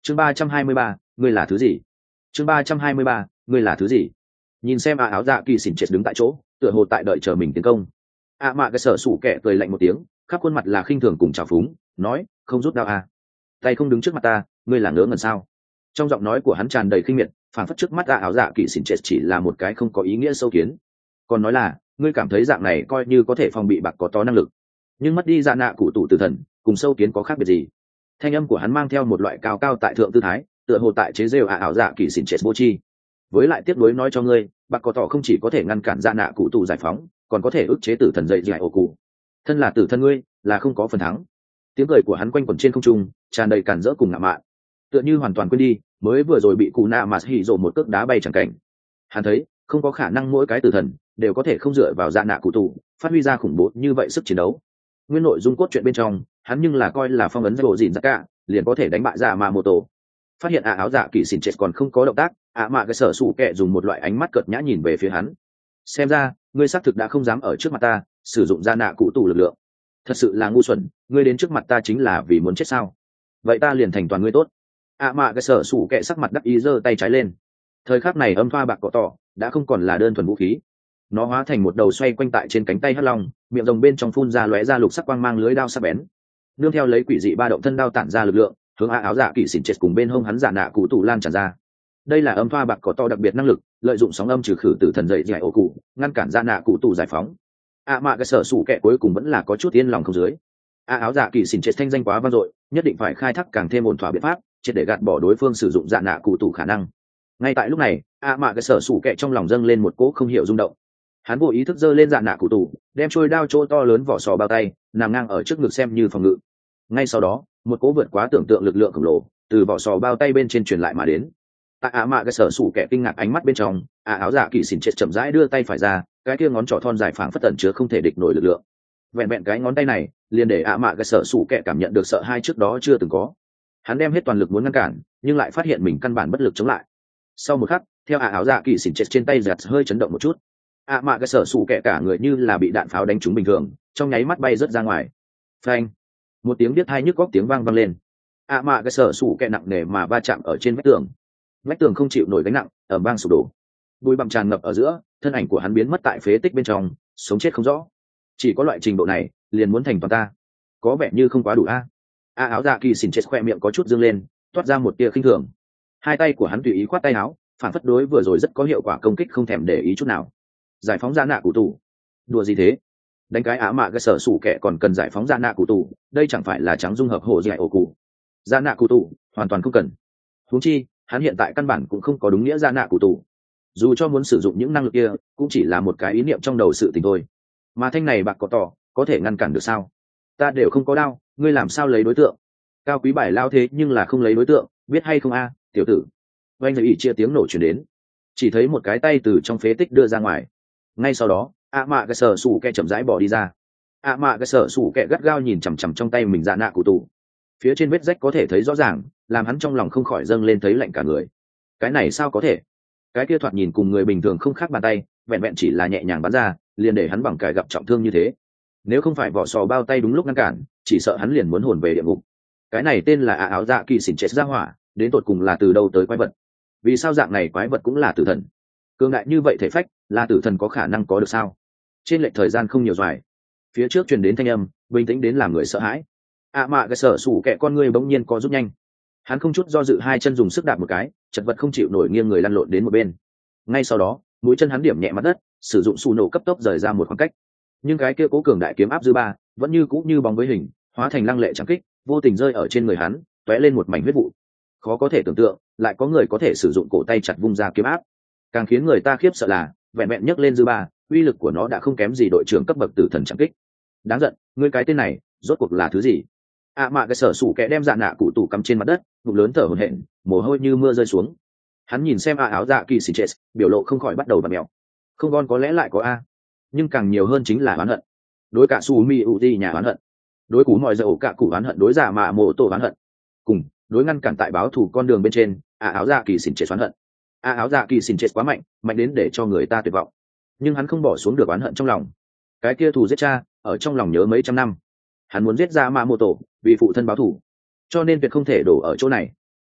chương 323, ngươi là thứ gì? chương 323, ngươi là thứ gì? Nhìn xem áo dạ kỳ xỉn chết đứng tại chỗ, tựa hồ tại đợi chờ mình tiến công. Mạ cái sở sủ kẹ cười lạnh một tiếng, khắp khuôn mặt là khinh thường cùng trào phúng, nói, không rút đao à? Tay không đứng trước mặt ta, ngươi là ngớ ngẩn sao? Trong giọng nói của hắn tràn đầy khinh miệt, phảng phất trước mắt áo dạ kỳ xỉn chết chỉ là một cái không có ý nghĩa sâu kiến. Còn nói là, ngươi cảm thấy dạng này coi như có thể phòng bị bạc có to năng lực, nhưng mất đi dạ nạ cụ tụ tử thần, cùng sâu kiến có khác biệt gì? Thanh âm của hắn mang theo một loại cao cao tại thượng tư thái, tựa hồ tại chế rêu ảo dạ kỳ xỉn chết vô tri. Với lại tiếp nối nói cho ngươi, bạc có tỏ không chỉ có thể ngăn cản dạ nạ cụ tụ giải phóng, còn có thể ức chế tử thần dậy dạy ổ cụ. Thân là tử thần ngươi, là không có phần thắng. Tiếng cười của hắn quanh quẩn trên không trung, tràn đầy cản rỡ cùng ngạo mạn, tựa như hoàn toàn quên đi mới vừa rồi bị cụ nạ mà hỉ rộ một cước đá bay chẳng cảnh. Hắn thấy không có khả năng mỗi cái tử thần đều có thể không dựa vào dạ nạ cụ tụ phát huy ra khủng bố như vậy sức chiến đấu. Nguyên nội dung cốt truyện bên trong hắn nhưng là coi là phong ấn bộ dìn ra cả liền có thể đánh bại dạ mà mô tổ. Phát hiện áo dạ kỳ xỉn chết còn không có động tác, mạ cái sở sủ kẹ dùng một loại ánh mắt cợt nhã nhìn về phía hắn. Xem ra ngươi xác thực đã không dám ở trước mặt ta sử dụng dạ nạ cụ tụ lực lượng. Thật sự là ngu xuẩn, ngươi đến trước mặt ta chính là vì muốn chết sao? Vậy ta liền thành toàn ngươi tốt. Mạ cái sở sủ kẹ sắc mặt đắc ý giơ tay trái lên. Thời khắc này âm thoa bạc cọ tỏ đã không còn là đơn thuần vũ khí, nó hóa thành một đầu xoay quanh tại trên cánh tay hắc long, miệng rồng bên trong phun ra lóe ra lục sắc quang mang lưới đao sắc bén, nương theo lấy quỷ dị ba động thân đao tản ra lực lượng, hướng áo dạ kỳ xỉn chết cùng bên hông hắn giả nạ cụ tù lan tràn ra. Đây là âm thoa bạc có to đặc biệt năng lực, lợi dụng sóng âm trừ khử tử thần dậy dạy ổ cụ, ngăn cản giả nạ cụ tù giải phóng. Mạ cái sở sủ kẹ cuối cùng vẫn là có chút yên lòng không dưới. Áo dạ kỳ xỉn chết thanh danh quá vang dội, nhất định phải khai thác càng thêm ổn thỏa biện pháp, triệt để gạt bỏ đối phương sử dụng giả nạ cụ tù khả năng. Ngay tại lúc này, mạ cái sở sủ kẹ trong lòng dâng lên một cỗ không hiểu rung động. Hắn vô ý thức giơ lên dạ nạ cụ tù, đem trôi đao chỗ to lớn vỏ sò bao tay nằm ngang ở trước ngực xem như phòng ngự. Ngay sau đó một cỗ vượt quá tưởng tượng lực lượng khổng lồ từ vỏ sò bao tay bên trên truyền lại mà đến. Tại mạ cái sở sủ kẻ kinh ngạc ánh mắt bên trong, áo dạ kỳ xỉn chết chậm rãi đưa tay phải ra, cái kia ngón trỏ thon dài phảng phất tẩn chứa không thể địch nổi lực lượng. Vẹn vẹn cái ngón tay này liền để mạ cái sở sủ kẻ cảm nhận được sợ hãi trước đó chưa từng có. Hắn đem hết toàn lực muốn ngăn cản, nhưng lại phát hiện mình căn bản bất lực chống lại. Sau một khắc, theo áo dạ kỳ xỉn chết trên tay giật hơi chấn động một chút, mạ cái sở sủ kẻ cả người như là bị đạn pháo đánh trúng bình thường, trong nháy mắt bay rớt ra ngoài. Phanh! Một tiếng biết hai nhức góc tiếng vang lên. Mạ cái sở sủ kẻ nặng nề mà va chạm ở trên vách tường không chịu nổi gánh nặng, ẩm vang sụp đổ. Bụi bặm tràn ngập ở giữa, thân ảnh của hắn biến mất tại phế tích bên trong, sống chết không rõ. Chỉ có loại trình độ này liền muốn thành toàn ta, có vẻ như không quá đủ a. Áo dạ kỳ xỉn chết khoe miệng có chút dương lên, toát ra một tia khinh thường. Hai tay của hắn tùy ý khoát tay áo, phản phất đối vừa rồi rất có hiệu quả công kích không thèm để ý chút nào. Giải phóng ra nạ cụ tù? Đùa gì thế? Đánh cái mạ cái sở sủ kẻ còn cần giải phóng ra nạ cụ tù, đây chẳng phải là trắng dung hợp hồ dạy ổ cụ. Ra nạ cụ tù hoàn toàn không cần. Huống chi hắn hiện tại căn bản cũng không có đúng nghĩa ra nạ cụ tù, dù cho muốn sử dụng những năng lực kia cũng chỉ là một cái ý niệm trong đầu sự tình thôi. Mà thanh này bạc có tỏ có thể ngăn cản được sao? Ta đều không có đao, ngươi làm sao lấy đối tượng? Cao quý bài lao thế nhưng là không lấy đối tượng, biết hay không a, tiểu tử? Oanh rồi ỉ chia tiếng nổ chuyển đến, chỉ thấy một cái tay từ trong phế tích đưa ra ngoài. Ngay sau đó mạ cái sở sủ kẹ chậm rãi bỏ đi ra. Mạ cái sở sủ kẹ gắt gao nhìn chằm chằm trong tay mình dạ nạ cụ tù, phía trên vết rách có thể thấy rõ ràng, làm hắn trong lòng không khỏi dâng lên thấy lạnh cả người. Cái này sao có thể? Cái kia thoạt nhìn cùng người bình thường không khác bàn tay, vẹn vẹn chỉ là nhẹ nhàng bắn ra liền để hắn bằng cải gặp trọng thương như thế. Nếu không phải vỏ sò bao tay đúng lúc ngăn cản, chỉ sợ hắn liền muốn hồn về địa ngục. Cái này tên là áo dạ kỳ xỉn chết ra hỏa, đến tột cùng là từ đâu tới quái vật? Vì sao dạng này quái vật cũng là tử thần? Cường đại như vậy thể phách, là tử thần có khả năng có được sao? Trên lệch thời gian không nhiều dài, phía trước truyền đến thanh âm bình tĩnh đến làm người sợ hãi. Mạ cái sở sủ kẹ con người bỗng nhiên co rút nhanh, hắn không chút do dự hai chân dùng sức đạp một cái, chật vật không chịu nổi nghiêng người lăn lộn đến một bên. Ngay sau đó mũi chân hắn điểm nhẹ mặt đất, sử dụng xù nổ cấp tốc rời ra một khoảng cách. Nhưng cái kia cố cường đại kiếm áp dư ba vẫn như cũ như bóng với hình, hóa thành lăng lệ trắng kích, vô tình rơi ở trên người hắn, tóe lên một mảnh huyết vụ. Khó có thể tưởng tượng, lại có người có thể sử dụng cổ tay chặt vung ra kiếm áp. Càng khiến người ta khiếp sợ là vẹn vẹn nhấc lên dư ba, uy lực của nó đã không kém gì đội trưởng cấp bậc tử thần trắng kích. Đáng giận, ngươi cái tên này rốt cuộc là thứ gì? Mạ cái sở sủ kẻ đem dạ nạ cụ tù cắm trên mặt đất, ngụm lớn thở hổn hển, mồ hôi như mưa rơi xuống. Hắn nhìn xem áo dạ kỳ xỉn chết, biểu lộ không khỏi bắt đầu bật mèo. Không con có lẽ lại có a, nhưng càng nhiều hơn chính là oán hận. Đối cả su mi u ti nhà oán hận, đối cú mọi dầu cả củ oán hận, đối giả mạ mộ tổ oán hận, cùng đối ngăn cản tại báo thù con đường bên trên áo dạ kỳ xỉn chết oán hận. Áo dạ kỳ xỉn chết quá mạnh, mạnh đến để cho người ta tuyệt vọng, nhưng hắn không bỏ xuống được oán hận trong lòng. Cái kia thù giết cha ở trong lòng nhớ mấy trăm năm, hắn muốn giết ra mạ mộ tổ vì phụ thân báo thù, cho nên việc không thể đổ ở chỗ này.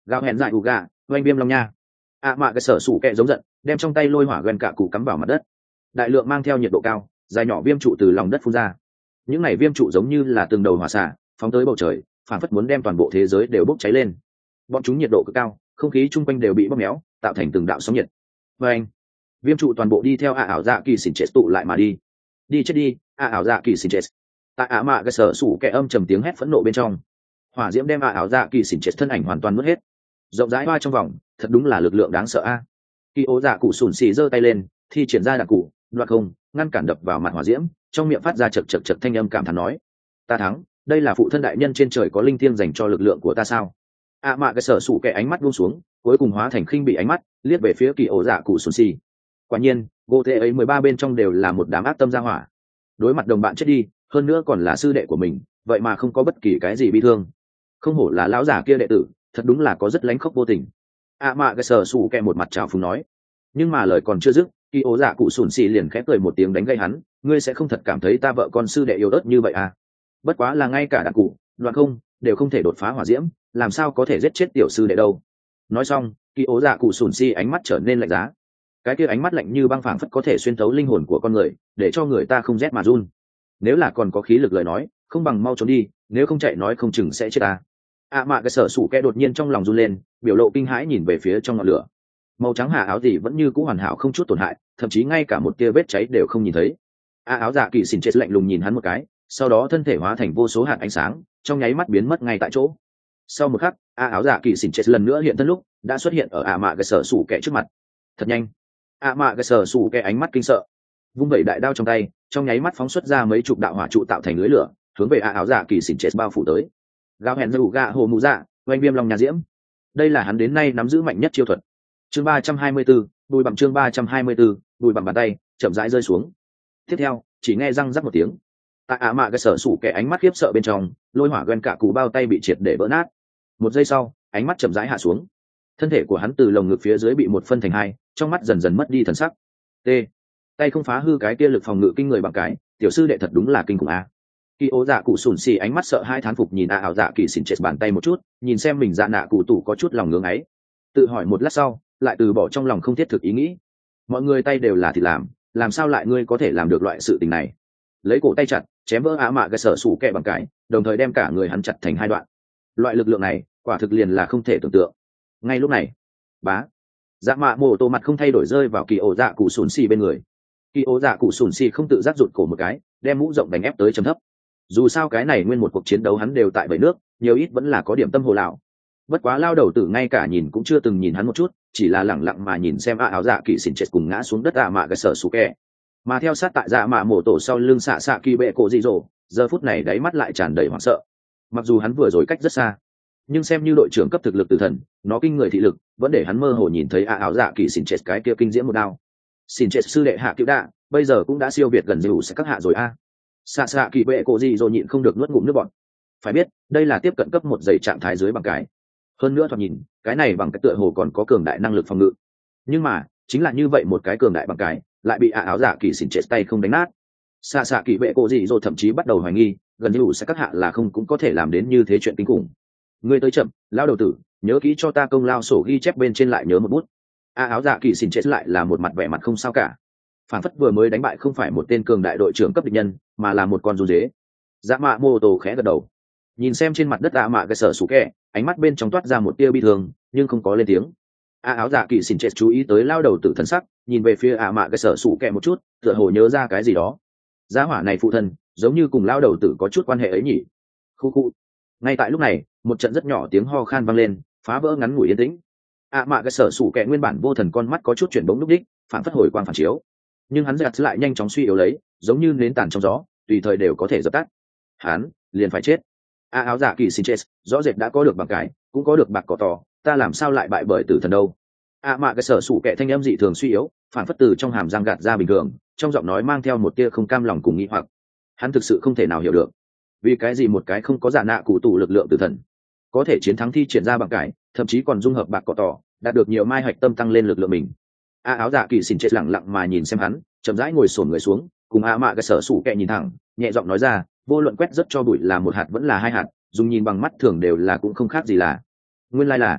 Gào hẹn dại ù gà, oanh viêm long nha. Mạ cái sở sủ kẹ giống giận, đem trong tay lôi hỏa gwen cả cụ cắm vào mặt đất. Đại lượng mang theo nhiệt độ cao, dài nhỏ viêm trụ từ lòng đất phun ra. Những này viêm trụ giống như là từng đầu hỏa xạ, phóng tới bầu trời, phản phất muốn đem toàn bộ thế giới đều bốc cháy lên. Bọn chúng nhiệt độ cực cao, không khí chung quanh đều bị bóp méo, tạo thành từng đạo sóng nhiệt. Và anh, viêm trụ toàn bộ đi theo ảo dạ kỳ xỉn chết tụ lại mà đi. Đi chết đi, ảo dạ kỳ xỉn chết. Tại mạ cái sở sủ kẹ âm trầm tiếng hét phẫn nộ bên trong, hỏa diễm đem ảo dạ kỳ xỉn chết thân ảnh hoàn toàn nuốt hết. Rộng rãi hoa trong vòng, thật đúng là lực lượng đáng sợ a. Kỳ ố dạ cụ sùn xì giơ tay lên, thi triển ra đạn cụ, đoạt không, ngăn cản đập vào mặt hỏa diễm, trong miệng phát ra chật chật chật thanh âm cảm thán nói: ta thắng, đây là phụ thân đại nhân trên trời có linh thiêng dành cho lực lượng của ta sao? Mạ cái sở sủ kẹ ánh mắt buông xuống, cuối cùng hóa thành khinh bị ánh mắt, liếc về phía kỳ ố dạ cụ sùn xì. Quả nhiên, gỗ tệ ấy 13 bên trong đều là một đám ác tâm gia hỏa. Đối mặt đồng bạn chết đi, hơn nữa còn là sư đệ của mình, vậy mà không có bất kỳ cái gì bi thương. Không hổ là lão giả kia đệ tử, thật đúng là có rất lánh khóc vô tình. Mạ cái sở sủ kẹ một mặt trào phúng nói. Nhưng mà lời còn chưa dứt, kỳ ố dạ cụ sùn xì liền khẽ cười một tiếng đánh gây hắn: ngươi sẽ không thật cảm thấy ta vợ con sư đệ yếu ớt như vậy à? Bất quá là ngay cả đạn cụ, đoạn không đều không thể đột phá hỏa diễm, làm sao có thể giết chết tiểu sư đệ đâu. Nói xong, kỳ ố dạ cụ sùn xì ánh mắt trở nên lạnh giá. Cái kia ánh mắt lạnh như băng phảng phất có thể xuyên thấu linh hồn của con người, để cho người ta không rét mà run. Nếu là còn có khí lực lời nói, không bằng mau trốn đi, nếu không chạy nói không chừng sẽ chết ta. Mạ cái sở sủ kẹ đột nhiên trong lòng run lên, biểu lộ kinh hãi nhìn về phía trong ngọn lửa. Màu trắng hạ áo gì vẫn như cũ hoàn hảo không chút tổn hại, thậm chí ngay cả một tia vết cháy đều không nhìn thấy. Áo dạ kỳ xỉn chết lạnh lùng nhìn hắn một cái, sau đó thân thể hóa thành vô số hạt ánh sáng, trong nháy mắt biến mất ngay tại chỗ. Sau một khắc, áo dạ kỳ xỉn chết lần nữa hiện thân lúc đã xuất hiện ở mạ cái sở sủ kẹ trước mặt. Thật nhanh. Mạ cái sở sủ kẹ ánh mắt kinh sợ, vung vẩy đại đao trong tay, trong nháy mắt phóng xuất ra mấy chục đạo hỏa trụ tạo thành lưới lửa, hướng về áo dạ kỳ xỉn chết bao phủ tới. Gào hẹn rủ gạ hồ mù dạ, oanh viêm long nhà diễm. Đây là hắn đến nay nắm giữ mạnh nhất chiêu thuật. Chương 324, đùi bằng chương 324, đùi bằng bàn tay chậm rãi rơi xuống. Tiếp theo, chỉ nghe răng rắc một tiếng. Tại mạ cái sở sủ kẻ ánh mắt khiếp sợ bên trong, lôi hỏa gwen cả cụ bao tay bị triệt để vỡ nát. Một giây sau, ánh mắt chậm rãi hạ xuống. Thân thể của hắn từ lồng ngực phía dưới bị một phân thành hai, trong mắt dần dần mất đi thần sắc. T. Tay không phá hư cái kia lực phòng ngự kinh người bằng cái, tiểu sư đệ thật đúng là kinh khủng a. Kỳ ố dạ cụ sùn xì ánh mắt sợ hai thán phục nhìn ảo dạ kỳ xỉn chết bàn tay một chút, nhìn xem mình dạ nạ cụ tủ có chút lòng ngưỡng ấy. Tự hỏi một lát sau, lại từ bỏ trong lòng không thiết thực ý nghĩ. Mọi người tay đều là thịt làm sao lại ngươi có thể làm được loại sự tình này? Lấy cổ tay chặt, chém vỡ mạ cái sở sủ kẹ bằng cái, đồng thời đem cả người hắn chặt thành hai đoạn. Loại lực lượng này, quả thực liền là không thể tưởng tượng. Ngay lúc này, bá, dạ mạ mồ tô mặt không thay đổi rơi vào kỳ ố dạ cụ sùn xì bên người. Kỳ ố dạ cụ sùn xì không tự giác rụt cổ một cái, đem mũ rộng đánh ép tới trầm thấp. Dù sao cái này nguyên một cuộc chiến đấu hắn đều tại bể nước, nhiều ít vẫn là có điểm tâm hồ lão. Bất quá lao đầu tử ngay cả nhìn cũng chưa từng nhìn hắn một chút, chỉ là lẳng lặng mà nhìn xem áo dạ kỳ xỉn chết cùng ngã xuống đất mạ cái sở sủ kẹ. Mà theo sát tại dạ mạ mổ tổ sau lưng xạ kỳ bệ cổ dị dỗ, giờ phút này đáy mắt lại tràn đầy hoảng sợ. Mặc dù hắn vừa rồi cách rất xa, nhưng xem như đội trưởng cấp thực lực tử thần, nó kinh người thị lực vẫn để hắn mơ hồ nhìn thấy áo dạ kỳ xỉn chết cái kia kinh diễm một đao. Xỉn chết sư đệ hạ cứu đạ bây giờ cũng đã siêu việt gần dù sẽ các hạ rồi a. Xạ kỳ bệ cổ dị dỗ nhịn không được nuốt ngụm nước bọt. Phải biết đây là tiếp cận cấp một giây trạng thái dưới bằng cái, hơn nữa thoạt nhìn cái này bằng cái tựa hồ còn có cường đại năng lực phòng ngự, nhưng mà chính là như vậy một cái cường đại bằng cái lại bị áo dạ kỳ xỉn chết tay không đánh nát. Xạ kỳ bệ cổ dị dỗ thậm chí bắt đầu hoài nghi gần như sẽ các hạ là không cũng có thể làm đến như thế chuyện kinh khủng. Ngươi tới chậm, lao đầu tử, nhớ kỹ cho ta công lao sổ ghi chép bên trên lại nhớ một bút. Áo dạ kỳ xỉn chết lại là một mặt vẻ mặt không sao cả, phản phất vừa mới đánh bại không phải một tên cường đại đội trưởng cấp địch nhân, mà là một con run dế. Dạ mạ mô tô khẽ gật đầu, nhìn xem trên mặt đất mạ cái sở sủ kẹ, ánh mắt bên trong toát ra một tia bi thương nhưng không có lên tiếng. Áo dạ kỳ xỉn chết chú ý tới lao đầu tử thần sắc, nhìn về phía mạ cái sở sủ kẹ một chút, tựa hồ nhớ ra cái gì đó. Giá hỏa này phụ thân giống như cùng lao đầu tử có chút quan hệ ấy nhỉ. Khu khu. Ngay tại lúc này, một trận rất nhỏ tiếng ho khan vang lên, phá vỡ ngắn ngủi yên tĩnh. Mạ cái sở sủ kẹ nguyên bản vô thần con mắt có chút chuyển bóng lúc đích, phản phất hồi quang phản chiếu, nhưng hắn giật lại nhanh chóng suy yếu lấy, giống như nến tàn trong gió, tùy thời đều có thể dập tắt. Hắn liền phải chết. Áo dạ kỳ xin chết, rõ rệt đã có được bằng cái, cũng có được bạc cỏ tỏ, ta làm sao lại bại bởi tử thần đâu? Mạ cái sở sủ kẹ thanh âm dị thường suy yếu, phản phất từ trong hàm răng gạt ra bình thường, trong giọng nói mang theo một tia không cam lòng cùng nghi hoặc. Hắn thực sự không thể nào hiểu được, vì cái gì một cái không có giả nạ cụ tù lực lượng tử thần có thể chiến thắng thi triển ra bằng cái, thậm chí còn dung hợp bạc cỏ tỏ, đạt được nhiều mai hạch tâm tăng lên lực lượng mình. Áo dạ kỳ xin chết lẳng lặng mà nhìn xem hắn, chậm rãi ngồi xổm người xuống, cùng mạ cái sở sủ kẹ nhìn thẳng, nhẹ giọng nói ra, vô luận quét rất cho bụi là một hạt vẫn là hai hạt, dùng nhìn bằng mắt thường đều là cũng không khác gì là. Nguyên lai là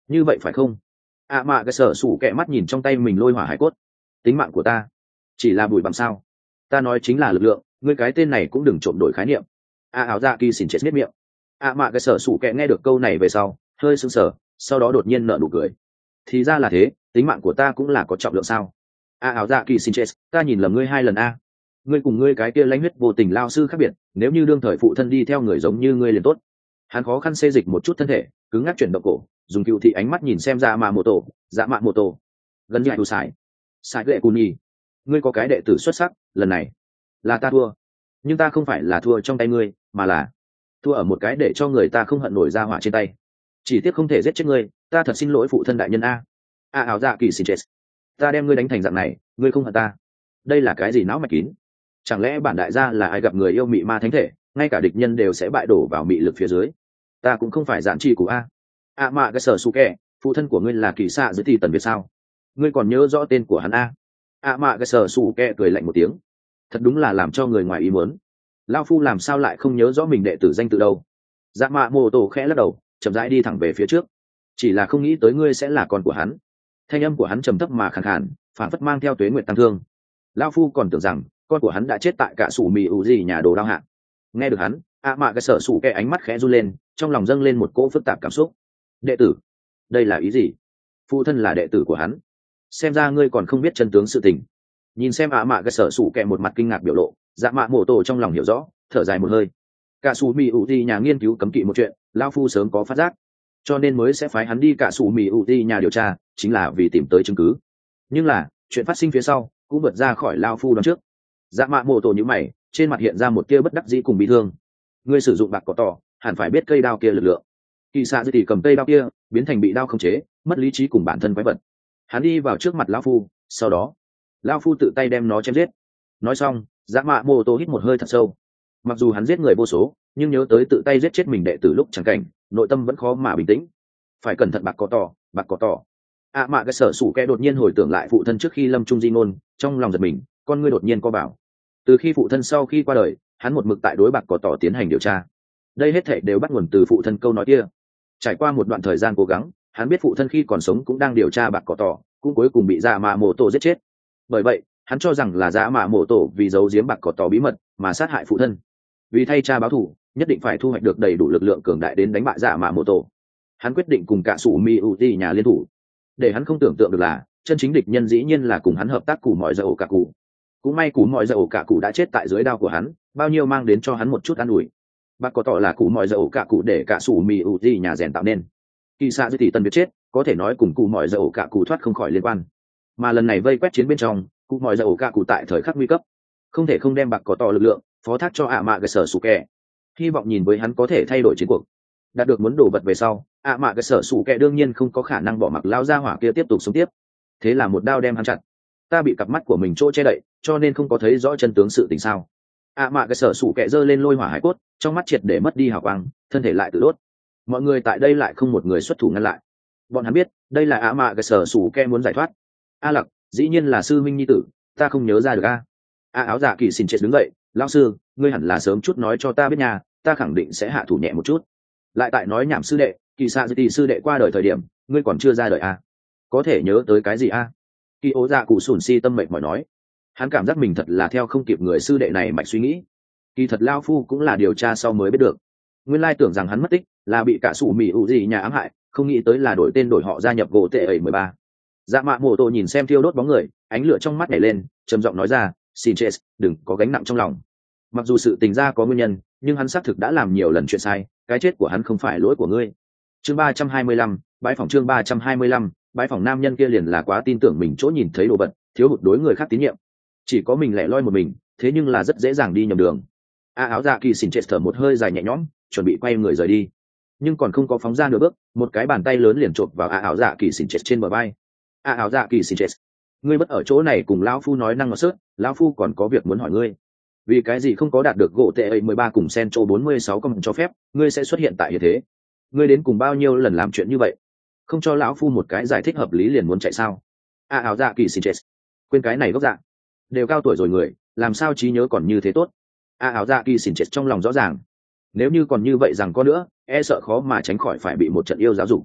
như vậy phải không? Mạ cái sở sủ kẹ mắt nhìn trong tay mình lôi hỏa hải cốt. Tính mạng của ta chỉ là bụi bằng sao? Ta nói chính là lực lượng, ngươi cái tên này cũng đừng trộm đổi khái niệm. Áo dạ kỳ xỉn chết biết miệng. Mạ cái sở sủ kẹ nghe được câu này về sau hơi sững sờ, sau đó đột nhiên nở nụ cười. Thì ra là thế, tính mạng của ta cũng là có trọng lượng sao? Áo dạ kỳ xỉn chết, ta nhìn lầm ngươi 2 lần a. Ngươi cùng ngươi cái kia lãnh huyết vô tình lao sư khác biệt, nếu như đương thời phụ thân đi theo người giống như ngươi liền tốt. Hắn khó khăn xê dịch một chút thân thể, cứng ngắc chuyển động cổ, dùng cựu thị ánh mắt nhìn xem dạ mạ mô tổ gần như đủ sai lệ cù nhi, ngươi có cái đệ tử xuất sắc, lần này là ta thua, nhưng ta không phải là thua trong tay ngươi, mà là thua ở một cái để cho người ta không hận nổi ra hỏa trên tay. Chỉ tiếc không thể giết chết ngươi, ta thật xin lỗi phụ thân đại nhân a. Áo dạ kỳ xin chết, ta đem ngươi đánh thành dạng này, ngươi không hận ta? Đây là cái gì não mạch kín? Chẳng lẽ bản đại gia là ai gặp người yêu mị ma thánh thể, ngay cả địch nhân đều sẽ bại đổ vào mị lực phía dưới? Ta cũng không phải giản chi của a. Mạ cái sở su kẹ, phụ thân của ngươi là kỳ xạ dưới tỷ tần việt sao? Ngươi còn nhớ rõ tên của hắn a? Mạ cái sở su kẹ cười lạnh một tiếng. Thật đúng là làm cho người ngoài ý muốn. Lao phu làm sao lại không nhớ rõ mình đệ tử danh tự đâu? Dạ mạ mô tổ khẽ lắc đầu, chậm rãi đi thẳng về phía trước. Chỉ là không nghĩ tới ngươi sẽ là con của hắn. Thanh âm của hắn trầm thấp mà khàn khàn, phản phất mang theo tuế nguyệt tăng thương. Lao phu còn tưởng rằng con của hắn đã chết tại cả sủ mì ủ gì nhà đồ đao hạ. Nghe được hắn, mạ cái sở sủ kẹ ánh mắt khẽ run lên, trong lòng dâng lên một cỗ phức tạp cảm xúc. Đệ tử? Đây là ý gì? Phụ thân là đệ tử của hắn? Xem ra ngươi còn không biết chân tướng sự tình. Nhìn xem mạ cái sở sủ kẹ một mặt kinh ngạc biểu lộ, dạ mạ mổ tổ trong lòng hiểu rõ, thở dài một hơi. Cả sủ mì ủ gì nhà nghiên cứu cấm kỵ một chuyện, lao phu sớm có phát giác, cho nên mới sẽ phái hắn đi cả sủ mì ủ gì nhà điều tra, chính là vì tìm tới chứng cứ. Nhưng là chuyện phát sinh phía sau cũng vượt ra khỏi lao phu đón trước. Dạ mạ mổ tổ như mày, trên mặt hiện ra một tia bất đắc dĩ cùng bị thương. Ngươi sử dụng bạc cỏ tỏ, hẳn phải biết cây đao kia lực lượng. Kỳ xạ dư tỷ cầm cây đao kia biến thành bị đao không chế, mất lý trí cùng bản thân quái vật. Hắn đi vào trước mặt lão phu, sau đó lão phu tự tay đem nó chém giết. Nói xong, dạ mạ mô tô hít một hơi thật sâu. Mặc dù hắn giết người vô số, nhưng nhớ tới tự tay giết chết mình đệ tử lúc chẳng cảnh, nội tâm vẫn khó mà bình tĩnh. Phải cẩn thận bạc cỏ tỏ. Mạ cái sở sủ kẹ đột nhiên hồi tưởng lại phụ thân trước khi lâm trung di ngôn, trong lòng giật mình, con ngươi đột nhiên co bảo. Từ khi phụ thân sau khi qua đời, hắn một mực tại đối bạc cỏ tỏ tiến hành điều tra. Đây hết thảy đều bắt nguồn từ phụ thân câu nói kia. Trải qua một đoạn thời gian cố gắng, hắn biết phụ thân khi còn sống cũng đang điều tra bạc cỏ tỏ, cũng cuối cùng bị dạ mạ mổ tổ giết chết. Bởi vậy hắn cho rằng là dạ mạ mổ tổ vì giấu giếm bạc cỏ tỏ bí mật mà sát hại phụ thân. Vì thay cha báo thù, nhất định phải thu hoạch được đầy đủ lực lượng cường đại đến đánh bại dạ mạ mổ tổ. Hắn quyết định cùng cả sủ mi u ti nhà liên thủ. Để hắn không tưởng tượng được là chân chính địch nhân dĩ nhiên là cùng hắn hợp tác cù mọi dầu cả cụ. Cũng may cù mọi dầu cả cụ đã chết tại dưới đao của hắn, bao nhiêu mang đến cho hắn một chút an ủi. Bác có tỏ là cụ mọi dầu cả cụ để cả sủ mì ủ gì nhà rèn tạo nên. Kỳ xạ dư tỷ tân biết chết, có thể nói cùng cụ mọi dầu cả cụ thoát không khỏi liên quan. Mà lần này vây quét chiến bên trong, cụ mọi dầu cả cụ tại thời khắc nguy cấp, không thể không đem bạc có tỏ lực lượng phó thác cho mạ cái sở sủ kẹ, hy vọng nhìn với hắn có thể thay đổi chiến cuộc. Đạt được muốn đồ vật về sau, mạ cái sở sủ kẹ đương nhiên không có khả năng bỏ mặc lao ra hỏa kia tiếp tục sống tiếp. Thế là một đao đem hắn chặt. Ta bị cặp mắt của mình chỗ che đậy, cho nên không có thấy rõ chân tướng sự tình sao? Mạ cái sở sủ kẹ giơ lên lôi hỏa hải cốt, trong mắt triệt để mất đi hào quang, thân thể lại tự đốt. Mọi người tại đây lại không một người xuất thủ ngăn lại. Bọn hắn biết đây là mạ cái sở sủ kẹ muốn giải thoát. Lặc, dĩ nhiên là sư minh nhi tử, ta không nhớ ra được áo dạ kỳ xin chết đứng dậy. Lão sư, ngươi hẳn là sớm chút nói cho ta biết nhà, ta khẳng định sẽ hạ thủ nhẹ một chút. Lại tại nói nhảm sư đệ, kỳ xạ dư tỷ sư đệ qua đời thời điểm, ngươi còn chưa ra đời có thể nhớ tới cái gì Kỳ ố dạ cụ sùn si tâm mệt mỏi nói. Hắn cảm giác mình thật là theo không kịp người sư đệ này mạch suy nghĩ. Kỳ thật lao phu cũng là điều tra sau mới biết được. Nguyên lai tưởng rằng hắn mất tích là bị cả sủ mì ủ gì nhà ám hại, không nghĩ tới là đổi tên đổi họ gia nhập gỗ tệ ẩy 13. Dạ mạ mổ tổ nhìn xem thiêu đốt bóng người, ánh lửa trong mắt nhảy lên, trầm giọng nói ra, xin chết, đừng có gánh nặng trong lòng. Mặc dù sự tình ra có nguyên nhân, nhưng hắn xác thực đã làm nhiều lần chuyện sai, cái chết của hắn không phải lỗi của ngươi. Chương 325, bãi phòng chương 325, bãi phòng nam nhân kia liền là quá tin tưởng mình chỗ nhìn thấy đồ vật, thiếu hụt đối người khác tín nhiệm. Chỉ có mình lẻ loi một mình, thế nhưng là rất dễ dàng đi nhầm đường. Áo dạ kỳ xỉn chết thở một hơi dài nhẹ nhõm, chuẩn bị quay người rời đi, nhưng còn không có phóng ra nửa bước, một cái bàn tay lớn liền chộp vào áo dạ kỳ xỉn chết trên bờ vai. Áo dạ kỳ xỉn chết, ngươi bất ở chỗ này cùng lão phu nói năng ngọt sớt, lão phu còn có việc muốn hỏi ngươi. Vì cái gì không có đạt được gỗ tệ ấy 13 cùng Centro 46 công cho phép, ngươi sẽ xuất hiện tại hiện thế? Ngươi đến cùng bao nhiêu lần làm chuyện như vậy? Không cho lão phu một cái giải thích hợp lý liền muốn chạy sao? Áo dạ kỳ xỉn chết, quên cái này gốc dạ, đều cao tuổi rồi người, làm sao trí nhớ còn như thế tốt? Áo dạ kỳ xỉn chết trong lòng rõ ràng, nếu như còn như vậy rằng có nữa, e sợ khó mà tránh khỏi phải bị một trận yêu giáo dục.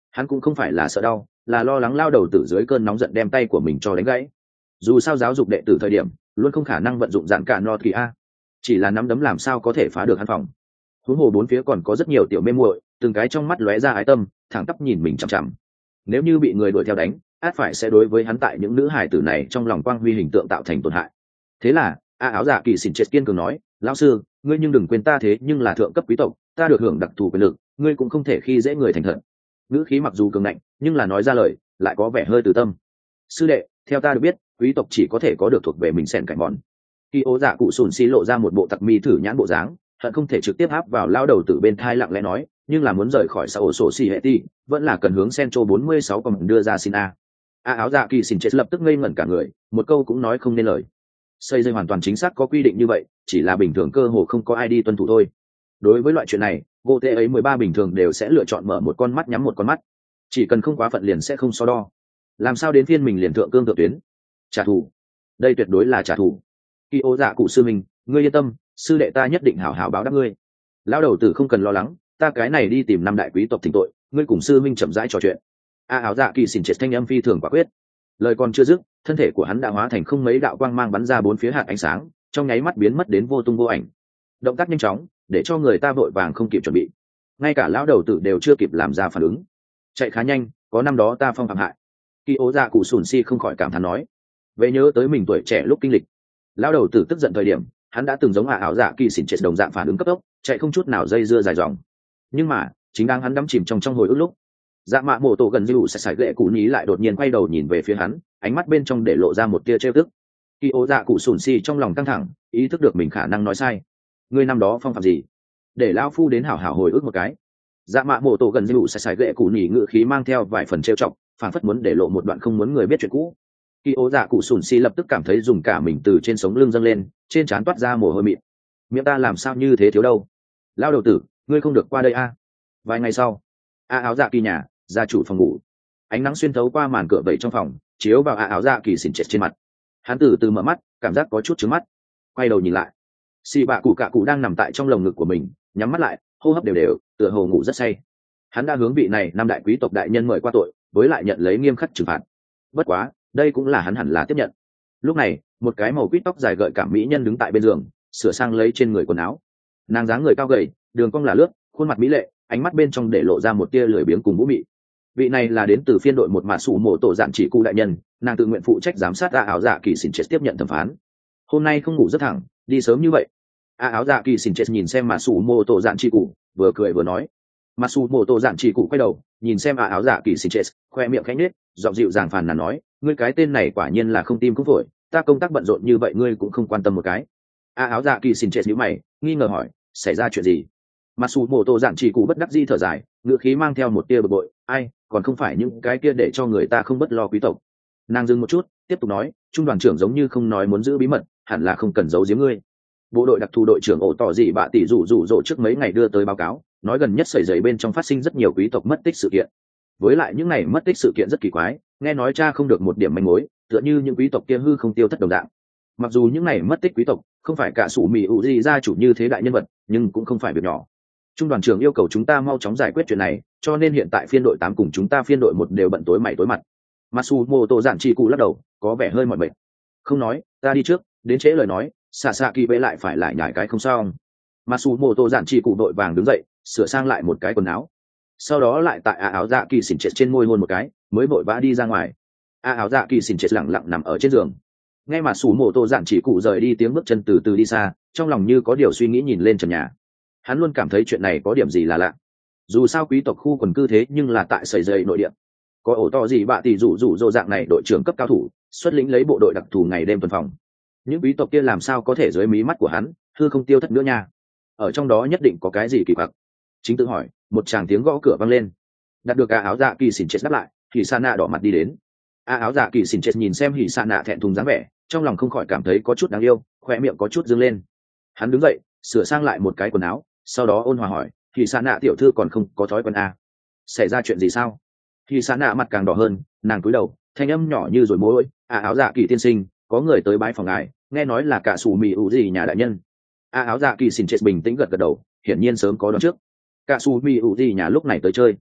Hắn cũng không phải là sợ đau, là lo lắng lao đầu tử dưới cơn nóng giận đem tay của mình cho đánh gãy. Dù sao giáo dục đệ tử thời điểm luôn không khả năng vận dụng dạng cả no thì a, chỉ là nắm đấm làm sao có thể phá được hắn phòng. Huống hồ bốn phía còn có rất nhiều tiểu mê muội, từng cái trong mắt lóe ra ái tâm, thẳng tắp nhìn mình chằm chằm. Nếu như bị người đuổi theo đánh, át phải sẽ đối với hắn tại những nữ hài tử này trong lòng quang huy hình tượng tạo thành tổn hại. Thế là áo dạ kỳ xỉn chết kiên cường nói, lão sư, ngươi nhưng đừng quên ta thế nhưng là thượng cấp quý tộc, ta được hưởng đặc thù quyền lực, ngươi cũng không thể khi dễ người thành thật. Ngữ khí mặc dù cường ngạnh, nhưng là nói ra lời lại có vẻ hơi từ tâm. Sư đệ, theo ta được biết, quý tộc chỉ có thể có được thuộc về mình sẻn cảnh mòn. Khi ố dạ cụ sùn xi lộ ra một bộ tặc mi thử nhãn bộ dáng, hận không thể trực tiếp áp vào lao đầu từ bên thai lặng lẽ nói, nhưng là muốn rời khỏi xã ổ sổ xì hệ ti, vẫn là cần hướng Centro 46 còn đưa ra xin a. Áo dạ kỳ xỉn chết lập tức ngây ngẩn cả người, một câu cũng nói không nên lời. Xây dây hoàn toàn chính xác có quy định như vậy, chỉ là bình thường cơ hồ không có ai đi tuân thủ thôi. Đối với loại chuyện này, GOT ấy 13 bình thường đều sẽ lựa chọn mở một con mắt nhắm một con mắt, chỉ cần không quá phận liền sẽ không so đo. Làm sao đến phiên mình liền thượng cương thượng tuyến? Trả thù, đây tuyệt đối là trả thù. Kỳ ô dạ cụ sư mình, ngươi yên tâm, sư đệ ta nhất định hảo hảo báo đáp ngươi. Lão đầu tử không cần lo lắng, ta cái này đi tìm năm đại quý tộc thỉnh tội, ngươi cùng sư minh chậm rãi trò chuyện. Áo dạ kỳ xỉn chết thanh âm phi thường quả quyết. Lời còn chưa dứt, thân thể của hắn đã hóa thành không mấy đạo quang mang bắn ra bốn phía hạt ánh sáng, trong nháy mắt biến mất đến vô tung vô ảnh. Động tác nhanh chóng, để cho người ta vội vàng không kịp chuẩn bị. Ngay cả lão đầu tử đều chưa kịp làm ra phản ứng. Chạy khá nhanh, có năm đó ta phong phạm hại. Kỳ ố dạ cụ sùn si không khỏi cảm thán nói. Về nhớ tới mình tuổi trẻ lúc kinh lịch, lão đầu tử tức giận thời điểm, hắn đã từng giống áo dạ kỳ xỉn chết đồng dạng phản ứng cấp tốc, chạy không chút nào dây dưa dài dòng. Nhưng mà chính đang hắn đắm chìm trong hồi ức lúc, dạ mạ mổ tổ gần như sẽ sải ghệ cụ nhí lại đột nhiên quay đầu nhìn về phía hắn, ánh mắt bên trong để lộ ra một tia trêu tức. Kỳ ố dạ cụ sùn si trong lòng căng thẳng, ý thức được mình khả năng nói sai. Ngươi năm đó phong phạm gì? Để lão phu đến hảo hảo hồi ức một cái. Dạ mạ mổ tổ gần như sẽ sải ghệ cụ nhí ngự khí mang theo vài phần trêu chọc, phản phất muốn để lộ một đoạn không muốn người biết chuyện cũ. Kỳ ố dạ cụ sùn si lập tức cảm thấy dùng cả mình từ trên sống lưng dâng lên, trên trán toát ra mồ hôi mịn. Miệng ta làm sao như thế thiếu đâu? Lao đầu tử, ngươi không được qua đây a. Vài ngày sau, áo dạ kỳ nhà, gia chủ phòng ngủ. Ánh nắng xuyên thấu qua màn cửa vẩy trong phòng, chiếu vào áo dạ kỳ xỉn chết trên mặt. Hắn từ từ mở mắt, cảm giác có chút trướng mắt. Quay đầu nhìn lại, xì bạ cụ cạ cụ đang nằm tại trong lồng ngực của mình, nhắm mắt lại, hô hấp đều đều, tựa hồ ngủ rất say. Hắn đã hướng vị này năm đại quý tộc đại nhân mời qua tội, với lại nhận lấy nghiêm khắc trừng phạt. Bất quá, đây cũng là hắn hẳn là tiếp nhận. Lúc này, một cái màu quýt tóc dài gợi cảm mỹ nhân đứng tại bên giường, sửa sang lấy trên người quần áo. Nàng dáng người cao gầy, đường cong là lướt, khuôn mặt mỹ lệ, ánh mắt bên trong để lộ ra một tia lười biếng cùng vũ mị. Vị này là đến từ phiên đội một mã sủ mộ tổ dạn chỉ cụ đại nhân, nàng tự nguyện phụ trách giám sát áo dạ kỳ xỉn chết tiếp nhận thẩm phán. Hôm nay không ngủ rất thẳng, đi sớm như vậy. Áo dạ kỳ xỉn chết nhìn xem mã sủ mộ tổ dạn chỉ cụ, vừa cười vừa nói. Mã sủ mộ tổ dạn chỉ cụ quay đầu, nhìn xem áo dạ kỳ xỉn chết, khoe miệng khẽ nhếch, giọng dịu dàng phàn nàn nói, ngươi cái tên này quả nhiên là không tim cũng phổi, ta công tác bận rộn như vậy ngươi cũng không quan tâm một cái. Áo dạ kỳ xỉn chết nhíu mày, nghi ngờ hỏi, xảy ra chuyện gì? Mặc dù mổ tổ giản chỉ cụ bất đắc dĩ thở dài, ngựa khí mang theo một tia bực bội, ai, còn không phải những cái kia để cho người ta không bất lo quý tộc. Nàng dừng một chút, tiếp tục nói, trung đoàn trưởng giống như không nói muốn giữ bí mật, hẳn là không cần giấu giếm ngươi. Bộ đội đặc thù đội trưởng ổ tỏ gì bạ tỷ rủ rỗ trước mấy ngày đưa tới báo cáo, nói gần nhất sẩy giấy bên trong phát sinh rất nhiều quý tộc mất tích sự kiện. Với lại những này mất tích sự kiện rất kỳ quái, nghe nói cha không được một điểm manh mối, tựa như những quý tộc kia hư không tiêu thất đồng dạng. Mặc dù những này mất tích quý tộc không phải cả sủ mì ủ gì gia chủ như thế đại nhân vật, nhưng cũng không phải việc nhỏ. Trung đoàn trưởng yêu cầu chúng ta mau chóng giải quyết chuyện này, cho nên hiện tại phiên đội 8 cùng chúng ta phiên đội 1 đều bận tối mày tối mặt. Matsumoto giản chỉ cụ lắc đầu, có vẻ hơi mỏi mệt. Không nói, ta đi trước, đến trễ lời nói, Sasaki bệ lại phải lại nhảy cái không sao. Matsumoto giản chỉ cụ đội vàng đứng dậy, sửa sang lại một cái quần áo. Sau đó lại tại áo dạ kỳ xỉn chết trên môi hôn một cái, mới vội vã đi ra ngoài. Áo dạ kỳ xỉn chết lặng lặng nằm ở trên giường. Ngay mà Matsumoto giản chỉ cụ rời đi tiếng bước chân từ từ đi xa, trong lòng như có điều suy nghĩ nhìn lên trần nhà. Hắn luôn cảm thấy chuyện này có điểm gì là lạ. Dù sao quý tộc khu quần cư thế nhưng là tại sẩy dây nội địa, có ổ to gì bạ tỷ rủ rỗ dạng này đội trưởng cấp cao thủ xuất lĩnh lấy bộ đội đặc thù ngày đêm tuần phòng. Những quý tộc kia làm sao có thể dưới mí mắt của hắn hư không tiêu thất nữa nha? Ở trong đó nhất định có cái gì kỳ quặc. Chính tự hỏi, một tràng tiếng gõ cửa vang lên. Đặt được áo dạ kỳ xỉn chết đáp lại, thì sa nạ đỏ mặt đi đến. Áo dạ kỳ xỉn chết nhìn xem hỉ sa nạ thẹn thùng dáng vẻ, trong lòng không khỏi cảm thấy có chút đáng yêu, khoe miệng có chút dương lên. Hắn đứng dậy, sửa sang lại một cái quần áo, sau đó ôn hòa hỏi, thì sa nạ tiểu thư còn không có thói quen à? Xảy ra chuyện gì sao? Thì sa nạ mặt càng đỏ hơn, nàng cúi đầu, thanh âm nhỏ như rồi môi, áo dạ kỳ tiên sinh, có người tới bái phòng ngài, nghe nói là cả sủ mì ủ gì nhà đại nhân. Áo dạ kỳ xỉn chết bình tĩnh gật gật đầu, hiển nhiên sớm có đoán trước. Cả sủ mì ủ gì nhà lúc này tới chơi.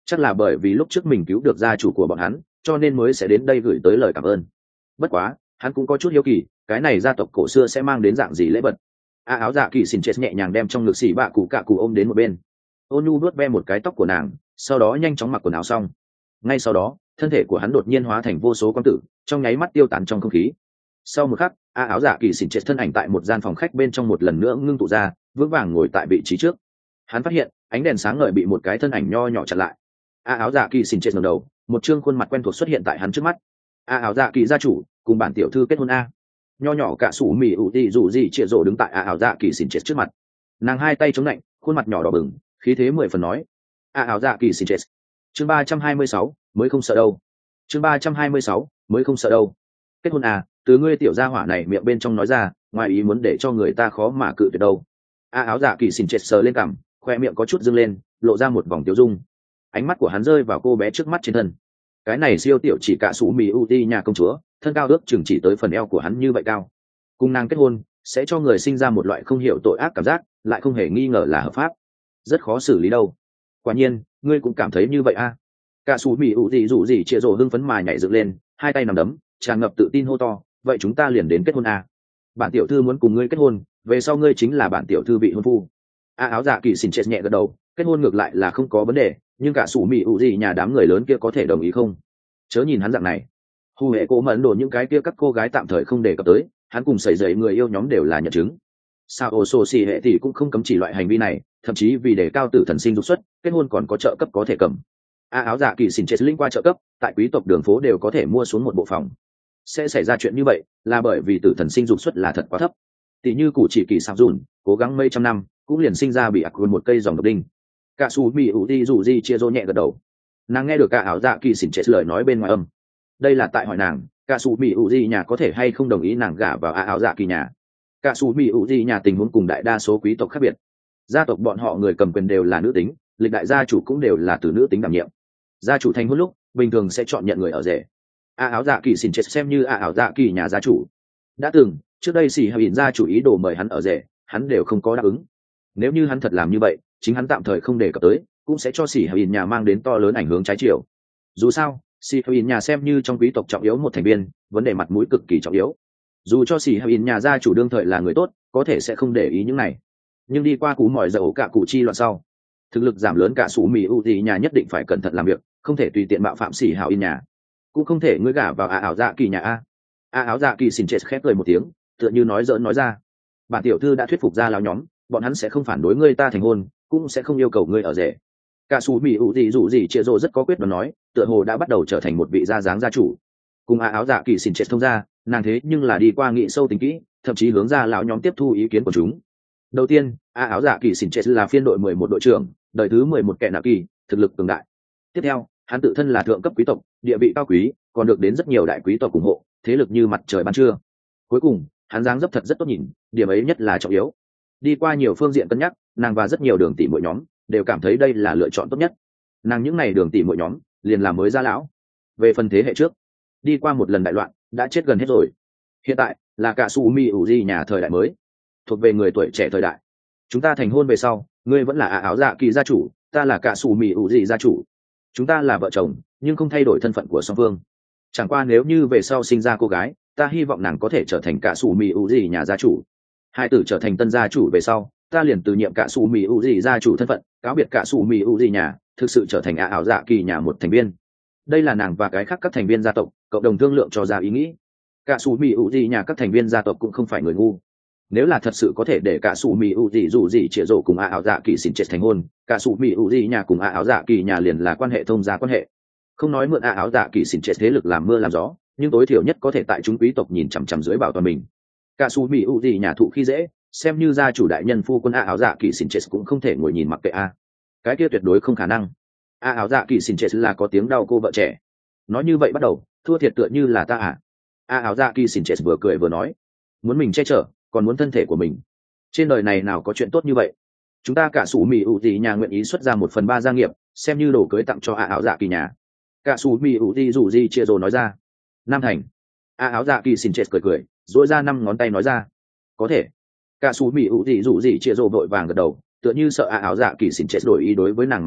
chắc là bởi vì lúc trước mình cứu được gia chủ của bọn hắn cho nên mới sẽ đến đây gửi tới lời cảm ơn. Bất quá hắn cũng có chút hiếu kỳ cái này gia tộc cổ xưa sẽ mang đến dạng gì lễ vật. Áo dạ kỳ xỉn chết nhẹ nhàng đem trong ngực xỉ bạ cụ cạ cụ ôm đến một bên, ôn nhu vuốt ve một cái tóc của nàng, sau đó nhanh chóng mặc quần áo xong. Ngay sau đó thân thể của hắn đột nhiên hóa thành vô số quang tử, trong nháy mắt tiêu tán trong không khí. Sau một khắc áo dạ kỳ xỉn chết thân ảnh tại một gian phòng khách bên trong một lần nữa ngưng tụ ra, vững vàng ngồi tại vị trí trước. Hắn phát hiện ánh đèn sáng ngời bị một cái thân ảnh nho nhỏ chặn lại. Áo dạ kỳ xỉn chết ngẩng đầu, một trương khuôn mặt quen thuộc xuất hiện tại hắn trước mắt. Áo dạ kỳ gia chủ cùng bản tiểu thư kết hôn a. Nho nhỏ cả sủ mì ủ tì dù gì chĩa rồ đứng tại áo dạ kỳ xỉn chết trước mặt, nàng hai tay chống lạnh, khuôn mặt nhỏ đỏ bừng, khí thế 10 phần nói. Áo dạ kỳ xỉn chết. Chương 326, mới không sợ đâu. Chương 326, mới không sợ đâu. Kết hôn à, từ ngươi tiểu gia hỏa này miệng bên trong nói ra, ngoài ý muốn để cho người ta khó mà cự tuyệt đâu. Áo dạ kỳ xỉn chết sờ lên cằm, khoe miệng có chút dâng lên, lộ ra một vòng tiêu dung. Ánh mắt của hắn rơi vào cô bé trước mắt trên thân. Cái này siêu tiểu chỉ cả sủ mì u ti nhà công chúa, thân cao ước chừng chỉ tới phần eo của hắn như vậy cao. Cùng nàng kết hôn sẽ cho người sinh ra một loại không hiểu tội ác cảm giác, lại không hề nghi ngờ là hợp pháp, rất khó xử lý đâu. Quả nhiên ngươi cũng cảm thấy như vậy a. Cả sủ mì ủ gì dù gì chia rồ hưng phấn mà nhảy dựng lên, hai tay nằm đấm, tràn ngập tự tin hô to, vậy chúng ta liền đến kết hôn a. Bản tiểu thư muốn cùng ngươi kết hôn, về sau ngươi chính là bản tiểu thư vị hôn phu. Áo dạ kỳ xỉn chết nhẹ gật đầu, kết hôn ngược lại là không có vấn đề, nhưng cả sủ mì ủ gì nhà đám người lớn kia có thể đồng ý không? Chớ nhìn hắn dạng này, hù hệ cố mẫn đồ những cái kia các cô gái tạm thời không đề cập tới, hắn cùng sẩy dậy người yêu nhóm đều là nhận chứng. Sao ô sô xì hệ thì cũng không cấm chỉ loại hành vi này, thậm chí vì để cao tử thần sinh dục xuất, kết hôn còn có trợ cấp có thể cầm. Áo dạ kỳ xỉn chết linh qua trợ cấp, tại quý tộc đường phố đều có thể mua xuống một bộ phòng. Sẽ xảy ra chuyện như vậy là bởi vì tử thần sinh dục xuất là thật quá thấp. Tỷ như cụ chỉ kỳ sạp dùn cố gắng mấy trăm năm cũng liền sinh ra bị ạc một cây dòng độc đinh. Cả su mỹ ủ đi dù gì chia rô nhẹ gật đầu, nàng nghe được cả áo dạ kỳ xỉn chết lời nói bên ngoài âm. Đây là tại hỏi nàng cả su mỹ ủ gì nhà có thể hay không đồng ý nàng gả vào áo dạ kỳ nhà. Cả su mỹ ủ gì nhà tình huống cùng đại đa số quý tộc khác biệt, gia tộc bọn họ người cầm quyền đều là nữ tính, lịch đại gia chủ cũng đều là từ nữ tính đảm nhiệm. Gia chủ thành hôn lúc bình thường sẽ chọn nhận người ở rể. Áo dạ kỳ xỉn chết xem như áo dạ kỳ nhà gia chủ. Đã từng trước đây xỉ hạ ỉn gia chủ ý đồ mời hắn ở rể, hắn đều không có đáp ứng. Nếu như hắn thật làm như vậy, chính hắn tạm thời không đề cập tới, cũng sẽ cho xỉ hạ ỉn nhà mang đến to lớn ảnh hưởng trái chiều. Dù sao xỉ hạ ỉn nhà xem như trong quý tộc trọng yếu một thành viên, vấn đề mặt mũi cực kỳ trọng yếu. Dù cho xỉ hạ ỉn nhà gia chủ đương thời là người tốt, có thể sẽ không để ý những này, nhưng đi qua cú mỏi dầu cả cụ chi loạn sau, thực lực giảm lớn cả sủ mì ưu thì nhà nhất định phải cẩn thận làm việc, không thể tùy tiện mạo phạm xỉ hạ ỉn nhà, cũng không thể ngươi gả vào áo dạ kỳ nhà a. Áo dạ kỳ xỉn chết khép cười một tiếng, tựa như nói giỡn nói ra, bản tiểu thư đã thuyết phục gia lão nhóm, bọn hắn sẽ không phản đối ngươi ta thành hôn, cũng sẽ không yêu cầu ngươi ở rể. Cả sủ mì ủ gì dù gì chia rô rất có quyết đoán nói, tựa hồ đã bắt đầu trở thành một vị gia dáng gia chủ. Cùng áo dạ kỳ xỉn chết thông ra, nàng thế nhưng là đi qua nghị sâu tính kỹ, thậm chí hướng gia lão nhóm tiếp thu ý kiến của chúng. Đầu tiên áo dạ kỳ xỉn chết là phiên đội 11 đội trưởng, đời thứ 11 kẻ nạ kỳ, thực lực cường đại. Tiếp theo hắn tự thân là thượng cấp quý tộc, địa vị cao quý, còn được đến rất nhiều đại quý tộc ủng hộ, thế lực như mặt trời ban trưa. Cuối cùng hắn dáng dấp thật rất tốt nhìn, điểm ấy nhất là trọng yếu. Đi qua nhiều phương diện cân nhắc, nàng và rất nhiều đường tỷ muội nhóm đều cảm thấy đây là lựa chọn tốt nhất. Nàng những ngày đường tỷ muội nhóm liền là mới gia lão. Về phần thế hệ trước, đi qua một lần đại loạn đã chết gần hết rồi. Hiện tại là cả su mi ủ di nhà thời đại mới, thuộc về người tuổi trẻ thời đại. Chúng ta thành hôn về sau, ngươi vẫn là áo dạ kỳ gia chủ, ta là cả su mi ủ di gia chủ. Chúng ta là vợ chồng, nhưng không thay đổi thân phận của song phương. Chẳng qua nếu như về sau sinh ra cô gái, ta hy vọng nàng có thể trở thành cả sủ mì ủ gì nhà gia chủ. Hai tử trở thành tân gia chủ về sau, ta liền từ nhiệm cả sủ mì ủ gì gia chủ thân phận, cáo biệt cả sủ mì ủ gì nhà, thực sự trở thành áo dạ kỳ nhà một thành viên. Đây là nàng và cái khác các thành viên gia tộc cộng đồng thương lượng cho ra ý nghĩ. Cả sủ mì ủ gì nhà các thành viên gia tộc cũng không phải người ngu. Nếu là thật sự có thể để cả sủ mì ủ gì dù gì chia rổ cùng áo dạ kỳ xỉn chết thành hôn, cả sủ mì ủ gì nhà cùng áo dạ kỳ nhà liền là quan hệ thông gia quan hệ. Không nói mượn áo dạ kỳ xỉn chết thế lực làm mưa làm gió, nhưng tối thiểu nhất có thể tại chúng quý tộc nhìn chằm chằm dưới bảo toàn mình. Cả su mỹ u gì nhà thụ khi dễ, xem như gia chủ đại nhân phu quân áo dạ kỳ xỉn chết cũng không thể ngồi nhìn mặc kệ a. Cái kia tuyệt đối không khả năng. Áo dạ kỳ xỉn chết là có tiếng đau cô vợ trẻ. Nói như vậy bắt đầu, thua thiệt tựa như là ta à? Áo dạ kỳ xỉn chết vừa cười vừa nói, muốn mình che chở, còn muốn thân thể của mình. Trên đời này nào có chuyện tốt như vậy? Chúng ta cả su mỹ u gì nhà nguyện ý xuất ra 1/3 gia nghiệp, xem như đồ cưới tặng cho áo dạ kỳ nhà. Cả su mỹ u gì dù gì chia rồi nói ra. Nam thành. Áo dạ kỳ xỉn chết cười dỗi ra 5 ngón tay nói ra, có thể. Cả su mỹ ủ gì dù gì chia rồ vội vàng gật đầu, tựa như sợ áo dạ kỳ xỉn chết đổi ý đối với nàng mà nói,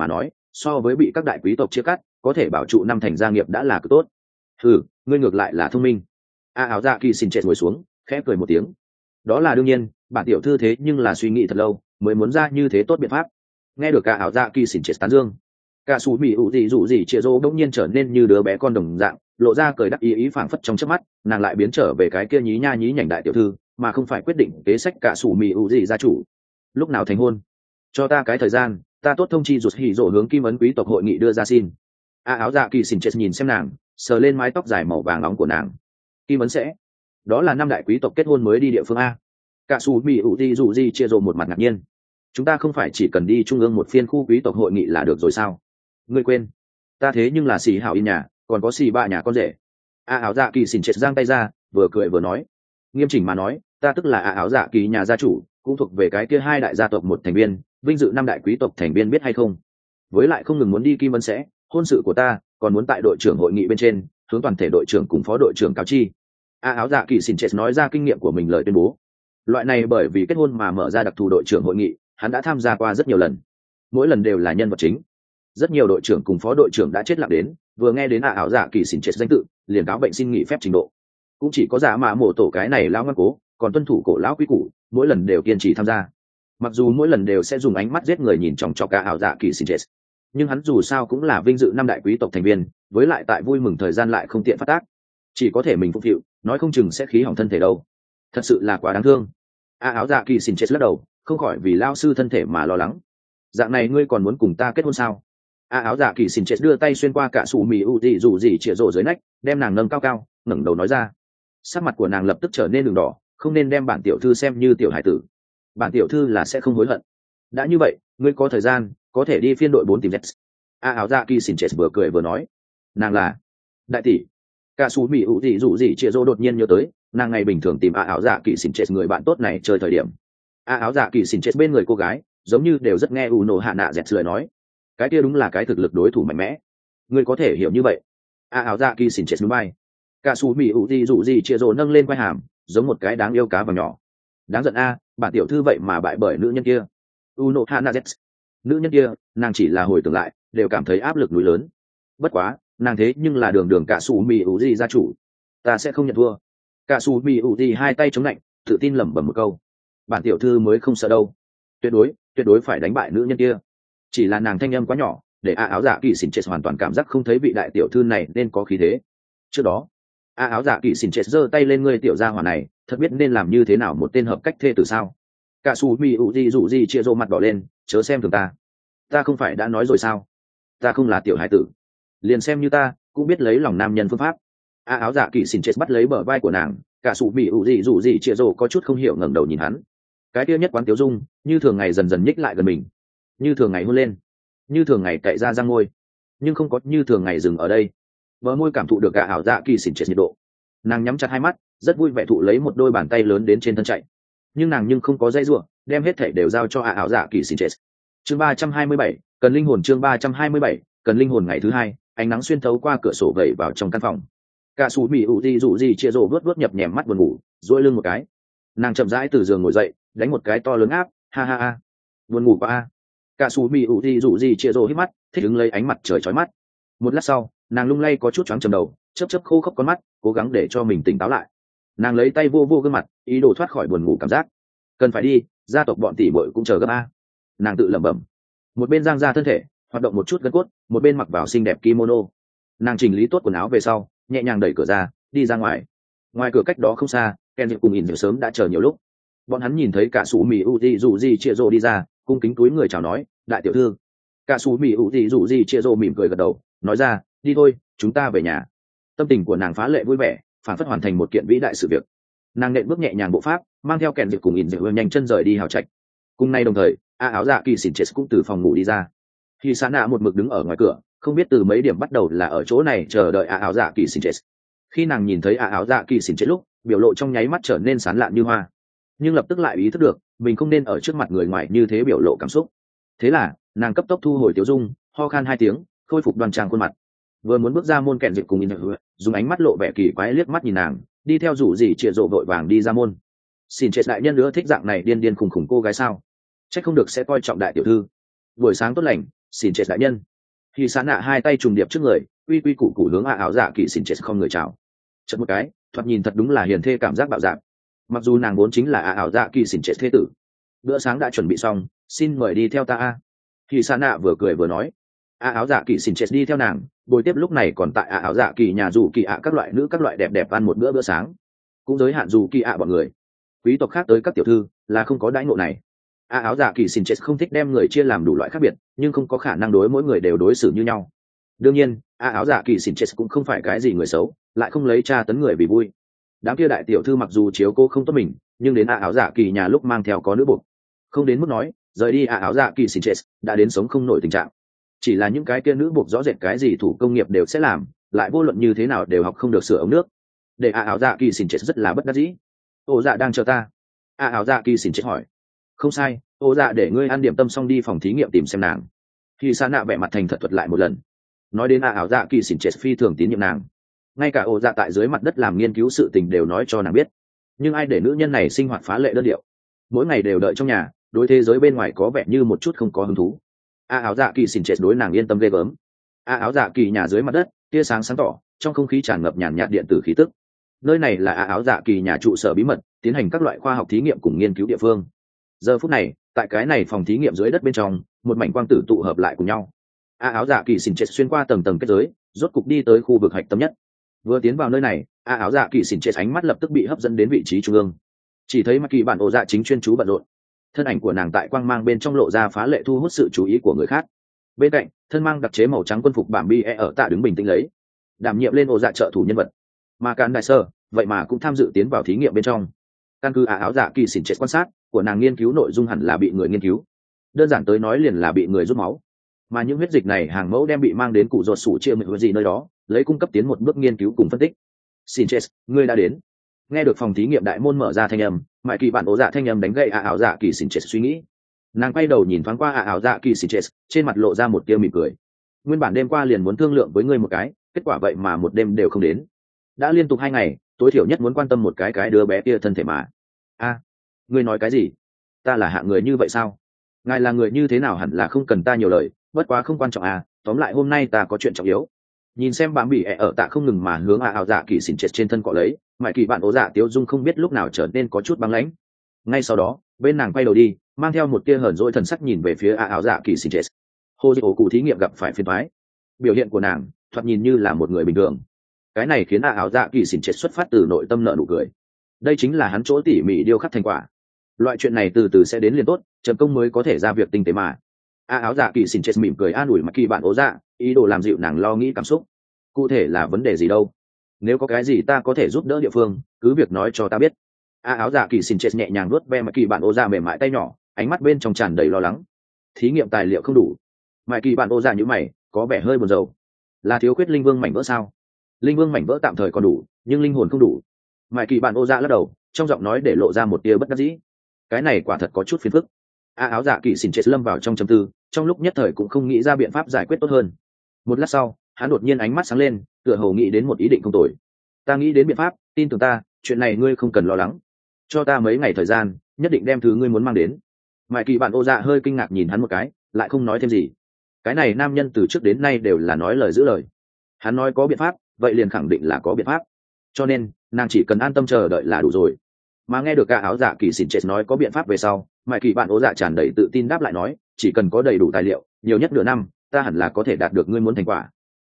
so với bị các đại quý tộc chia cắt có thể bảo trụ năm thành gia nghiệp đã là cực tốt. Ngươi ngược lại là thông minh. Áo dạ kỳ xin chết ngồi xuống khẽ cười một tiếng. Đó là đương nhiên, bản tiểu thư thế nhưng là suy nghĩ thật lâu mới muốn ra như thế tốt biện pháp. Nghe được áo dạ kỳ xin chết tán dương, cả sủ mỹ ủ dị dụ dị chia rô bỗng nhiên trở nên như đứa bé con đồng dạng, lộ ra cười đắc ý phảng phất trong chớp mắt, nàng lại biến trở về cái kia nhí nha nhí nhảnh đại tiểu thư, mà không phải quyết định kế sách cả sủ mỹ ủ dị gia chủ. Lúc nào thành hôn? Cho ta cái thời gian, ta tốt thông chi rụt hỉ rộ hướng kim ấn quý tộc hội nghị đưa ra xin. Áo dạ kỳ xin chết nhìn xem nàng, sờ lên mái tóc dài màu vàng nóng của nàng. Kim ấn sẽ? Đó là năm đại quý tộc kết hôn mới đi địa phương a. Cả sủ mỹ ủ dị dụ dị chia rô một mặt ngạc nhiên. Chúng ta không phải chỉ cần đi trung ương một phiên khu quý tộc hội nghị là được rồi sao? Ngươi quên, ta thế nhưng là xì hảo in nhà, còn có xì ba nhà con rể. Áo dạ kỳ xin chết giang tay ra, vừa cười vừa nói. Nghiêm chỉnh mà nói, ta tức là áo dạ kỳ nhà gia chủ, cũng thuộc về cái kia hai đại gia tộc một thành viên, vinh dự năm đại quý tộc thành viên biết hay không? Với lại không ngừng muốn đi kim ấn sẽ, hôn sự của ta còn muốn tại đội trưởng hội nghị bên trên hướng toàn thể đội trưởng cùng phó đội trưởng cáo chi. Áo dạ kỳ xin chết nói ra kinh nghiệm của mình lời tuyên bố. Loại này bởi vì kết hôn mà mở ra đặc thù đội trưởng hội nghị, hắn đã tham gia qua rất nhiều lần, mỗi lần đều là nhân vật chính. Rất nhiều đội trưởng cùng phó đội trưởng đã chết lặng đến, vừa nghe đến áo dạ kỳ xin chết danh tự liền cáo bệnh xin nghỉ phép trình độ. Cũng chỉ có giả mạ mổ tổ cái này lão ngoan cố còn tuân thủ cổ lão quý củ, mỗi lần đều kiên trì tham gia. Mặc dù mỗi lần đều sẽ dùng ánh mắt giết người nhìn chòng chọc cả áo dạ kỳ xin chết, nhưng hắn dù sao cũng là vinh dự năm đại quý tộc thành viên, với lại tại vui mừng thời gian lại không tiện phát tác, chỉ có thể mình phục vụ, nói không chừng sẽ khí hỏng thân thể đâu. Thật sự là quá đáng thương. Áo dạ kỳ xin chết lắc đầu, không khỏi vì lao sư thân thể mà lo lắng. Dạng này ngươi còn muốn cùng ta kết hôn sao? Áo dạ kỳ xin chết đưa tay xuyên qua cả sủ mì u dị dù gì chĩa rổ dưới nách, đem nàng nâng cao cao, ngẩng đầu nói ra. Sắc mặt của nàng lập tức trở nên đường đỏ, không nên đem bản tiểu thư xem như tiểu hải tử. Bản tiểu thư là sẽ không hối hận. Đã như vậy, ngươi có thời gian có thể đi phiên đội 4 tìm Jets. Áo dạ kỳ xin chết vừa cười vừa nói. Nàng là đại tỷ. Cả sủ mì u dị dù gì chĩa rổ đột nhiên nhớ tới, nàng ngày bình thường tìm áo dạ kỳ xin chết người bạn tốt này chơi thời điểm. Áo dạ kỳ xin chết bên người cô gái giống như đều rất nghe Uno hạ nạ dẹt lời nói. Cái kia đúng là cái thực lực đối thủ mạnh mẽ, ngươi có thể hiểu như vậy. Áo dạ kỳ xin chết núi bay. Cả sủ mì ủ gì dụ gì chia rồ nâng lên quai hàm, giống một cái đáng yêu cá vàng nhỏ. Đáng giận a, bản tiểu thư vậy mà bại bởi nữ nhân kia. Uno Hanazet. Nữ nhân kia, nàng chỉ là hồi tưởng lại, đều cảm thấy áp lực núi lớn. Bất quá, nàng thế nhưng là đường đường cả sủ mì ủ gì gia chủ. Ta sẽ không nhận thua. Cả sủ mì ủ gì hai tay chống lạnh, tự tin lẩm bẩm một câu. Bản tiểu thư mới không sợ đâu. Tuyệt đối phải đánh bại nữ nhân kia. Chỉ là nàng thanh âm quá nhỏ, để áo dạ kỳ xin chết hoàn toàn cảm giác không thấy vị đại tiểu thư này nên có khí thế. Trước đó, áo dạ kỳ xin chết giơ tay lên ngươi tiểu gia hỏa này, thật biết nên làm như thế nào một tên hợp cách thê tử sao? Cả su mi u di dụ di chia rô mặt đỏ lên, chớ xem thường ta không phải đã nói rồi sao? Ta không là tiểu hải tử, liền xem như ta cũng biết lấy lòng nam nhân phương pháp. Áo dạ kỳ xin chết bắt lấy bờ vai của nàng, cả su mi u di dụ di chia rô có chút không hiểu ngẩng đầu nhìn hắn. Cái kia nhất quán tiếu dung, như thường ngày dần dần nhích lại gần mình, như thường ngày hôn lên, như thường ngày cậy ra răng môi, nhưng không có như thường ngày dừng ở đây. Bờ môi cảm thụ được cả ảo dạ kỳ xỉn chết nhiệt độ, nàng nhắm chặt hai mắt, rất vui vẻ thụ lấy một đôi bàn tay lớn đến trên thân chạy, nhưng nàng không có dây ruộng, đem hết thảy đều giao cho ảo dạ kỳ xỉn chết. Chương 327, cần linh hồn. Chương 327, cần linh hồn. Ngày thứ hai, ánh nắng xuyên thấu qua cửa sổ vẩy vào trong căn phòng. Cả sủ mì ủ di dụ gì chia rổ vớt nhập nhèm mắt buồn ngủ, duỗi lưng một cái, nàng chậm rãi từ giường ngồi dậy, đánh một cái to lớn áp, ha ha ha, buồn ngủ quá a. Cả sủ mì ủ di dụ gì chia rổ hít mắt, thích ứng lấy ánh mặt trời chói mắt. Một lát sau, nàng lung lay có chút choáng trầm đầu, chớp khô khốc con mắt, cố gắng để cho mình tỉnh táo lại. Nàng lấy tay vô gương mặt, ý đồ thoát khỏi buồn ngủ cảm giác. Cần phải đi, gia tộc bọn tỷ muội cũng chờ gấp a. Nàng tự lẩm bẩm, một bên giang ra thân thể, hoạt động một chút gân cốt, một bên mặc vào xinh đẹp kimono. Nàng chỉnh lý tốt quần áo về sau, nhẹ nhàng đẩy cửa ra, đi ra ngoài. Ngoài cửa cách đó không xa, Ken cùng In sớm đã chờ nhiều lúc. Bọn hắn nhìn thấy cả sủ mì Uzi dù gì chia rô đi ra, cung kính túi người chào nói, đại tiểu thư. Cả sủ mì Uzi dù gì chia rô mỉm cười gật đầu, nói ra, đi thôi, chúng ta về nhà. Tâm tình của nàng phá lệ vui vẻ, phản phất hoàn thành một kiện vĩ đại sự việc. Nàng nện bước nhẹ nhàng bộ pháp, mang theo Ken cùng In nhanh chân rời đi hào trạch. Cùng nay đồng thời, áo dạ kỳ xỉn chết cũng từ phòng ngủ đi ra. Khi Sa Nạ một mực đứng ở ngoài cửa, không biết từ mấy điểm bắt đầu là ở chỗ này chờ đợi áo dạ kỳ xỉn chết. Khi nàng nhìn thấy áo dạ kỳ xỉn chết lúc, biểu lộ trong nháy mắt trở nên sán lạn như hoa, nhưng lập tức lại ý thức được mình không nên ở trước mặt người ngoài như thế biểu lộ cảm xúc. Thế là nàng cấp tốc thu hồi tiểu dung, ho khan hai tiếng, khôi phục đoan trang khuôn mặt. Vừa muốn bước ra môn, Kẹn Dịp cùng In dùng ánh mắt lộ vẻ kỳ quái liếc mắt nhìn nàng, đi theo rủ gì chĩa rộ vội vàng đi ra môn. Xin chết đại nhân nữa thích dạng này điên điên khùng khùng cô gái sao? Chắc không được sẽ coi trọng đại tiểu thư. Buổi sáng tốt lành, xin chết đại nhân. Thì Sán nạ hai tay trùng điệp trước người, uy quy củ củ hướng áo dạ kỳ xỉn chết không người chào. Chợt một cái, thoạt nhìn thật đúng là hiền thê cảm giác bạo dạn. Mặc dù nàng vốn chính là áo dạ kỳ xỉn chết thế tử. Bữa sáng đã chuẩn bị xong, xin mời đi theo ta. Thì Sán nạ vừa cười vừa nói. Áo dạ kỳ xỉn chết đi theo nàng, buổi tiếp lúc này còn tại áo dạ kỳ nhà dù kỳ các loại nữ các loại đẹp đẹp ăn một bữa sáng. Cũng giới hạn dù kỳ bọn người. Quý tộc khác tới các tiểu thư là không có đãi ngộ này. Áo dạ kỳ xỉn chết không thích đem người chia làm đủ loại khác biệt, nhưng không có khả năng đối mỗi người đều đối xử như nhau. Đương nhiên áo dạ kỳ xỉn chết cũng không phải cái gì người xấu, lại không lấy tra tấn người vì vui. Đám kia đại tiểu thư mặc dù chiếu cô không tốt mình, nhưng đến áo dạ kỳ nhà lúc mang theo có nữ buộc, không đến mức nói rời đi áo dạ kỳ xỉn chết đã đến sống không nổi tình trạng. Chỉ là những cái kia nữ buộc rõ rệt cái gì thủ công nghiệp đều sẽ làm, lại vô luận như thế nào đều học không được sửa ống nước. Để áo dạ kỳ xỉn chết rất là bất đắc dĩ. Ô dạ đang chờ ta. Áo dạ kỳ xỉn chết hỏi. Không sai, ô dạ để ngươi ăn điểm tâm xong đi phòng thí nghiệm tìm xem nàng. Khi Sa nạ vẻ mặt thành thật thuật lại một lần. Nói đến áo dạ kỳ xỉn chết phi thường tín nhiệm nàng, ngay cả ô dạ tại dưới mặt đất làm nghiên cứu sự tình đều nói cho nàng biết. Nhưng ai để nữ nhân này sinh hoạt phá lệ đơn điệu, mỗi ngày đều đợi trong nhà, đối thế giới bên ngoài có vẻ như một chút không có hứng thú. Áo dạ kỳ xỉn chết đối nàng yên tâm ghê gớm. Áo dạ kỳ nhà dưới mặt đất, tia sáng sáng tỏ, trong không khí tràn ngập nhàn nhạt điện tử khí tức. Nơi này là áo dạ kỳ nhà trụ sở bí mật, tiến hành các loại khoa học thí nghiệm cùng nghiên cứu địa phương. Giờ phút này, tại cái này phòng thí nghiệm dưới đất bên trong, một mảnh quang tử tụ hợp lại cùng nhau. Áo dạ kỳ xỉn chết xuyên qua tầng tầng kết giới, rốt cục đi tới khu vực hạch tâm nhất. Vừa tiến vào nơi này, áo dạ kỳ xỉn chết ánh mắt lập tức bị hấp dẫn đến vị trí trung ương. Chỉ thấy Mạc Kỳ bản ổ dạ chính chuyên chú bận rộn, thân ảnh của nàng tại quang mang bên trong lộ ra phá lệ thu hút sự chú ý của người khác. Bên cạnh, thân mang đặc chế màu trắng quân phục bảm bi ở tạ đứng bình tĩnh lấy, đảm nhiệm lên ổ dạ trợ thủ nhân vật. Mà Càn Đại Sơ vậy mà cũng tham dự tiến vào thí nghiệm bên trong. Căn cứ áo dạ kỳ xỉn chết quan sát của nàng, nghiên cứu nội dung hẳn là bị người nghiên cứu, đơn giản tới nói liền là bị người rút máu. Mà những huyết dịch này hàng mẫu đem bị mang đến cụ ruột sủ chia mệnh gì nơi đó, lấy cung cấp tiến một bước nghiên cứu cùng phân tích. Xỉn chết, ngươi đã đến. Nghe được phòng thí nghiệm đại môn mở ra thanh âm, Mại Kỳ bản ổ dạ thanh âm đánh gậy áo dạ kỳ xỉn chết suy nghĩ. Nàng quay đầu nhìn thoáng qua áo dạ kỳ xỉn chết, trên mặt lộ ra một tia mỉm cười. Nguyên bản đêm qua liền muốn thương lượng với ngươi một cái, kết quả vậy mà một đêm đều không đến. Đã liên tục 2 ngày, tối thiểu nhất muốn quan tâm một cái đứa bé kia thân thể mà. Ngươi nói cái gì? Ta là hạng người như vậy sao? Ngài là người như thế nào hẳn là không cần ta nhiều lời, bất quá không quan trọng tóm lại hôm nay ta có chuyện trọng yếu. Nhìn xem bám bỉ ở tạ không ngừng mà hướng áo dạ kỳ xỉn chết trên thân cọ lấy, Mại Kỳ bạn ố dạ Tiếu Dung không biết lúc nào trở nên có chút băng lãnh. Ngay sau đó, bên nàng quay đầu đi, mang theo một tia hờn dỗi thần sắc nhìn về phía áo dạ kỳ xỉn chết. Hồ dị ổ cụ thí nghiệm gặp phải phiền toái. Biểu hiện của nàng thoạt nhìn như là một người bình thường. Cái này khiến áo dạ kỳ xỉn chết xuất phát từ nội tâm nợ nụ cười. Đây chính là hắn chỗ tỉ mỉ điêu khắc thành quả. Loại chuyện này từ từ sẽ đến liền tốt, chấm công mới có thể ra việc tinh tế mà. Áo dạ kỳ xỉn chết mỉm cười an ủi Mạc Kỳ bạn ố dạ, ý đồ làm dịu nàng lo nghĩ cảm xúc. Cụ thể là vấn đề gì đâu? Nếu có cái gì ta có thể giúp đỡ địa phương, cứ việc nói cho ta biết. Áo dạ kỳ xỉn chết nhẹ nhàng nuốt ve Mạc Kỳ bạn ố dạ mềm mại tay nhỏ, ánh mắt bên trong tràn đầy lo lắng. Thí nghiệm tài liệu không đủ. Mạc Kỳ bạn ố dạ nhíu mày, có vẻ hơi buồn rầu. Là thiếu khuyết linh vương mảnh vỡ sao? Linh vương mảnh vỡ tạm thời còn đủ, nhưng linh hồn không đủ. Mạc Kỳ bạn ố dạ lắc đầu, trong giọng nói để lộ ra một tia bất đắc dĩ. Cái này quả thật có chút phiền phức. Áo dạ kỳ xỉn chết lâm vào trong trầm tư, trong lúc nhất thời cũng không nghĩ ra biện pháp giải quyết tốt hơn. Một lát sau, hắn đột nhiên ánh mắt sáng lên, tựa hồ nghĩ đến một ý định không tồi. Ta nghĩ đến biện pháp, tin tưởng ta, chuyện này ngươi không cần lo lắng. Cho ta mấy ngày thời gian, nhất định đem thứ ngươi muốn mang đến. Mại Kỳ bạn ô dạ hơi kinh ngạc nhìn hắn một cái, lại không nói thêm gì. Cái này nam nhân từ trước đến nay đều là nói lời giữ lời. Hắn nói có biện pháp, vậy liền khẳng định là có biện pháp. Cho nên, nàng chỉ cần an tâm chờ đợi là đủ rồi. Mà nghe được cả áo dạ kỳ xỉn chết nói có biện pháp về sau, Mại Kỳ bạn ô dạ tràn đầy tự tin đáp lại nói, chỉ cần có đầy đủ tài liệu, nhiều nhất nửa năm, ta hẳn là có thể đạt được ngươi muốn thành quả.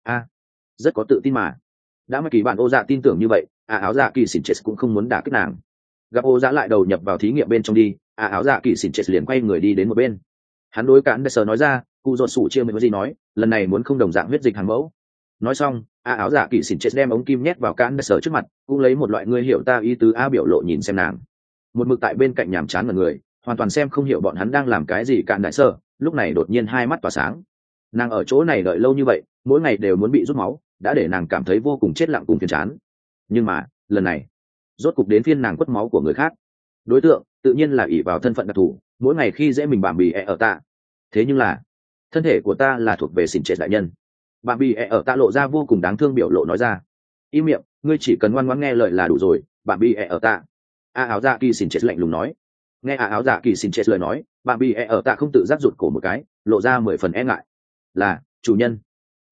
Rất có tự tin mà. Đã Mại Kỳ bạn ô dạ tin tưởng như vậy, áo dạ kỳ xỉn chết cũng không muốn đả kích nàng. Gặp ô dạ lại đầu nhập vào thí nghiệm bên trong đi, áo dạ kỳ xỉn chết liền quay người đi đến một bên. Hắn đối cản Sờ nói ra, cụ dột sủ chia mình gì nói, lần này muốn không đồng dạng huyết dịch hàng mẫu. Nói xong, áo dạ kỳ xỉn chết đem ống kim nhét vào cản Sờ trước mặt, cũng lấy một loại ngươi hiểu ta ý tứ biểu lộ nhìn xem nàng. Một mực tại bên cạnh nhàm chán mọi người, hoàn toàn xem không hiểu bọn hắn đang làm cái gì. Cản Đại Sơ lúc này đột nhiên hai mắt tỏa sáng. Nàng ở chỗ này đợi lâu như vậy, mỗi ngày đều muốn bị rút máu, đã để nàng cảm thấy vô cùng chết lặng cùng phiền chán. Nhưng mà lần này rốt cục đến phiên nàng quất máu của người khác. Đối tượng tự nhiên là ỷ vào thân phận đặc thù, mỗi ngày khi dễ mình bảm bì ở ta. Thế nhưng là thân thể của ta là thuộc về xỉn trệ đại nhân. Bảm bì ở ta lộ ra vô cùng đáng thương biểu lộ nói ra, im miệng, ngươi chỉ cần ngoan ngoãn nghe lời là đủ rồi. Bảm bì ở ta. Áo dạ kỳ xỉn trệ lạnh lùng nói. Nghe áo dạ kỳ xỉn trệ lời nói, bảm bì ở ta không tự giác rụt cổ một cái, lộ ra 10 phần e ngại. Là chủ nhân.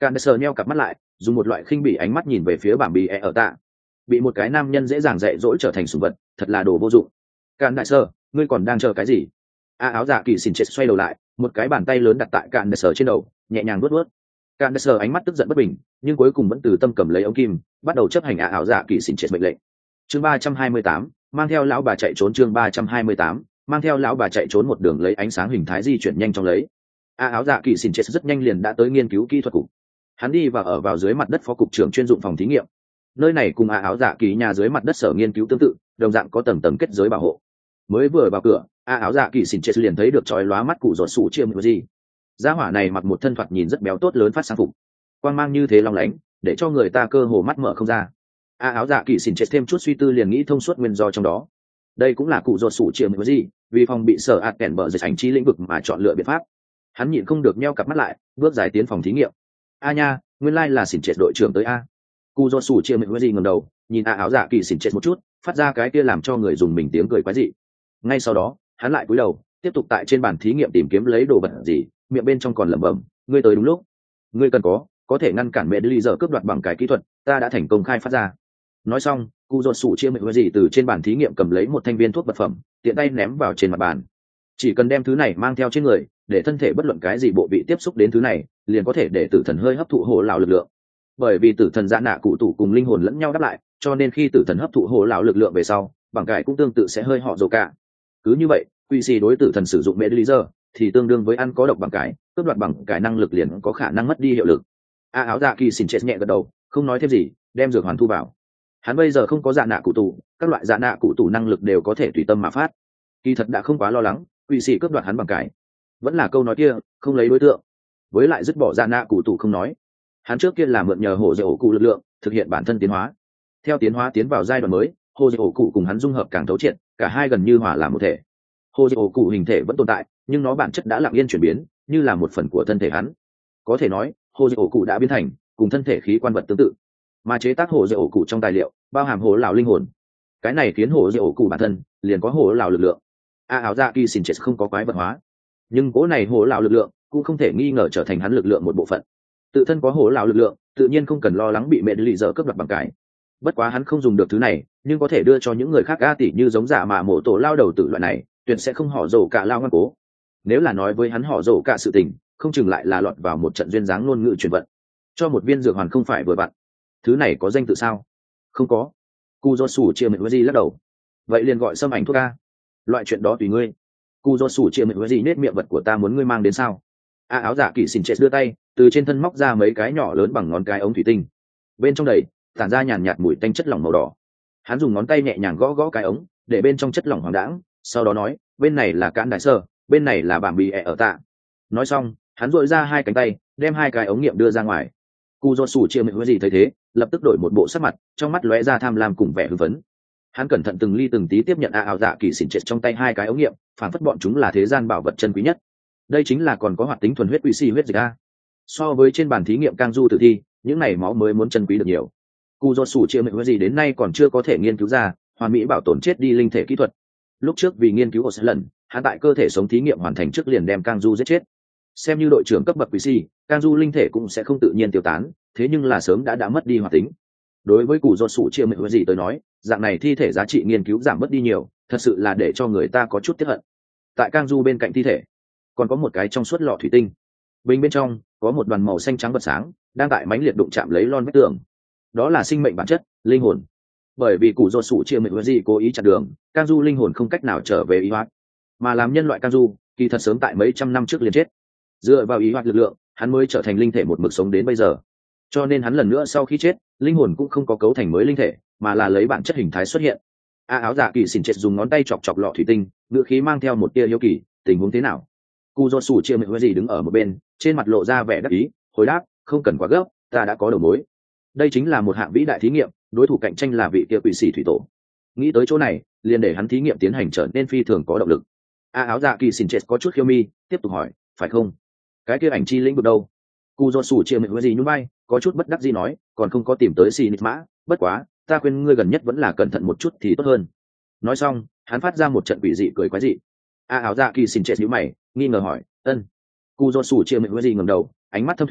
Cạn sờ nheo cặp mắt lại, dùng một loại khinh bỉ ánh mắt nhìn về phía bảng bì ở tạ. Bị một cái nam nhân dễ dàng dạy dỗ trở thành sủng vật, thật là đồ vô dụng. Cạn đại sơ, ngươi còn đang chờ cái gì? Áo dạ kỳ xỉn chết xoay đầu lại, một cái bàn tay lớn đặt tại Cạn sờ trên đầu, nhẹ nhàng vuốt vuốt. Cạn sờ ánh mắt tức giận bất bình, nhưng cuối cùng vẫn từ tâm cầm lấy ống kim, bắt đầu chấp hành áo dạ kỳ xỉn chết mệnh lệnh. Chương 328, mang theo lão bà chạy trốn. Chương 328, mang theo lão bà chạy trốn. Một đường lấy ánh sáng hình thái di chuyển nhanh trong lấy. Áo dạ kỳ xỉn chết rất nhanh liền đã tới nghiên cứu kỹ thuật cục. Hắn đi và ở vào dưới mặt đất phó cục trưởng chuyên dụng phòng thí nghiệm. Nơi này cùng áo dạ kỳ nhà dưới mặt đất sở nghiên cứu tương tự, đồng dạng có tầng tầng kết giới bảo hộ. Mới vừa vào cửa, áo dạ kỳ xỉn chết liền thấy được chói lóa mắt cụ ruột sủ chiêm gì. Gia hỏa này mặc một thân thoạt nhìn rất béo tốt lớn phát sang phục, quang mang như thế long lánh, để cho người ta cơ hồ mắt mở không ra. Áo dạ kỳ xỉn chết thêm chút suy tư liền nghĩ thông suốt nguyên do trong đó. Đây cũng là cụ ruột sủ chiêm gì, vì phòng bị sở ạt kèn bờ dịch hành trí lĩnh vực mà chọn lựa biện pháp. Hắn nhịn không được nheo cặp mắt lại, bước dài tiến phòng thí nghiệm. Nha, nguyên lai là xỉn chết đội trưởng tới a. Cụ do sủ chia mệnh gì ngẩng đầu, nhìn áo dạ kỳ xỉn chết một chút, phát ra cái kia làm cho người dùng mình tiếng cười quái dị. Ngay sau đó, hắn lại cúi đầu, tiếp tục tại trên bàn thí nghiệm tìm kiếm lấy đồ vật gì, miệng bên trong còn lẩm bẩm, ngươi tới đúng lúc. Ngươi cần có thể ngăn cản mẹ đi giờ cướp đoạt bằng cái kỹ thuật, ta đã thành công khai phát ra. Nói xong, cụ do sủ chia mệnh gì từ trên bàn thí nghiệm cầm lấy một thanh viên thuốc vật phẩm, tiện tay ném vào trên mặt bàn. Chỉ cần đem thứ này mang theo trên người, để thân thể bất luận cái gì bộ vị tiếp xúc đến thứ này, liền có thể để tử thần hơi hấp thụ hồ lão lực lượng. Bởi vì tử thần dạ nạ cụ tủ cùng linh hồn lẫn nhau đáp lại, cho nên khi tử thần hấp thụ hồ lão lực lượng về sau, bằng cải cũng tương tự sẽ hơi họ dầu cả. Cứ như vậy, quỷ sĩ đối tử thần sử dụng mẹ lý giờ thì tương đương với ăn có độc bằng cải, cướp đoạt bằng cải năng lực liền có khả năng mất đi hiệu lực. Áo dạ kỳ xỉn chết nhẹ gật đầu, không nói thêm gì, đem dược hoàn thu vào. Hắn bây giờ không có dạ nạ cụ tủ, các loại dạ nạ cụ tủ năng lực đều có thể tùy tâm mà phát. Kỳ thật đã không quá lo lắng, quỷ sĩ cướp đoạt hắn bằng cải. Vẫn là câu nói kia, không lấy đối tượng. Với lại dứt bỏ dạ nạ cụ tủ không nói, hắn trước kia là mượn nhờ hồ dễ ổ cụ lực lượng thực hiện bản thân tiến hóa. Theo tiến hóa tiến vào giai đoạn mới, hồ dễ ổ cụ cùng hắn dung hợp càng thấu triệt, cả hai gần như hòa làm một thể. Hồ dễ ổ cụ hình thể vẫn tồn tại, nhưng nó bản chất đã lặng yên chuyển biến, như là một phần của thân thể hắn. Có thể nói, hồ dễ ổ cụ đã biến thành cùng thân thể khí quan vật tương tự. Mà chế tác hồ dễ ổ cụ trong tài liệu bao hàm hồ lão linh hồn. Cái này khiến hồ dễ ổ cụ bản thân liền có hồ lão lực lượng. Áo dạ kỳ xỉn chết không có quái vật hóa, nhưng cố này hồ lão lực lượng cũng không thể nghi ngờ trở thành hắn lực lượng một bộ phận. Tự thân có hồ lão lực lượng, tự nhiên không cần lo lắng bị mẹ lì dở cướp đoạt bằng cái. Bất quá hắn không dùng được thứ này, nhưng có thể đưa cho những người khác a tỷ như giống giả mà mổ tổ lao đầu tử loại này, tuyệt sẽ không họ rổ cả lao ngoan cố. Nếu là nói với hắn họ rổ cả sự tình, không chừng lại là lọt vào một trận duyên dáng ngôn ngữ truyền vận. Cho một viên dược hoàn không phải vừa vặn. Thứ này có danh tự sao? Không có. Cu do sủ chia mệnh với gì lắc đầu. Vậy liền gọi xâm ảnh thuốc a. Loại chuyện đó tùy ngươi. Cu do sủ chia mệnh với gì nết miệng vật của ta muốn ngươi mang đến sao? Áo dạ kỳ xỉn chết đưa tay từ trên thân móc ra mấy cái nhỏ lớn bằng ngón cái ống thủy tinh, bên trong đầy tản ra nhàn nhạt mùi tanh chất lỏng màu đỏ. Hắn dùng ngón tay nhẹ nhàng gõ gõ cái ống để bên trong chất lỏng hoàng đãng, sau đó nói, bên này là cạn đại sơ, bên này là bảng bì ở tạ. Nói xong, hắn duỗi ra hai cánh tay đem hai cái ống nghiệm đưa ra ngoài. Cu do sủ chia mệnh với gì thấy thế, lập tức đổi một bộ sắc mặt, trong mắt lóe ra tham lam cùng vẻ hưng phấn. Hắn cẩn thận từng ly từng tí tiếp nhận áo dạ kỳ xỉn chết trong tay hai cái ống nghiệm, phản phất bọn chúng là thế gian bảo vật chân quý nhất. Đây chính là còn có hoạt tính thuần huyết quỷ si huyết dịch a. So với trên bàn thí nghiệm cang du tử thi, những này máu mới muốn chân quý được nhiều. Cụ do sủ chia mệnh với gì đến nay còn chưa có thể nghiên cứu ra hoàn mỹ bảo tồn chết đi linh thể kỹ thuật. Lúc trước vì nghiên cứu một lần, hắn tại cơ thể sống thí nghiệm hoàn thành trước liền đem cang du giết chết. Xem như đội trưởng cấp bậc quỷ si, cang du linh thể cũng sẽ không tự nhiên tiêu tán, thế nhưng là sớm đã mất đi hoạt tính. Đối với cụ do sủ chia mệnh với gì tới nói, dạng này thi thể giá trị nghiên cứu giảm mất đi nhiều, thật sự là để cho người ta có chút tiếc hận. Tại cang du bên cạnh thi thể còn có một cái trong suốt lọ thủy tinh, bình bên trong có một đoàn màu xanh trắng bật sáng đang tại mãnh liệt đụng chạm lấy lon vách tường. Đó là sinh mệnh bản chất, linh hồn. Bởi vì cụ do sủ chia mệnh với gì cố ý chặn đường, cang du linh hồn không cách nào trở về ý hoạt, mà làm nhân loại cang du kỳ thật sớm tại mấy trăm năm trước liền chết. Dựa vào ý hoạt lực lượng, hắn mới trở thành linh thể một mực sống đến bây giờ. Cho nên hắn lần nữa sau khi chết, linh hồn cũng không có cấu thành mới linh thể, mà là lấy bản chất hình thái xuất hiện. Áo dạ kỳ xỉn chết dùng ngón tay chọc chọc lọ thủy tinh, ngữ khí mang theo một tia hiếu kỳ, tình huống thế nào? Cu do sủ chia mệnh với gì đứng ở một bên, trên mặt lộ ra vẻ đắc ý, hồi đáp, không cần quá gấp, ta đã có đầu mối. Đây chính là một hạng vĩ đại thí nghiệm, đối thủ cạnh tranh là vị kia quỷ sĩ thủy tổ. Nghĩ tới chỗ này, liền để hắn thí nghiệm tiến hành trở nên phi thường có động lực. Áo dạ kỳ xỉn chết có chút khiêu mi, tiếp tục hỏi, phải không? Cái kia ảnh chi lĩnh vực đâu? Cu do sủ chia mệnh với gì nhún vai, có chút bất đắc dĩ nói, còn không có tìm tới xì nít mã, bất quá, ta khuyên ngươi gần nhất vẫn là cẩn thận một chút thì tốt hơn. Nói xong, hắn phát ra một trận quỷ dị cười quái dị. Áo dạ kỳ xỉn chết nhíu mày, nghi ngờ hỏi, ân? Cu do sủ chia mệnh với gì ngẩng đầu, ánh mắt thâm thúy,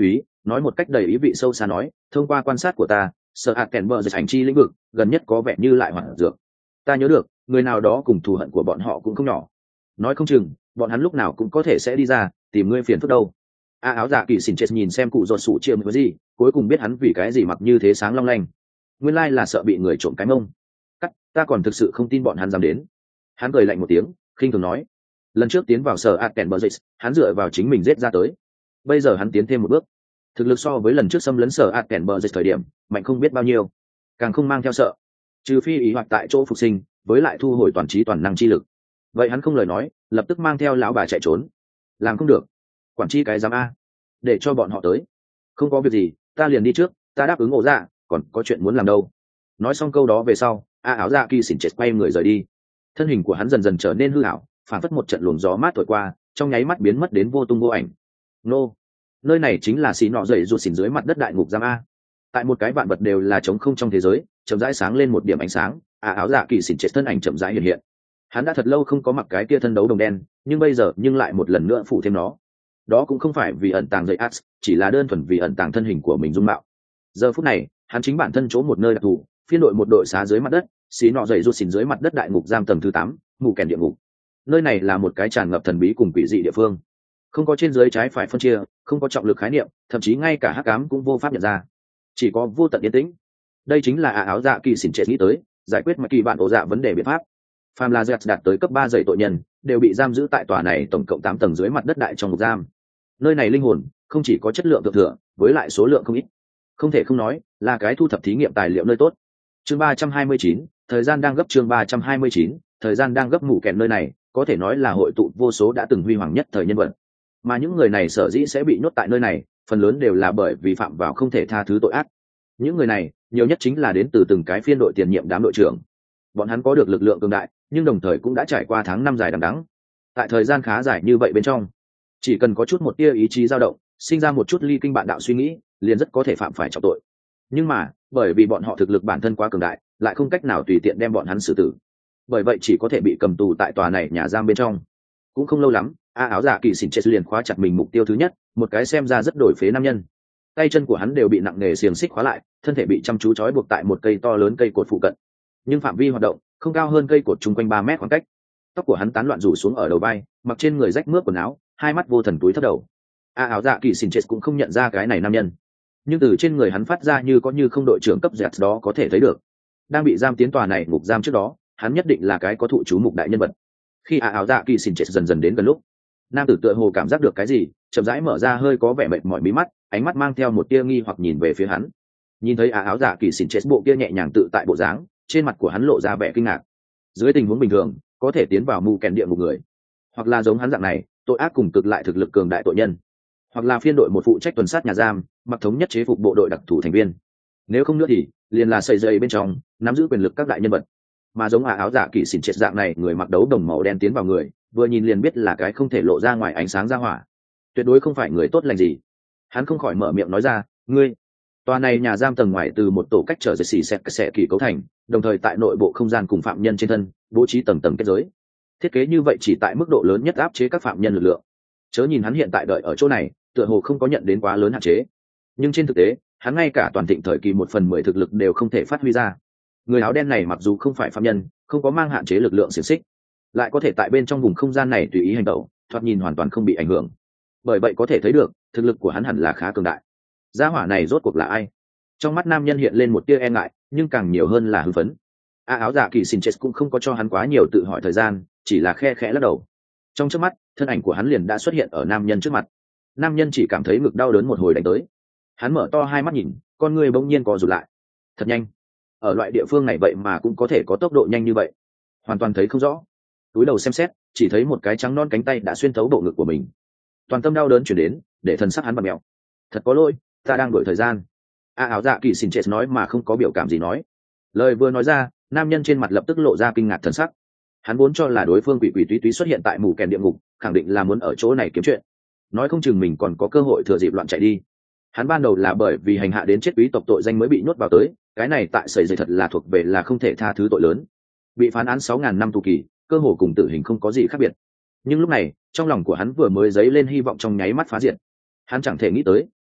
nói một cách đầy ý vị sâu xa nói, thông qua quan sát của ta, sở hạt kèn bờ dịch hành chi lĩnh vực gần nhất có vẻ như lại hoạt dược. Ta nhớ được người nào đó cùng thù hận của bọn họ cũng không nhỏ, nói không chừng bọn hắn lúc nào cũng có thể sẽ đi ra tìm ngươi phiền phức đâu. Áo dạ kỳ xỉn chết nhìn xem cụ ruột sủ chiêm cái gì, cuối cùng biết hắn vì cái gì mặc như thế sáng long lanh. Nguyên lai là sợ bị người trộm cái mông. Ta còn thực sự không tin bọn hắn dám đến. Hắn cười lạnh một tiếng, khinh thường nói, lần trước tiến vào sở hạt kèn bờ dịch, hắn dựa vào chính mình giết ra tới. Bây giờ hắn tiến thêm một bước, thực lực so với lần trước xâm lấn sở hạt kèn bờ dịch thời điểm mạnh không biết bao nhiêu, càng không mang theo sợ, trừ phi ý hoặc tại chỗ phục sinh, với lại thu hồi toàn trí toàn năng chi lực. Vậy hắn không lời nói, lập tức mang theo lão bà chạy trốn. Làm không được, quản chi cái dám a, để cho bọn họ tới. Không có việc gì, ta liền đi trước, ta đáp ứng ổ dạ, còn có chuyện muốn làm đâu. Nói xong câu đó về sau, áo dạ kỳ xỉn chết quay người rời đi. Thân hình của hắn dần dần trở nên hư ảo, phản phất một trận luồng gió mát thổi qua, trong nháy mắt biến mất đến vô tung vô ảnh. Nô, nơi này chính là xí nọ dậy ruột xỉn dưới mặt đất đại ngục giam a. Tại một cái vạn vật đều là trống không trong thế giới, chậm rãi sáng lên một điểm ánh sáng, áo dạ kỳ xỉn chết thân ảnh chậm rãi hiện hiện. Hắn đã thật lâu không có mặc cái kia thân đấu đồng đen, nhưng bây giờ nhưng lại một lần nữa phủ thêm nó. Đó cũng không phải vì ẩn tàng dậy ats, chỉ là đơn thuần vì ẩn tàng thân hình của mình dung mạo. Giờ phút này, hắn chính bản thân chỗ một nơi đặc thù, phiên đội một đội xá dưới mặt đất, xí nọ dậy ruột xỉn dưới mặt đất đại ngục giam tầng thứ 8, ngủ kèn địa ngục. Nơi này là một cái tràn ngập thần bí cùng quỷ dị địa phương, không có trên dưới trái phải phân chia, không có trọng lực khái niệm, thậm chí ngay cả hắc ám cũng vô pháp nhận ra, chỉ có vô tận yên tĩnh. Đây chính là áo dạ kỳ xỉn chết nghĩ tới giải quyết mà kỳ bạn ổ dạ vấn đề biện pháp. Phàm là giặc đạt tới cấp 3 dày tội nhân đều bị giam giữ tại tòa này tổng cộng 8 tầng dưới mặt đất đại trong ngục giam. Nơi này linh hồn không chỉ có chất lượng thượng thừa, với lại số lượng không ít, không thể không nói là cái thu thập thí nghiệm tài liệu nơi tốt. Chương 329, thời gian đang gấp. Chương 329, thời gian đang gấp. Ngủ kèn nơi này có thể nói là hội tụ vô số đã từng huy hoàng nhất thời nhân vật, mà những người này sở dĩ sẽ bị nhốt tại nơi này phần lớn đều là bởi vì phạm vào không thể tha thứ tội ác. Những người này nhiều nhất chính là đến từ từng cái phiên đội tiền nhiệm đám đội trưởng. Bọn hắn có được lực lượng cường đại, nhưng đồng thời cũng đã trải qua tháng năm dài đằng đẵng. Tại thời gian khá dài như vậy bên trong, chỉ cần có chút một tia ý chí dao động, sinh ra một chút ly kinh bạn đạo suy nghĩ, liền rất có thể phạm phải trọng tội. Nhưng mà bởi vì bọn họ thực lực bản thân quá cường đại, lại không cách nào tùy tiện đem bọn hắn xử tử, bởi vậy chỉ có thể bị cầm tù tại tòa này nhà giam bên trong. Cũng không lâu lắm, áo dạ kỳ xỉn chết liền khóa chặt mình mục tiêu thứ nhất, một cái xem ra rất đổi phế nam nhân. Tay chân của hắn đều bị nặng nề xiềng xích khóa lại, thân thể bị chăm chú trói buộc tại một cây to lớn cây cột phụ cận, nhưng phạm vi hoạt động không cao hơn cây cột chung quanh 3 mét khoảng cách. Tóc của hắn tán loạn rủ xuống ở đầu vai, mặc trên người rách mướp quần áo, hai mắt vô thần túi thấp đầu. Áo dạ kỳ xỉn chết cũng không nhận ra cái này nam nhân, nhưng từ trên người hắn phát ra như có như không đội trưởng cấp dẹt đó có thể thấy được, đang bị giam tiến tòa này ngục giam trước đó, hắn nhất định là cái có thụ chú mục đại nhân vật. Khi áo dạ kỳ xỉn chết dần dần đến gần lúc, nam tử tựa hồ cảm giác được cái gì, chậm rãi mở ra hơi có vẻ mệt mỏi mí mắt, ánh mắt mang theo một tia nghi hoặc nhìn về phía hắn. Nhìn thấy áo dạ kỳ xỉn chết bộ kia nhẹ nhàng tự tại bộ dáng, trên mặt của hắn lộ ra vẻ kinh ngạc. Dưới tình huống bình thường, có thể tiến vào mù kèn địa một người, hoặc là giống hắn dạng này tội ác cùng cực lại thực lực cường đại tội nhân, hoặc là phiên đội một phụ trách tuần sát nhà giam, mặc thống nhất chế phục bộ đội đặc thù thành viên. Nếu không nữa thì liền là sợi dây bên trong nắm giữ quyền lực các đại nhân vật. Mà giống áo dạ kỳ xỉn chết dạng này người mặc đấu đồng màu đen tiến vào người, vừa nhìn liền biết là cái không thể lộ ra ngoài ánh sáng ra hỏa, tuyệt đối không phải người tốt lành gì. Hắn không khỏi mở miệng nói ra, ngươi. Tòa này nhà giam tầng ngoài từ một tổ cách trở dệt xì xẻ kỳ cấu thành, đồng thời tại nội bộ không gian cùng phạm nhân trên thân bố trí tầng tầng kết giới. Thiết kế như vậy chỉ tại mức độ lớn nhất áp chế các phạm nhân lực lượng. Chớ nhìn hắn hiện tại đợi ở chỗ này, tựa hồ không có nhận đến quá lớn hạn chế, nhưng trên thực tế hắn ngay cả toàn thịnh thời kỳ 1/10 thực lực đều không thể phát huy ra. Người áo đen này mặc dù không phải phạm nhân, không có mang hạn chế lực lượng xiềng xích, lại có thể tại bên trong vùng không gian này tùy ý hành động, thoạt nhìn hoàn toàn không bị ảnh hưởng. Bởi vậy có thể thấy được thực lực của hắn hẳn là khá cường đại. Gia hỏa này rốt cuộc là ai? Trong mắt nam nhân hiện lên một tia e ngại, nhưng càng nhiều hơn là hưng phấn. Áo dạ kỳ xỉn chết cũng không có cho hắn quá nhiều tự hỏi thời gian, chỉ là khe khẽ lắc đầu. Trong chớp mắt, thân ảnh của hắn liền đã xuất hiện ở nam nhân trước mặt. Nam nhân chỉ cảm thấy ngực đau đớn một hồi đánh tới. Hắn mở to hai mắt nhìn, con người bỗng nhiên co rụt lại. Thật nhanh. Ở loại địa phương này vậy mà cũng có thể có tốc độ nhanh như vậy. Hoàn toàn thấy không rõ. Túi đầu xem xét, chỉ thấy một cái trắng non cánh tay đã xuyên thấu bộ ngực của mình. Toàn tâm đau đớn chuyển đến, để thần sắc hắn bặm mèo. Thật có lỗi, ta đang đuổi thời gian. Áo dạ kỳ xỉn chết nói mà không có biểu cảm gì nói. Lời vừa nói ra, nam nhân trên mặt lập tức lộ ra kinh ngạc thần sắc. Hắn vốn cho là đối phương quỷ quỷ túy túy xuất hiện tại mù kèn địa ngục, khẳng định là muốn ở chỗ này kiếm chuyện, nói không chừng mình còn có cơ hội thừa dịp loạn chạy đi. Hắn ban đầu là bởi vì hành hạ đến chết quý tộc tội danh mới bị nhốt vào tới, cái này tại sẩy dây thật là thuộc về là không thể tha thứ tội lớn, bị phán án 6.000 năm tù kỳ, cơ hồ cùng tử hình không có gì khác biệt. Nhưng lúc này trong lòng của hắn vừa mới dấy lên hy vọng trong nháy mắt phá diệt. Hắn chẳng thể nghĩ tới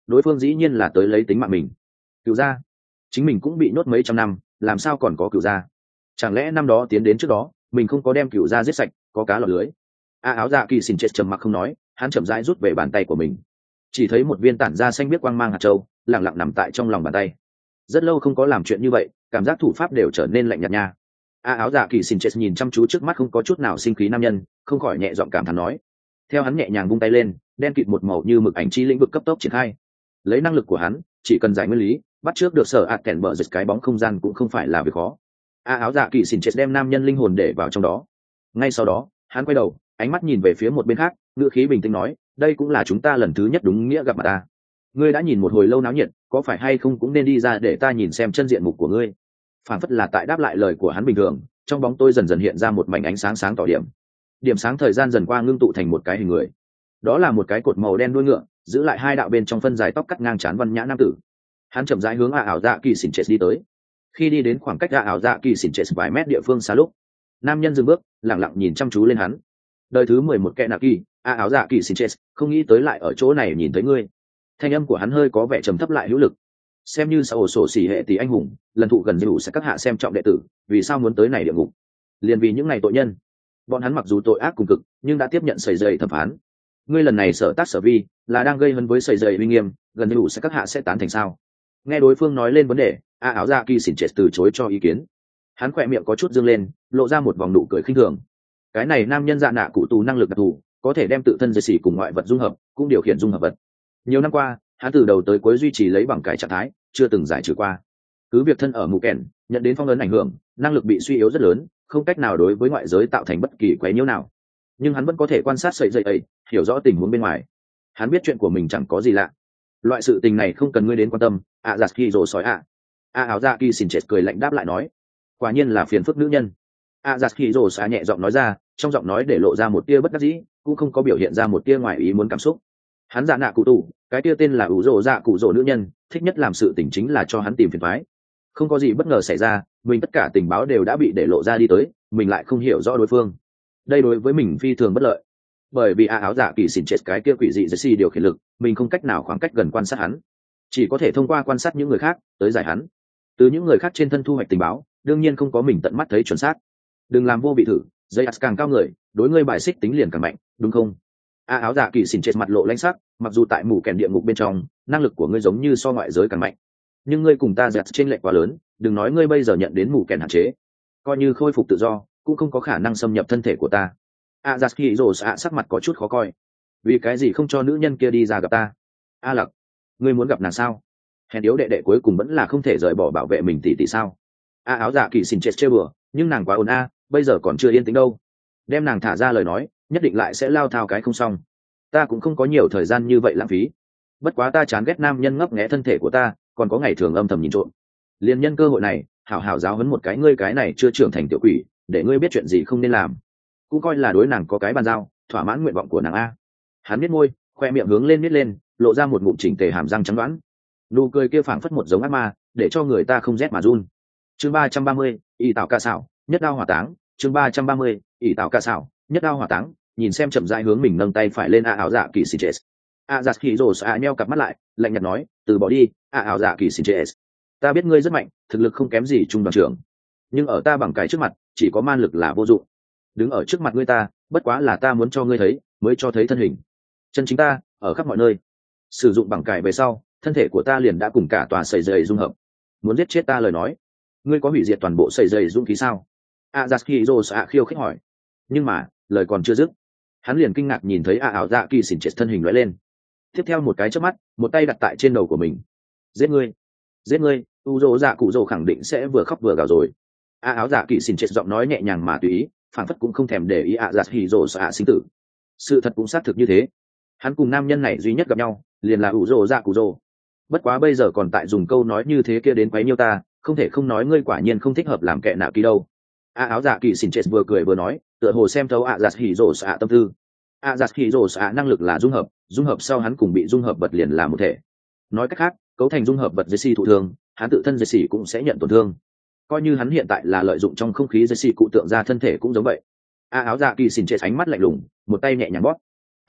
đối phương dĩ nhiên là tới lấy tính mạng mình. Cựu gia, chính mình cũng bị nhốt mấy trăm năm, làm sao còn có cựu gia? Chẳng lẽ năm đó tiến đến trước đó mình không có đem cựu gia giết sạch, có cá lọt lưới? Áo dạ kỳ xỉn chết trầm mặc không nói, hắn chậm rãi rút về bàn tay của mình, chỉ thấy một viên tản ra xanh biếc quang mang hạt châu lặng lặng nằm tại trong lòng bàn tay. Rất lâu không có làm chuyện như vậy, cảm giác thủ pháp đều trở nên lạnh nhạt nha. Áo dạ kỳ xỉn chết nhìn chăm chú trước mắt không có chút nào sinh khí nam nhân, không khỏi nhẹ giọng cảm thán nói. Theo hắn nhẹ nhàng vung tay lên, đen kịt một màu như mực ảnh chi lĩnh vực cấp tốc triển khai. Lấy năng lực của hắn, chỉ cần giải nguyên lý, bắt trước được sở ạt kèn bờ dịch cái bóng không gian cũng không phải là việc khó. Áo dạ kỳ xỉn chết đem nam nhân linh hồn để vào trong đó. Ngay sau đó, hắn quay đầu, ánh mắt nhìn về phía một bên khác, ngữ khí bình tĩnh nói, đây cũng là chúng ta lần thứ nhất đúng nghĩa gặp mặt ta. Ngươi đã nhìn một hồi lâu náo nhiệt, có phải hay không cũng nên đi ra để ta nhìn xem chân diện mục của ngươi. Phản phất là tại đáp lại lời của hắn bình thường, trong bóng tôi dần dần hiện ra một mảnh ánh sáng sáng tỏ điểm. Điểm sáng thời gian dần qua ngưng tụ thành một cái hình người. Đó là một cái cột màu đen đuôi ngựa, giữ lại hai đạo bên trong phân dài tóc cắt ngang trán văn nhã nam tử. Hắn chậm rãi hướng ảo dạ kỳ xỉn chết đi tới. Khi đi đến khoảng cách ảo dạ kỳ xỉn chết vài mét địa phương xa lúc, nam nhân dừng bước, lặng lặng nhìn chăm chú lên hắn. Đời thứ 11 kẻ nạ kỳ, áo dạ kỳ xỉn chết, không nghĩ tới lại ở chỗ này nhìn thấy ngươi. Thanh âm của hắn hơi có vẻ trầm thấp lại hữu lực. Xem như xã sổ xỉ hệ tỷ anh hùng, lần thụ gần dữ sẽ các hạ xem trọng đệ tử, vì sao muốn tới này địa ngục? Liền vì những ngày tội nhân. Bọn hắn mặc dù tội ác cùng cực, nhưng đã tiếp nhận sẩy dày thẩm phán. Ngươi lần này sở tác sở vi, là đang gây hấn với sẩy dày uy nghiêm, gần dữ sẽ các hạ sẽ tán thành sao? Nghe đối phương nói lên vấn đề, áo dạ kỳ xỉn chết từ chối cho ý kiến. Hắn khỏe miệng có chút dương lên, lộ ra một vòng nụ cười khinh thường. Cái này nam nhân dạ nạ cụ tù năng lực đặc thù, có thể đem tự thân dây xỉ cùng ngoại vật dung hợp, cũng điều khiển dung hợp vật. Nhiều năm qua, hắn từ đầu tới cuối duy trì lấy bằng cái trạng thái, chưa từng giải trừ qua. Cứ việc thân ở mù kèn, nhận đến phong ấn ảnh hưởng, năng lực bị suy yếu rất lớn, không cách nào đối với ngoại giới tạo thành bất kỳ quấy nhiễu nào. Nhưng hắn vẫn có thể quan sát sợi dây ấy, hiểu rõ tình huống bên ngoài. Hắn biết chuyện của mình chẳng có gì lạ. Loại sự tình này không cần ngươi đến quan tâm. Giặt kỳ rồ sói ạ. Áo dạ kỳ xỉn chết cười lạnh đáp lại nói, quả nhiên là phiền phức nữ nhân. Giặt kỳ rồ sói nhẹ giọng nói ra, trong giọng nói để lộ ra một tia bất đắc dĩ, cũng không có biểu hiện ra một tia ngoài ý muốn cảm xúc. Hắn dạ nạ cụ tù, cái tia tên là ủ rồ dạ cụ rồ nữ nhân, thích nhất làm sự tình chính là cho hắn tìm phiền toái. Không có gì bất ngờ xảy ra, mình tất cả tình báo đều đã bị để lộ ra đi tới, mình lại không hiểu rõ đối phương. Đây đối với mình phi thường bất lợi, bởi vì áo dạ kỳ xỉn chết cái kia quỷ dị Jesse điều khiển lực, mình không cách nào khoảng cách gần quan sát hắn, chỉ có thể thông qua quan sát những người khác tới giải hắn. Từ những người khác trên thân thu hoạch tình báo, đương nhiên không có mình tận mắt thấy chuẩn xác. Đừng làm vô vị thử, dây càng cao người, đối ngươi bài xích tính liền càng mạnh, đúng không? Áo dạ kỳ xỉn chết mặt lộ lãnh sắc, mặc dù tại mù kèn địa ngục bên trong, năng lực của ngươi giống như so ngoại giới càng mạnh, nhưng ngươi cùng ta dẹt trên lệch quá lớn, đừng nói ngươi bây giờ nhận đến mù kèn hạn chế, coi như khôi phục tự do, cũng không có khả năng xâm nhập thân thể của ta. Giặt kỳ rồ sắc mặt có chút khó coi. Vì cái gì không cho nữ nhân kia đi ra gặp ta? Lặc, ngươi muốn gặp nàng sao? Hèn yếu đệ đệ cuối cùng vẫn là không thể rời bỏ bảo vệ mình tỷ sao? Áo dạ kỳ xỉn chết trêu bừa, nhưng nàng quá ồn bây giờ còn chưa yên tĩnh đâu. Đem nàng thả ra lời nói, nhất định lại sẽ lao thao cái không xong. Ta cũng không có nhiều thời gian như vậy lãng phí. Bất quá ta chán ghét nam nhân ngấp nghé thân thể của ta, còn có ngày thường âm thầm nhìn trộm. Liên nhân cơ hội này, hảo hảo giáo huấn một cái ngươi cái này chưa trưởng thành tiểu quỷ, để ngươi biết chuyện gì không nên làm. Cũng coi là đối nàng có cái bàn giao, thỏa mãn nguyện vọng của nàng a. Hắn biết môi, khoe miệng hướng lên nít lên, lộ ra một ngụm chỉnh tề hàm răng trắng đoán. Nụ cười kia phảng phất một giống ác ma, để cho người ta không rét mà run. Chương 330, ỷ tạo ca xảo, nhất đao hỏa táng. Chương 330, ỷ tạo ca xảo, nhất đao hỏa táng. Nhìn xem chậm rãi hướng mình nâng tay phải lên áo dạ kỳ xỉn chết. Giặt kỳ rồ nheo cặp mắt lại, lạnh nhạt nói, từ bỏ đi, áo dạ kỳ xỉn chết. Ta biết ngươi rất mạnh, thực lực không kém gì trung đoàn trưởng, nhưng ở ta bằng cái trước mặt, chỉ có man lực là vô dụng. Đứng ở trước mặt ngươi ta, bất quá là ta muốn cho ngươi thấy, mới cho thấy thân hình. Chân chính ta, ở khắp mọi nơi. Sử dụng bằng cải về sau, thân thể của ta liền đã cùng cả tòa sầy dày dung hợp. Muốn giết chết ta lời nói, ngươi có hủy diệt toàn bộ sầy dày dũng khí sao? Giặt kỳ rồ khiêu khích hỏi. Nhưng mà, lời còn chưa dứt, hắn liền kinh ngạc nhìn thấy ảo dạ kỳ xỉn chết thân hình lóe lên. Tiếp theo một cái chớp mắt, một tay đặt tại trên đầu của mình. Giết ngươi, giết ngươi! U rồ dạ cụ rồ khẳng định sẽ vừa khóc vừa gào rồi. Áo dạ kỳ xỉn chết giọng nói nhẹ nhàng mà tùy ý, phản phất cũng không thèm để ý giặt hỉ rồ sinh tử. Sự thật cũng xác thực như thế. Hắn cùng nam nhân này duy nhất gặp nhau, liền là u rồ dạ cụ rồ. Bất quá bây giờ còn tại dùng câu nói như thế kia đến quấy nhiêu ta, không thể không nói ngươi quả nhiên không thích hợp làm kẻ nạ kỳ đâu. Áo dạ kỳ xỉn chết vừa cười vừa nói, tựa hồ xem thấu giặt hỉ rồ tâm tư. Giặt hỉ rồ năng lực là dung hợp sau hắn cùng bị dung hợp vật liền là một thể. Nói cách khác, cấu thành dung hợp vật Jesse thụ thương, hắn tự thân Jesse cũng sẽ nhận tổn thương. Coi như hắn hiện tại là lợi dụng trong không khí Jesse cụ tượng ra thân thể cũng giống vậy. Áo dạ kỳ xỉn chết ánh mắt lạnh lùng, một tay nhẹ nhàng bóp.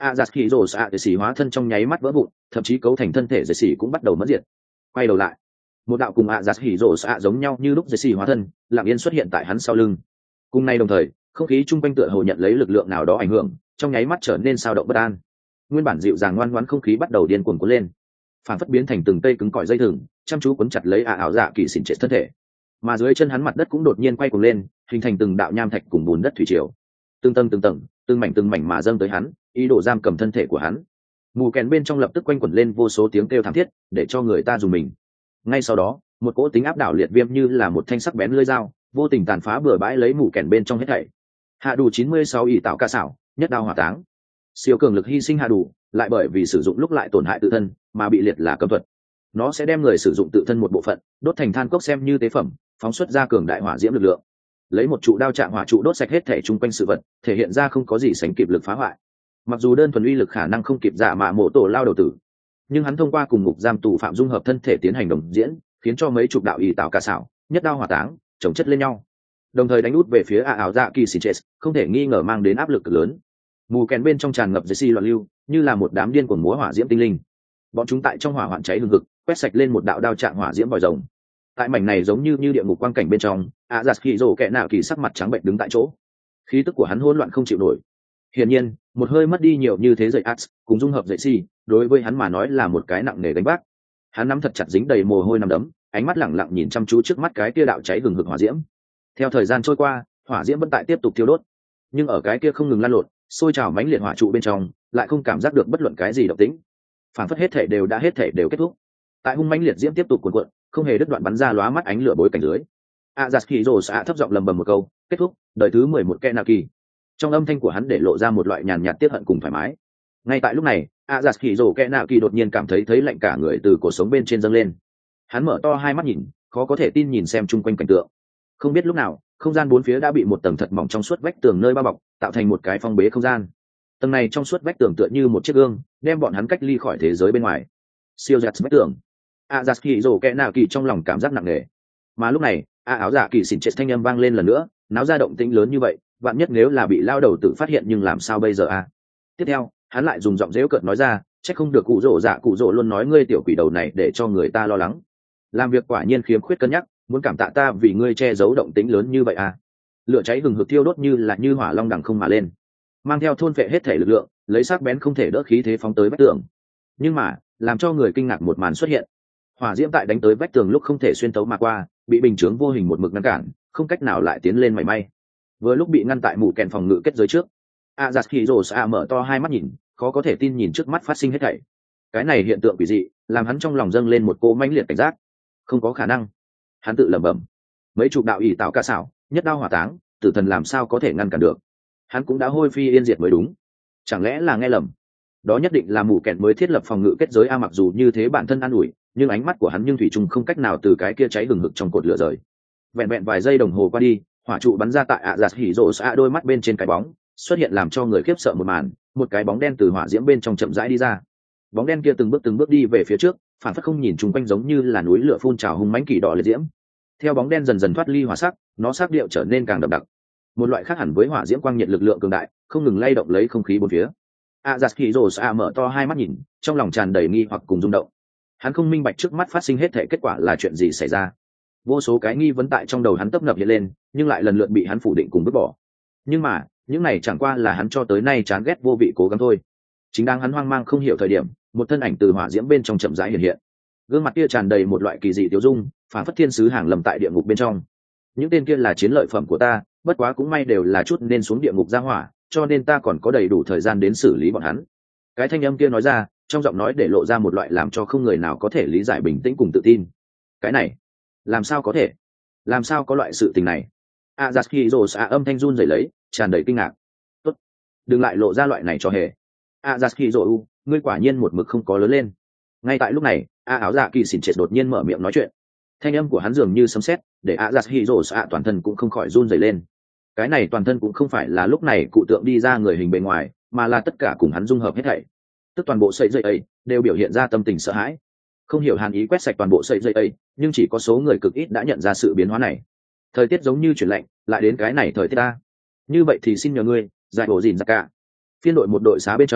a giặt hỉ rồ xạ xỉ hóa thân trong nháy mắt vỡ vụn, thậm chí cấu thành thân thể dệt xỉ cũng bắt đầu mất diệt. Quay đầu lại, một đạo cùng a giặt hỉ rồ xạ giống nhau như lúc dệt xỉ hóa thân lặng yên xuất hiện tại hắn sau lưng. Cùng nay đồng thời, không khí chung quanh tựa hồ nhận lấy lực lượng nào đó ảnh hưởng, trong nháy mắt trở nên sao động bất an. Nguyên bản dịu dàng ngoan ngoãn không khí bắt đầu điên cuồng cuốn lên, phản phất biến thành từng cây cứng cỏi dây thừng, chăm chú cuốn chặt lấy ảo dạ kỳ xỉn chết thân thể. Mà dưới chân hắn mặt đất cũng đột nhiên quay cuồng lên, hình thành từng đạo nham thạch cùng bùn đất thủy triều, từng tầng từng mảnh mà dâng tới hắn, ý đồ giam cầm thân thể của hắn. Mù kèn bên trong lập tức quanh quẩn lên vô số tiếng kêu thảm thiết, để cho người ta dùng mình. Ngay sau đó, một cỗ tính áp đảo liệt viêm như là một thanh sắc bén lưỡi dao, vô tình tàn phá bừa bãi lấy mù kèn bên trong hết thảy. Hạ đủ 96 ỷ tạo ca xảo, nhất đao hỏa táng. Siêu cường lực hy sinh hạ đủ, lại bởi vì sử dụng lúc lại tổn hại tự thân, mà bị liệt là cấm thuật. Nó sẽ đem người sử dụng tự thân một bộ phận, đốt thành than cốc xem như tế phẩm, phóng xuất ra cường đại hỏa diễm lực lượng. Lấy một trụ đao trạng hỏa trụ đốt sạch hết thể chung quanh sự vật, thể hiện ra không có gì sánh kịp lực phá hoại. Mặc dù đơn thuần uy lực khả năng không kịp dạ mạ mộ tổ lao đầu tử, nhưng hắn thông qua cùng ngục giam tù phạm dung hợp thân thể tiến hành đồng diễn, khiến cho mấy chục đạo ỷ tạo ca xảo, nhất đao hỏa táng, chồng chất lên nhau, đồng thời đánh út về phía ảo dạ kỳ xỉn chết, không thể nghi ngờ mang đến áp lực cực lớn. Mù kèn bên trong tràn ngập dây xi loạn lưu, như là một đám điên cuồng múa hỏa diễm tinh linh. Bọn chúng tại trong hỏa hoạn cháy hừng hực, quét sạch lên một đạo đao trạng hỏa diễm vòi rồng. Tại mảnh này giống như địa ngục quang cảnh bên trong, giặt hỉ rồ kẻ nào kỳ sắc mặt trắng bệnh đứng tại chỗ, khí tức của hắn hỗn loạn không chịu nổi. Hiển nhiên, một hơi mất đi nhiều như thế dậy ats cùng dung hợp dậy xi, đối với hắn mà nói là một cái nặng nề gánh vác. Hắn nắm thật chặt dính đầy mồ hôi nằm đấm, ánh mắt lẳng lặng nhìn chăm chú trước mắt cái kia đạo cháy hừng hực hỏa diễm. Theo thời gian trôi qua, hỏa diễm vẫn tại tiếp tục thiêu đốt, nhưng ở cái kia không ngừng lan lộn, sôi trào mãnh liệt hỏa trụ bên trong, lại không cảm giác được bất luận cái gì động tĩnh. Phản phất hết thể đều kết thúc. Tại hung mãnh liệt diễm tiếp tục cuộn cuộn, không hề đứt đoạn bắn ra lóa mắt ánh lửa bối cảnh dưới. Giặt hỉ rồ xạ thấp giọng lầm bầm một câu, kết thúc, đời thứ 11 Kenaki. Trong âm thanh của hắn để lộ ra một loại nhàn nhạt tiếc hận cùng thoải mái. Ngay tại lúc này, giặt hỉ rồ Kenaki đột nhiên cảm thấy lạnh cả người từ cổ sống bên trên dâng lên. Hắn mở to hai mắt nhìn, khó có thể tin nhìn xem chung quanh cảnh tượng. Không biết lúc nào, không gian bốn phía đã bị một tầng thật mỏng trong suốt vách tường nơi bao bọc, tạo thành một cái phong bế không gian. Tầng này trong suốt vách tường tựa như một chiếc gương, đem bọn hắn cách ly khỏi thế giới bên ngoài. Siêu giặt vách tường. Giặt hỉ rồ Kenaki trong lòng cảm giác nặng nề. Mà lúc này, áo dạ kỳ xỉn chết thanh âm vang lên lần nữa, náo ra động tĩnh lớn như vậy, vạn nhất nếu là bị lao đầu tự phát hiện nhưng làm sao bây giờ a? Tiếp theo, hắn lại dùng giọng dễu cợt nói ra, chắc không được cụ rỗ luôn nói ngươi tiểu quỷ đầu này để cho người ta lo lắng. Làm việc quả nhiên khiếm khuyết cân nhắc, muốn cảm tạ ta vì ngươi che giấu động tĩnh lớn như vậy à? Lửa cháy hừng hực thiêu đốt như hỏa long đằng không mà lên, mang theo thôn phệ hết thể lực lượng, lấy sắc bén không thể đỡ khí thế phóng tới vách tường. Nhưng mà, làm cho người kinh ngạc một màn xuất hiện. Hỏa diễm tại đánh tới vách tường lúc không thể xuyên tấu mà qua, bị bình chướng vô hình một mực ngăn cản, không cách nào lại tiến lên mảy may. Vừa lúc bị ngăn tại mũ kèn phòng ngự kết giới trước, giặt hỉ rồ xạ mở to hai mắt nhìn, khó có thể tin nhìn trước mắt phát sinh hết thảy. Cái này hiện tượng quỷ dị, làm hắn trong lòng dâng lên một cỗ mãnh liệt cảnh giác. Không có khả năng, hắn tự lẩm bẩm. Mấy chục đạo ỷ tạo ca xảo, nhất đao hỏa táng, tử thần làm sao có thể ngăn cản được? Hắn cũng đã hôi phi yên diệt mới đúng. Chẳng lẽ là nghe lầm? Đó nhất định là mũ kèn mới thiết lập phòng ngự kết giới a, mặc dù như thế bản thân an ủi, nhưng ánh mắt của hắn thủy chung không cách nào từ cái kia cháy hừng hực trong cột lửa rời. Vẹn vài giây đồng hồ qua đi, hỏa trụ bắn ra tại giặt hỉ rồ xạ đôi mắt bên trên cái bóng, xuất hiện làm cho người khiếp sợ một màn, một cái bóng đen từ hỏa diễm bên trong chậm rãi đi ra. Bóng đen kia từng bước đi về phía trước, phản phất không nhìn chung quanh giống như là núi lửa phun trào hung mãnh kỳ đỏ liệt diễm. Theo bóng đen dần dần thoát ly hỏa sắc, nó sắc điệu trở nên càng đậm đặc. Một loại khác hẳn với hỏa diễm quang nhiệt lực lượng cường đại, không ngừng lay động lấy không khí bốn phía. Giặt hỉ rồ xạ mở to hai mắt nhìn, trong lòng tràn đầy nghi hoặc cùng rung động. Hắn không minh bạch trước mắt phát sinh hết thể kết quả là chuyện gì xảy ra. Vô số cái nghi vấn tại trong đầu hắn tấp nập hiện lên, nhưng lại lần lượt bị hắn phủ định cùng vứt bỏ. Nhưng mà, những này chẳng qua là hắn cho tới nay chán ghét vô vị cố gắng thôi. Chính đang hắn hoang mang không hiểu thời điểm, một thân ảnh từ hỏa diễm bên trong chậm rãi hiện hiện. Gương mặt kia tràn đầy một loại kỳ dị tiêu dung, phản phất thiên sứ hàng lầm tại địa ngục bên trong. Những tên kia là chiến lợi phẩm của ta, bất quá cũng may đều là chút nên xuống địa ngục ra hỏa, cho nên ta còn có đầy đủ thời gian đến xử lý bọn hắn. Cái thanh âm kia nói ra, trong giọng nói để lộ ra một loại làm cho không người nào có thể lý giải bình tĩnh cùng tự tin. Cái này, làm sao có thể? Làm sao có loại sự tình này? Giặt hỉ rồ xạ âm thanh run rẩy lấy, tràn đầy kinh ngạc. Tốt, đừng lại lộ ra loại này cho hề. Giặt hỉ rồ, ngươi quả nhiên một mực không có lớn lên. Ngay tại lúc này, áo dạ kỳ xỉn triệt đột nhiên mở miệng nói chuyện. Thanh âm của hắn dường như sấm sét, để giặt hỉ rồ xạ toàn thân cũng không khỏi run rẩy lên. Cái này toàn thân cũng không phải là lúc này cụ tượng đi ra người hình bề ngoài, mà là tất cả cùng hắn dung hợp hết thảy. Tức toàn bộ sợi dây ấy đều biểu hiện ra tâm tình sợ hãi. Không hiểu hàn ý quét sạch toàn bộ sợi dây ấy, nhưng chỉ có số người cực ít đã nhận ra sự biến hóa này. Thời tiết giống như chuyển lạnh, lại đến cái này thời tiết ta. Như vậy thì xin nhờ ngươi, giải bổ gìn ra cả. Phiên đội một đội xá bên trong,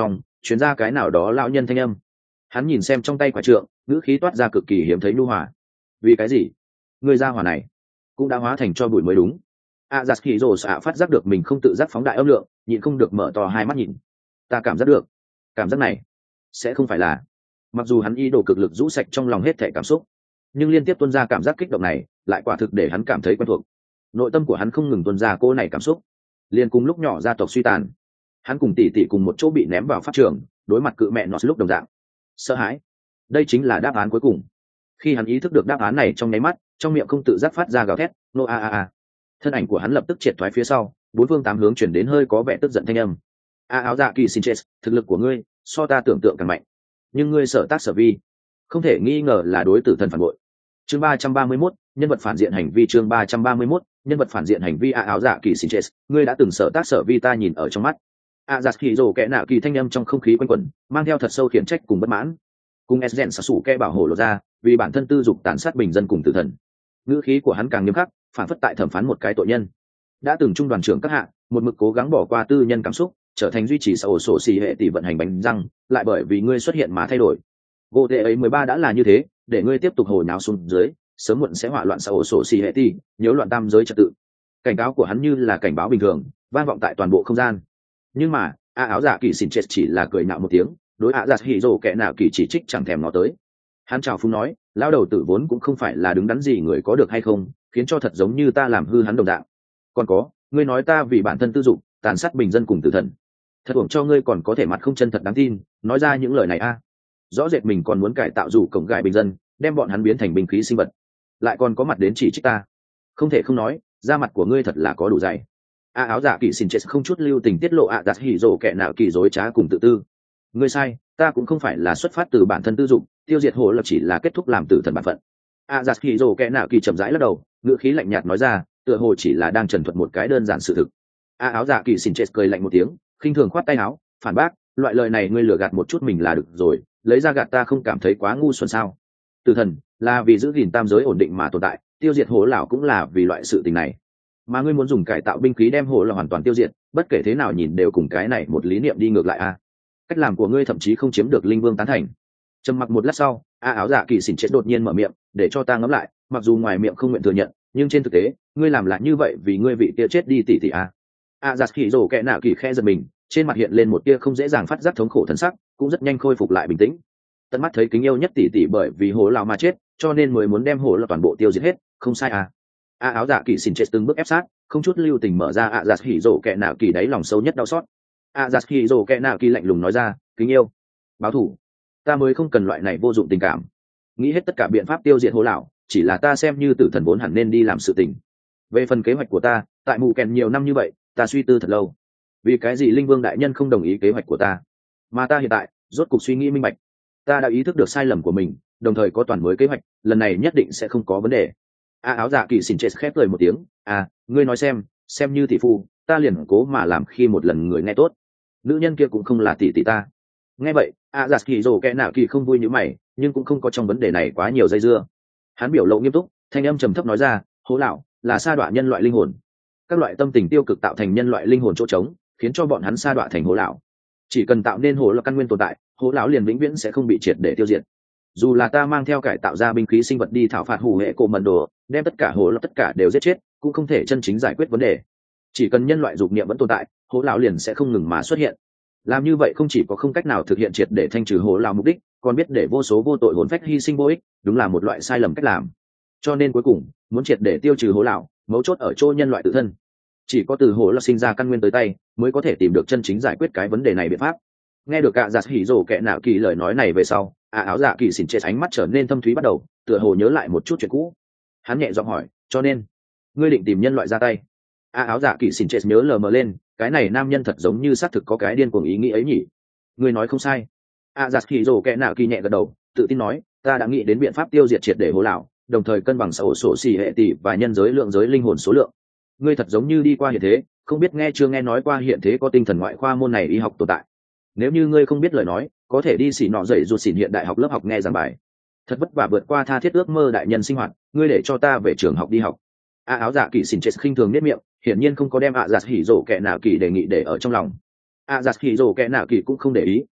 chuyến ra cái nào đó lão nhân thanh âm. Hắn nhìn xem trong tay quả trượng, ngữ khí toát ra cực kỳ hiếm thấy nhu hòa. Vì cái gì? Người ra hỏa này cũng đã hóa thành cho bụi mới đúng. Giặt Hỉ Rồ xạ phát giác được mình không tự giác phóng đại âm lượng, nhịn không được mở to hai mắt nhìn. Ta cảm giác được, cảm giác này sẽ không phải là. Mặc dù hắn ý đồ cực lực rũ sạch trong lòng hết thảy cảm xúc, nhưng liên tiếp tuôn ra cảm giác kích động này lại quả thực để hắn cảm thấy quen thuộc. Nội tâm của hắn không ngừng tuôn ra cô này cảm xúc. Liên cùng lúc nhỏ gia tộc suy tàn, hắn cùng tỷ tỷ cùng một chỗ bị ném vào pháp trường, đối mặt cự mẹ nó lúc đồng dạng. Sợ hãi, đây chính là đáp án cuối cùng. Khi hắn ý thức được đáp án này trong nháy mắt, trong miệng không tự giác phát ra gào thét, nô a a a. Thân ảnh của hắn lập tức triệt thoái phía sau, bốn phương tám hướng chuyển đến hơi có vẻ tức giận thanh âm. Áo dạ kỳ xin chết, thực lực của ngươi so ta tưởng tượng càng mạnh, nhưng ngươi sở tác sở vi không thể nghi ngờ là đối tử thần phản bội. Chương 331, nhân vật phản diện hành vi. Chương 331, nhân vật phản diện hành vi. Áo dạ kỳ xin chết, ngươi đã từng sở tác sở vi ta nhìn ở trong mắt. Dạ kỳ rồ kẽ nạ kỳ thanh âm trong không khí quanh quẩn, mang theo thật sâu khiển trách cùng bất mãn. Cùng Esgen sa sủ kẽ bảo hộ lộ ra, vì bản thân tư dục tàn sát bình dân cùng tử thần. Ngữ khí của hắn càng nghiêm khắc, phản phất tại thẩm phán một cái tội nhân. Đã từng trung đoàn trưởng các hạ, một mực cố gắng bỏ qua tư nhân cảm xúc, trở thành duy trì xã hội sổ xì hệ tỷ vận hành bánh răng, lại bởi vì ngươi xuất hiện mà thay đổi. Gỗ tệ ấy 13 đã là như thế, để ngươi tiếp tục hồi nào xuống dưới, sớm muộn sẽ hỏa loạn xã hội sổ xì hệ tỷ, nhiễu loạn tam giới trật tự. Cảnh cáo của hắn như là cảnh báo bình thường, vang vọng tại toàn bộ không gian. Nhưng mà, áo giả kỳ xỉn chết chỉ là cười nạo một tiếng, đối giả hỉ rồ kẻ nào kỳ chỉ trích chẳng thèm nó tới. Hắn chào phúng nói, lão đầu tử vốn cũng không phải là đứng đắn gì người có được hay không, khiến cho thật giống như ta làm hư hắn đồng dạng. Còn có, ngươi nói ta vì bản thân tư dụng tàn sát bình dân cùng tử thần, thật uổng cho ngươi còn có thể mặt không chân thật đáng tin nói ra những lời này a. Rõ rệt mình còn muốn cải tạo rủ cổng gại bình dân, đem bọn hắn biến thành binh khí sinh vật, lại còn có mặt đến chỉ trích ta. Không thể không nói, da mặt của ngươi thật là có đủ dày. Áo giả kỳ xin chết không chút lưu tình tiết lộ giặt hỉ rồ kẻ nào kỳ dối trá cùng tự tư. Ngươi sai, ta cũng không phải là xuất phát từ bản thân tư dụng, tiêu diệt hồ lập chỉ là kết thúc làm tử thần bản phận. Giặt hỉ rồ kẻ nào kỳ chậm rãi lắc đầu, ngữ khí lạnh nhạt nói ra, tựa hồ chỉ là đang trần thuật một cái đơn giản sự thực. Áo giả kỳ xin chết cười lạnh một tiếng, khinh thường khoát tay áo, phản bác, loại lời này ngươi lừa gạt một chút mình là được rồi, lấy ra gạt ta không cảm thấy quá ngu xuẩn sao? Tử thần là vì giữ gìn tam giới ổn định mà tồn tại, tiêu diệt hồ lão cũng là vì loại sự tình này. Mà ngươi muốn dùng cải tạo binh khí đem hồ là hoàn toàn tiêu diệt, bất kể thế nào nhìn đều cùng cái này một lý niệm đi ngược lại a. Cách làm của ngươi thậm chí không chiếm được linh vương tán thành. Trầm mặc một lát sau, áo giả kỳ xỉn chết đột nhiên mở miệng, để cho ta ngẫm lại, mặc dù ngoài miệng không nguyện thừa nhận, nhưng trên thực tế ngươi làm là như vậy vì ngươi vị kia chết đi tỷ tỷ a. Giặt hỉ rồ kẻ nạ kỳ khe giật mình, trên mặt hiện lên một tia không dễ dàng phát giác thống khổ thần sắc, cũng rất nhanh khôi phục lại bình tĩnh. Tận mắt thấy kính yêu nhất tỷ tỷ bởi vì hồ lão mà chết, cho nên mới muốn đem hồ là toàn bộ tiêu diệt hết, không sai à? Áo giả kỳ xỉn chết từng bước ép sát, không chút lưu tình mở ra giặt hỉ rồ kẻ nạ kỳ đáy lòng sâu nhất đau xót. Giặt hỉ rồ kẻ nạ kỳ lạnh lùng nói ra, kính yêu, báo thù, ta mới không cần loại này vô dụng tình cảm. Nghĩ hết tất cả biện pháp tiêu diệt hồ lão, chỉ là ta xem như tử thần vốn hẳn nên đi làm sự tình. Về phần kế hoạch của ta, tại mù kèn nhiều năm như vậy, ta suy tư thật lâu. Vì cái gì linh vương đại nhân không đồng ý kế hoạch của ta, mà ta hiện tại rốt cục suy nghĩ minh bạch. Ta đã ý thức được sai lầm của mình, đồng thời có toàn mới kế hoạch, lần này nhất định sẽ không có vấn đề. Áo giả kỳ xỉn chết khép cười một tiếng, ngươi nói xem như tỷ phu, ta liền cố mà làm khi một lần người nghe tốt. Nữ nhân kia cũng không là tỷ tỷ ta. Nghe vậy, giả kỳ rồ kẻ nào kỳ không vui như mày, nhưng cũng không có trong vấn đề này quá nhiều dây dưa. Hắn biểu lộ nghiêm túc, thanh âm trầm thấp nói ra, hố lão là sa đọa nhân loại linh hồn, các loại tâm tình tiêu cực tạo thành nhân loại linh hồn chỗ trống, khiến cho bọn hắn sa đọa thành hố lão. Chỉ cần tạo nên hố là căn nguyên tồn tại, hố lão liền vĩnh viễn sẽ không bị triệt để tiêu diệt. Dù là ta mang theo cải tạo ra binh khí sinh vật đi thảo phạt hủ hệ cổ mần đồ, đem tất cả hố là tất cả đều giết chết, cũng không thể chân chính giải quyết vấn đề. Chỉ cần nhân loại dục niệm vẫn tồn tại, hố lão liền sẽ không ngừng mà xuất hiện. Làm như vậy không chỉ có không cách nào thực hiện triệt để thanh trừ hố lão mục đích, còn biết để vô số vô tội hồn phách hy sinh vô ích, đúng là một loại sai lầm cách làm. Cho nên cuối cùng, muốn triệt để tiêu trừ hố lão, mấu chốt ở chỗ nhân loại tự thân. Chỉ có từ hố là sinh ra căn nguyên tới tay, mới có thể tìm được chân chính giải quyết cái vấn đề này biện pháp. Nghe được giặt hỉ rồ kẻ nào kỳ lời nói này về sau, áo dạ kỳ xỉn chết ánh mắt trở nên thâm thúy bắt đầu, tựa hồ nhớ lại một chút chuyện cũ. Hắn nhẹ giọng hỏi, cho nên ngươi định tìm nhân loại ra tay? Áo dạ kỳ xỉn chết nhớ lờ mờ lên, cái này nam nhân thật giống như xác thực có cái điên cuồng ý nghĩ ấy nhỉ. Ngươi nói không sai. Giặt hỉ rồ kẻ nào kỳ nhẹ gật đầu, tự tin nói, ta đã nghĩ đến biện pháp tiêu diệt triệt để hố lão, đồng thời cân bằng xã hội sổ xỉ hệ tỷ và nhân giới lượng giới linh hồn số lượng. Ngươi thật giống như đi qua hiện thế, không biết nghe chưa nghe nói qua hiện thế có tinh thần ngoại khoa môn này y học tồn tại. Nếu như ngươi không biết lời nói, có thể đi xỉ nọ dậy ruột xỉn hiện đại học lớp học nghe giảng bài. Thật vất vả vượt qua tha thiết ước mơ đại nhân sinh hoạt, ngươi để cho ta về trường học đi học. Áo dạ kỳ xỉn chết khinh thường nét miệng, hiển nhiên không có đem giặt hỉ rồ kẻ nào kỳ đề nghị để ở trong lòng. Giặt hỉ rồ kẻ nào kỳ cũng không để ý,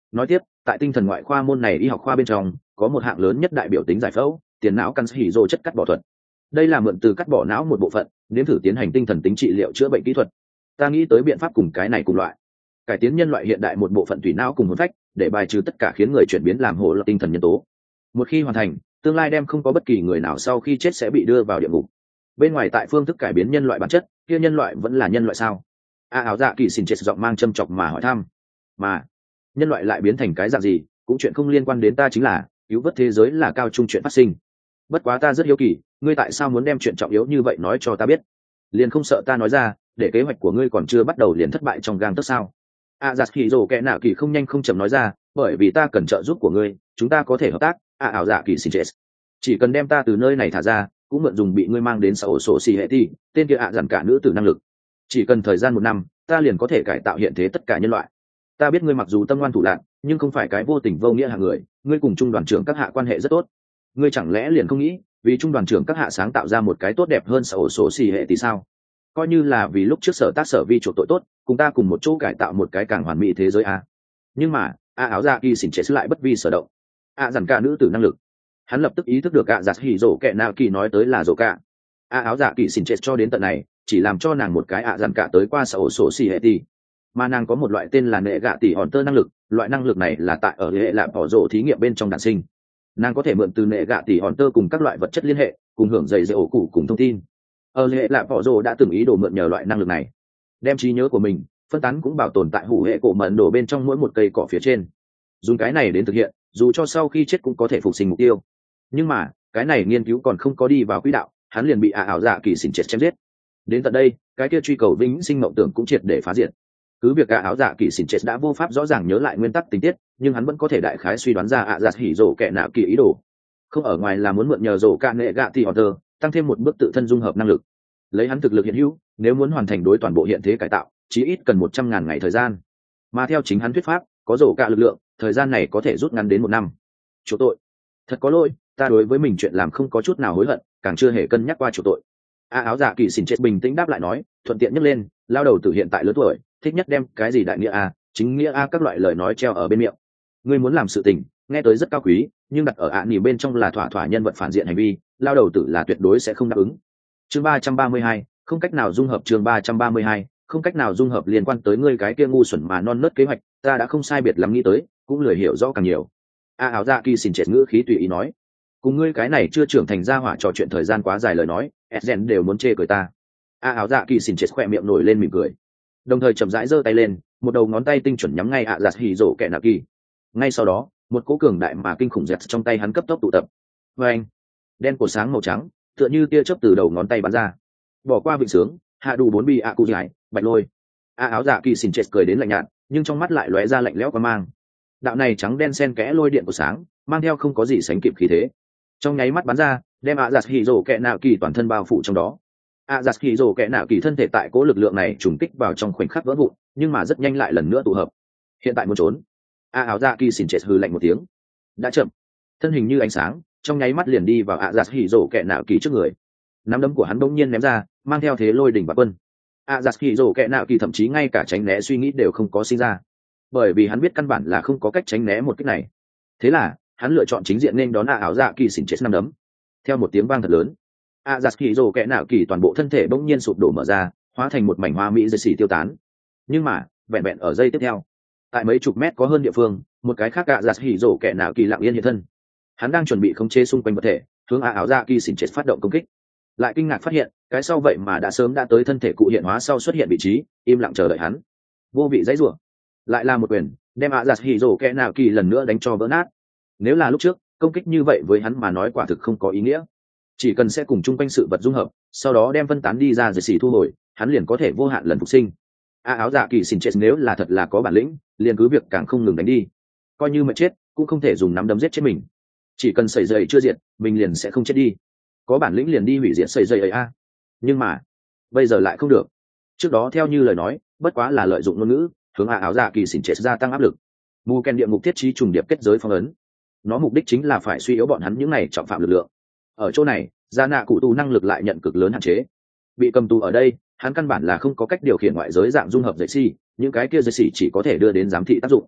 Nói tiếp, tại tinh thần ngoại khoa môn này y học khoa bên trong có một hạng lớn nhất đại biểu tính giải phẫu, tiền não căn hỉ rô chất cắt bỏ thuật. Đây là mượn từ cắt bỏ não một bộ phận, nếm thử tiến hành tinh thần tính trị liệu chữa bệnh kỹ thuật. Ta nghĩ tới biện pháp cùng cái này cùng loại, cải tiến nhân loại hiện đại một bộ phận thủy não cùng hồn phách, để bài trừ tất cả khiến người chuyển biến làm hồ là tinh thần nhân tố. Một khi hoàn thành, tương lai đem không có bất kỳ người nào sau khi chết sẽ bị đưa vào địa ngục. Bên ngoài tại phương thức cải biến nhân loại bản chất, kia nhân loại vẫn là nhân loại sao? Áo dạ kỳ xin chết giọng mang châm chọc mà hỏi thăm. Mà nhân loại lại biến thành cái dạng gì, cũng chuyện không liên quan đến ta, chính là cứu vớt thế giới là cao trung chuyện phát sinh. Bất quá ta rất hiếu kỳ, ngươi tại sao muốn đem chuyện trọng yếu như vậy nói cho ta biết? Liền không sợ ta nói ra, để kế hoạch của ngươi còn chưa bắt đầu liền thất bại trong gang tấc sao? Giặt kỳ rồ kẻ nào kỳ không nhanh không chậm nói ra, bởi vì ta cần trợ giúp của ngươi, chúng ta có thể hợp tác. Áo dạ kỳ xin chết, chỉ cần đem ta từ nơi này thả ra, cũng mượn dùng bị ngươi mang đến xã ổ sổ xì hệ ti tên kia dặn cả nữ tử năng lực, chỉ cần thời gian 1 năm, ta liền có thể cải tạo hiện thế tất cả nhân loại. Ta biết ngươi mặc dù tâm ngoan thủ lạn, nhưng không phải cái vô tình vô nghĩa hạng người, ngươi cùng trung đoàn trưởng các hạ quan hệ rất tốt. Ngươi chẳng lẽ liền không nghĩ vì trung đoàn trưởng các hạ sáng tạo ra một cái tốt đẹp hơn xã ổ sổ xì hệ thì sao? Coi như là vì lúc trước sở tác sở vi chuộc tội tốt, cùng ta cùng một chỗ cải tạo một cái càng hoàn mỹ thế giới a. Nhưng mà áo dạ kỳ xỉn chết lại bất vi sở động. Dặn cả nữ tử năng lực, hắn lập tức ý thức được giặt hỉ rổ kẹ nào kỳ nói tới là rổ cả. Áo dạ kỳ xỉn chết cho đến tận này chỉ làm cho nàng một cái dặn cả tới qua xã ổ sổ xì hệ thì, mà nàng có một loại tên là nệ gạ tỷ hòn tơ năng lực. Loại năng lực này là tại ở hệ lạp bỏ rổ thí nghiệm bên trong đản sinh. Nàng có thể mượn từ nệ gạ tỷ hòn tơ cùng các loại vật chất liên hệ, cùng hưởng dày dày ổ cụ cùng thông tin. Ở hệ lạp bỏ rổ đã từng ý đồ mượn nhờ loại năng lực này, đem trí nhớ của mình phân tán cũng bảo tồn tại hủ hệ cổ mận đồ bên trong mỗi một cây cỏ phía trên, dùng cái này đến thực hiện dù cho sau khi chết cũng có thể phục sinh mục tiêu. Nhưng mà cái này nghiên cứu còn không có đi vào quỹ đạo, hắn liền bị ảo dạ kỳ xỉn chết chém giết. Đến tận đây cái kia truy cầu vĩnh sinh mộng tưởng cũng triệt để phá diệt. Cứ việc áo dạ kỳ xỉn chết đã vô pháp rõ ràng nhớ lại nguyên tắc tình tiết, nhưng hắn vẫn có thể đại khái suy đoán ra giặt hỉ rổ kẻ nào kỳ ý đồ, không ở ngoài là muốn mượn nhờ rổ ca nệ gạ thì order tăng thêm một bước tự thân dung hợp năng lực. Lấy hắn thực lực hiện hữu, nếu muốn hoàn thành đối toàn bộ hiện thế cải tạo, chí ít cần 100.000 ngày thời gian, mà theo chính hắn thuyết pháp, có rổ ca lực lượng, thời gian này có thể rút ngắn đến 1 năm. Chỗ tội, thật có lỗi, ta đối với mình chuyện làm không có chút nào hối hận, càng chưa hề cân nhắc qua chỗ tội. Áo dạ kỳ xỉn chết bình tĩnh đáp lại nói, thuận tiện nhắc lên, lao đầu tử hiện tại lớn tuổi, thích nhất đem cái gì đại nghĩa chính nghĩa các loại lời nói treo ở bên miệng. Ngươi muốn làm sự tình nghe tới rất cao quý, nhưng đặt ở nỉ bên trong là thỏa thỏa nhân vật phản diện hành vi, lao đầu tử là tuyệt đối sẽ không đáp ứng. Chương 332, không cách nào dung hợp. Chương 332, không cách nào dung hợp liên quan tới ngươi cái kia ngu xuẩn mà non nớt kế hoạch, ta đã không sai biệt lắm nghĩ tới, cũng lười hiểu rõ càng nhiều. Áo dạ kỳ xỉn chết ngữ khí tùy ý nói, cùng ngươi cái này chưa trưởng thành ra hỏa trò chuyện thời gian quá dài lời nói, Ezen đều muốn chê cười ta. Áo dạ kỳ xỉn chết khỏe miệng nổi lên mỉm cười, đồng thời chậm rãi giơ tay lên, một đầu ngón tay tinh chuẩn nhắm ngay giặt hỉ rổ kẻ nạ kỳ. Ngay sau đó một cỗ cường đại mà kinh khủng dẹt trong tay hắn cấp tốc tụ tập. Và anh, đen cột sáng màu trắng tựa như tia chớp từ đầu ngón tay bắn ra, bỏ qua vịnh sướng hạ đủ 4 bi cụ dài bạch lôi. Áo dạ kỳ xỉn chết cười đến lạnh nhạt, nhưng trong mắt lại lóe ra lạnh lẽo qua mang. Đạo này trắng đen xen kẽ lôi điện của sáng mang theo không có gì sánh kịp khí thế, trong nháy mắt bắn ra, đem giặt hỉ rổ kẻ nạ kỳ toàn thân bao phủ trong đó. giặt hỉ rổ kẻ nạ kỳ thân thể tại cố lực lượng này trùng kích vào trong khoảnh khắc vỡ vụn, nhưng mà rất nhanh lại lần nữa tụ hợp. Hiện tại muốn trốn, áo dạ kỳ xỉn chết hừ lạnh một tiếng, đã chậm. Thân hình như ánh sáng trong nháy mắt liền đi vào giặt hỉ rổ kẻ nạ kỳ trước người. Nắm đấm của hắn bỗng nhiên ném ra, mang theo thế lôi đỉnh và quân. giặt hỉ rổ kẻ nạ kỳ thậm chí ngay cả tránh né suy nghĩ đều không có sinh ra, bởi vì hắn biết căn bản là không có cách tránh né một kích này. Thế là hắn lựa chọn chính diện nên đón áo dạ kỳ xỉn chết năm đấm. Theo một tiếng vang thật lớn, giặt hỉ rổ kẻ nạ kỳ toàn bộ thân thể bỗng nhiên sụp đổ mở ra, hóa thành một mảnh hoa mỹ dây xỉ tiêu tán. Nhưng mà vẹn vẹn ở giây tiếp theo, tại mấy chục mét có hơn địa phương, một cái khác giặt hỉ rổ kẻ nạ kỳ lặng yên hiện thân. Hắn đang chuẩn bị khống chế xung quanh vật thể, hướng áo dạ kỳ xỉn chết phát động công kích, lại kinh ngạc phát hiện cái sau vậy mà đã sớm đã tới thân thể cụ hiện hóa sau xuất hiện vị trí, im lặng chờ đợi hắn. Vô vị dãy rủa, lại là một quyền đem giặt hỉ rổ kẻ nạ kỳ lần nữa đánh cho vỡ nát. Nếu là lúc trước, công kích như vậy với hắn mà nói quả thực không có ý nghĩa, chỉ cần sẽ cùng chung quanh sự vật dung hợp, sau đó đem phân tán đi ra rồi xỉ thu hồi, hắn liền có thể vô hạn lần phục sinh. Áo dạ kỳ xỉn chết nếu là thật là có bản lĩnh, liền cứ việc càng không ngừng đánh đi, coi như mà chết cũng không thể dùng nắm đấm giết chết mình. Chỉ cần sẩy dày chưa diệt, mình liền sẽ không chết đi. Có bản lĩnh liền đi hủy diệt sẩy dày ấy nhưng mà bây giờ lại không được. Trước đó theo như lời nói, bất quá là lợi dụng ngôn ngữ hướng áo dạ kỳ xỉn chết gia tăng áp lực. Mù kèn địa ngục thiết trí trùng điệp kết giới phong ấn, nó mục đích chính là phải suy yếu bọn hắn những này trọng phạm lực lượng. Ở chỗ này gia nạ cụ tù năng lực lại nhận cực lớn hạn chế, bị cầm tù ở đây, hắn căn bản là không có cách điều khiển ngoại giới dạng dung hợp dây xi, những cái kia dây xi chỉ có thể đưa đến giám thị tác dụng.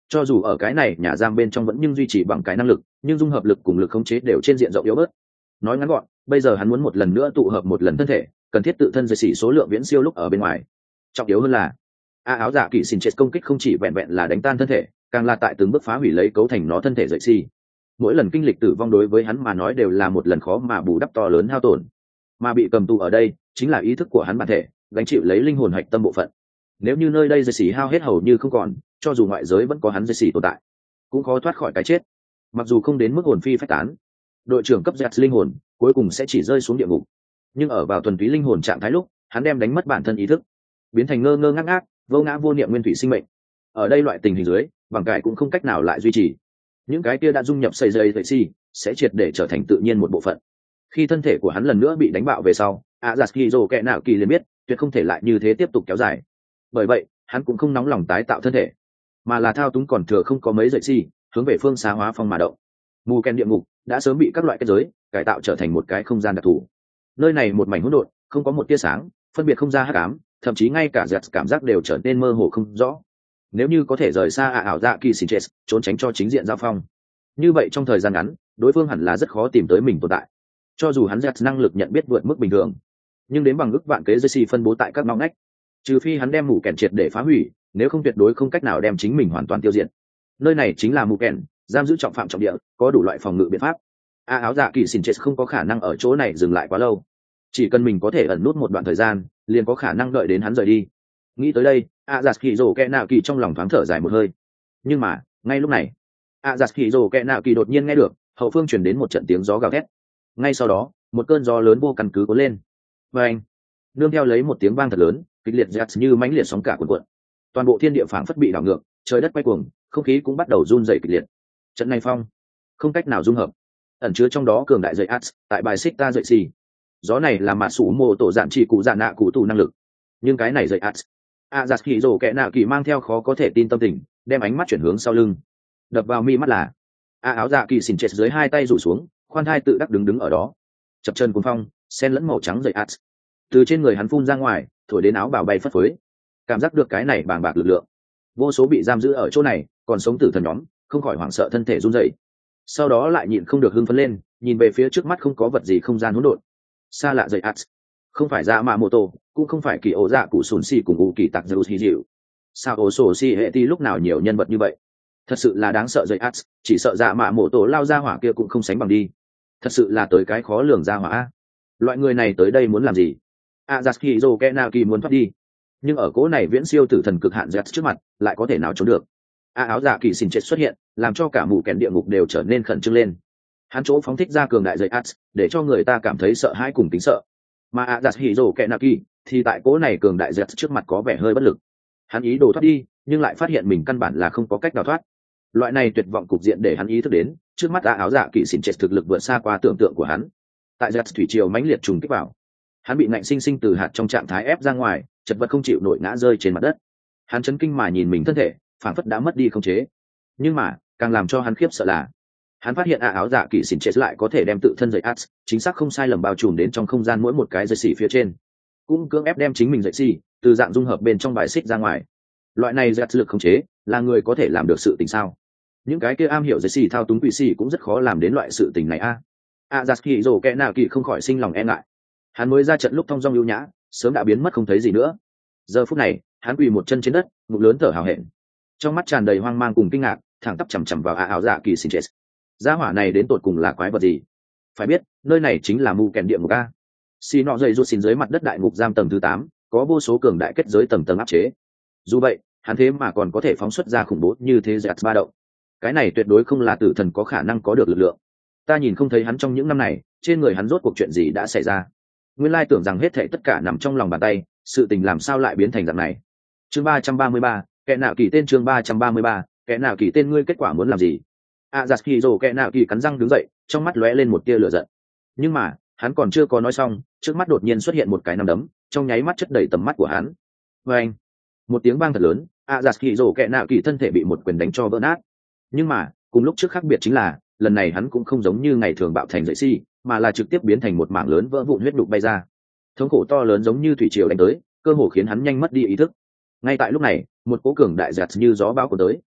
cho dù ở cái này nhà giam bên trong vẫn nhưng duy trì bằng cái năng lực, nhưng dung hợp lực cùng lực khống chế đều trên diện rộng yếu bớt. Nói ngắn gọn, bây giờ hắn muốn một lần nữa tụ hợp một lần thân thể, cần thiết tự thân dây xỉ số lượng viễn siêu lúc ở bên ngoài. Trọng yếu hơn là áo dạ kỳ xin chết công kích không chỉ vẹn vẹn là đánh tan thân thể, càng là tại từng bước phá hủy lấy cấu thành nó thân thể dậy xỉ. Mỗi lần kinh lịch tử vong đối với hắn mà nói đều là một lần khó mà bù đắp to lớn hao tổn, mà bị cầm tù ở đây chính là ý thức của hắn bản thể gánh chịu lấy linh hồn hạch tâm bộ phận. Nếu như nơi đây dây xỉ hao hết hầu như không còn, cho dù ngoại giới vẫn có hắn dây xỉ tồn tại, cũng khó thoát khỏi cái chết. Mặc dù không đến mức hồn phi phách tán, đội trưởng cấp dẹt linh hồn cuối cùng sẽ chỉ rơi xuống địa ngục, nhưng ở vào thuần túy linh hồn trạng thái lúc hắn đem đánh mất bản thân ý thức, biến thành ngơ ngơ ngác ngác vô ngã vô niệm nguyên thủy sinh mệnh. Ở đây loại tình hình dưới, bằng cải cũng không cách nào lại duy trì. Những cái kia đã dung nhập xây dây dậy si sẽ triệt để trở thành tự nhiên một bộ phận. Khi thân thể của hắn lần nữa bị đánh bạo về sau, Azakizo kẻ nào kỳ liền biết tuyệt không thể lại như thế tiếp tục kéo dài. Bởi vậy hắn cũng không nóng lòng tái tạo thân thể, mà là thao túng còn thừa không có mấy dậy si hướng về phương xa hóa phong mà động. Mù ken địa ngục đã sớm bị các loại kết giới cải tạo trở thành một cái không gian đặc thù. Nơi này một mảnh hỗn độn, không có một tia sáng, phân biệt không ra hắc ám, thậm chí ngay cả giật cảm giác đều trở nên mơ hồ không rõ. Nếu như có thể rời xa ảo dạ kỳ xin chết, trốn tránh cho chính diện giao phong, như vậy trong thời gian ngắn đối phương hẳn là rất khó tìm tới mình tồn tại. Cho dù hắn giật năng lực nhận biết vượt mức bình thường, nhưng đến bằng ức vạn kế Jesse phân bố tại các ngõ ngách, trừ phi hắn đem mù kèn triệt để phá hủy, nếu không tuyệt đối không cách nào đem chính mình hoàn toàn tiêu diệt. Nơi này chính là mù kèn giam giữ trọng phạm trọng địa, có đủ loại phòng ngự biện pháp. Áo dạ kỳ xin chết không có khả năng ở chỗ này dừng lại quá lâu, chỉ cần mình có thể ẩn nút một đoạn thời gian liền có khả năng đợi đến hắn rời đi. Nghĩ tới đây, Azakizo kẻ nào kỳ trong lòng thoáng thở dài một hơi. Nhưng mà ngay lúc này, Azakizo kẻ nào kỳ đột nhiên nghe được hậu phương truyền đến một trận tiếng gió gào thét. Ngay sau đó một cơn gió lớn vô căn cứ cuốn lên, và anh nương theo lấy một tiếng vang thật lớn, kịch liệt giật như mãnh liệt sóng cả cuộn cuộn. Toàn bộ thiên địa phảng phất bị đảo ngược, trời đất quay cuồng, không khí cũng bắt đầu run rẩy kịch liệt. Trận này phong không cách nào dung hợp, ẩn chứa trong đó cường đại dậy ats tại bài xích ta dậy xì. Gió này là mạt sủ mô tổ dạn chỉ cụ dạn nạ cụ tù năng lực, nhưng cái này dậy ats Azakizo kẻ nào kỳ mang theo khó có thể tin tâm tình, đem ánh mắt chuyển hướng sau lưng. Đập vào mi mắt là áo dạ kỳ xỉn chết dưới hai tay rủ xuống, khoan thai tự đắc đứng ở đó. Chập chân cuốn phong xen lẫn màu trắng dậy ats từ trên người hắn phun ra ngoài, thổi đến áo bào bay phất phới. Cảm giác được cái này bàng bạc lực lượng, vô số bị giam giữ ở chỗ này còn sống tử thần nhóm không khỏi hoảng sợ thân thể run rẩy. Sau đó lại nhịn không được hưng phấn lên, nhìn về phía trước mắt không có vật gì không gian hỗn độn. Xa lạ dậy ats, không phải dạ mạ mô tô, cũng không phải kỳ ổ dạ cụ sùn xì cùng u kỳ tặc dầu xì dịu. Sao ổ sổ xì hệ ti lúc nào nhiều nhân vật như vậy? Thật sự là đáng sợ dậy ats, chỉ sợ dạ mạ mô tô lao ra hỏa kia cũng không sánh bằng đi. Thật sự là tới cái khó lường ra hỏa. Loại người này tới đây muốn làm gì? Azakizo kẻ nào kỳ muốn thoát đi, nhưng ở cỗ này viễn siêu tử thần cực hạn dẹt trước mặt lại có thể nào trốn được. Áo dạ kỳ xin chết xuất hiện, làm cho cả mù kèn địa ngục đều trở nên khẩn trương lên. Hắn chỗ phóng thích ra cường đại dậy ats để cho người ta cảm thấy sợ hãi cùng tính sợ, mà Azakizo kẻ nào kỳ thì tại cỗ này cường đại dẹt trước mặt có vẻ hơi bất lực. Hắn ý đồ thoát đi nhưng lại phát hiện mình căn bản là không có cách nào thoát. Loại này tuyệt vọng cục diện để hắn ý thức đến trước mắt áo dạ kỳ xin chết thực lực vượt xa qua tưởng tượng của hắn. Tại dẹt thủy triều mãnh liệt trùng kích vào, hắn bị nạnh sinh sinh từ hạt trong trạng thái ép ra ngoài, chật vật không chịu nổi ngã rơi trên mặt đất. Hắn chấn kinh mà nhìn mình thân thể phảng phất đã mất đi khống chế, nhưng mà càng làm cho hắn khiếp sợ là hắn phát hiện áo dạ kỳ xỉn chết lại có thể đem tự thân dậy ats chính xác không sai lầm bao trùm đến trong không gian mỗi một cái dây xỉ phía trên, cũng cưỡng ép đem chính mình dậy xỉ từ dạng dung hợp bên trong bài xích ra ngoài. Loại này dẹt lực khống chế là người có thể làm được sự tình sao? Những cái kia am hiểu dậy xỉ thao túng quỷ xỉ cũng rất khó làm đến loại sự tình này a. Azakizo kẻ nào kỳ không khỏi sinh lòng e ngại. Hắn mới ra trận lúc thong dong ưu nhã, sớm đã biến mất không thấy gì nữa. Giờ phút này hắn quỳ một chân trên đất, ngực lớn thở hào hẹn, trong mắt tràn đầy hoang mang cùng kinh ngạc, thẳng tắp chằm chằm vào áo dạ kỳ xin chết. Gia hỏa này đến tột cùng là quái vật gì? Phải biết nơi này chính là mù kèn địa ngục a. Xì nọ dậy rút xin dưới mặt đất đại ngục giam tầng thứ 8, có vô số cường đại kết giới tầng tầng áp chế. Dù vậy hắn thế mà còn có thể phóng xuất ra khủng bố như thế dẹt ba động. Cái này tuyệt đối không là tử thần có khả năng có được lực lượng. Ta nhìn không thấy hắn trong những năm này trên người hắn rốt cuộc chuyện gì đã xảy ra. Nguyên lai tưởng rằng hết thảy tất cả nằm trong lòng bàn tay, sự tình làm sao lại biến thành dạng này. Chương 333, kẻ nào kỳ tên. Chương 333, kẻ nào kỳ tên. Ngươi kết quả muốn làm gì? Azakizo kẻ nào kỳ cắn răng đứng dậy, trong mắt lóe lên một tia lửa giận. Nhưng mà hắn còn chưa có nói xong, trước mắt đột nhiên xuất hiện một cái nắm đấm, trong nháy mắt chất đầy tầm mắt của hắn. Oeng! Một tiếng vang thật lớn, Azakizo kẻ nào kỳ thân thể bị một quyền đánh cho vỡ nát. Nhưng mà cùng lúc trước khác biệt chính là lần này hắn cũng không giống như ngày thường bạo thành dậy si, mà là trực tiếp biến thành một mảng lớn vỡ vụn huyết đục bay ra. Thống khổ to lớn giống như thủy triều đánh tới, cơ hồ khiến hắn nhanh mất đi ý thức. Ngay tại lúc này một cỗ cường đại giật như gió bão của tới,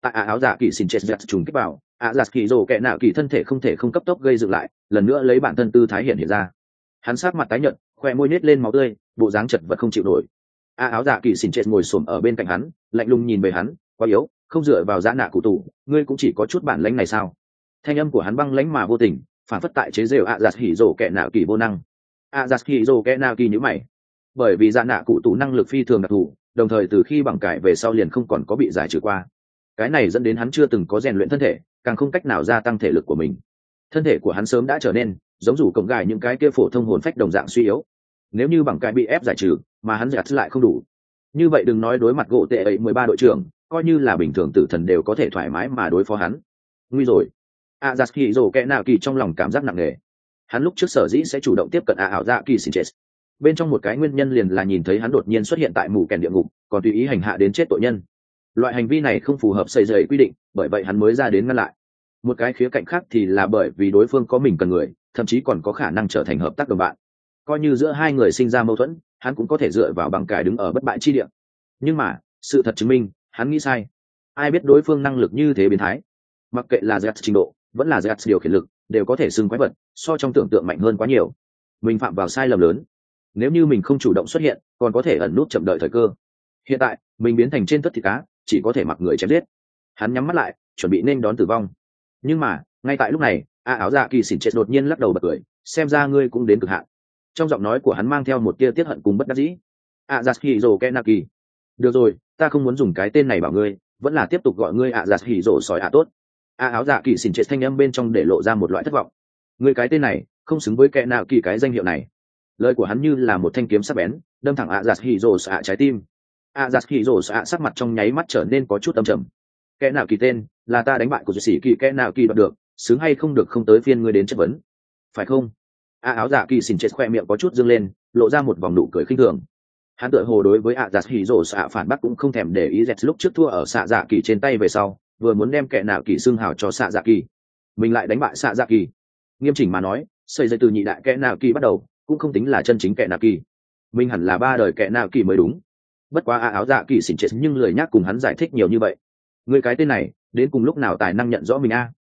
tại áo dạ kỳ xin chết giật trùng kích vào dạ kỳ rồ kẹ nạ kỳ thân thể không thể không cấp tốc gây dựng lại, lần nữa lấy bản thân tư thái hiện ra. Hắn sát mặt tái nhợt, khoe môi nết lên máu tươi, bộ dáng chật vật không chịu nổi. Áo dạ kỳ xin chết ngồi xổm ở bên cạnh hắn, lạnh lùng nhìn về hắn, quá yếu, không dựa vào giã nạ cụ tủ, ngươi cũng chỉ có chút bản lãnh này sao? Thanh âm của hắn băng lãnh mà vô tình, phản phất tại chế rêu dạ hỉ rồ kẹ nạ kỳ vô năng. Dạ hỉ rồ kẹ nạ kỳ nhíu mày, bởi vì giã nạ cụ tủ năng lực phi thường đặc thù, đồng thời từ khi bằng cải về sau liền không còn có bị giải trừ qua. Cái này dẫn đến hắn chưa từng có rèn luyện thân thể, càng không cách nào gia tăng thể lực của mình. Thân thể của hắn sớm đã trở nên giống rủ cổng gài những cái kia phổ thông hồn phách đồng dạng suy yếu. Nếu như bằng cái bị ép giải trừ mà hắn giải lại không đủ, như vậy đừng nói đối mặt gỗ tệ ấy 13 đội trưởng, coi như là bình thường tử thần đều có thể thoải mái mà đối phó hắn. Nguy rồi. Azaki rồ kẽ nào kỳ trong lòng cảm giác nặng nề. Hắn lúc trước sở dĩ sẽ chủ động tiếp cận ảo dạ kỳ xin chết, bên trong một cái nguyên nhân liền là nhìn thấy hắn đột nhiên xuất hiện tại mù kèn địa ngục, còn tùy ý hành hạ đến chết tội nhân. Loại hành vi này không phù hợp xây dựng quy định, bởi vậy hắn mới ra đến ngăn lại. Một cái khía cạnh khác thì là bởi vì đối phương có mình cần người, thậm chí còn có khả năng trở thành hợp tác đồng bạn. Coi như giữa hai người sinh ra mâu thuẫn, hắn cũng có thể dựa vào bằng cải đứng ở bất bại chi địa. Nhưng mà sự thật chứng minh hắn nghĩ sai. Ai biết đối phương năng lực như thế biến thái, mặc kệ là dẹt trình độ vẫn là dẹt điều khiển lực, đều có thể xưng quái vật, so trong tưởng tượng mạnh hơn quá nhiều. Mình phạm vào sai lầm lớn. Nếu như mình không chủ động xuất hiện, còn có thể ẩn nút chậm đợi thời cơ. Hiện tại mình biến thành trên tất thịt cá, chỉ có thể mặc người chém giết. Hắn nhắm mắt lại, chuẩn bị nên đón tử vong. Nhưng mà ngay tại lúc này, áo dạ kỳ xỉn chết đột nhiên lắc đầu bật cười, xem ra ngươi cũng đến cực hạn. Trong giọng nói của hắn mang theo một tia tiếc hận cùng bất đắc dĩ. Dạ kỳ rồ kenaki, được rồi, ta không muốn dùng cái tên này bảo ngươi, vẫn là tiếp tục gọi ngươi dạ kỳ rồ sỏi tốt. Áo dạ kỳ xỉn chết thanh âm bên trong để lộ ra một loại thất vọng. Ngươi cái tên này không xứng với kẻ nào kỳ cái danh hiệu này. Lời của hắn như là một thanh kiếm sắc bén, đâm thẳng dạ kỳ rồ sỏi trái tim. Dạ kỳ rồ sỏi sắc mặt trong nháy mắt trở nên có chút âm trầm. Kẻ nào kỳ tên là ta đánh bại của sĩ kỳ, kẻ nào kỳ đoạt được, xứng hay không được không tới phiên ngươi đến chất vấn, phải không? Áo dạ kỳ xỉn chết khoe miệng có chút dương lên, lộ ra một vòng nụ cười khinh thường. Hắn tựa hồ đối với dạ hỉ rồ xạ phản bác cũng không thèm để ý. Dẹt lúc trước thua ở xạ dạ kỳ trên tay về sau, vừa muốn đem kẻ nào kỳ xưng hào cho xạ dạ kỳ, mình lại đánh bại xạ dạ kỳ. Nghiêm chỉnh mà nói, xây dựng từ nhị đại kẻ nào kỳ bắt đầu, cũng không tính là chân chính kẻ nào kỳ, mình hẳn là ba đời kẻ nào kỳ mới đúng. Bất quá áo dạ kỳ xỉn chết nhưng lười nhắc cùng hắn giải thích nhiều như vậy. Người cái tên này đến cùng lúc nào tài năng nhận rõ mình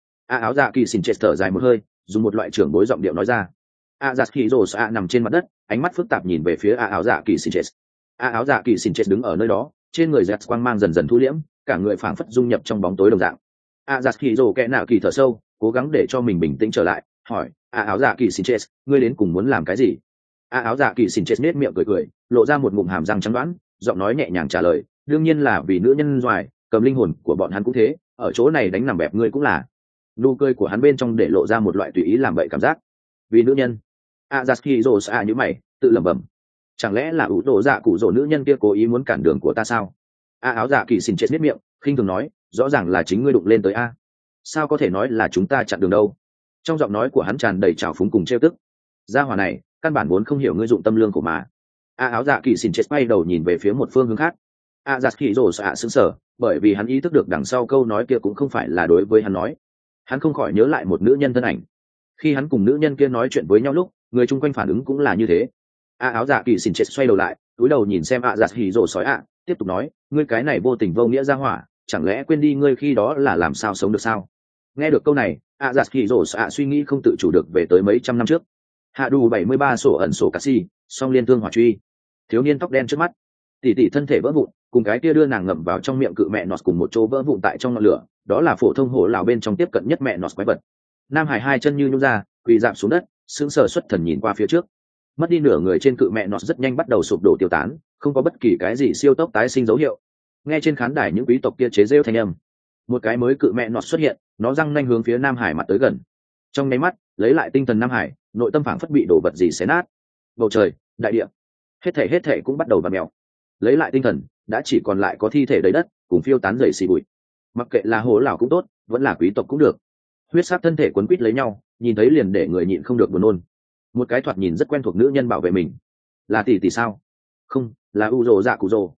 áo dạ kỳ xỉn chết thở dài một hơi, dùng một loại trưởng bối giọng điệu nói ra. Dạ hỉ rồ xạ nằm trên mặt đất, ánh mắt phức tạp nhìn về phía áo dạ kỳ xin chết. Áo dạ kỳ xin chết đứng ở nơi đó, trên người dẹt quang mang dần dần thu liễm, cả người phảng phất dung nhập trong bóng tối đồng dạng. Dạ hỉ rồ kẽ nạo kỳ thở sâu, cố gắng để cho mình bình tĩnh trở lại, hỏi áo dạ kỳ xin chết, ngươi đến cùng muốn làm cái gì? Áo dạ kỳ xin chết nết miệng cười cười, lộ ra một ngụm hàm răng trắng đoán, giọng nói nhẹ nhàng trả lời, đương nhiên là vì nữ nhân doài, cầm linh hồn của bọn hắn cũng thế, ở chỗ này đánh nằm bẹp ngươi cũng là. Nụ cười của hắn bên trong để lộ ra một loại tùy ý làm bậy cảm giác. Vì nữ nhân. Azaki rồ xạ như mày, tự lẩm bẩm, chẳng lẽ là ủ rồ dạ cụ rồ nữ nhân kia cố ý muốn cản đường của ta sao? Áo dạ kỳ xin chết biết miệng, khinh thường nói, rõ ràng là chính ngươi đụng lên tới sao có thể nói là chúng ta chặn đường đâu? Trong giọng nói của hắn tràn đầy trào phúng cùng trêu tức. Gia hỏa này căn bản vốn không hiểu ngươi dụng tâm lương của mà. Áo dạ kỳ xin chết quay đầu nhìn về phía một phương hướng khác. Azaki rồ xạ sững sờ, bởi vì hắn ý thức được đằng sau câu nói kia cũng không phải là đối với hắn nói. Hắn không khỏi nhớ lại một nữ nhân thân ảnh. Khi hắn cùng nữ nhân kia nói chuyện với nhau lúc, người chung quanh phản ứng cũng là như thế. Áo dạ kỳ xin chết xoay đầu lại, cúi đầu nhìn xem dạ hỉ rồ sói tiếp tục nói, ngươi cái này vô tình vô nghĩa ra hỏa, chẳng lẽ quên đi ngươi khi đó là làm sao sống được sao? Nghe được câu này, dạ hỉ rồ suy nghĩ không tự chủ được về tới mấy trăm năm trước. Hạ đủ 73 sổ ẩn sổ cà si, song liên thương hỏa truy. Thiếu niên tóc đen trước mắt, tỷ tỷ thân thể vỡ vụn, cùng cái kia đưa nàng ngậm vào trong miệng cự mẹ nọt cùng một chỗ vỡ vụn tại trong ngọn lửa, đó là phổ thông hổ lão bên trong tiếp cận nhất mẹ nọt quái vật. Nam Hải hai chân như nhún ra, quỳ rạp xuống đất, sững sờ xuất thần nhìn qua phía trước. Mất đi nửa người trên cự mẹ nọt rất nhanh bắt đầu sụp đổ tiêu tán, không có bất kỳ cái gì siêu tốc tái sinh dấu hiệu. Nghe trên khán đài những quý tộc kia chế rêu thanh âm, một cái mới cự mẹ nọt xuất hiện, nó răng nanh hướng phía Nam Hải mặt tới gần. Trong nháy mắt, lấy lại tinh thần Nam Hải, nội tâm phảng phất bị đổ vật gì xé nát. Bầu trời, đại địa, hết thảy cũng bắt đầu vặn mèo. Lấy lại tinh thần, đã chỉ còn lại có thi thể đầy đất, cùng phiêu tán rầy xì bụi. Mặc kệ là hố lão cũng tốt, vẫn là quý tộc cũng được, huyết sát thân thể quấn quít lấy nhau, nhìn thấy liền để người nhịn không được buồn nôn. Một cái thoạt nhìn rất quen thuộc nữ nhân bảo vệ mình, là tỷ tỷ sao? Không, là u rồ dạ cụ rồ.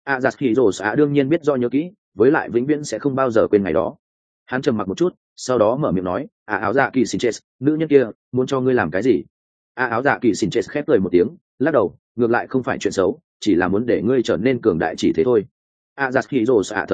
Dạ rồ xã đương nhiên biết do nhớ kỹ, với lại vĩnh viễn sẽ không bao giờ quên ngày đó. Hắn trầm mặc một chút, sau đó mở miệng nói, áo dạ kỳ xin chết, nữ nhân kia muốn cho ngươi làm cái gì? Áo dạ kỳ xin chết khép cười một tiếng, lắc đầu, ngược lại không phải chuyện xấu, chỉ là muốn để ngươi trở nên cường đại chỉ thế thôi. Dạ rồ xã thở dài,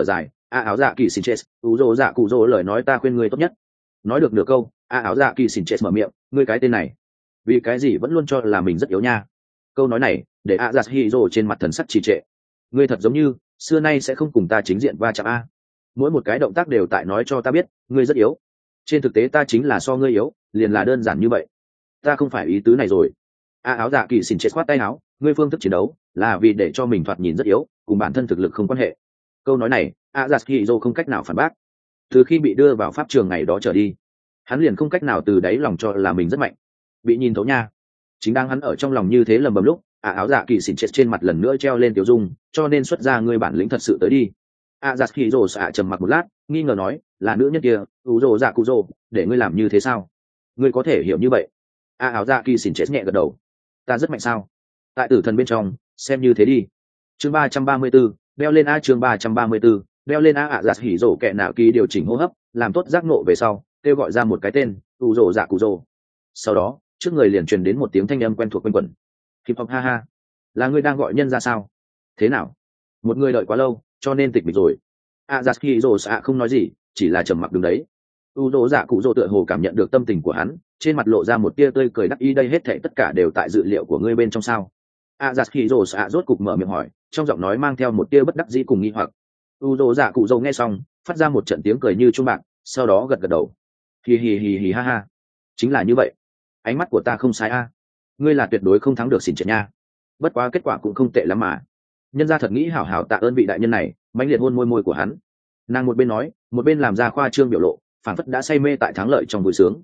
áo dạ kỳ xin chết ủ rồ dạ cụ rồ lời nói ta khuyên ngươi tốt nhất. Nói được nửa câu áo dạ kỳ xin chết mở miệng, ngươi cái tên này vì cái gì vẫn luôn cho là mình rất yếu nha. Câu nói này để dạ hỉ rồ trên mặt thần sắc trì trệ. Ngươi thật giống như xưa nay sẽ không cùng ta chính diện va chạm a. Mỗi một cái động tác đều tại nói cho ta biết ngươi rất yếu. Trên thực tế ta chính là so ngươi yếu, liền là đơn giản như vậy. Ta không phải ý tứ này rồi. Áo dạ kỳ xin chết khoát tay áo, ngươi phương thức chiến đấu là vì để cho mình thoạt nhìn rất yếu, cùng bản thân thực lực không quan hệ. Câu nói này dạ hỉ rồ không cách nào phản bác. Từ khi bị đưa vào pháp trường ngày đó trở đi, hắn liền không cách nào từ đáy lòng cho là mình rất mạnh, bị nhìn thấu nha. Chính đang hắn ở trong lòng như thế lầm bầm lúc áo dạ kỳ xỉn chết trên mặt lần nữa treo lên tiểu dung, cho nên xuất ra ngươi bản lĩnh thật sự tới đi. Dạ hỉ rồ xạ trầm mặc một lát, nghi ngờ nói, là nữ nhân kia ủ rồ dạ cụ rồ để ngươi làm như thế sao? Ngươi có thể hiểu như vậy? Áo dạ kỳ xỉn chết nhẹ gật đầu. Ta rất mạnh sao? Tại tử thần bên trong xem như thế đi. Chương 334, đeo lên chương 334, đeo lên dạ hỉ rồ kệ nạo kỳ điều chỉnh hô hấp, làm tốt giác nộ về sau kêu gọi ra một cái tên ủ rồ dạ cụ rồ. Sau đó trước người liền truyền đến một tiếng thanh âm quen thuộc quanh quẩn. Hip hop ha ha, là ngươi đang gọi nhân ra sao? Thế nào? Một người đợi quá lâu cho nên tịch mịch rồi. dạ hỉ rồ xạ không nói gì, chỉ là trầm mặc đứng đấy. U rồ dạ cụ rồ tựa hồ cảm nhận được tâm tình của hắn, trên mặt lộ ra một tia tươi cười đắc ý, đây hết thảy tất cả đều tại dự liệu của ngươi bên trong sao? dạ hỉ rồ xạ rốt cục mở miệng hỏi, trong giọng nói mang theo một tia bất đắc dĩ cùng nghi hoặc. U rồ dạ cụ rồ nghe xong phát ra một trận tiếng cười như chuông bạc, sau đó gật gật đầu. Hì hì hì hì ha ha, chính là như vậy. Ánh mắt của ta không sai a. Ngươi là tuyệt đối không thắng được xỉn triệt nha. Bất quá kết quả cũng không tệ lắm mà. Nhân gia thật nghĩ hảo hảo tạ ơn vị đại nhân này, mãnh liệt hôn môi môi của hắn. Nàng một bên nói một bên làm ra khoa trương biểu lộ, phảng phất đã say mê tại thắng lợi trong vui sướng.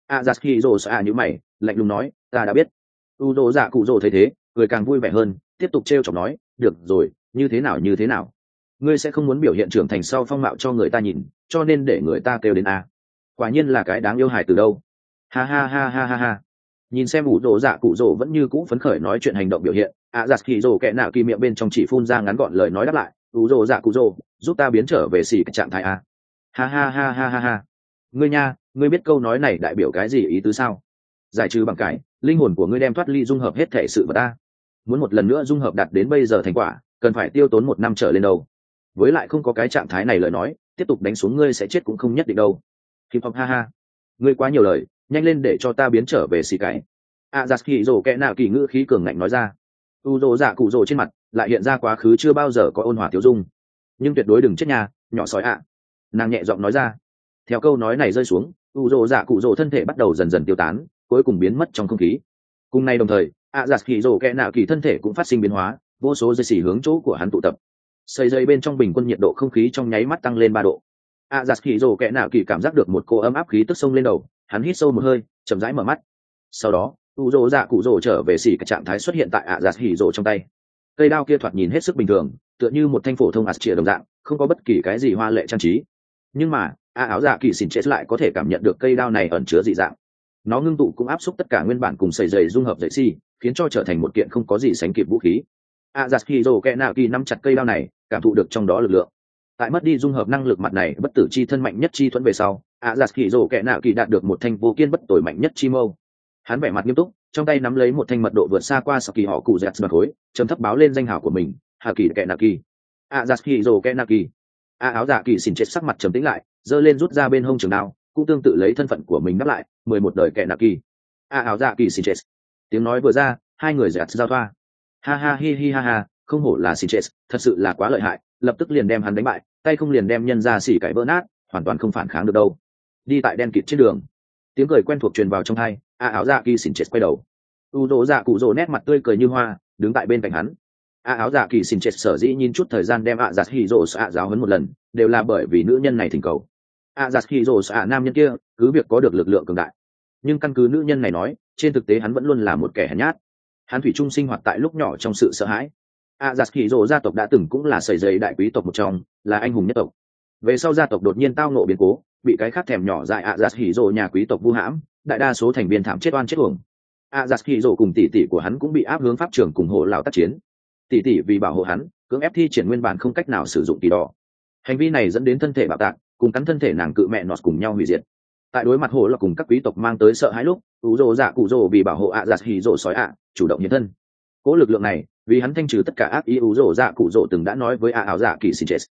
Dạ rồ xạ như mày lạnh lùng nói, ta đã biết. U rồ dạ cụ rồ thấy thế cười càng vui vẻ hơn, tiếp tục trêu chọc nói, được rồi, như thế nào như thế nào, ngươi sẽ không muốn biểu hiện trưởng thành sau phong mạo cho người ta nhìn, cho nên để người ta kêu đến a. Quả nhiên là cái đáng yêu hài từ đâu. Ha ha ha ha ha ha. Nhìn xem ủ rồ dạ cụ rồ vẫn như cũ phấn khởi nói chuyện hành động biểu hiện, dạ hỉ rồ kệ nạo kỳ miệng bên trong chỉ phun ra ngắn gọn lời nói đáp lại, ủ rồ dạ cụ rồ giúp ta biến trở về xỉ trạng thái a. Ha ha ha ha ha ha. Ngươi nha, ngươi biết câu nói này đại biểu cái gì ý tứ sao? Giải trừ bằng cái linh hồn của ngươi đem thoát ly dung hợp hết thể sự vật ta. Muốn một lần nữa dung hợp đạt đến bây giờ thành quả cần phải tiêu tốn 1 năm trở lên đâu. Với lại không có cái trạng thái này lời nói tiếp tục đánh xuống ngươi sẽ chết cũng không nhất định đâu. Hip hop ha ha, ngươi quá nhiều lời, nhanh lên để cho ta biến trở về xì cái. Dạ hỉ rồ kệ nạo kỳ ngữ khí cường ngạnh nói ra. U rồ dạ cụ rồ trên mặt lại hiện ra quá khứ chưa bao giờ có ôn hòa tiêu dung. Nhưng tuyệt đối đừng chết nhà nhỏ sói ạ. Nàng nhẹ giọng nói ra. Theo câu nói này rơi xuống, u rồ dạ cụ rồ thân thể bắt đầu dần dần tiêu tán, cuối cùng biến mất trong không khí. Cùng nay đồng thời dạ hỉ rồ kệ nạo kỳ thân thể cũng phát sinh biến hóa, vô số dây xỉ hướng chỗ của hắn tụ tập. Sợi dây bên trong bình quân nhiệt độ không khí trong nháy mắt tăng lên 3 độ. Dạ hỉ rồ kệ nạo kỳ cảm giác được một cô ấm áp khí tức sông lên đầu, hắn hít sâu một hơi chậm rãi mở mắt. Sau đó u rồ dạ cụ rồ trở về xỉ cái trạng thái xuất hiện tại dạ hỉ rồ trong tay. Cây đao kia thoạt nhìn hết sức bình thường, tựa như một thanh phổ thông chĩa đồng dạng, không có bất kỳ cái gì hoa lệ trang trí. Nhưng mà áo dạ kỳ xỉn chết lại có thể cảm nhận được cây đao này ẩn chứa dị dạng. Nó ngưng tụ cũng áp xúc tất cả nguyên bản cùng sợi dây dung hợp dậy xi, khiến cho trở thành một kiện không có gì sánh kịp vũ khí. Dạ hỉ rồ kệ nạo kỳ nắm chặt cây đao này, cảm thụ được trong đó lực lượng. Tại mất đi dung hợp năng lực mặt này bất tử chi thân mạnh nhất chi thuẫn về sau, dạ hỉ rồ kệ nạo kỳ đạt được một thanh vô kiên bất tồi mạnh nhất chi mâu. Hắn vẻ mặt nghiêm túc, trong tay nắm lấy một thanh mật độ vượt xa qua saki họ cụ dẹt bằng khối, trầm thấp báo lên danh hào của mình, hà kỳ kệ nạo kỳ. Dạ hỉ rồ kệ nạo kỳ. Áo dạ kỳ xỉn chết sắc mặt trầm tĩnh lại, giơ lên rút ra bên hông trường đao, cũng tương tự lấy thân phận của mình đáp lại, 11 đời kệ nạo kỳ. Áo dạ kỳ xỉn chết. Tiếng nói vừa ra, hai người dẹt giao thoa. Ha ha hi hi ha ha, không hổ là xỉn chết, thật sự là quá lợi hại, lập tức liền đem hắn đánh bại, tay không liền đem nhân ra xỉ cải vỡ nát, hoàn toàn không phản kháng được đâu. Đi tại đen kịt trên đường, tiếng cười quen thuộc truyền vào trong tai. Áo dạ kỳ xỉn chết quay đầu. U rồ dạ cụ rồ nét mặt tươi cười như hoa, đứng tại bên cạnh hắn. Áo dạ kỳ xỉn chết sở dĩ nhìn chút thời gian đem dạ hỉ rồ xạ giáo huấn một lần, đều là bởi vì nữ nhân này thỉnh cầu. Dạ hỉ rồ xạ nam nhân kia cứ việc có được lực lượng cường đại, nhưng căn cứ nữ nhân này nói, trên thực tế hắn vẫn luôn là một kẻ hèn nhát. Hắn thủy chung sinh hoạt tại lúc nhỏ trong sự sợ hãi. Dạ hỉ rồ gia tộc đã từng cũng là sợi dây đại quý tộc một trong, là anh hùng nhất tộc. Về sau gia tộc đột nhiên tao ngộ biến cố, bị cái khác thèm nhỏ dại dạ hỉ rồ nhà quý tộc vu hãm, đại đa số thành viên thảm chết oan chết uổng. Dạ hỉ rồ cùng tỷ tỷ của hắn cũng bị áp hướng pháp trường cùng hộ lão tác chiến. Tỷ tỷ vì bảo hộ hắn, cưỡng ép thi triển nguyên bản không cách nào sử dụng kỳ đỏ. Hành vi này dẫn đến thân thể bạo tạc, cùng cắn thân thể nàng cự mẹ nọt cùng nhau hủy diệt. Tại đối mặt hộ lão cùng các quý tộc mang tới sợ hãi lúc, u rồ dạ cụ rồ vì bảo hộ dạ hỉ rồ sói chủ động hiện thân. Cố lực lượng này vì hắn thanh trừ tất cả ác ý. U rồ dạ cụ rồ từng đã nói với áo dạ kỳ xỉn chết,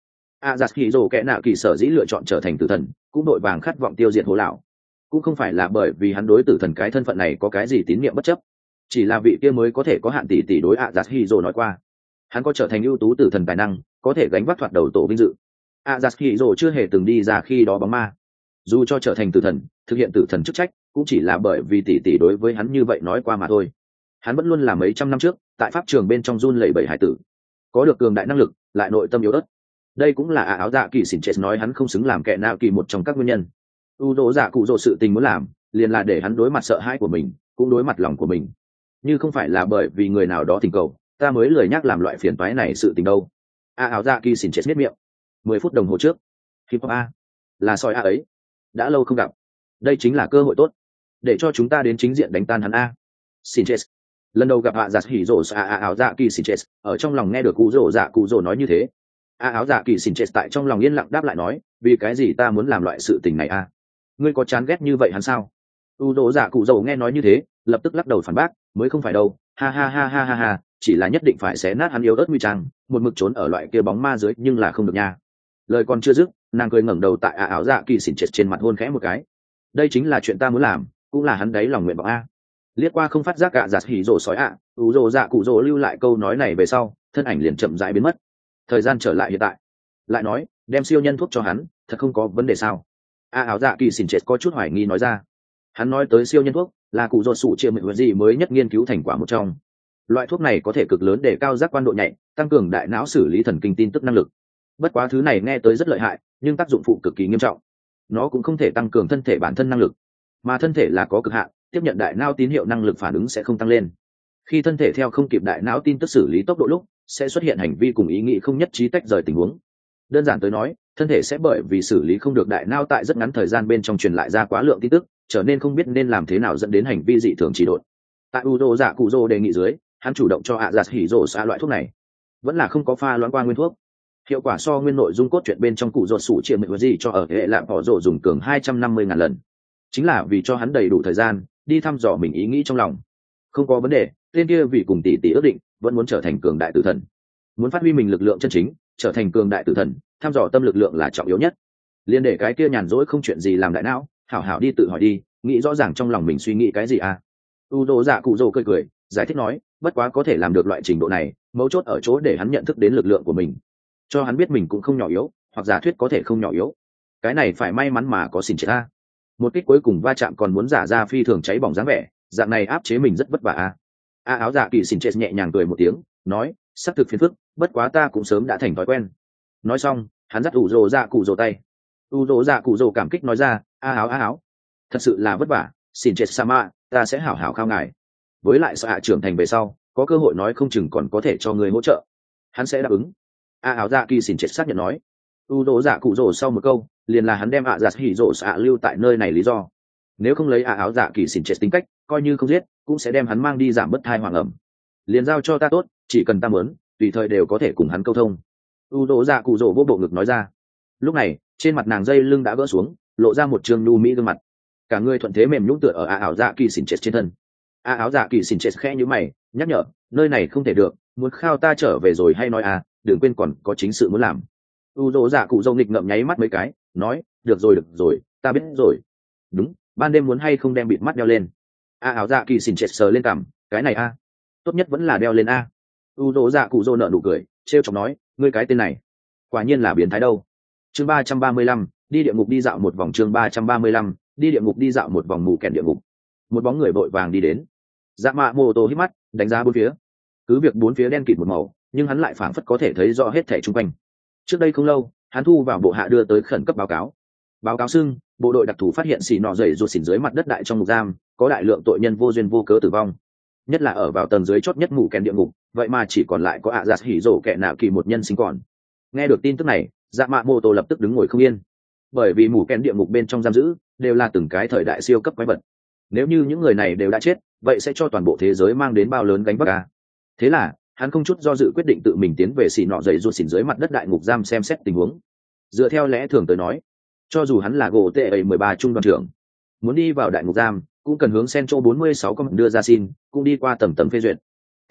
a giặt hỉ rồ kẽ nạ kỳ sở dĩ lựa chọn trở thành tử thần cũng đội vàng khát vọng tiêu diệt hồ lão, cũng không phải là bởi vì hắn đối tử thần cái thân phận này có cái gì tín nhiệm bất chấp, chỉ là vị kia mới có thể có hạn tỷ đối a giặt hỉ rồ nói qua, hắn có trở thành ưu tú tử thần tài năng, có thể gánh vác thoạt đầu tổ vinh dự. a giặt hỉ rồ chưa hề từng đi ra khi đó bóng ma, dù cho trở thành tử thần thực hiện tử thần chức trách cũng chỉ là bởi vì tỷ đối với hắn như vậy nói qua mà thôi. Hắn vẫn luôn là mấy trăm năm trước tại pháp trường bên trong run lẩy bẩy hải tử, có được cường đại năng lực lại nội tâm yếu ớt. Đây cũng là áo dạ kỳ xỉn chết nói hắn không xứng làm kẻ nào kỳ một trong các nguyên nhân. U dỗ dạ cụ dỗ sự tình muốn làm liền là để hắn đối mặt sợ hãi của mình, cũng đối mặt lòng của mình, như không phải là bởi vì người nào đó thỉnh cầu ta mới lười nhắc làm loại phiền toái này sự tình đâu. Áo dạ kỳ xỉn chết miết miệng. 10 phút đồng hồ trước, hip hop a là soi a ấy, đã lâu không gặp, đây chính là cơ hội tốt để cho chúng ta đến chính diện đánh tan hắn a. Xỉn chết lần đầu gặp giặt hỉ rồ áo dạ kỳ xỉn chết ở trong lòng nghe được cụ rồ dạ cụ rồ nói như thế, áo dạ kỳ xỉn chết tại trong lòng yên lặng đáp lại nói, vì cái gì ta muốn làm loại sự tình này a? Ngươi có chán ghét như vậy hắn sao? U rồ dạ cụ rồ nghe nói như thế lập tức lắc đầu phản bác, mới không phải đâu, ha ha ha ha ha ha, chỉ là nhất định phải xé nát hắn yếu ớt nguy trang, một mực trốn ở loại kia bóng ma dưới nhưng là không được nha. Lời còn chưa dứt, nàng cười ngẩng đầu tại áo dạ kỳ xỉn chết trên mặt hôn khẽ một cái. Đây chính là chuyện ta muốn làm, cũng là hắn đấy lòng nguyện vọng a. Liếc qua không phát giác gạ giặt hỉ rồ sói u rồ dạ cụ rồ lưu lại câu nói này về sau thân ảnh liền chậm rãi biến mất. Thời gian trở lại hiện tại, lại nói đem siêu nhân thuốc cho hắn thật không có vấn đề sao? Áo dạ kỳ xỉn chết có chút hoài nghi nói ra. Hắn nói tới siêu nhân thuốc là cụ rồ sủ chia mệnh gì mới nhất nghiên cứu thành quả một trong. Loại thuốc này có thể cực lớn để cao giác quan độ nhạy, tăng cường đại não xử lý thần kinh tin tức năng lực. Bất quá thứ này nghe tới rất lợi hại, nhưng tác dụng phụ cực kỳ nghiêm trọng. Nó cũng không thể tăng cường thân thể bản thân năng lực, mà thân thể là có cực hạn, tiếp nhận đại não tín hiệu năng lực phản ứng sẽ không tăng lên. Khi thân thể theo không kịp đại não tin tức xử lý tốc độ lúc, sẽ xuất hiện hành vi cùng ý nghĩ không nhất trí tách rời tình huống. Đơn giản tới nói, thân thể sẽ bởi vì xử lý không được đại não tại rất ngắn thời gian bên trong truyền lại ra quá lượng tin tức, trở nên không biết nên làm thế nào dẫn đến hành vi dị thường trì độn. Tại Udo Dạ Cụ Dô đề nghị dưới, hắn chủ động cho ạ giặt hỉ rồ xạ loại thuốc này, vẫn là không có pha loãng qua nguyên thuốc. Hiệu quả so nguyên nội dung cốt truyện bên trong cụ ruột sủ chia mệnh gì cho ở hệ lạm bỏ rồ dùng cường 250.000 lần, chính là vì cho hắn đầy đủ thời gian đi thăm dò mình ý nghĩ trong lòng. Không có vấn đề, tên kia vì cùng tỷ ước định vẫn muốn trở thành cường đại tử thần, muốn phát huy mình lực lượng chân chính, trở thành cường đại tử thần, thăm dò tâm lực lượng là trọng yếu nhất. Liên để cái kia nhàn rỗi không chuyện gì làm đại não hảo hảo đi tự hỏi đi, nghĩ rõ ràng trong lòng mình suy nghĩ cái gì à. Udo dạ cụ rồ cười cười giải thích nói, bất quá có thể làm được loại trình độ này, mấu chốt ở chỗ để hắn nhận thức đến lực lượng của mình, cho hắn biết mình cũng không nhỏ yếu, hoặc giả thuyết có thể không nhỏ yếu. Cái này phải may mắn mà có xỉn chết a. Một kích cuối cùng va chạm còn muốn giả ra phi thường cháy bỏng dáng vẻ, dạng này áp chế mình rất vất vả a. Áo dạ kỳ xỉn chết nhẹ nhàng cười một tiếng nói, xác thực phiền phức, bất quá ta cũng sớm đã thành thói quen. Nói xong hắn dắt ủ rồ dạ cụ rồ tay. U rồ dạ cụ rồ cảm kích nói ra, áo thật sự là vất vả, xỉn chết sama, ta sẽ hảo hảo khao ngài. Với lại sợ trưởng thành về sau có cơ hội nói không chừng còn có thể cho người hỗ trợ. Hắn sẽ đáp ứng. Áo dạ kỳ xỉn chết xác nhận nói. U rồ dạ cụ rồ sau một câu liền là hắn đem giặt hỉ rồ xạ lưu tại nơi này lý do. Nếu không lấy áo dạ kỳ xỉn chết tính cách, coi như không giết cũng sẽ đem hắn mang đi giảm bớt thai hoàng ẩm. Liền giao cho ta tốt, chỉ cần ta muốn tùy thời đều có thể cùng hắn câu thông. U rồ dạ cụ rồ vô bộ ngực nói ra. Lúc này trên mặt nàng dây lưng đã gỡ xuống, lộ ra một trường nu mỹ gương mặt, cả người thuận thế mềm nhũn tựa ở áo dạ kỳ xỉn chết trên thân. Áo dạ kỳ xỉn chết khẽ như mày nhắc nhở, nơi này không thể được, muốn khao ta trở về rồi hay nói đừng quên còn có chính sự muốn làm. U dỗ dạ cụ dâu nghịch ngậm nháy mắt mấy cái nói, được rồi, ta biết rồi. Đúng, ban đêm muốn hay không đem bịt mắt đeo lên? Áo dạ kỳ xỉn chết sờ lên cằm, cái này tốt nhất vẫn là đeo lên U dỗ dạ cụ dâu nợ nụ cười trêu chọc nói, ngươi cái tên này quả nhiên là biến thái đâu. Chương 335, đi địa ngục đi dạo một vòng. Chương 335, đi địa ngục đi dạo một vòng. Mù kèn địa ngục. Một bóng người vội vàng đi đến. Dạ mạ mô tô hít mắt đánh giá bốn phía, cứ việc bốn phía đen kịt một màu nhưng hắn lại phảng phất có thể thấy rõ hết thảy chung quanh. Trước đây không lâu hắn thu vào bộ hạ đưa tới khẩn cấp báo cáo xưng bộ đội đặc thù phát hiện xì nọ dày ruột xỉn dưới mặt đất đại trong ngục giam có đại lượng tội nhân vô duyên vô cớ tử vong, nhất là ở vào tầng dưới chót nhất mù kèn địa ngục, vậy mà chỉ còn lại có giặt hỉ rổ kẻ nào kỳ một nhân sinh còn. Nghe được tin tức này, dạ mạ mô tô lập tức đứng ngồi không yên, bởi vì mù kèn địa ngục bên trong giam giữ đều là từng cái thời đại siêu cấp quái vật, nếu như những người này đều đã chết vậy sẽ cho toàn bộ thế giới mang đến bao lớn gánh vác Thế là hắn không chút do dự quyết định tự mình tiến về xì nọ dày ruột xỉn dưới mặt đất đại ngục giam xem xét tình huống. Dựa theo lẽ thường tới nói, cho dù hắn là gỗ tệ ấy 13 trung đoàn trưởng, muốn đi vào đại ngục giam cũng cần hướng Central 46 comment đưa ra xin, cũng đi qua tầm phê duyệt.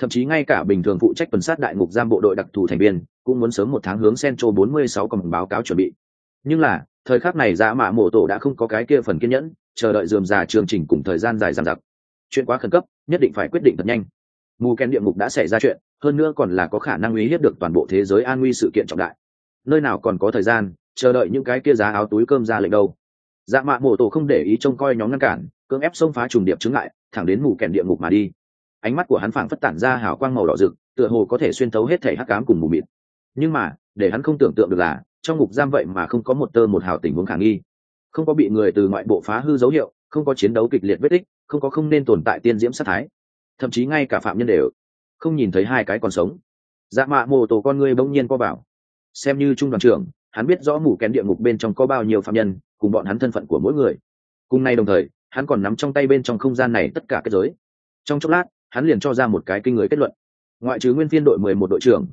Thậm chí ngay cả bình thường phụ trách tuần sát đại ngục giam bộ đội đặc thù thành viên cũng muốn sớm 1 tháng hướng Central 46 còn báo cáo chuẩn bị. Nhưng là thời khắc này dạ mạ mổ tổ đã không có cái kia phần kiên nhẫn chờ đợi dườm già chương trình cùng thời gian dài dằng dặc. Chuyện quá khẩn cấp, nhất định phải quyết định thật nhanh. Mù Ken địa ngục đã xảy ra chuyện, hơn nữa còn là có khả năng uy hiếp được toàn bộ thế giới an nguy sự kiện trọng đại. Nơi nào còn có thời gian chờ đợi những cái kia giá áo túi cơm ra lệnh đâu. Dạ mạ mổ tổ không để ý trông coi nhóm ngăn cản, cưỡng ép xông phá trùng điệp chứng lại, thẳng đến Mù Ken địa ngục mà đi. Ánh mắt của hắn phảng phất tản ra hào quang màu đỏ rực, tựa hồ có thể xuyên thấu hết thảy hắc ám cùng mù mịt. Nhưng mà để hắn không tưởng tượng được là trong ngục giam vậy mà không có một tơ một hào tình huống khả nghi, không có bị người từ ngoại bộ phá hư dấu hiệu, không có chiến đấu kịch liệt vết tích, không có không nên tồn tại tiên diễm sát thái, thậm chí ngay cả phạm nhân đều không nhìn thấy hai cái còn sống. Dạ mạ mồ tổ con người bỗng nhiên co bảo, xem như trung đoàn trưởng, hắn biết rõ Mù Kén địa ngục bên trong có bao nhiêu phạm nhân, cùng bọn hắn thân phận của mỗi người. Cùng nay đồng thời hắn còn nắm trong tay bên trong không gian này tất cả kết giới. Trong chốc lát hắn liền cho ra một cái kinh người kết luận: ngoại trừ nguyên phiên đội 11 đội trưởng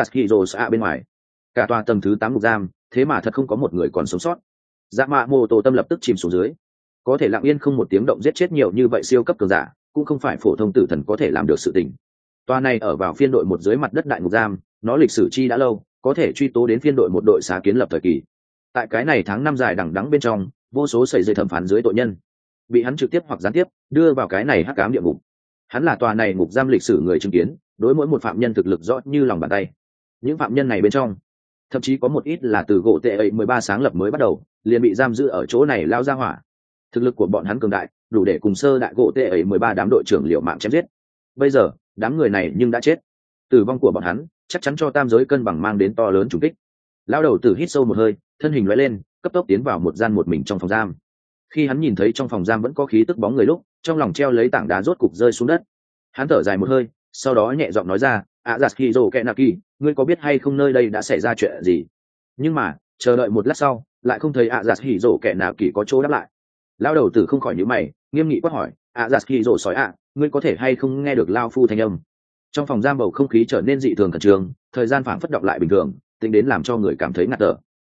Azaz bên ngoài, cả tòa tầng thứ 8 ngục giam thế mà thật không có một người còn sống sót. Dạ mạ mồ tổ tâm lập tức chìm xuống dưới. Có thể lặng yên không một tiếng động giết chết nhiều như vậy siêu cấp cường giả, cũng không phải phổ thông tử thần có thể làm được sự tình. Tòa này ở vào phiên đội 1 dưới mặt đất đại ngục giam, nó lịch sử chi đã lâu, có thể truy tố đến phiên đội 1 đội xá kiến lập thời kỳ. Tại cái này tháng năm dài đằng đẵng bên trong, vô số sẩy dây thẩm phán dưới tội nhân bị hắn trực tiếp hoặc gián tiếp đưa vào cái này hắc ám địa ngục. Hắn là tòa này ngục giam lịch sử người chứng kiến, đối mỗi một phạm nhân thực lực rõ như lòng bàn tay. Những phạm nhân này bên trong thậm chí có một ít là từ gỗ tệ ấy 13 sáng lập mới bắt đầu liền bị giam giữ ở chỗ này lao ra hỏa. Thực lực của bọn hắn cường đại, đủ để cùng sơ đại gỗ tệ ấy 13 đám đội trưởng liều mạng chém giết. Bây giờ đám người này nhưng đã chết, tử vong của bọn hắn chắc chắn cho tam giới cân bằng mang đến to lớn trùng kích. Lao đầu tử hít sâu một hơi, thân hình lóe lên, cấp tốc tiến vào một gian một mình trong phòng giam. Khi hắn nhìn thấy trong phòng giam vẫn có khí tức bóng người lúc, trong lòng treo lấy tảng đá rốt cục rơi xuống đất. Hắn thở dài một hơi, sau đó nhẹ giọng nói ra: Azaz Kenaki, ngươi có biết hay không nơi đây đã xảy ra chuyện gì? Nhưng mà chờ đợi một lát sau, lại không thấy Azaz Kenaki có chỗ đáp lại. Lao đầu tử không khỏi nhíu mày, nghiêm nghị quát hỏi: Azaz sói ạ, ngươi có thể hay không nghe được lao phu thanh âm? Trong phòng giam bầu không khí trở nên dị thường khẩn trương, thời gian phảng phất động lại bình thường, tính đến làm cho người cảm thấy ngạt thở.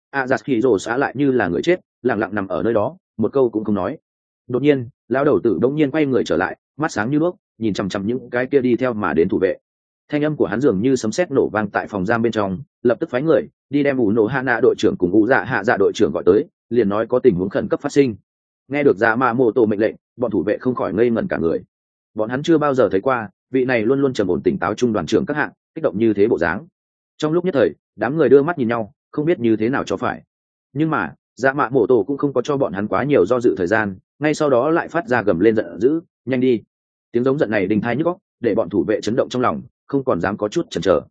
Azaz xã lại như là người chết, lặng lặng nằm ở nơi đó, một câu cũng không nói. Đột nhiên lão đầu tử đông nhiên quay người trở lại, mắt sáng như đuốc, nhìn chằm chằm những cái kia đi theo mà đến thủ vệ. Thanh âm của hắn dường như sấm sét nổ vang tại phòng giam bên trong, lập tức phái người đi đem ủ nổ Hana đội trưởng cùng ủ dạ hạ dạ đội trưởng gọi tới, liền nói có tình huống khẩn cấp phát sinh. Nghe được dạ ma mô tô mệnh lệnh, bọn thủ vệ không khỏi ngây ngẩn cả người. Bọn hắn chưa bao giờ thấy qua vị này luôn luôn trầm ổn tỉnh táo trung đoàn trưởng các hạng kích động như thế bộ dáng. Trong lúc nhất thời đám người đưa mắt nhìn nhau, không biết như thế nào cho phải. Nhưng mà dạ mạ mổ tổ cũng không có cho bọn hắn quá nhiều do dự thời gian, ngay sau đó lại phát ra gầm lên giận dữ: nhanh đi! Tiếng giống giận này đinh thai nhức óc, để bọn thủ vệ chấn động trong lòng, không còn dám có chút chần chờ.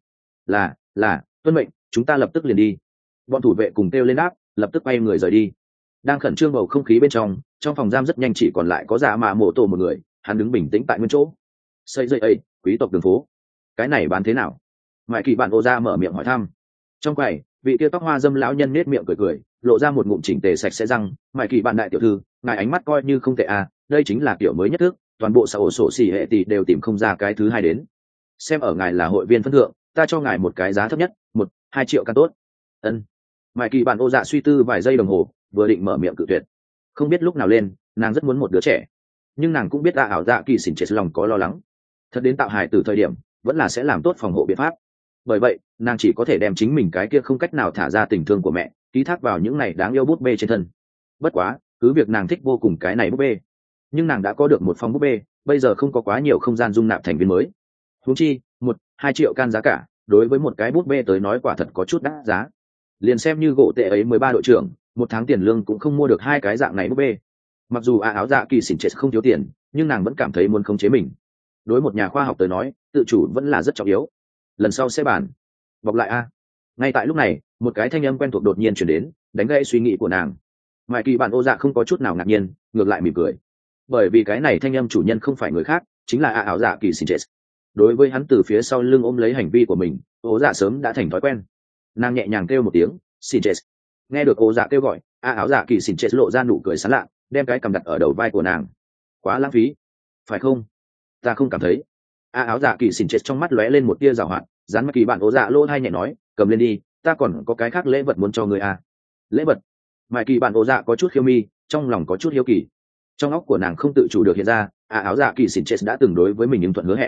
Là tuân mệnh, chúng ta lập tức liền đi. Bọn thủ vệ cùng kêu lên đáp, lập tức quay người rời đi. Đang khẩn trương bầu không khí bên trong phòng giam rất nhanh chỉ còn lại có dạ mạ mổ tổ một người. Hắn đứng bình tĩnh tại nguyên chỗ. Xây dây ấy, quý tộc đường phố, cái này bán thế nào? Mại kỳ bạn ô ra mở miệng hỏi thăm. Trong quầy, vị kia tóc hoa dâm lão nhân nết miệng cười, lộ ra một ngụm chỉnh tề sạch sẽ răng. Mại kỳ bạn đại tiểu thư, ngài ánh mắt coi như không tệ à, đây chính là kiểu mới nhất thức, toàn bộ xã ổ sổ xỉ hệ tỷ đều tìm không ra cái thứ hai đến. Xem ở ngài là hội viên phân thượng, ta cho ngài một cái giá thấp nhất, 1-2 triệu căn tốt. Ân. Mại kỳ bạn ô dạ suy tư vài giây đồng hồ, vừa định mở miệng cự tuyệt. Không biết lúc nào lên, nàng rất muốn một đứa trẻ, nhưng nàng cũng biết ảo dạ kỳ xỉn chết lòng có lo lắng. Thật đến tạo hài từ thời điểm, vẫn là sẽ làm tốt phòng hộ biện pháp. Bởi vậy nàng chỉ có thể đem chính mình cái kia không cách nào thả ra tình thương của mẹ ký thác vào những này đáng yêu bút bê trên thân. Bất quá cứ việc nàng thích vô cùng cái này bút bê, nhưng nàng đã có được một phòng bút bê, bây giờ không có quá nhiều không gian dung nạp thành viên mới. Huống chi 1-2 triệu can giá cả, đối với một cái bút bê tới nói quả thật có chút đắt giá. Liền xem như gỗ tệ ấy 13 đội trưởng, 1 tháng tiền lương cũng không mua được 2 cái dạng này bút bê. Mặc dù áo dạ kỳ xỉn chết không thiếu tiền, nhưng nàng vẫn cảm thấy muốn khống chế mình. Đối một nhà khoa học tới nói, tự chủ vẫn là rất trọng yếu. Lần sau sẽ bàn. Bọc lại a. Ngay tại lúc này, một cái thanh âm quen thuộc đột nhiên chuyển đến, đánh gãy suy nghĩ của nàng. Mại kỳ bản ô dạ không có chút nào ngạc nhiên, ngược lại mỉm cười. Bởi vì cái này thanh âm chủ nhân không phải người khác, chính là áo dạ kỳ xỉn chết. Đối với hắn từ phía sau lưng ôm lấy hành vi của mình, ô dạ sớm đã thành thói quen. Nàng nhẹ nhàng kêu một tiếng, xỉn chết. Nghe được ô dạ kêu gọi, áo dạ kỳ xỉn chết lộ ra nụ cười sán lạ, đem cái cầm đặt ở đầu vai của nàng. Quá lãng phí, phải không? Ta không cảm thấy. Áo dạ kỳ xỉn chết trong mắt lóe lên một tia giảo hoạt, dán mắt kỳ bạn ố dạ lỗ hai nhẹ nói: cầm lên đi, ta còn có cái khác lễ vật muốn cho người à. Lễ vật? Mại kỳ bạn ố dạ có chút khiêu mi, trong lòng có chút hiếu kỳ. Trong óc của nàng không tự chủ được hiện ra, áo dạ kỳ xỉn chết đã từng đối với mình nhưng thuận hứa hẹn.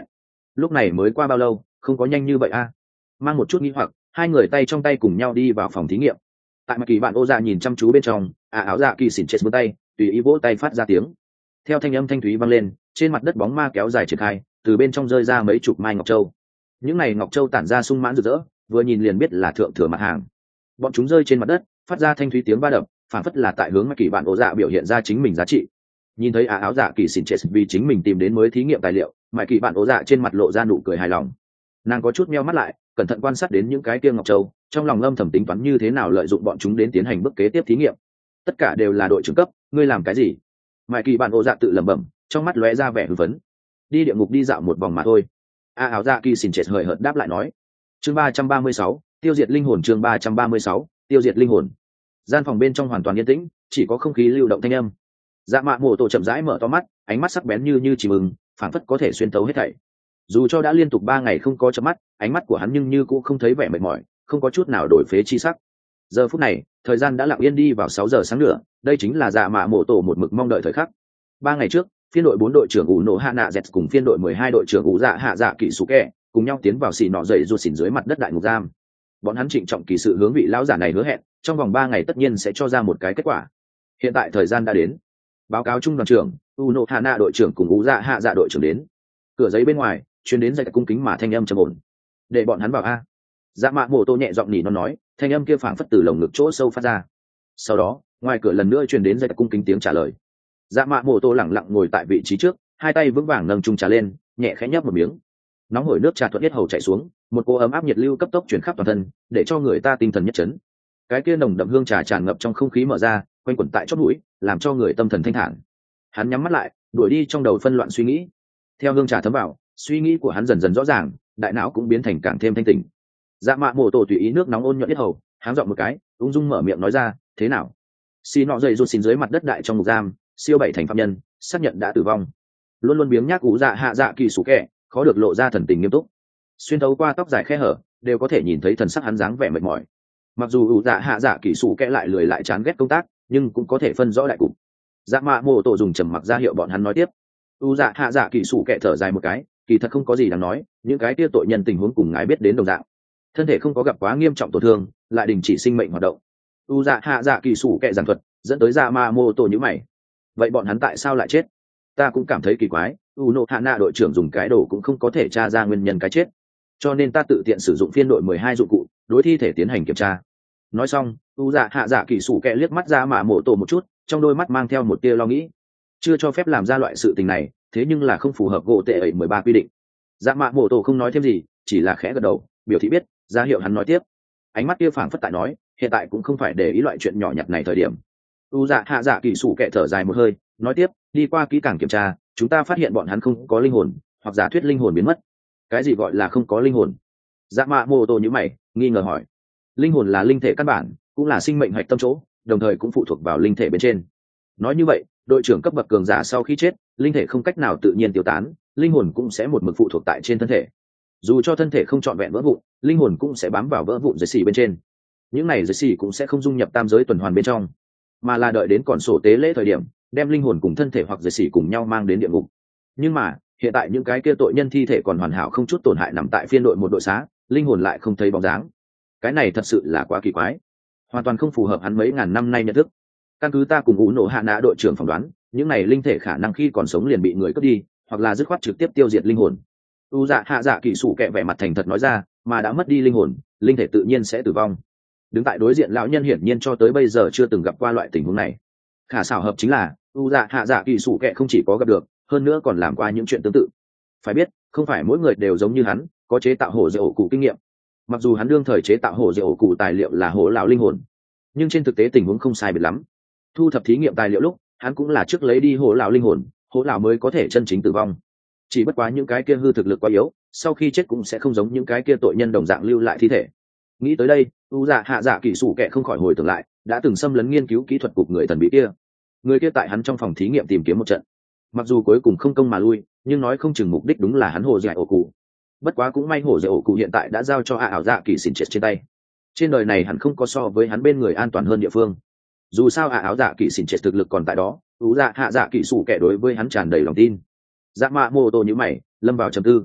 lúc này mới qua bao lâu, không có nhanh như vậy a. Mang một chút nghi hoặc, hai người tay trong tay cùng nhau đi vào phòng thí nghiệm. Tại mà kỳ bạn ô dạ nhìn chăm chú bên trong, áo dạ kỳ xỉn chết vươn tay, tùy ý vỗ tay phát ra tiếng. Theo thanh âm thanh thúy vang lên, trên mặt đất bóng ma kéo dài triển khai, từ bên trong rơi ra mấy chục mai ngọc châu. Những này ngọc châu tản ra sung mãn rực rỡ, vừa nhìn liền biết là thượng thừa mặt hàng. Bọn chúng rơi trên mặt đất, phát ra thanh thúy tiếng va đập, phản phất là tại hướng mà kỳ bạn ô dạ biểu hiện ra chính mình giá trị. Nhìn thấy áo dạ kỳ xỉn chết vì chính mình tìm đến mới thí nghiệm tài liệu, mà kỳ bạn ô dạ trên mặt lộ ra nụ cười hài lòng. Nàng có chút meo mắt lại, cẩn thận quan sát đến những cái kia ngọc châu, trong lòng âm thầm tính toán như thế nào lợi dụng bọn chúng đến tiến hành bước kế tiếp thí nghiệm. Tất cả đều là đội trưởng cấp, ngươi làm cái gì? Mại kỳ bạn ô dạ tự lẩm bẩm, trong mắt lóe ra vẻ hưng phấn. Đi địa ngục đi dạo một vòng mà thôi. Áo dạ kỳ xỉn chết hời hợt đáp lại nói. Chương 336, tiêu diệt linh hồn. Chương 336, tiêu diệt linh hồn. Gian phòng bên trong hoàn toàn yên tĩnh, chỉ có không khí lưu động thanh âm. Dạ mạ mổ tổ chậm rãi mở to mắt, ánh mắt sắc bén như chìm ưng, phảng phất có thể xuyên tấu hết thảy. Dù cho đã liên tục 3 ngày không có chớp mắt, ánh mắt của hắn nhưng như cũng không thấy vẻ mệt mỏi, không có chút nào đổi phế chi sắc. Giờ phút này, thời gian đã lặng yên đi vào 6 giờ sáng nữa, đây chính là dạ mạ mổ tổ một mực mong đợi thời khắc. 3 ngày trước, phiên đội 4 đội trưởng ủ nổ hạ nạ z cùng phiên đội 12 đội trưởng ủ dạ hạ dạ kỳ sủ kẹ cùng nhau tiến vào xì nọ dậy ruột xỉn dưới mặt đất đại ngục giam. Bọn hắn trịnh trọng kỳ sự hướng vị lão giả này hứa hẹn, trong vòng 3 ngày tất nhiên sẽ cho ra một cái kết quả. Hiện tại thời gian đã đến. Báo cáo trung đoàn trưởng, ủ nổ hạ nạ đội trưởng cùng ủ dạ hạ dạ đội trưởng đến. Cửa giấy bên ngoài chuyến đến dạy cung kính mà thanh âm trầm ổn. Để bọn hắn vào a. Dạ mạ mổ tô nhẹ giọng nỉ nó nói, thanh âm kia phảng phất từ lồng ngực chỗ sâu phát ra. Sau đó, ngoài cửa lần nữa truyền đến dạy cung kính tiếng trả lời. Dạ mạ mổ tô lẳng lặng ngồi tại vị trí trước, hai tay vững vàng nâng chung trà lên, nhẹ khẽ nhấp một miếng. Nóng hổi nước trà thuận yết hầu chảy xuống, một cỗ ấm áp nhiệt lưu cấp tốc truyền khắp toàn thân, để cho người ta tinh thần nhất chấn. Cái kia nồng đậm hương trà tràn ngập trong không khí mở ra, quanh quẩn tại chóp mũi, làm cho người tâm thần thanh thản. Hắn nhắm mắt lại, đuổi đi trong đầu phân loạn suy nghĩ. Theo hương trà thấm vào, suy nghĩ của hắn dần dần rõ ràng, đại não cũng biến thành càng thêm thanh tỉnh. Dạ mạ mổ tổ tùy ý nước nóng ôn nhuận yết hầu, háng giọng một cái, ung dung mở miệng nói ra, thế nào? Xì nọ dậy rụt xin dưới mặt đất đại trong ngục giam, siêu bảy thành phạm nhân, xác nhận đã tử vong. Luôn luôn biếng nhác ủ dạ hạ dạ kỳ sủ kẹ, khó được lộ ra thần tình nghiêm túc. Xuyên thấu qua tóc dài khe hở, đều có thể nhìn thấy thần sắc hắn dáng vẻ mệt mỏi. Mặc dù ủ dạ hạ dạ kỳ sủ kẹ lại lười lại chán ghét công tác, nhưng cũng có thể phân rõ đại cục. Dạ mạ mổ tổ dùng trầm mặc ra hiệu bọn hắn nói tiếp. ủ dạ hạ dạ kỳ sủ kẹ thở dài một cái, kỳ thật không có gì đáng nói, những cái kia tội nhân tình huống cùng ngài biết đến đồng dạng, thân thể không có gặp quá nghiêm trọng tổn thương, lại đình chỉ sinh mệnh hoạt động. U dạ hạ dạ kỳ sủ kệ giảng thuật dẫn tới dạ ma mô tô nhữ mày. Vậy bọn hắn tại sao lại chết? Ta cũng cảm thấy kỳ quái, u nộ hạ nạ đội trưởng dùng cái đồ cũng không có thể tra ra nguyên nhân cái chết, cho nên ta tự tiện sử dụng phiên đội 12 dụng cụ đối thi thể tiến hành kiểm tra. Nói xong, u dạ hạ dạ kỳ sủ kệ liếc mắt ra mà mổ tổ một chút, trong đôi mắt mang theo một tia lo nghĩ. Chưa cho phép làm ra loại sự tình này, thế nhưng là không phù hợp gỗ tệ ấy 13 quy định. Dạ mạ mổ tổ không nói thêm gì, chỉ là khẽ gật đầu biểu thị biết, ra hiệu hắn nói tiếp. Ánh mắt kia phảng phất tại nói, hiện tại cũng không phải để ý loại chuyện nhỏ nhặt này thời điểm. U dạ hạ dạ kỳ sủ kệ thở dài một hơi, nói tiếp, đi qua kỹ càng kiểm tra, chúng ta phát hiện bọn hắn không có linh hồn, hoặc giả thuyết linh hồn biến mất. Cái gì gọi là không có linh hồn? Dạ mạ mô tô như mày, nghi ngờ hỏi. Linh hồn là linh thể căn bản, cũng là sinh mệnh hạch tâm chỗ, đồng thời cũng phụ thuộc vào linh thể bên trên. Nói như vậy, đội trưởng cấp bậc cường giả sau khi chết, linh thể không cách nào tự nhiên tiêu tán, linh hồn cũng sẽ một mực phụ thuộc tại trên thân thể. Dù cho thân thể không trọn vẹn vỡ vụn, linh hồn cũng sẽ bám vào vỡ vụn giới xì bên trên. Những này giới xì cũng sẽ không dung nhập tam giới tuần hoàn bên trong, mà là đợi đến còn sổ tế lễ thời điểm, đem linh hồn cùng thân thể hoặc giới xì cùng nhau mang đến địa ngục. Nhưng mà hiện tại những cái kia tội nhân thi thể còn hoàn hảo không chút tổn hại nằm tại phiên đội một đội xá, linh hồn lại không thấy bóng dáng. Cái này thật sự là quá kỳ quái, hoàn toàn không phù hợp hắn mấy ngàn năm nay nhận thức. Căn cứ ta cùng ủ nổ hạ nã đội trưởng phỏng đoán, những này linh thể khả năng khi còn sống liền bị người cướp đi, hoặc là dứt khoát trực tiếp tiêu diệt linh hồn. U dạ hạ dạ kỳ sủ kẹ vẻ mặt thành thật nói ra, mà đã mất đi linh hồn, linh thể tự nhiên sẽ tử vong. Đứng tại đối diện lão nhân hiển nhiên cho tới bây giờ chưa từng gặp qua loại tình huống này. Khả xảo hợp chính là u dạ hạ dạ kỳ sủ kẹ không chỉ có gặp được, hơn nữa còn làm qua những chuyện tương tự. Phải biết, không phải mỗi người đều giống như hắn, có chế tạo hổ dễ ổ cụ kinh nghiệm. Mặc dù hắn đương thời chế tạo hổ dễ ổ cụ tài liệu là hổ lão linh hồn, nhưng trên thực tế tình huống không sai biệt lắm. Thu thập thí nghiệm tài liệu lúc, hắn cũng là trước lấy đi hổ lão linh hồn, hổ lão mới có thể chân chính tử vong. Chỉ bất quá những cái kia hư thực lực quá yếu, sau khi chết cũng sẽ không giống những cái kia tội nhân đồng dạng lưu lại thi thể. Nghĩ tới đây, u dạ hạ dạ kỳ sủ kẹ không khỏi hồi tưởng lại, đã từng xâm lấn nghiên cứu kỹ thuật cục người thần bí kia. Người kia tại hắn trong phòng thí nghiệm tìm kiếm một trận, mặc dù cuối cùng không công mà lui, nhưng nói không chừng mục đích đúng là hắn hồ dạy ổ cụ. Bất quá cũng may hồ dạy ổ cụ hiện tại đã giao cho ảo dạ kỳ xỉn chết trên tay. Trên đời này hẳn không có so với hắn bên người an toàn hơn địa phương. Dù sao ảo dạ kỳ xỉn chết thực lực còn tại đó, u dạ hạ dạ kỳ sủ kẹ đối với hắn tràn đầy lòng tin. Dạ mạ mô tô như mày lâm vào trầm tư.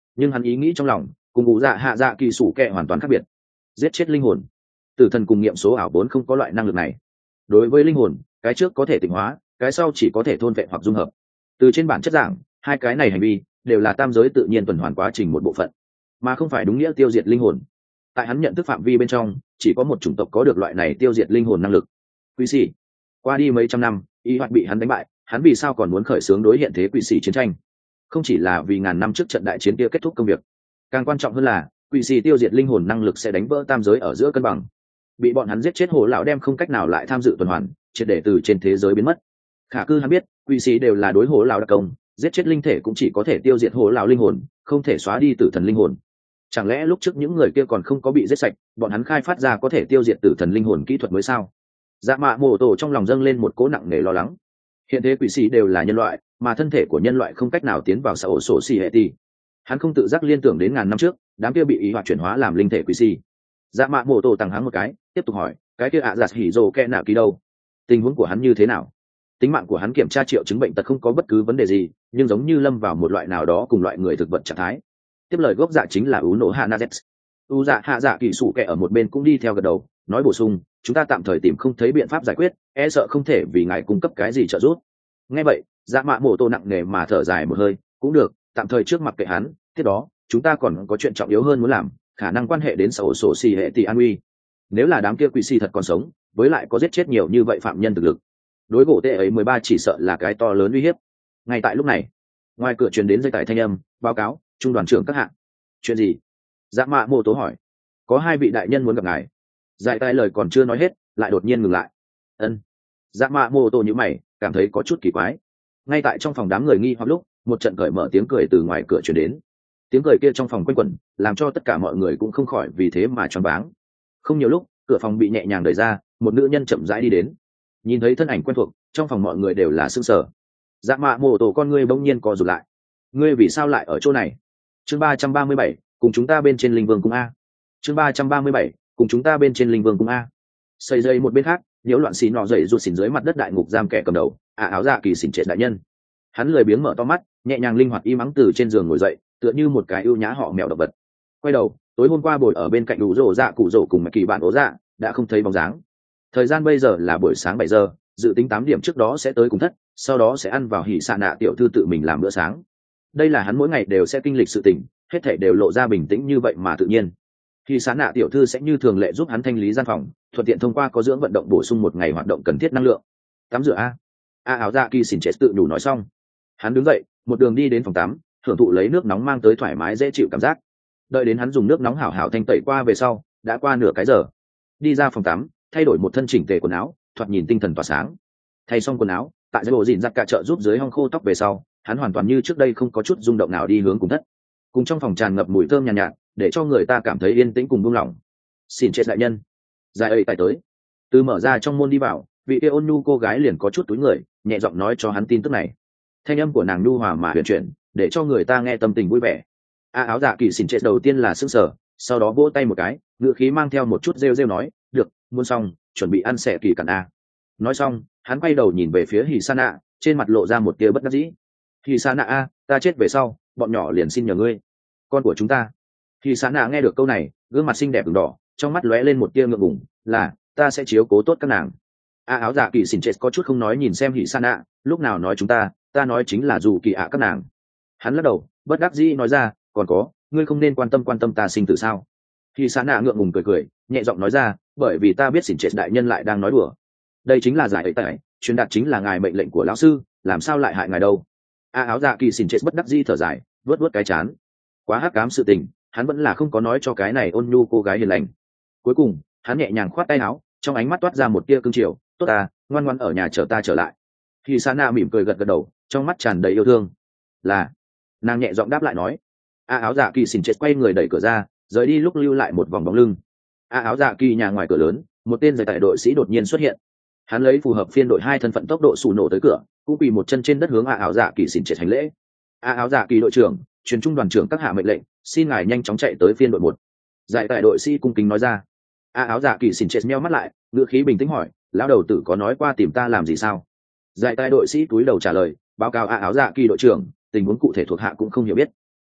nhưng hắn ý nghĩ trong lòng cùng ủ dạ hạ dạ kỳ sủ kẹ hoàn toàn khác biệt. Giết chết linh hồn, tử thần cùng nghiệm số ảo vốn không có loại năng lực này. Đối với linh hồn, cái trước có thể tịnh hóa, cái sau chỉ có thể thôn vệ hoặc dung hợp. Từ trên bản chất giảng, hai cái này hành vi đều là tam giới tự nhiên tuần hoàn quá trình một bộ phận, mà không phải đúng nghĩa tiêu diệt linh hồn. Tại hắn nhận thức phạm vi bên trong, chỉ có một chủng tộc có được loại này tiêu diệt linh hồn năng lực. Quỷ sĩ. Qua đi mấy trăm năm, y hoạt bị hắn đánh bại, hắn vì sao còn muốn khởi xướng đối hiện thế quỷ sĩ chiến tranh? Không chỉ là vì ngàn năm trước trận đại chiến kia kết thúc công việc, càng quan trọng hơn là quỷ sĩ tiêu diệt linh hồn năng lực sẽ đánh vỡ tam giới ở giữa cân bằng. Bị bọn hắn giết chết hồ lão đem không cách nào lại tham dự tuần hoàn, triệt để từ trên thế giới biến mất. Khả cư hắn biết, quỷ sĩ đều là đối hồ lão đặc công, giết chết linh thể cũng chỉ có thể tiêu diệt hồ lão linh hồn, không thể xóa đi tử thần linh hồn. Chẳng lẽ lúc trước những người kia còn không có bị giết sạch, bọn hắn khai phát ra có thể tiêu diệt tử thần linh hồn kỹ thuật mới sao? Dạ mạ mổ tổ trong lòng dâng lên một cỗ nặng nề lo lắng. Hiện thế quỷ sĩ đều là nhân loại, mà thân thể của nhân loại không cách nào tiến vào xã hội sổ xì hệ ti. Hắn không tự giác liên tưởng đến ngàn năm trước, đám kia bị ý hoạt chuyển hóa làm linh thể quỷ sĩ. Dạ mạ mổ tổ tăng hắng một cái, tiếp tục hỏi, cái kia ạ giặt hỉ rồ kẹ nào ký đâu? Tình huống của hắn như thế nào? Tính mạng của hắn kiểm tra triệu chứng bệnh tật không có bất cứ vấn đề gì, nhưng giống như lâm vào một loại nào đó cùng loại người thực vật trạng thái. Tiếp lời gốc dạ chính là ú nổ hạ nazet. U dạ hạ dạ kỳ sủ kẹ ở một bên cũng đi theo gật đầu, nói bổ sung, chúng ta tạm thời tìm không thấy biện pháp giải quyết, e sợ không thể vì ngài cung cấp cái gì trợ giúp. Nghe vậy, dạ mạ mổ tô nặng nề mà thở dài một hơi, cũng được, tạm thời trước mặt kệ hắn, tiếp đó chúng ta còn có chuyện trọng yếu hơn muốn làm, khả năng quan hệ đến xã hội sổ xì hệ tỷ an uy. Nếu là đám kia quỷ xì thật còn sống, với lại có giết chết nhiều như vậy phạm nhân thực lực, đối gỗ tệ ấy 13 chỉ sợ là cái to lớn uy hiếp. Ngay tại lúc này, ngoài cửa truyền đến dây tải thanh âm, báo cáo trung đoàn trưởng các hạng. Chuyện gì? Dạ mạ mô tố hỏi. Có hai vị đại nhân muốn gặp ngài. Dạy tay lời còn chưa nói hết, lại đột nhiên ngừng lại. Ân. Dạ mạ mô tô như mày, cảm thấy có chút kỳ quái. Ngay tại trong phòng đám người nghi hoặc lúc, một trận cởi mở tiếng cười từ ngoài cửa truyền đến. Tiếng cười kia trong phòng quanh quẩn, làm cho tất cả mọi người cũng không khỏi vì thế mà choáng váng. Không nhiều lúc, cửa phòng bị nhẹ nhàng đẩy ra, một nữ nhân chậm rãi đi đến. Nhìn thấy thân ảnh quen thuộc, trong phòng mọi người đều là sững sờ. Dạ mạ mô tô con ngươi bỗng nhiên co rụt lại. Ngươi vì sao lại ở chỗ này? Chương 337, cùng chúng ta bên trên linh vương cung a. Chương 337, cùng chúng ta bên trên linh vương cung a. Xây dây một bên khác, nhiễu loạn xì nọ dậy ruột xỉn dưới mặt đất đại ngục giam kẻ cầm đầu, áo dạ kỳ xỉn trệ đại nhân. Hắn lười biếng mở to mắt, nhẹ nhàng linh hoạt im ắng từ trên giường ngồi dậy, tựa như một cái ưu nhã họ mèo động vật. Quay đầu, tối hôm qua bồi ở bên cạnh đủ rổ dạ cụ rổ cùng mạch kỳ bạn ố dạ, đã không thấy bóng dáng. Thời gian bây giờ là buổi sáng 7 giờ, dự tính 8 điểm trước đó sẽ tới cùng thất, sau đó sẽ ăn vào hỉ xạ nạ tiểu thư tự mình làm bữa sáng. Đây là hắn mỗi ngày đều sẽ kinh lịch sự tình, hết thảy đều lộ ra bình tĩnh như vậy mà tự nhiên. Khi sáng nạ tiểu thư sẽ như thường lệ giúp hắn thanh lý gian phòng, thuận tiện thông qua có dưỡng vận động bổ sung một ngày hoạt động cần thiết năng lượng. Tắm rửa a. Áo dạ kỳ xỉn chết tự đủ nói xong, hắn đứng dậy, một đường đi đến phòng tắm, hưởng thụ lấy nước nóng mang tới thoải mái dễ chịu cảm giác. Đợi đến hắn dùng nước nóng hảo hảo thanh tẩy qua về sau, đã qua nửa cái giờ. Đi ra phòng tắm, thay đổi một thân chỉnh tề quần áo, thoạt nhìn tinh thần tỏa sáng. Thay xong quần áo, tại dây bộ dìn giặt cả chợ giúp dưới hong khô tóc về sau, hắn hoàn toàn như trước đây không có chút rung động nào đi hướng cùng thất. Cùng trong phòng tràn ngập mùi thơm nhàn nhạt, để cho người ta cảm thấy yên tĩnh cùng buông lỏng. Xin chết đại nhân. Dài ấy tại tới. Từ mở ra trong môn đi vào, vị kia ôn nhu cô gái liền có chút túi người, nhẹ giọng nói cho hắn tin tức này. Thanh âm của nàng nhu hòa mà huyền chuyển, để cho người ta nghe tâm tình vui vẻ. Áo dạ kỳ xỉn chết đầu tiên là sững sờ, sau đó vỗ tay một cái, ngữ khí mang theo một chút rêu rêu nói, được, muốn xong, chuẩn bị ăn xẻ kỳ cặn a. Nói xong, hắn quay đầu nhìn về phía Hỉ Sa trên mặt lộ ra một tia bất đắc dĩ. Hỉ Sa a, ta chết về sau, bọn nhỏ liền xin nhờ ngươi, con của chúng ta. Hỉ Sa nghe được câu này, gương mặt xinh đẹp ửng đỏ, trong mắt lóe lên một tia ngượng ngùng, là, ta sẽ chiếu cố tốt các nàng. Áo dạ kỳ xỉn chết có chút không nói nhìn xem Hỉ Sa lúc nào nói chúng ta nói chính là dù kỳ ạ các nàng. Hắn lắc đầu, bất đắc dĩ nói ra, còn có, ngươi không nên quan tâm ta sinh tử sao? Hỉ Sa ngượng ngùng cười, nhẹ giọng nói ra, bởi vì ta biết xỉn chết đại nhân lại đang nói đùa. Đây chính là giải ấy tại, truyền đạt chính là ngài mệnh lệnh của lão sư, làm sao lại hại ngài đâu? Áo dạ kỳ xỉn chết bất đắc dĩ thở dài, vớt cái chán. Quá hắc ám sự tình, hắn vẫn là không có nói cho cái này ôn nhu cô gái hiền lành. Cuối cùng, hắn nhẹ nhàng khoát tay áo, trong ánh mắt toát ra một tia cương triều, tốt ta, ngoan ngoãn ở nhà chờ ta trở lại. Thì Sana mỉm cười gật đầu, trong mắt tràn đầy yêu thương. Là, nàng nhẹ giọng đáp lại nói. Áo dạ kỳ xỉn chết quay người đẩy cửa ra, rời đi lúc lưu lại một vòng bóng lưng. Áo dạ kỳ nhà ngoài cửa lớn, một tên giày tại đội sĩ đột nhiên xuất hiện. Hắn lấy phù hợp phiên đội 2 thân phận tốc độ xù nổ tới cửa, cũng quỳ một chân trên đất hướng áo dạ kỳ xỉn chết hành lễ. Áo dạ kỳ đội trưởng, truyền trung đoàn trưởng các hạ mệnh lệnh, xin ngài nhanh chóng chạy tới phiên đội 1. Giải tại đội sĩ cung kính nói ra. Áo dạ kỳ xỉn chết meo mắt lại, ngữ khí bình tĩnh hỏi, lão đầu tử có nói qua tìm ta làm gì sao? Giải tại đội sĩ túi đầu trả lời, báo cáo áo dạ kỳ đội trưởng, tình huống cụ thể thuộc hạ cũng không hiểu biết.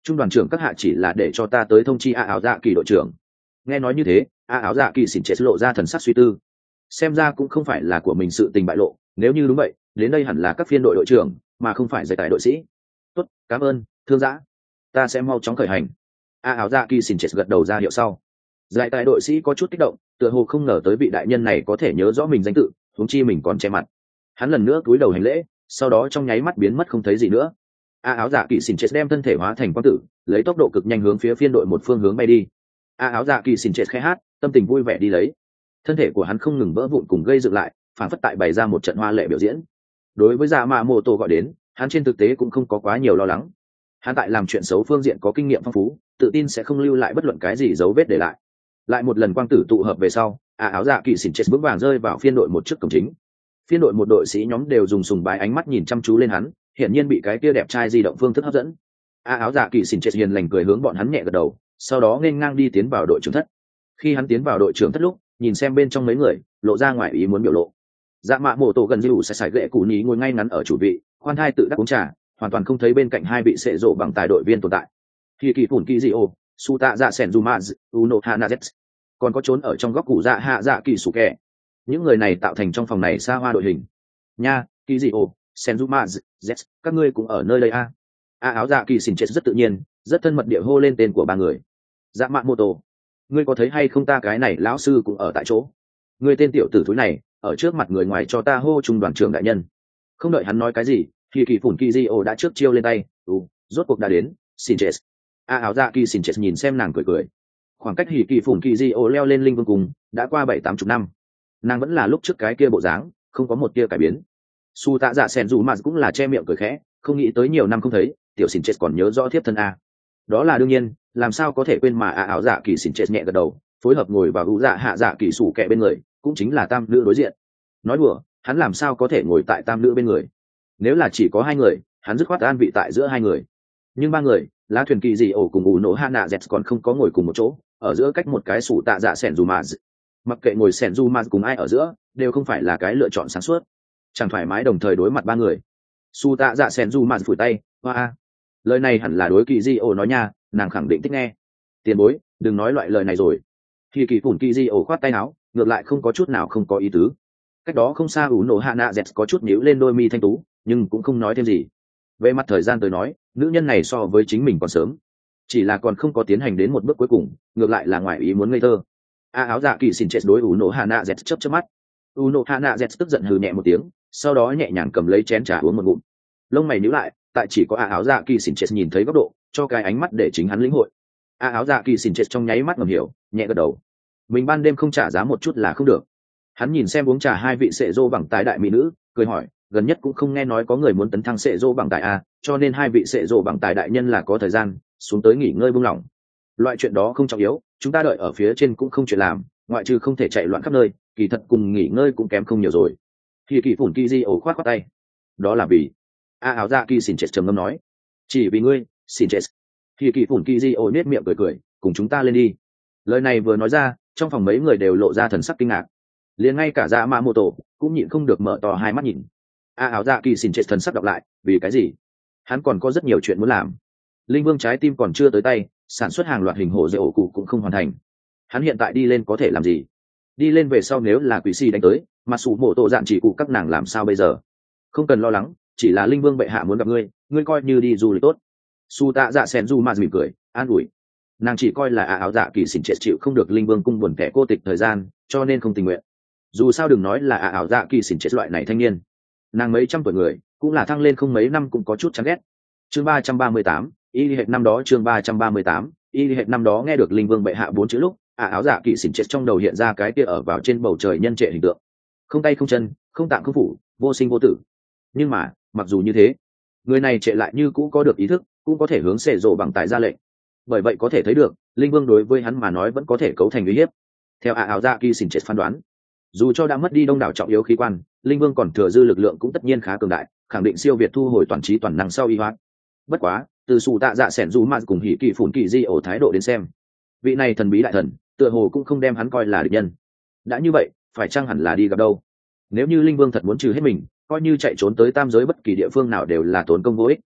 trung đoàn trưởng các hạ chỉ là để cho ta tới thông chi áo dạ kỳ đội trưởng. Nghe nói như thế, áo dạ kỳ xỉn chết lộ ra thần sắc suy tư. Xem ra cũng không phải là của mình sự tình bại lộ, nếu như đúng vậy đến đây hẳn là các phiên đội đội trưởng mà không phải giải tài đội sĩ. Tốt, cảm ơn thương giã, ta sẽ mau chóng khởi hành. Áo dạ kỳ xỉn chết gật đầu ra hiệu sau. Giải tài đội sĩ có chút kích động, tựa hồ không ngờ tới vị đại nhân này có thể nhớ rõ mình danh tự, huống chi mình còn che mặt. Hắn lần nữa cúi đầu hành lễ, sau đó trong nháy mắt biến mất không thấy gì nữa. Áo dạ kỳ xỉn chết đem thân thể hóa thành quang tử, lấy tốc độ cực nhanh hướng phía phiên đội một phương hướng bay đi. Áo dạ kỳ xỉn chết khẽ hát, tâm tình vui vẻ đi lấy. Thân thể của hắn không ngừng vỡ vụn cùng gây dựng lại, phản phất tại bày ra một trận hoa lệ biểu diễn. Đối với dạ mạ mô tô gọi đến, hắn trên thực tế cũng không có quá nhiều lo lắng. Hắn tại làm chuyện xấu phương diện có kinh nghiệm phong phú, tự tin sẽ không lưu lại bất luận cái gì dấu vết để lại. Lại một lần quang tử tụ hợp về sau, áo dạ kỳ xỉn chết vững vàng rơi vào phiên đội một trước cổng chính. Phiên đội một đội sĩ nhóm đều dùng sùng bái ánh mắt nhìn chăm chú lên hắn, hiển nhiên bị cái kia đẹp trai di động phương thức hấp dẫn. Áo dạ kỳ xỉn chết hiền lành cười hướng bọn hắn nhẹ gật đầu, sau đó nên ngang đi tiến vào đội trưởng thất. Khi hắn tiến vào đội trưởng thất lúc, nhìn xem bên trong mấy người, lộ ra ngoài ý muốn biểu lộ. Dạ mạ mổ tổ gần như sẽ sải gậy củ nhí ngồi ngay ngắn ở chủ vị, khoan thai tự đắc uống trà, hoàn toàn không thấy bên cạnh hai vị sệ rộ bằng tài đội viên tồn tại. Khi kỳ phủn kỳ dị ô, su tạ dạ sẻn dumaz, uno hanazet, còn có trốn ở trong góc cụ dạ hạ dạ kỳ sủ kẹ. Những người này tạo thành trong phòng này xa hoa đội hình. Nha, kỳ dị ô, sen dumaz, z, các ngươi cũng ở nơi đây a. Áo dạ kỳ xỉn chết rất tự nhiên, rất thân mật địa hô lên tên của ba người. Dạ mạ mô tổ, ngươi có thấy hay không, ta cái này lão sư cũng ở tại chỗ. Ngươi tên tiểu tử thúi này ở trước mặt người ngoài cho ta hô trung đoàn trưởng đại nhân. Không đợi hắn nói cái gì, thì kỳ phủn kỳ di ô đã trước chiêu lên tay. Rốt cuộc đã đến, xin chết. Áo dạ kỳ xin chết nhìn xem nàng cười cười. Khoảng cách hỉ kỳ phủn kỳ di ô leo lên linh vương cùng đã qua 7-80 năm, nàng vẫn là lúc trước cái kia bộ dáng, không có một tia cải biến. Su tạ dạ sen dù mà cũng là che miệng cười khẽ, không nghĩ tới nhiều năm không thấy, tiểu xin chết còn nhớ rõ thiếp thân a. Đó là đương nhiên, làm sao có thể quên mà áo dạ kỳ xin chết nhẹ gật đầu, phối hợp ngồi vào hữu dạ hạ dạ kỳ sủ kẹ bên người, cũng chính là tam nữ đối diện. Nói đùa, hắn làm sao có thể ngồi tại tam nữ bên người? Nếu là chỉ có hai người, hắn dứt khoát an vị tại giữa hai người. Nhưng ba người, lá thuyền kỳ dị ổ cùng ủ nổ hana z còn không có ngồi cùng một chỗ, ở giữa cách một cái sủ tạ dạ sẻn dù mà. Mặc kệ ngồi sẻn dù mà cùng ai ở giữa, đều không phải là cái lựa chọn sáng suốt. Chẳng thoải mái đồng thời đối mặt ba người. Su tạ dạ sẻn dù mà phủi tay, hoa. Lời này hẳn là đối kỳ dị ổ nói nha, nàng khẳng định thích nghe. Tiền bối, đừng nói loại lời này rồi. Khi kỳ phủn kỳ dị ổ khoát tay áo, ngược lại không có chút nào không có ý tứ. Cách đó không xa ủ nổ hana z có chút nhíu lên đôi mi thanh tú, nhưng cũng không nói thêm gì. Về mặt thời gian tới nói, nữ nhân này so với chính mình còn sớm, chỉ là còn không có tiến hành đến một bước cuối cùng, ngược lại là ngoài ý muốn ngây thơ. Áo dạ kỳ xin chết đối Uno Hana Z chớp mắt. Uno Hana Z tức giận hừ nhẹ một tiếng, sau đó nhẹ nhàng cầm lấy chén trà uống một ngụm. Lông mày nhíu lại, tại chỉ có áo dạ kỳ xin chết nhìn thấy góc độ, cho cái ánh mắt để chính hắn lĩnh hội. Áo dạ kỳ xin chết trong nháy mắt ngầm hiểu, nhẹ gật đầu. Mình ban đêm không trả giá một chút là không được. Hắn nhìn xem uống trà hai vị sệ dô bằng tài đại mỹ nữ, cười hỏi, gần nhất cũng không nghe nói có người muốn tấn thăng sệ dô bằng tài a, cho nên hai vị sệ dô bằng tài đại nhân là có thời gian xuống tới nghỉ ngơi buông lỏng. Loại chuyện đó không trọng yếu, chúng ta đợi ở phía trên cũng không chuyện làm, ngoại trừ không thể chạy loạn khắp nơi, kỳ thật cùng nghỉ ngơi cũng kém không nhiều rồi. Khi kỳ phủn kỳ di ổ khoát khoát tay, đó là vì áo dạ kỳ xin chết trầm ngâm nói, chỉ vì ngươi xin chết. Khi kỳ phủn kỳ di ổ nết miệng cười cười, cùng chúng ta lên đi. Lời này vừa nói ra, trong phòng mấy người đều lộ ra thần sắc kinh ngạc, liền ngay cả dạ mạ mô tổ cũng nhịn không được mở to hai mắt nhìn. Áo dạ kỳ xin chết thần sắc đọc lại, vì cái gì? Hắn còn có rất nhiều chuyện muốn làm. Linh vương trái tim còn chưa tới tay, sản xuất hàng loạt hình hổ dễ ổ cụ cũng không hoàn thành. Hắn hiện tại đi lên có thể làm gì? Đi lên về sau nếu là quỷ si đánh tới, mà sủ mổ tổ dạn chỉ cụ các nàng làm sao bây giờ? Không cần lo lắng, chỉ là linh vương bệ hạ muốn gặp ngươi, ngươi coi như đi du lịch tốt. Su tạ dạ sen du mà mỉm cười, an ủi. Nàng chỉ coi là áo dạ kỳ xin chết chịu không được linh vương cung buồn kẻ cô tịch thời gian, cho nên không tình nguyện. Dù sao đừng nói là áo dạ kỳ xin chết loại này thanh niên, nàng mấy trăm tuổi người cũng là thăng lên không mấy năm cũng có chút chán ghét. Chương 338, y hệt năm đó. Chương 338, y hệt năm đó. Nghe được linh vương bệ hạ 4 chữ lúc, áo dạ kỳ xỉn chết trong đầu hiện ra cái kia ở vào trên bầu trời nhân trệ hình tượng, không tay không chân, không tạng không phủ, vô sinh vô tử. Nhưng mà mặc dù như thế, người này trệ lại như cũ có được ý thức, cũng có thể hướng xệ rộ bằng tài ra lệnh. Bởi vậy có thể thấy được linh vương đối với hắn mà nói vẫn có thể cấu thành uy hiếp. Theo áo dạ kỳ xỉn chết phán đoán, dù cho đã mất đi đông đảo trọng yếu khí quan, linh vương còn thừa dư lực lượng cũng tất nhiên khá cường đại, khẳng định siêu việt thu hồi toàn trí toàn năng sau y hoát. Bất quá từ sủ tạ dạ sẻn dù mà cùng hỉ kỳ phủn kỳ di ổ thái độ đến xem, vị này thần bí đại thần tựa hồ cũng không đem hắn coi là địch nhân. Đã như vậy phải chăng hẳn là đi gặp đâu? Nếu như linh vương thật muốn trừ hết mình, coi như chạy trốn tới tam giới bất kỳ địa phương nào đều là tốn công vô ích.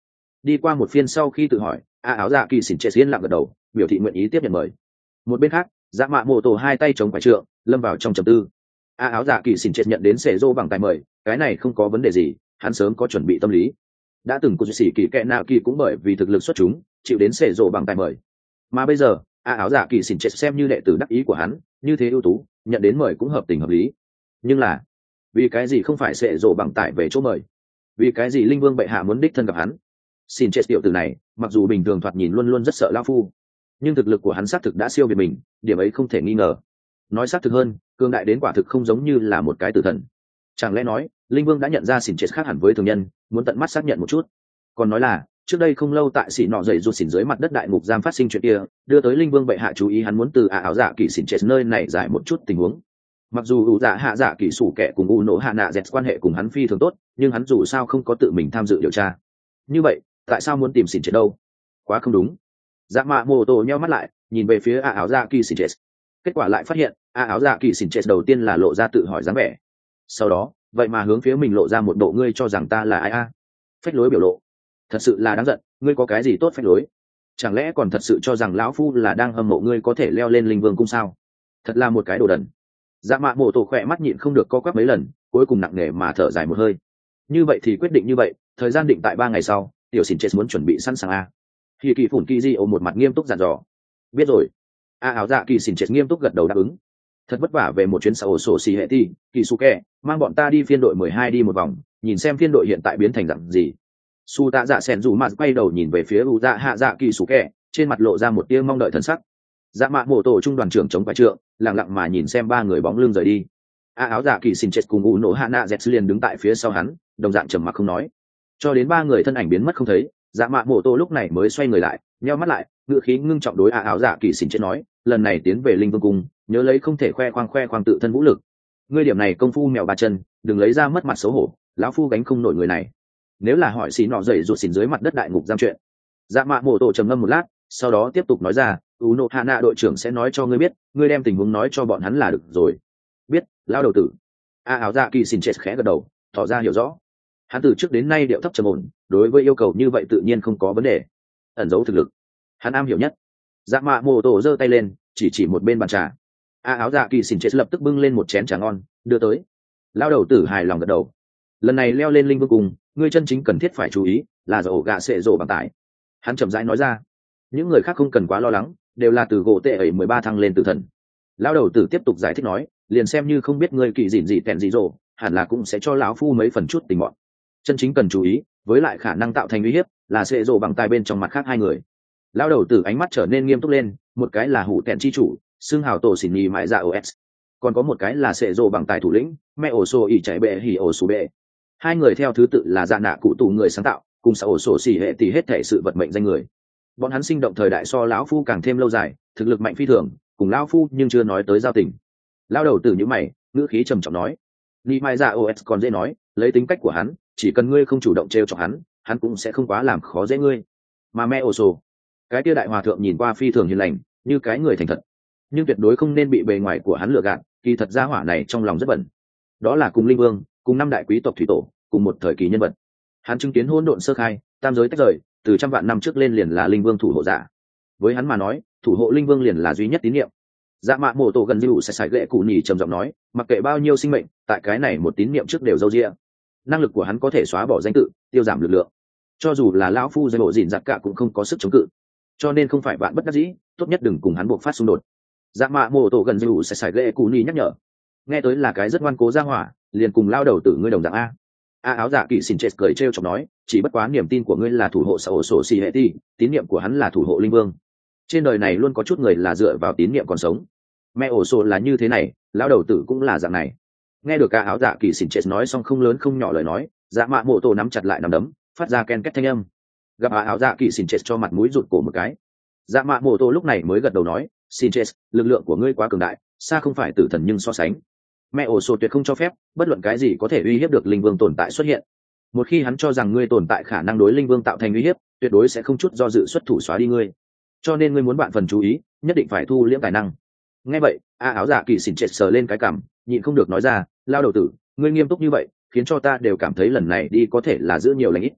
Đi qua một phiên sau khi tự hỏi, áo dạ kỳ xỉn chết yên lặng gật đầu, biểu thị nguyện ý tiếp nhận mời. Một bên khác, dạ mạ mộ tổ hai tay chống quải trượng, lâm vào trong trầm tư. Áo dạ kỳ xỉn chết nhận đến sệ dô bằng tài mời, cái này không có vấn đề gì, hắn sớm có chuẩn bị tâm lý. Đã từng của sĩ kỳ kệ nào kỳ cũng bởi vì thực lực xuất chúng, chịu đến sệ dô bằng tài mời. Mà bây giờ, áo dạ kỳ xỉn chết xem như đệ tử đắc ý của hắn, như thế ưu tú, nhận đến mời cũng hợp tình hợp lý. Nhưng là, vì cái gì không phải sệ dô bằng tài về chỗ mời? Vì cái gì linh vương bệ hạ muốn đích thân gặp hắn? Xin chết tiểu tử này, mặc dù bình thường thoạt nhìn luôn luôn rất sợ lão phu, nhưng thực lực của hắn xác thực đã siêu việt mình, điểm ấy không thể nghi ngờ. Nói xác thực hơn, cường đại đến quả thực không giống như là một cái tử thần. Chẳng lẽ nói, linh vương đã nhận ra xỉn chết khác hẳn với thường nhân, muốn tận mắt xác nhận một chút. Còn nói là, trước đây không lâu tại xỉ nọ dậy rụt xỉn dưới mặt đất đại ngục giam phát sinh chuyện kia, đưa tới linh vương bệ hạ chú ý, hắn muốn từ áo dạ kỳ xỉn chết nơi này giải một chút tình huống. Mặc dù ủ dạ hạ dạ kỳ sủ kẻ cùng u nổ hạ nạ dẹt quan hệ cùng hắn phi thường tốt, nhưng hắn dù sao không có tự mình tham dự điều tra. Như vậy, tại sao muốn tìm xỉn chết đâu? Quá không đúng. Dạ mạ mô tô nheo mắt lại, nhìn về phía áo dạ kỳ xỉn chết. Kết quả lại phát hiện, áo dạ kỳ xỉn chết đầu tiên là lộ ra tự hỏi dáng vẻ. Sau đó, vậy mà hướng phía mình lộ ra một bộ ngươi cho rằng ta là ai a? Phách lối biểu lộ. Thật sự là đáng giận, ngươi có cái gì tốt phách lối? Chẳng lẽ còn thật sự cho rằng lão phu là đang hâm mộ ngươi có thể leo lên linh vương cung sao? Thật là một cái đồ đần. Dạ mạ mô tô khỏe mắt nhịn không được co quắp mấy lần, cuối cùng nặng nề mà thở dài một hơi. Như vậy thì quyết định như vậy, thời gian định tại 3 ngày sau, tiểu xỉn chết muốn chuẩn bị sẵn sàng a. Khi kỳ phủn kỳ di ồ một mặt nghiêm túc dặn dò. Biết rồi. Áo dạ kỳ xỉn chết nghiêm túc gật đầu đáp ứng. Thật vất vả về một chuyến xã ổ sổ xì hệ ti, kỳ su kẹ mang bọn ta đi phiên đội 12 đi một vòng, nhìn xem phiên đội hiện tại biến thành dạng gì. Su tạ dạ sẻn dù mà quay đầu nhìn về phía u dạ hạ dạ kỳ su kẹ, trên mặt lộ ra một tia mong đợi thần sắc. Dạ mạ mổ tổ trung đoàn trưởng chống quái trượng, lặng lặng mà nhìn xem 3 người bóng lưng rời đi. Áo dạ kỳ xỉn chết cùng u nổ hạ nạ dẹt liền đứng tại phía sau hắn, đồng dạng trầm mặc không nói. Cho đến 3 người thân ảnh biến mất không thấy, dạ mạ mổ tổ lúc này mới xoay người lại, nheo mắt lại, ngữ khí ngưng trọng đối áo dạ kỳ xỉn chết nói, lần này tiến về linh vương cung, nhớ lấy không thể khoe khoang tự thân vũ lực. Ngươi điểm này công phu mèo ba chân, đừng lấy ra mất mặt xấu hổ, lão phu gánh không nổi người này. Nếu là hỏi xì nọ dậy ruột xỉn dưới mặt đất đại ngục giam chuyện. Dạ mạ mổ tổ trầm ngâm một lát, sau đó tiếp tục nói ra, Uno Hana đội trưởng sẽ nói cho ngươi biết, ngươi đem tình huống nói cho bọn hắn là được rồi. Biết, lao đầu tử. Áo dạ kỳ xỉn chết khẽ gật đầu, tỏ ra hiểu rõ. Hắn từ trước đến nay điệu thấp trầm ổn, đối với yêu cầu như vậy tự nhiên không có vấn đề. Ẩn giấu thực lực, hắn am hiểu nhất. Dạ mạ mổ tổ giơ tay lên, chỉ một bên bàn trà. Áo dạ kỳ xỉn chết lập tức bưng lên một chén trà ngon, đưa tới. Lao đầu tử hài lòng gật đầu. Lần này leo lên linh vương cung, ngươi chân chính cần thiết phải chú ý là ổ gà sệ rộ bằng tải. Hắn chậm rãi nói ra. Những người khác không cần quá lo lắng, đều là từ gỗ tệ ấy 13 thăng lên từ thần. Lao đầu tử tiếp tục giải thích nói, liền xem như không biết ngươi kỳ dịn gì tẹn gì rộ, hẳn là cũng sẽ cho lão phu mấy phần chút tình bọn. Chân chính cần chú ý, với lại khả năng tạo thành uy hiếp, là sệ rộ bằng tay bên trong mặt khác 2 người. Lao đầu tử ánh mắt trở nên nghiêm túc lên, một cái là hủ tẹn chi chủ, xưng hào tổ xỉn nhì mãi dạ os, còn có một cái là sệ rộ bằng tài thủ lĩnh, mẹ ổ sô ỉ chạy bệ hỉ ổ sù bệ. 2 người theo thứ tự là dạ nạ cụ tù người sáng tạo, cùng xã ổ sổ xỉ hệ tỷ hết thể sự vận mệnh danh người. Bọn hắn sinh động thời đại so lão phu càng thêm lâu dài, thực lực mạnh phi thường, cùng lão phu nhưng chưa nói tới giao tình. Lao đầu tử như mày, ngữ khí trầm trọng nói, ni mai ra os còn dễ nói, lấy tính cách của hắn, chỉ cần ngươi không chủ động trêu chọc hắn, hắn cũng sẽ không quá làm khó dễ ngươi. Mà mẹ ổ sổ, cái kia đại hòa thượng nhìn qua phi thường hiền lành, như cái người thành thật, nhưng tuyệt đối không nên bị bề ngoài của hắn lừa gạt, kỳ thật gia hỏa này trong lòng rất bẩn. Đó là cùng linh vương, cùng 5 đại quý tộc thủy tổ, cùng một thời kỳ nhân vật. Hắn chứng kiến hỗn độn sơ khai, tam giới tách rời, từ trăm vạn năm trước lên liền là linh vương thủ hộ giả. Với hắn mà nói, thủ hộ linh vương liền là duy nhất tín nhiệm. Dạ mạ mổ tổ gần như sẽ xài gậy cụ nhì trầm giọng nói, mặc kệ bao nhiêu sinh mệnh, tại cái này một tín nhiệm trước đều dâu dịa. Năng lực của hắn có thể xóa bỏ danh tự, tiêu giảm lực lượng. Cho dù là lão phu dây bộ dịn giặt cả cũng không có sức chống cự. Cho nên không phải bạn bất đắc dĩ, tốt nhất đừng cùng hắn buộc phát xung đột. Dạ mạ mổ tổ gần như sẽ xài gậy cụ nhì nhắc nhở. Nghe tới là cái rất ngoan cố ra hỏa, liền cùng lao đầu tử ngươi đồng dạng a. Áo dạ kỳ xỉn chết cười trêu chọc nói, chỉ bất quá niềm tin của ngươi là thủ hộ xã ổ sổ xì hệ ti, tín niệm của hắn là thủ hộ linh vương. Trên đời này luôn có chút người là dựa vào tín niệm còn sống. Mẹ ổ sổ là như thế này, lão đầu tử cũng là dạng này. Nghe được áo dạ kỳ xỉn chết nói xong không lớn không nhỏ lời nói, dạ mạ mộ tổ nắm chặt lại nắm đấm, phát ra ken két thanh âm. Gặp áo dạ kỳ xỉn chết cho mặt mũi rụt cổ một cái. Dạ mạ mộ tổ lúc này mới gật đầu nói, xỉn chết, lực lượng của ngươi quá cường đại, xa không phải tử thần nhưng so sánh. Mẹ ổ sổ tuyệt không cho phép bất luận cái gì có thể uy hiếp được linh vương tồn tại xuất hiện. Một khi hắn cho rằng ngươi tồn tại khả năng đối linh vương tạo thành uy hiếp, tuyệt đối sẽ không chút do dự xuất thủ xóa đi ngươi. Cho nên ngươi muốn bạn phần chú ý, nhất định phải thu liễm tài năng. Nghe vậy, áo dạ kỳ xỉn chết sờ lên cái cằm, nhịn không được nói ra, lao đầu tử, ngươi nghiêm túc như vậy, khiến cho ta đều cảm thấy lần này đi có thể là giữ nhiều lành ít.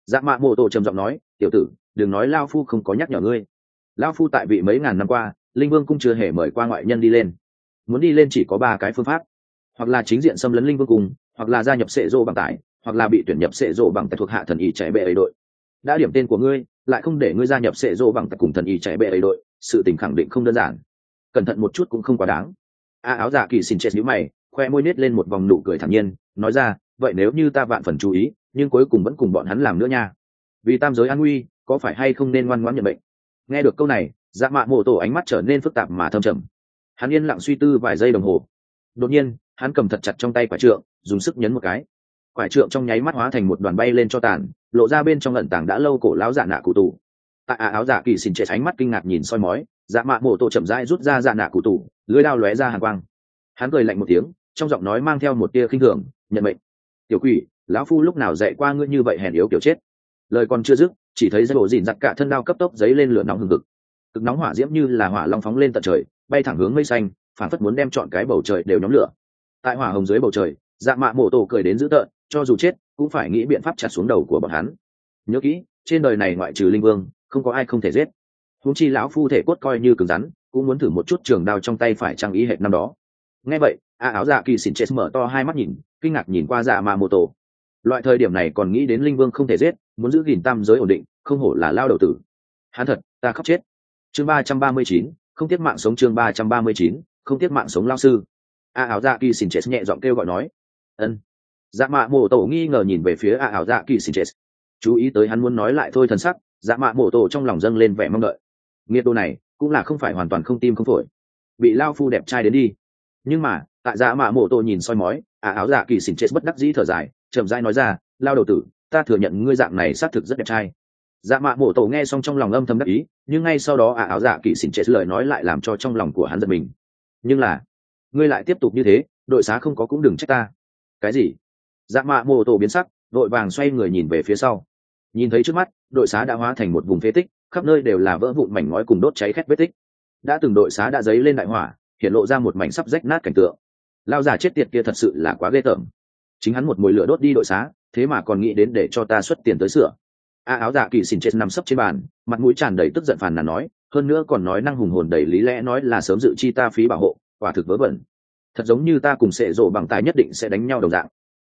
Dạ mạ mô tô trầm giọng nói, tiểu tử, đừng nói lao phu không có nhắc nhở ngươi. Lao phu tại vị mấy ngàn năm qua, linh vương cung chưa hề mời qua ngoại nhân đi lên. Muốn đi lên chỉ có ba cái phương pháp, hoặc là chính diện xâm lấn linh vương cung, hoặc là gia nhập sệ rô bằng tải, hoặc là bị tuyển nhập sệ rô bằng tại thuộc hạ thần y chạy bệ ấy đội. Đã điểm tên của ngươi, lại không để ngươi gia nhập sệ rô bằng tại cùng thần y chạy bệ ấy đội, sự tình khẳng định không đơn giản. Cẩn thận một chút cũng không quá đáng. Áo dạ kỳ xin chết nhíu mày, khoe môi nết lên một vòng nụ cười thản nhiên, nói ra, vậy nếu như ta vạn phần chú ý, nhưng cuối cùng vẫn cùng bọn hắn làm nữa nha. Vì tam giới an nguy, có phải hay không nên ngoan ngoãn nhận bệnh? Nghe được câu này, dạ mạ mổ tổ ánh mắt trở nên phức tạp mà thâm trầm. Hắn yên lặng suy tư vài giây đồng hồ. Đột nhiên, hắn cầm thật chặt trong tay quả trượng, dùng sức nhấn một cái. Quả trượng trong nháy mắt hóa thành một đoàn bay lên cho tàn, lộ ra bên trong lận tảng đã lâu cổ lão dạ nạ cụ tủ. Tại áo dạ kỳ xin chết ánh mắt kinh ngạc nhìn soi mói, dạ mạ mổ tổ chậm rãi rút ra dạ nạ cụ tủ, lưỡi đao lóe ra hàn quang. Hắn cười lạnh một tiếng, trong giọng nói mang theo một tia khinh thường, nhận mệnh. Tiểu quỷ, lão phu lúc nào dạy qua ngươi như vậy hèn yếu kiểu chết. Lời còn chưa dứt, chỉ thấy dây bộ dìn giặt cả thân đao cấp tốc giấy lên lửa nóng hừng hực. Cực nóng hỏa diễm như là hỏa long phóng lên tận trời, bay thẳng hướng mây xanh, phản phất muốn đem trọn cái bầu trời đều nhóm lửa. Tại hỏa hồng dưới bầu trời, dạ mạ mổ tổ cười đến dữ tợn, cho dù chết cũng phải nghĩ biện pháp chặt xuống đầu của bọn hắn. Nhớ kỹ, trên đời này ngoại trừ linh vương, không có ai không thể giết. Huống chi lão phu thể cốt coi như cứng rắn, cũng muốn thử một chút trường đao trong tay phải trang ý hệt năm đó. Nghe vậy, áo dạ kỳ xỉn chết mở to hai mắt nhìn, kinh ngạc nhìn qua dạ mạ mổ tổ. Loại thời điểm này còn nghĩ đến linh vương không thể giết, muốn giữ gìn tam giới ổn định, không hổ là lao đầu tử. Hắn thật, ta khóc chết. Chương 339, không tiếc mạng sống. Chương 339, không tiếc mạng sống lao sư. Áo dạ kỳ xỉn chết nhẹ giọng kêu gọi nói. Ân. Dạ mạ mổ tổ nghi ngờ nhìn về phía áo dạ kỳ xỉn chết. Chú ý tới hắn muốn nói lại thôi thần sắc, dạ mạ mổ tổ trong lòng dâng lên vẻ mong đợi. Nghiệt đồ này cũng là không phải hoàn toàn không tim không phổi, bị lao phu đẹp trai đến đi. Nhưng mà tại dạ mạ mổ tổ nhìn soi mói, áo dạ kỳ xỉn chết bất đắc dĩ thở dài, chậm rãi nói ra, lao đầu tử, ta thừa nhận ngươi dạng này xác thực rất đẹp trai. Dạ mạ mổ tổ nghe xong trong lòng âm thầm đắc ý, nhưng ngay sau đó áo dạ kỳ xỉn chết lời nói lại làm cho trong lòng của hắn giật mình. Nhưng là ngươi lại tiếp tục như thế, đội xá không có cũng đừng trách ta. Cái gì? Dạ mạ mổ tổ biến sắc, đội vàng xoay người nhìn về phía sau, nhìn thấy trước mắt đội xá đã hóa thành một vùng phế tích, khắp nơi đều là vỡ vụn mảnh ngói cùng đốt cháy khét vết tích. Đã từng đội xá đã dấy lên đại hỏa, hiện lộ ra một mảnh sắp rách nát cảnh tượng. Lao giả chết tiệt kia thật sự là quá ghê tởm. Chính hắn một mùi lửa đốt đi đội xá, thế mà còn nghĩ đến để cho ta xuất tiền tới sửa. Áo dạ kỳ xỉn chết nằm sấp trên bàn, mặt mũi tràn đầy tức giận phàn nàn nói, hơn nữa còn nói năng hùng hồn đầy lý lẽ, nói là sớm dự chi ta phí bảo hộ, quả thực vớ vẩn. Thật giống như ta cùng sệ rộ bằng tài nhất định sẽ đánh nhau đồng dạng.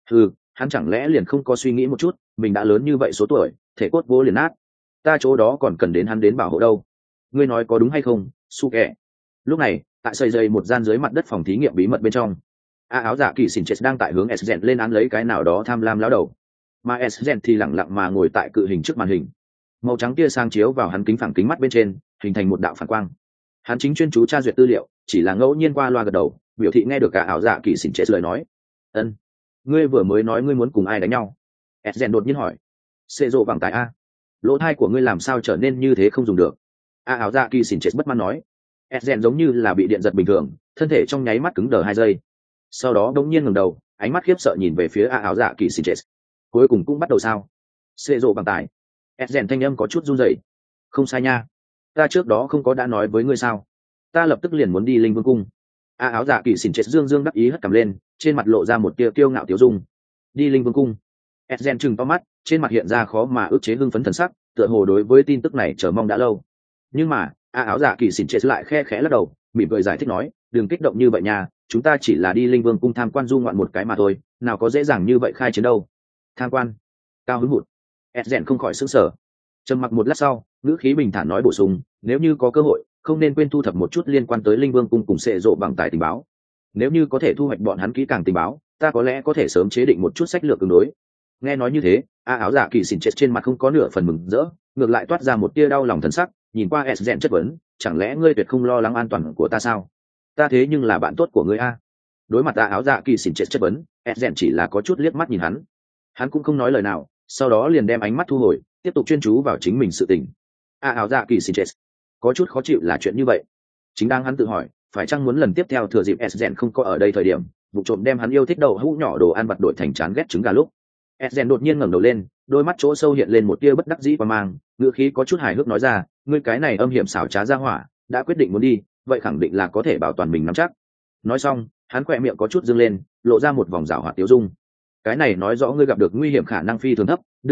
Hắn chẳng lẽ liền không có suy nghĩ một chút, mình đã lớn như vậy số tuổi, thể cốt vô liền nát, ta chỗ đó còn cần đến hắn đến bảo hộ đâu. Ngươi nói có đúng hay không, su kẻ? Lúc này tại xây dây một gian dưới mặt đất phòng thí nghiệm bí mật bên trong, áo giả kỳ xỉn chết đang tại hướng s lên án lấy cái nào đó tham lam lão đầu, mà s thì lẳng lặng mà ngồi tại cự hình trước màn hình, màu trắng tia sang chiếu vào hắn kính phẳng kính mắt bên trên, hình thành một đạo phản quang. Hắn chính chuyên chú tra duyệt tư liệu, chỉ là ngẫu nhiên qua loa gật đầu, biểu thị nghe được cả áo giả kỳ xỉn chết lời nói. Ân, ngươi vừa mới nói ngươi muốn cùng ai đánh nhau? s đột nhiên hỏi. Xê rộ bằng tài a? Lỗ thai của ngươi làm sao trở nên như thế không dùng được? Áo dạ kỳ xỉn chết bất mãn nói. Esgen giống như là bị điện giật bình thường, thân thể trong nháy mắt cứng đờ 2 giây, sau đó đống nhiên ngẩng đầu, ánh mắt khiếp sợ nhìn về phía áo dạ kỳ xỉn chết. Cuối cùng cũng bắt đầu sao? Xê rộ bằng tài. Esgen thanh âm có chút run rẩy. Không sai nha, ta trước đó không có đã nói với ngươi sao? Ta lập tức liền muốn đi linh vương cung. Áo dạ kỳ xỉn chết dương dương đắc ý hất cằm lên, trên mặt lộ ra một tia kiêu ngạo tiêu dung. Đi linh vương cung? Esgen trừng to mắt, trên mặt hiện ra khó mà ức chế hưng phấn thần sắc, tựa hồ đối với tin tức này chờ mong đã lâu. Nhưng mà áo giả kỳ xỉn chết lại khe khẽ lắc đầu, mỉm cười giải thích nói, đừng kích động như vậy nha, chúng ta chỉ là đi linh vương cung tham quan du ngoạn một cái mà thôi, nào có dễ dàng như vậy khai chiến đâu. Tham quan? Cao hứng hụt. Esgen không khỏi sững sờ, trầm mặc một lát sau, ngữ khí bình thản nói bổ sung, nếu như có cơ hội, không nên quên thu thập một chút liên quan tới linh vương cung cùng sệ rộ bằng tài tình báo. Nếu như có thể thu hoạch bọn hắn kỹ càng tình báo, ta có lẽ có thể sớm chế định một chút sách lược tương đối. Nghe nói như thế, áo giả kỳ xỉn chết trên mặt không có nửa phần mừng rỡ, ngược lại toát ra một tia đau lòng thần sắc, nhìn qua Esgen chất vấn, chẳng lẽ ngươi tuyệt không lo lắng an toàn của ta sao? Ta thế nhưng là bạn tốt của ngươi a. Đối mặt áo giả kỳ xỉn chết chất vấn, Esgen chỉ là có chút liếc mắt nhìn hắn cũng không nói lời nào, sau đó liền đem ánh mắt thu hồi, tiếp tục chuyên chú vào chính mình sự tình. Áo giả kỳ xỉn chết có chút khó chịu là chuyện như vậy, chính đang hắn tự hỏi, phải chăng muốn lần tiếp theo thừa dịp Esgen không có ở đây thời điểm, vụ trộm đem hắn yêu thích đậu hũ nhỏ đồ ăn vặt đổi thành chán ghét trứng gà lúc. Esgen đột nhiên ngẩng đầu lên, đôi mắt chỗ sâu hiện lên một tia bất đắc dĩ và mang, ngữ khí có chút hài hước nói ra, ngươi cái này âm hiểm xảo trá ra hỏa, đã quyết định muốn đi, vậy khẳng định là có thể bảo toàn mình nắm chắc. Nói xong, hắn khỏe miệng có chút dương lên, lộ ra một vòng rảo hoạt tiêu dung. Cái này nói rõ ngươi gặp được nguy hiểm khả năng phi thường thấp, đương nhiên,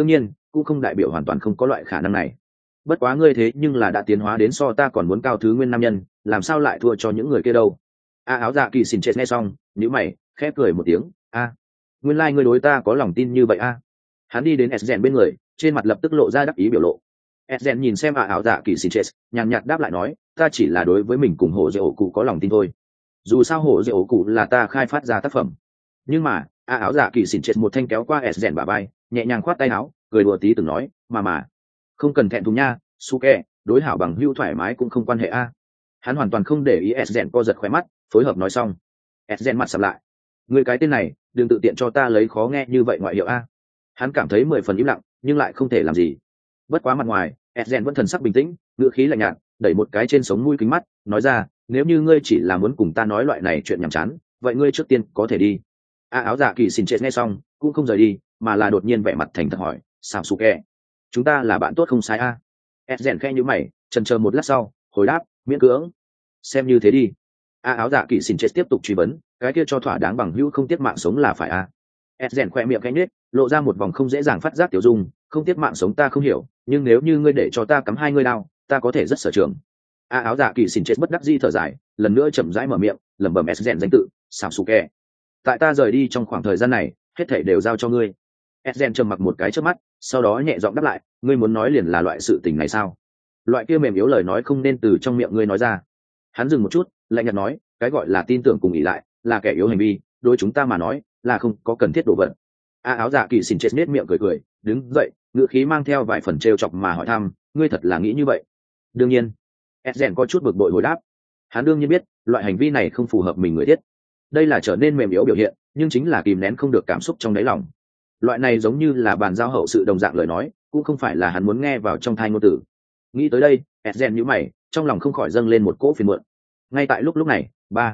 cũng không đại biểu hoàn toàn không có loại khả năng này. Bất quá ngươi thế nhưng là đã tiến hóa đến so ta còn muốn cao thứ nguyên nam nhân, làm sao lại thua cho những người kia đâu? Áo dạ kỳ xỉn chết nghe xong nhíu mày khẽ cười một tiếng. Nguyên lai ngươi đối ta có lòng tin như vậy a. Hắn đi đến Esgen bên người, trên mặt lập tức lộ ra đắc ý biểu lộ. Esgen nhìn xem áo dạ kỳ xỉn chết, nhàn nhạt đáp lại nói, ta chỉ là đối với mình cùng Hổ Dệ ổ cụ có lòng tin thôi. Dù sao Hổ Dệ ổ cụ là ta khai phát ra tác phẩm. Nhưng mà áo dạ kỳ xỉn chết một thanh kéo qua Esgen bả vai, nhẹ nhàng khoát tay áo, cười đùa tí từng nói, mà không cần thẹn thùng nha, Suke, đối hảo bằng hữu thoải mái cũng không quan hệ a. Hắn hoàn toàn không để ý Esgen co giật khóe mắt, phối hợp nói xong. Esgen mặt sầm lại, người cái tên này đừng tự tiện cho ta lấy khó nghe như vậy ngoại hiệu a. Hắn cảm thấy 10 phần im lặng nhưng lại không thể làm gì. Bất quá mặt ngoài Esgen vẫn thần sắc bình tĩnh, ngữ khí lạnh nhạt, đẩy một cái trên sống mũi kính mắt, nói ra, nếu như ngươi chỉ là muốn cùng ta nói loại này chuyện nhảm chán, vậy ngươi trước tiên có thể đi. Áo dạ kỳ xỉn chết nghe xong cũng không rời đi, mà là đột nhiên vẻ mặt thành thật hỏi, sao Suke, chúng ta là bạn tốt không sai a? Esgen khẽ nhíu mày, chần chờ một lát sau hồi đáp, miễn cưỡng, xem như thế đi. Áo dạ kỳ xỉn chết tiếp tục truy vấn, cái kia cho thỏa đáng bằng hữu không tiếc mạng sống là phải a? Esgen khoe miệng khẽ nhếch, lộ ra một vòng không dễ dàng phát giác tiểu dung, không tiếc mạng sống ta không hiểu, nhưng nếu như ngươi để cho ta cắm 2 ngươi đao, ta có thể rất sở trường. Áo dạ kỳ xỉn chết bất đắc dĩ thở dài, lần nữa chậm rãi mở miệng, lẩm bẩm Esgen danh tự, Sasuke. Tại ta rời đi trong khoảng thời gian này, hết thảy đều giao cho ngươi. Esgen trầm mặc một cái trước mắt, sau đó nhẹ giọng đáp lại, ngươi muốn nói liền là loại sự tình này sao? Loại kia mềm yếu lời nói không nên từ trong miệng ngươi nói ra. Hắn dừng một chút, lạnh nhạt nói, cái gọi là tin tưởng cùng ỷ lại, là kẻ yếu hành vi, đối chúng ta mà nói, là không có cần thiết đổ vật. Áo dạ kỳ xỉn chết nết miệng cười, đứng dậy, ngữ khí mang theo vài phần trêu chọc mà hỏi thăm, ngươi thật là nghĩ như vậy? Đương nhiên. Esgen có chút bực bội hồi đáp. Hắn đương nhiên biết, loại hành vi này không phù hợp mình người thiết. Đây là trở nên mềm yếu biểu hiện, nhưng chính là kìm nén không được cảm xúc trong đáy lòng. Loại này giống như là bàn giao hậu sự đồng dạng lời nói, cũng không phải là hắn muốn nghe vào trong thai ngôn tử. Nghĩ tới đây, Esgen nhíu mày, trong lòng không khỏi dâng lên một cỗ phiền muộn. Ngay tại lúc này,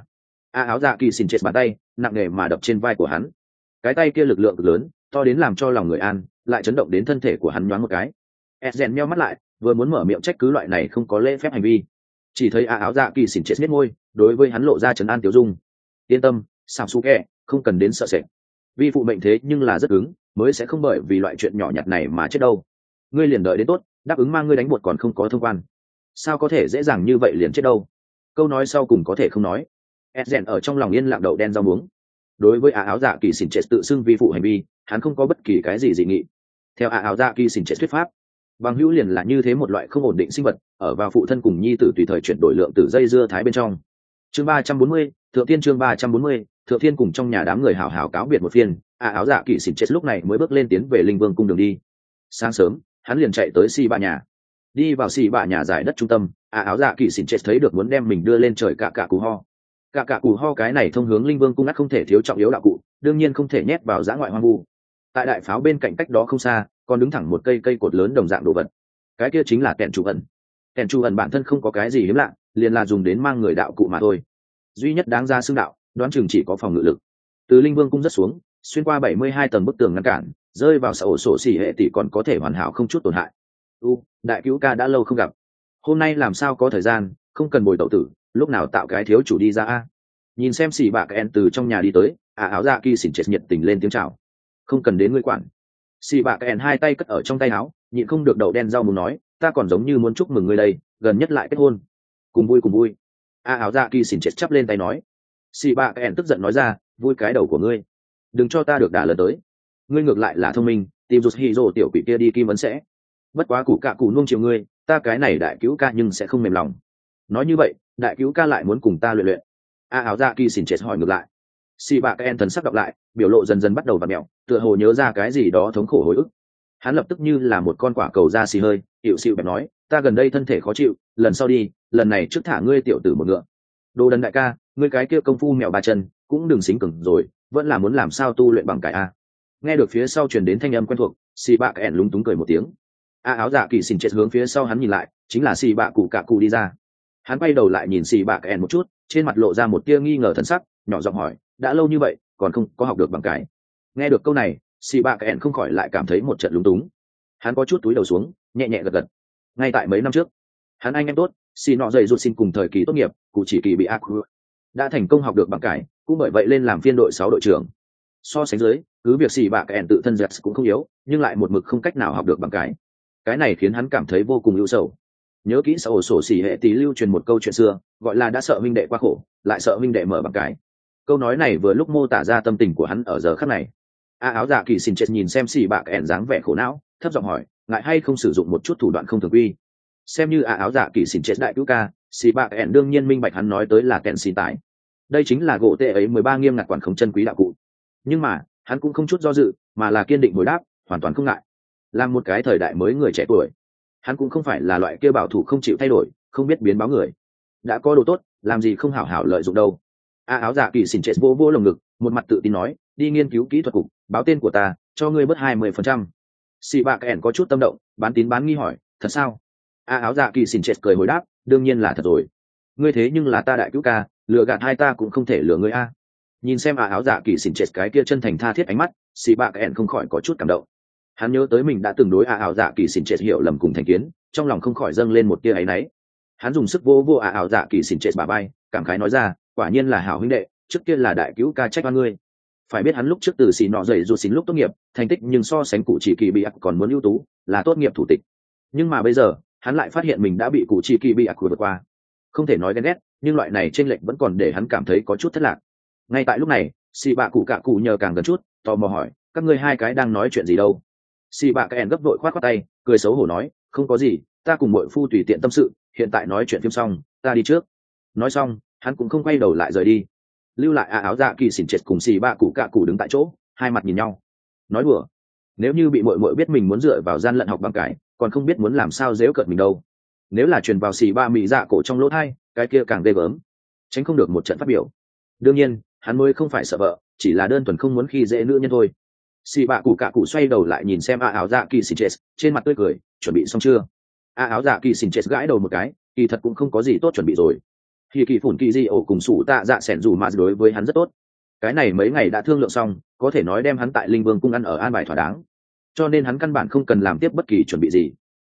áo dạ kỳ xỉn chết bàn tay nặng nề mà đập trên vai của hắn. Cái tay kia lực lượng cực lớn, to đến làm cho lòng người an, lại chấn động đến thân thể của hắn nhoáng một cái. Esgen nheo mắt lại, vừa muốn mở miệng trách cứ loại này không có lễ phép hành vi, chỉ thấy áo dạ kỳ xỉn chết nhếch môi, đối với hắn lộ ra trấn an tiểu dung. Yên tâm, Sasuke, không cần đến sợ sệt. Vi phụ mệnh thế nhưng là rất ứng, mới sẽ không bởi vì loại chuyện nhỏ nhặt này mà chết đâu. Ngươi liền đợi đến tốt, đáp ứng mang ngươi đánh bột còn không có thông quan, sao có thể dễ dàng như vậy liền chết đâu. Câu nói sau cùng có thể không nói. Esgen ở trong lòng yên lặng đậu đen rau muống. Đối với áo dạ kỳ xỉn chết tự xưng vi phụ hành vi, hắn không có bất kỳ cái gì dị nghị. Theo áo dạ kỳ xỉn chết thuyết pháp, bằng hữu liền là như thế một loại không ổn định sinh vật, ở vào phụ thân cùng nhi tử tùy thời chuyển đổi lượng tử dây dưa thái bên trong. Chương 340, thượng tiên chương 340, thượng tiên cùng trong nhà đám người hào hào cáo biệt một phiên, áo dạ kỳ xỉn chết lúc này mới bước lên tiến về linh vương cung đường đi. Sáng sớm, hắn liền chạy tới xì bạ nhà. Đi vào xì bạ nhà giải đất trung tâm, áo dạ kỳ xỉn chết thấy được muốn đem mình đưa lên trời cả cù ho. Cả cù ho cái này thông hướng linh vương cung ắt không thể thiếu trọng yếu đạo cụ, đương nhiên không thể nhét vào dã ngoại hoang vu. Tại đại pháo bên cạnh cách đó không xa, còn đứng thẳng một cây cột lớn đồng dạng đồ vật. Cái kia chính là kèn chủ ẩn. Kèn chủ ẩn bản thân không có cái gì hiếm lạ, liền là dùng đến mang người đạo cụ mà thôi. Duy nhất đáng ra xưng đạo, đoán chừng chỉ có phòng ngự lực. Từ linh vương cung rất xuống, xuyên qua 72 tầng bức tường ngăn cản, rơi vào ổ sổ xỉ hệ tỷ còn có thể hoàn hảo không chút tổn hại. Đại cứu ca đã lâu không gặp, hôm nay làm sao có thời gian, không cần bồi tẩu tử, lúc nào tạo cái thiếu chủ đi ra a. Nhìn xem xỉ bạ kèn từ trong nhà đi tới, áo dạ kỳ xỉn chết nhiệt tình lên tiếng chào. Không cần đến ngươi quản. Xỉ bạ kèn hai tay cất ở trong tay áo, nhịn không được đậu đen rau muốn nói, ta còn giống như muốn chúc mừng ngươi đây, gần nhất lại kết hôn. Cùng vui. Áo dạ kỳ xỉn chết chắp lên tay nói. Xỉ bạ kèn tức giận nói ra, vui cái đầu của ngươi, đừng cho ta được đả lớn tới. Ngươi ngược lại là thông minh, tìm rụt hì rồ tiểu quỷ kia đi kim vấn sẽ. Bất quá củ cạ củ nuông chiều ngươi, ta cái này đại cứu ca nhưng sẽ không mềm lòng. Nói như vậy, đại cứu ca lại muốn cùng ta luyện. Áo dạ kỳ xỉn chết hỏi ngược lại. Xì bạ kèn thần sắc đọc lại, biểu lộ dần dần bắt đầu vặn mẹo, tựa hồ nhớ ra cái gì đó thống khổ hồi ức. Hắn lập tức như là một con quả cầu da xì hơi, hiệu xịu bẹp nói, ta gần đây thân thể khó chịu, lần sau đi, lần này trước thả ngươi tiểu tử một ngựa. Đồ đần đại ca, ngươi cái kia công phu mèo ba chân cũng đừng xính cứng rồi, vẫn là muốn làm sao tu luyện bằng cải a. Nghe được phía sau truyền đến thanh âm quen thuộc, xì bạ kèn lúng túng cười một tiếng. Áo dạ kỳ xỉn chết hướng phía sau hắn nhìn lại, chính là xì bạ cụ cạ cụ đi ra. Hắn quay đầu lại nhìn xì bạ kèn một chút, trên mặt lộ ra một tia nghi ngờ thần sắc, nhỏ giọng hỏi, đã lâu như vậy còn không có học được bằng cái. Nghe được câu này, xì bạ kèn không khỏi lại cảm thấy một trận lúng túng. Hắn có chút túi đầu xuống, nhẹ nhẹ gật. Ngay tại mấy năm trước, hắn anh em tốt xì nọ dậy rụt xin cùng thời kỳ tốt nghiệp, cụ chỉ kỳ bị ác đã thành công học được bằng cái, cũng bởi vậy lên làm phiên đội 6 đội trưởng. So sánh dưới, cứ việc xì bạ kẹn tự thân giật cũng không yếu, nhưng lại một mực không cách nào học được bằng cái này khiến hắn cảm thấy vô cùng ưu sầu. Nhớ kỹ xã ổ sổ xỉ hệ tí lưu truyền một câu chuyện xưa, gọi là đã sợ huynh đệ quá khổ, lại sợ huynh đệ mở bằng câu nói này vừa lúc mô tả ra tâm tình của hắn ở giờ khắc này. Áo dạ kỳ xin chết nhìn xem xì bạ kẹn dáng vẻ khổ não, thấp giọng hỏi, ngại hay không sử dụng một chút thủ đoạn không thường quy. Xem như áo dạ kỳ xin chết đại cứu ca, xì bạ kẹn đương nhiên minh bạch hắn nói tới là kẹn xì tải. Đây chính là gỗ tệ ấy 13 nghiêm ngặt quản khống chân quý đạo cụ. Nhưng mà hắn cũng không chút do dự, mà là kiên định hồi đáp, hoàn toàn không ngại. Làm một cái thời đại mới người trẻ tuổi, hắn cũng không phải là loại kia bảo thủ không chịu thay đổi, không biết biến báo người. Đã có đồ tốt, làm gì không hảo hảo lợi dụng đâu. Áo dạ kỳ xin chết vô vô lồng ngực, một mặt tự tin nói, đi nghiên cứu kỹ thuật cục, báo tên của ta, cho ngươi bớt 20%. Xì bạ kẹn có chút tâm động, bán tín bán nghi hỏi, thật sao? Áo dạ kỳ xin chết cười hồi đáp, đương nhiên là thật rồi. Ngươi thế nhưng là ta đại cứu ca, lừa gạt hai ta cũng không thể lừa ngươi a. Nhìn xem áo dạ kỳ xin chết cái kia chân thành tha thiết ánh mắt, xì bạ kẹn không khỏi có chút cảm động. Hắn nhớ tới mình đã từng đối áo dạ kỳ xin chết hiểu lầm cùng thành kiến, trong lòng không khỏi dâng lên một tia áy náy. Hắn dùng sức vô áo dạ kỳ xin chết bả vai, cảm khái nói ra, quả nhiên là hảo huynh đệ, trước kia là đại cứu ca trách oan ngươi. Phải biết hắn lúc trước từ xì nọ dậy ruột xin lúc tốt nghiệp, thành tích nhưng so sánh cụ chỉ kỳ bị ạc còn muốn ưu tú, là tốt nghiệp thủ tịch. Nhưng mà bây giờ hắn lại phát hiện mình đã bị cụ chỉ kỳ bị ạc vượt qua. Không thể nói ghen ghét, nhưng loại này chênh lệch vẫn còn để hắn cảm thấy có chút thất lạc. Ngay tại lúc này, xì bạ cụ cạ cụ nhờ càng gần chút, tò mò hỏi, các ngươi hai cái đang nói chuyện gì đâu? Xì bạ kẹn gấp vội khoát tay, cười xấu hổ nói, không có gì, ta cùng muội phu tùy tiện tâm sự, hiện tại nói chuyện phim xong, ta đi trước. Nói xong, hắn cũng không quay đầu lại rời đi, lưu lại áo dạ kỳ xỉn chết cùng xì bạ cụ cạ cụ đứng tại chỗ, hai mặt nhìn nhau. Nói đùa, nếu như bị muội muội biết mình muốn dựa vào gian lận học bằng còn không biết muốn làm sao dễu cợt mình đâu. Nếu là truyền vào xì ba mỹ dạ cổ trong lỗ thai, cái kia càng ghê gớm, tránh không được một trận phát biểu. Đương nhiên hắn mới không phải sợ vợ, chỉ là đơn thuần không muốn khi dễ nữ nhân thôi. Xì bạ cụ cạ cụ xoay đầu lại nhìn xem áo dạ kỳ xỉn chết, trên mặt tươi cười, chuẩn bị xong chưa? Áo dạ kỳ xỉn chết gãi đầu một cái, kỳ thật cũng không có gì tốt chuẩn bị rồi. Khi kỳ phủn kỳ di ổ cùng sủ tạ dạ sẻn dù mà đối với hắn rất tốt, cái này mấy ngày đã thương lượng xong, có thể nói đem hắn tại linh vương cung ăn ở an bài thỏa đáng, cho nên hắn căn bản không cần làm tiếp bất kỳ chuẩn bị gì.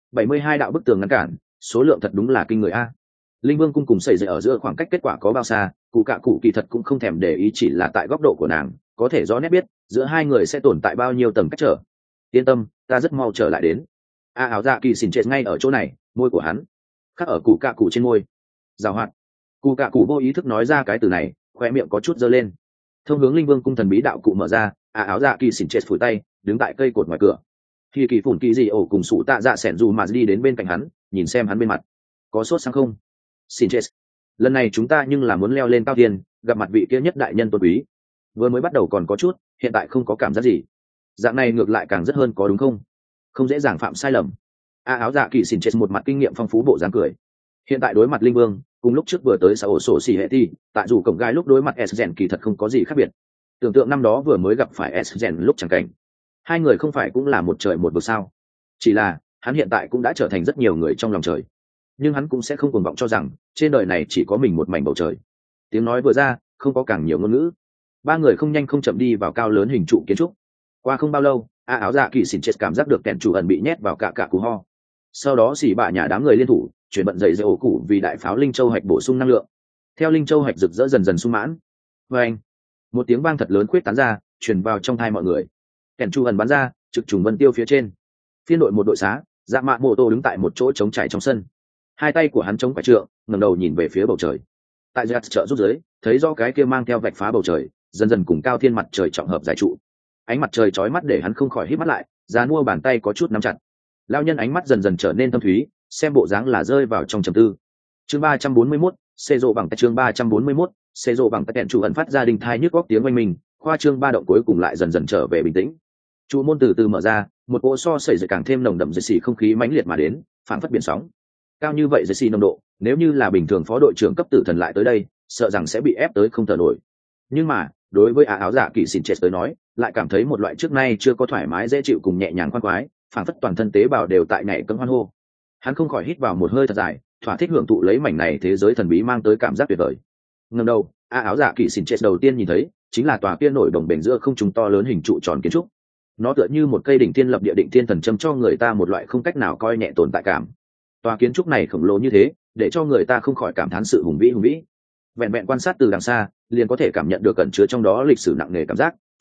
72 đạo bức tường ngăn cản, số lượng thật đúng là kinh người a. Linh vương cung cùng xảy ra ở giữa khoảng cách kết quả có bao xa, cụ cạ cụ kỳ thật cũng không thèm để ý, chỉ là tại góc độ của nàng có thể rõ nét biết giữa hai người sẽ tồn tại bao nhiêu tầng cách trở. Yên tâm, ta rất mau trở lại đến. Áo dạ kỳ xỉn chết ngay ở chỗ này, môi của hắn khắc ở cụ cạ cụ trên môi. Giảo hoạt. Cụ cạ cụ vô ý thức nói ra cái từ này, khoe miệng có chút giơ lên. Thông hướng linh vương cung thần bí đạo cụ mở ra, áo dạ kỳ xỉn chết phủi tay, đứng tại cây cột ngoài cửa. Khi kỳ phủn kỳ gì ổ cùng sủ tạ dạ sẻn dù mà đi đến bên cạnh hắn, nhìn xem hắn bên mặt có sốt sáng không. Xỉn chết, lần này chúng ta nhưng là muốn leo lên cao tiền, gặp mặt vị kia nhất đại nhân tôn quý. Vừa mới bắt đầu còn có chút, hiện tại không có cảm giác gì. Dạng này ngược lại càng rất hơn có đúng không? Không dễ dàng phạm sai lầm. Áo dạ kỳ xỉn chết một mặt kinh nghiệm phong phú bộ dáng cười. Hiện tại đối mặt linh vương, cùng lúc trước vừa tới xã ổ sổ xì hệ ti, tại dù cổng gai lúc đối mặt s kỳ thật không có gì khác biệt. Tưởng tượng năm đó vừa mới gặp phải s lúc chẳng cảnh, hai người không phải cũng là một trời một vực sao? Chỉ là hắn hiện tại cũng đã trở thành rất nhiều người trong lòng trời, nhưng hắn cũng sẽ không cuồng vọng cho rằng trên đời này chỉ có mình một mảnh bầu trời. Tiếng nói vừa ra, không có càng nhiều ngôn ngữ, ba người không nhanh không chậm đi vào cao lớn hình trụ kiến trúc. Qua không bao lâu, áo dạ kỳ xỉn chết cảm giác được kẹn chủ ẩn bị nhét vào cả cú ho. Sau đó xỉ bạ nhà đám người liên thủ chuyển bận dậy dây ổ củ vì đại pháo linh châu hạch bổ sung năng lượng. Theo linh châu hạch rực rỡ dần dần sung mãn, và anh, một tiếng vang thật lớn khuyết tán ra, truyền vào trong tai mọi người. Kẻn chu ẩn bắn ra, trực trùng vân tiêu phía trên. Phiên đội một đội xá, dạ mạ mô tô đứng tại một chỗ trống trải trong sân, hai tay của hắn chống phải trượng, ngẩng đầu nhìn về phía bầu trời. Tại giật trợ rút dưới, thấy do cái kia mang theo vạch phá bầu trời, dần dần cùng cao thiên mặt trời trọng hợp giải trụ. Ánh mặt trời chói mắt để hắn không khỏi hít mắt lại, già mua bàn tay có chút nắm chặt. Lao nhân ánh mắt dần dần trở nên thâm thúy, xem bộ dáng là rơi vào trong trầm tư. Chương 341, xê rộ bằng tay. Chương 341, xê rộ bằng tay. Kẹn chủ ẩn phát ra đình thai nhức góc tiếng oanh minh, khoa trương ba động cuối cùng lại dần dần trở về bình tĩnh. Trụ môn từ từ mở ra, một cỗ so sẩy dậy càng thêm nồng đậm dây xì không khí mãnh liệt mà đến, phảng phất biển sóng. Cao như vậy dây xì nồng độ, nếu như là bình thường phó đội trưởng cấp tử thần lại tới đây, sợ rằng sẽ bị ép tới không thở nổi. Nhưng mà, đối với áo dạ kỳ xỉn chết tới nói, lại cảm thấy một loại trước nay chưa có thoải mái dễ chịu cùng nhẹ nhàng khoan khoái, phảng phất toàn thân tế bào đều tại nhảy cẫng hoan hô. Hắn không khỏi hít vào một hơi thật dài, thỏa thích hưởng thụ lấy mảnh này thế giới thần bí mang tới cảm giác tuyệt vời. Ngẩng đầu, áo dạ kỳ xỉn chết đầu tiên nhìn thấy chính là tòa kia nổi đồng bền giữa không trung to lớn hình trụ tròn kiến trúc. Nó tựa như một cây đỉnh thiên lập địa định thiên thần châm, cho người ta một loại không cách nào coi nhẹ tồn tại cảm. Tòa kiến trúc này khổng lồ như thế, để cho người ta không khỏi cảm thán sự hùng vĩ. Vẹn vẹn quan sát từ đằng xa, liền có thể cảm nhận được cẩn chứa trong đó lịch sử nặng nề cảm giác,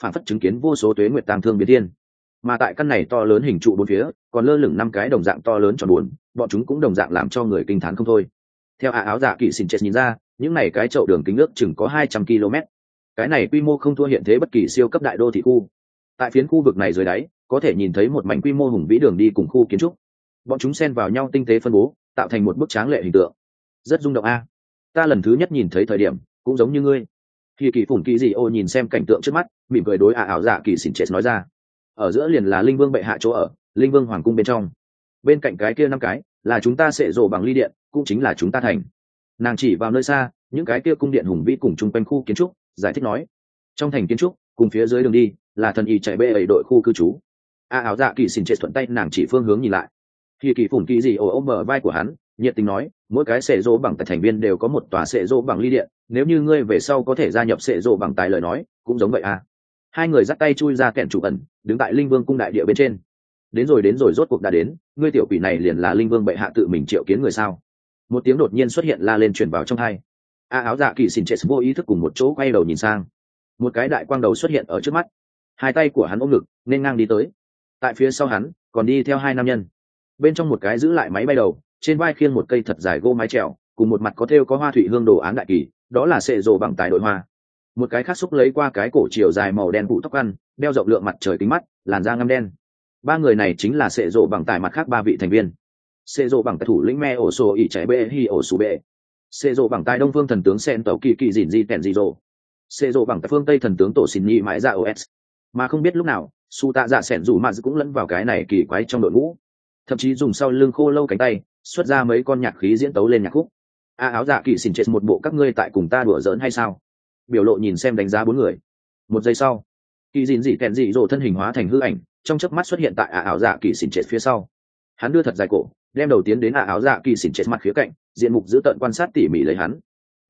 phản phất chứng kiến vô số tuế nguyệt tang thương biến thiên. Mà tại căn này to lớn hình trụ bốn phía còn lơ lửng 5 cái đồng dạng to lớn tròn buồn, bọn chúng cũng đồng dạng làm cho người kinh thán không thôi. Theo áo dạ kỳ xỉn chết nhìn ra, những này cái chậu đường kính ước chừng có 200 km. Cái này quy mô không thua hiện thế bất kỳ siêu cấp đại đô thị khu. Tại phiến khu vực này dưới đáy có thể nhìn thấy một mảnh quy mô hùng vĩ đường đi cùng khu kiến trúc, bọn chúng xen vào nhau tinh tế phân bố, tạo thành một bức tráng lệ hình tượng, rất rung động a. Ta lần thứ nhất nhìn thấy thời điểm cũng giống như ngươi. Khi kỳ phủn kỳ dị ô nhìn xem cảnh tượng trước mắt, mỉm cười đối ảo dạ kỳ xỉn chết nói ra. Ở giữa liền là linh vương bệ hạ chỗ ở, linh vương hoàng cung bên trong. Bên cạnh cái kia 5 cái là chúng ta sẽ rồ bằng ly điện, cũng chính là chúng ta thành. Nàng chỉ vào nơi xa những cái kia cung điện hùng vĩ cùng chung quanh khu kiến trúc, giải thích nói. Trong thành kiến trúc cùng phía dưới đường đi là thần y chạy bê ấy đội khu cư trú. Ảo dạ kỳ xỉn chết thuận tay nàng chỉ phương hướng nhìn lại. Khi kỳ phủn kỳ dị ô ôm bờ vai của hắn, nhiệt tình nói, mỗi cái sệ rỗ bằng tại thành viên đều có một tòa sệ rỗ bằng ly điện, nếu như ngươi về sau có thể gia nhập sệ rỗ bằng tài lời nói cũng giống vậy à. Hai người dắt tay chui ra kẹn chủ ẩn, đứng tại linh vương cung đại địa bên trên. Đến rồi rốt cuộc đã đến, ngươi tiểu quỷ này liền là linh vương bệ hạ tự mình triệu kiến người sao? Một tiếng đột nhiên xuất hiện la lên truyền vào trong tai. Áo dạ kỳ xỉn chết vô ý thức cùng một chỗ quay đầu nhìn sang. Một cái đại quang đầu xuất hiện ở trước mắt, hai tay của hắn ôm ngực nên ngang đi tới. Tại phía sau hắn còn đi theo 2 nam nhân, bên trong một cái giữ lại máy bay đầu, trên vai khiêng một cây thật dài gỗ mái chèo, cùng một mặt có thêu có hoa thủy hương đồ án đại kỳ, đó là sệ rồ bằng tài đội hoa. Một cái khác xúc lấy qua cái cổ chiều dài màu đen phủ tóc ăn, đeo rộng lượng mặt trời kính mắt, làn da ngăm đen. 3 người này chính là sệ rồ bằng tài mặt khác 3 vị thành viên. Sệ rồ bằng tài thủ lĩnh me ổ sô ỉ chạy bê hi ổ sù bê, sệ rồ bằng tài đông phương thần tướng sen tàu kỳ kỳ dìn di tèn di rồ, sệ rồ bằng tài phương tây thần tướng tổ xin nhi mãi ra os. Mà không biết lúc nào su tạ dạ sẻn rủ mà cũng lẫn vào cái này kỳ quái trong đội ngũ, thậm chí dùng sau lưng khô lâu cánh tay xuất ra mấy con nhạc khí diễn tấu lên nhạc khúc. Áo dạ kỳ xỉn chết một bộ các ngươi tại cùng ta đùa giỡn hay sao? Biểu lộ nhìn xem đánh giá 4 người. Một giây sau, kỳ dìn dị tèn dị rồ thân hình hóa thành hư ảnh, trong chớp mắt xuất hiện tại áo dạ kỳ xỉn chết phía sau. Hắn đưa thật dài cổ, đem đầu tiến đến áo dạ kỳ xỉn chết mặt khía cạnh, diện mục giữ tận quan sát tỉ mỉ lấy hắn.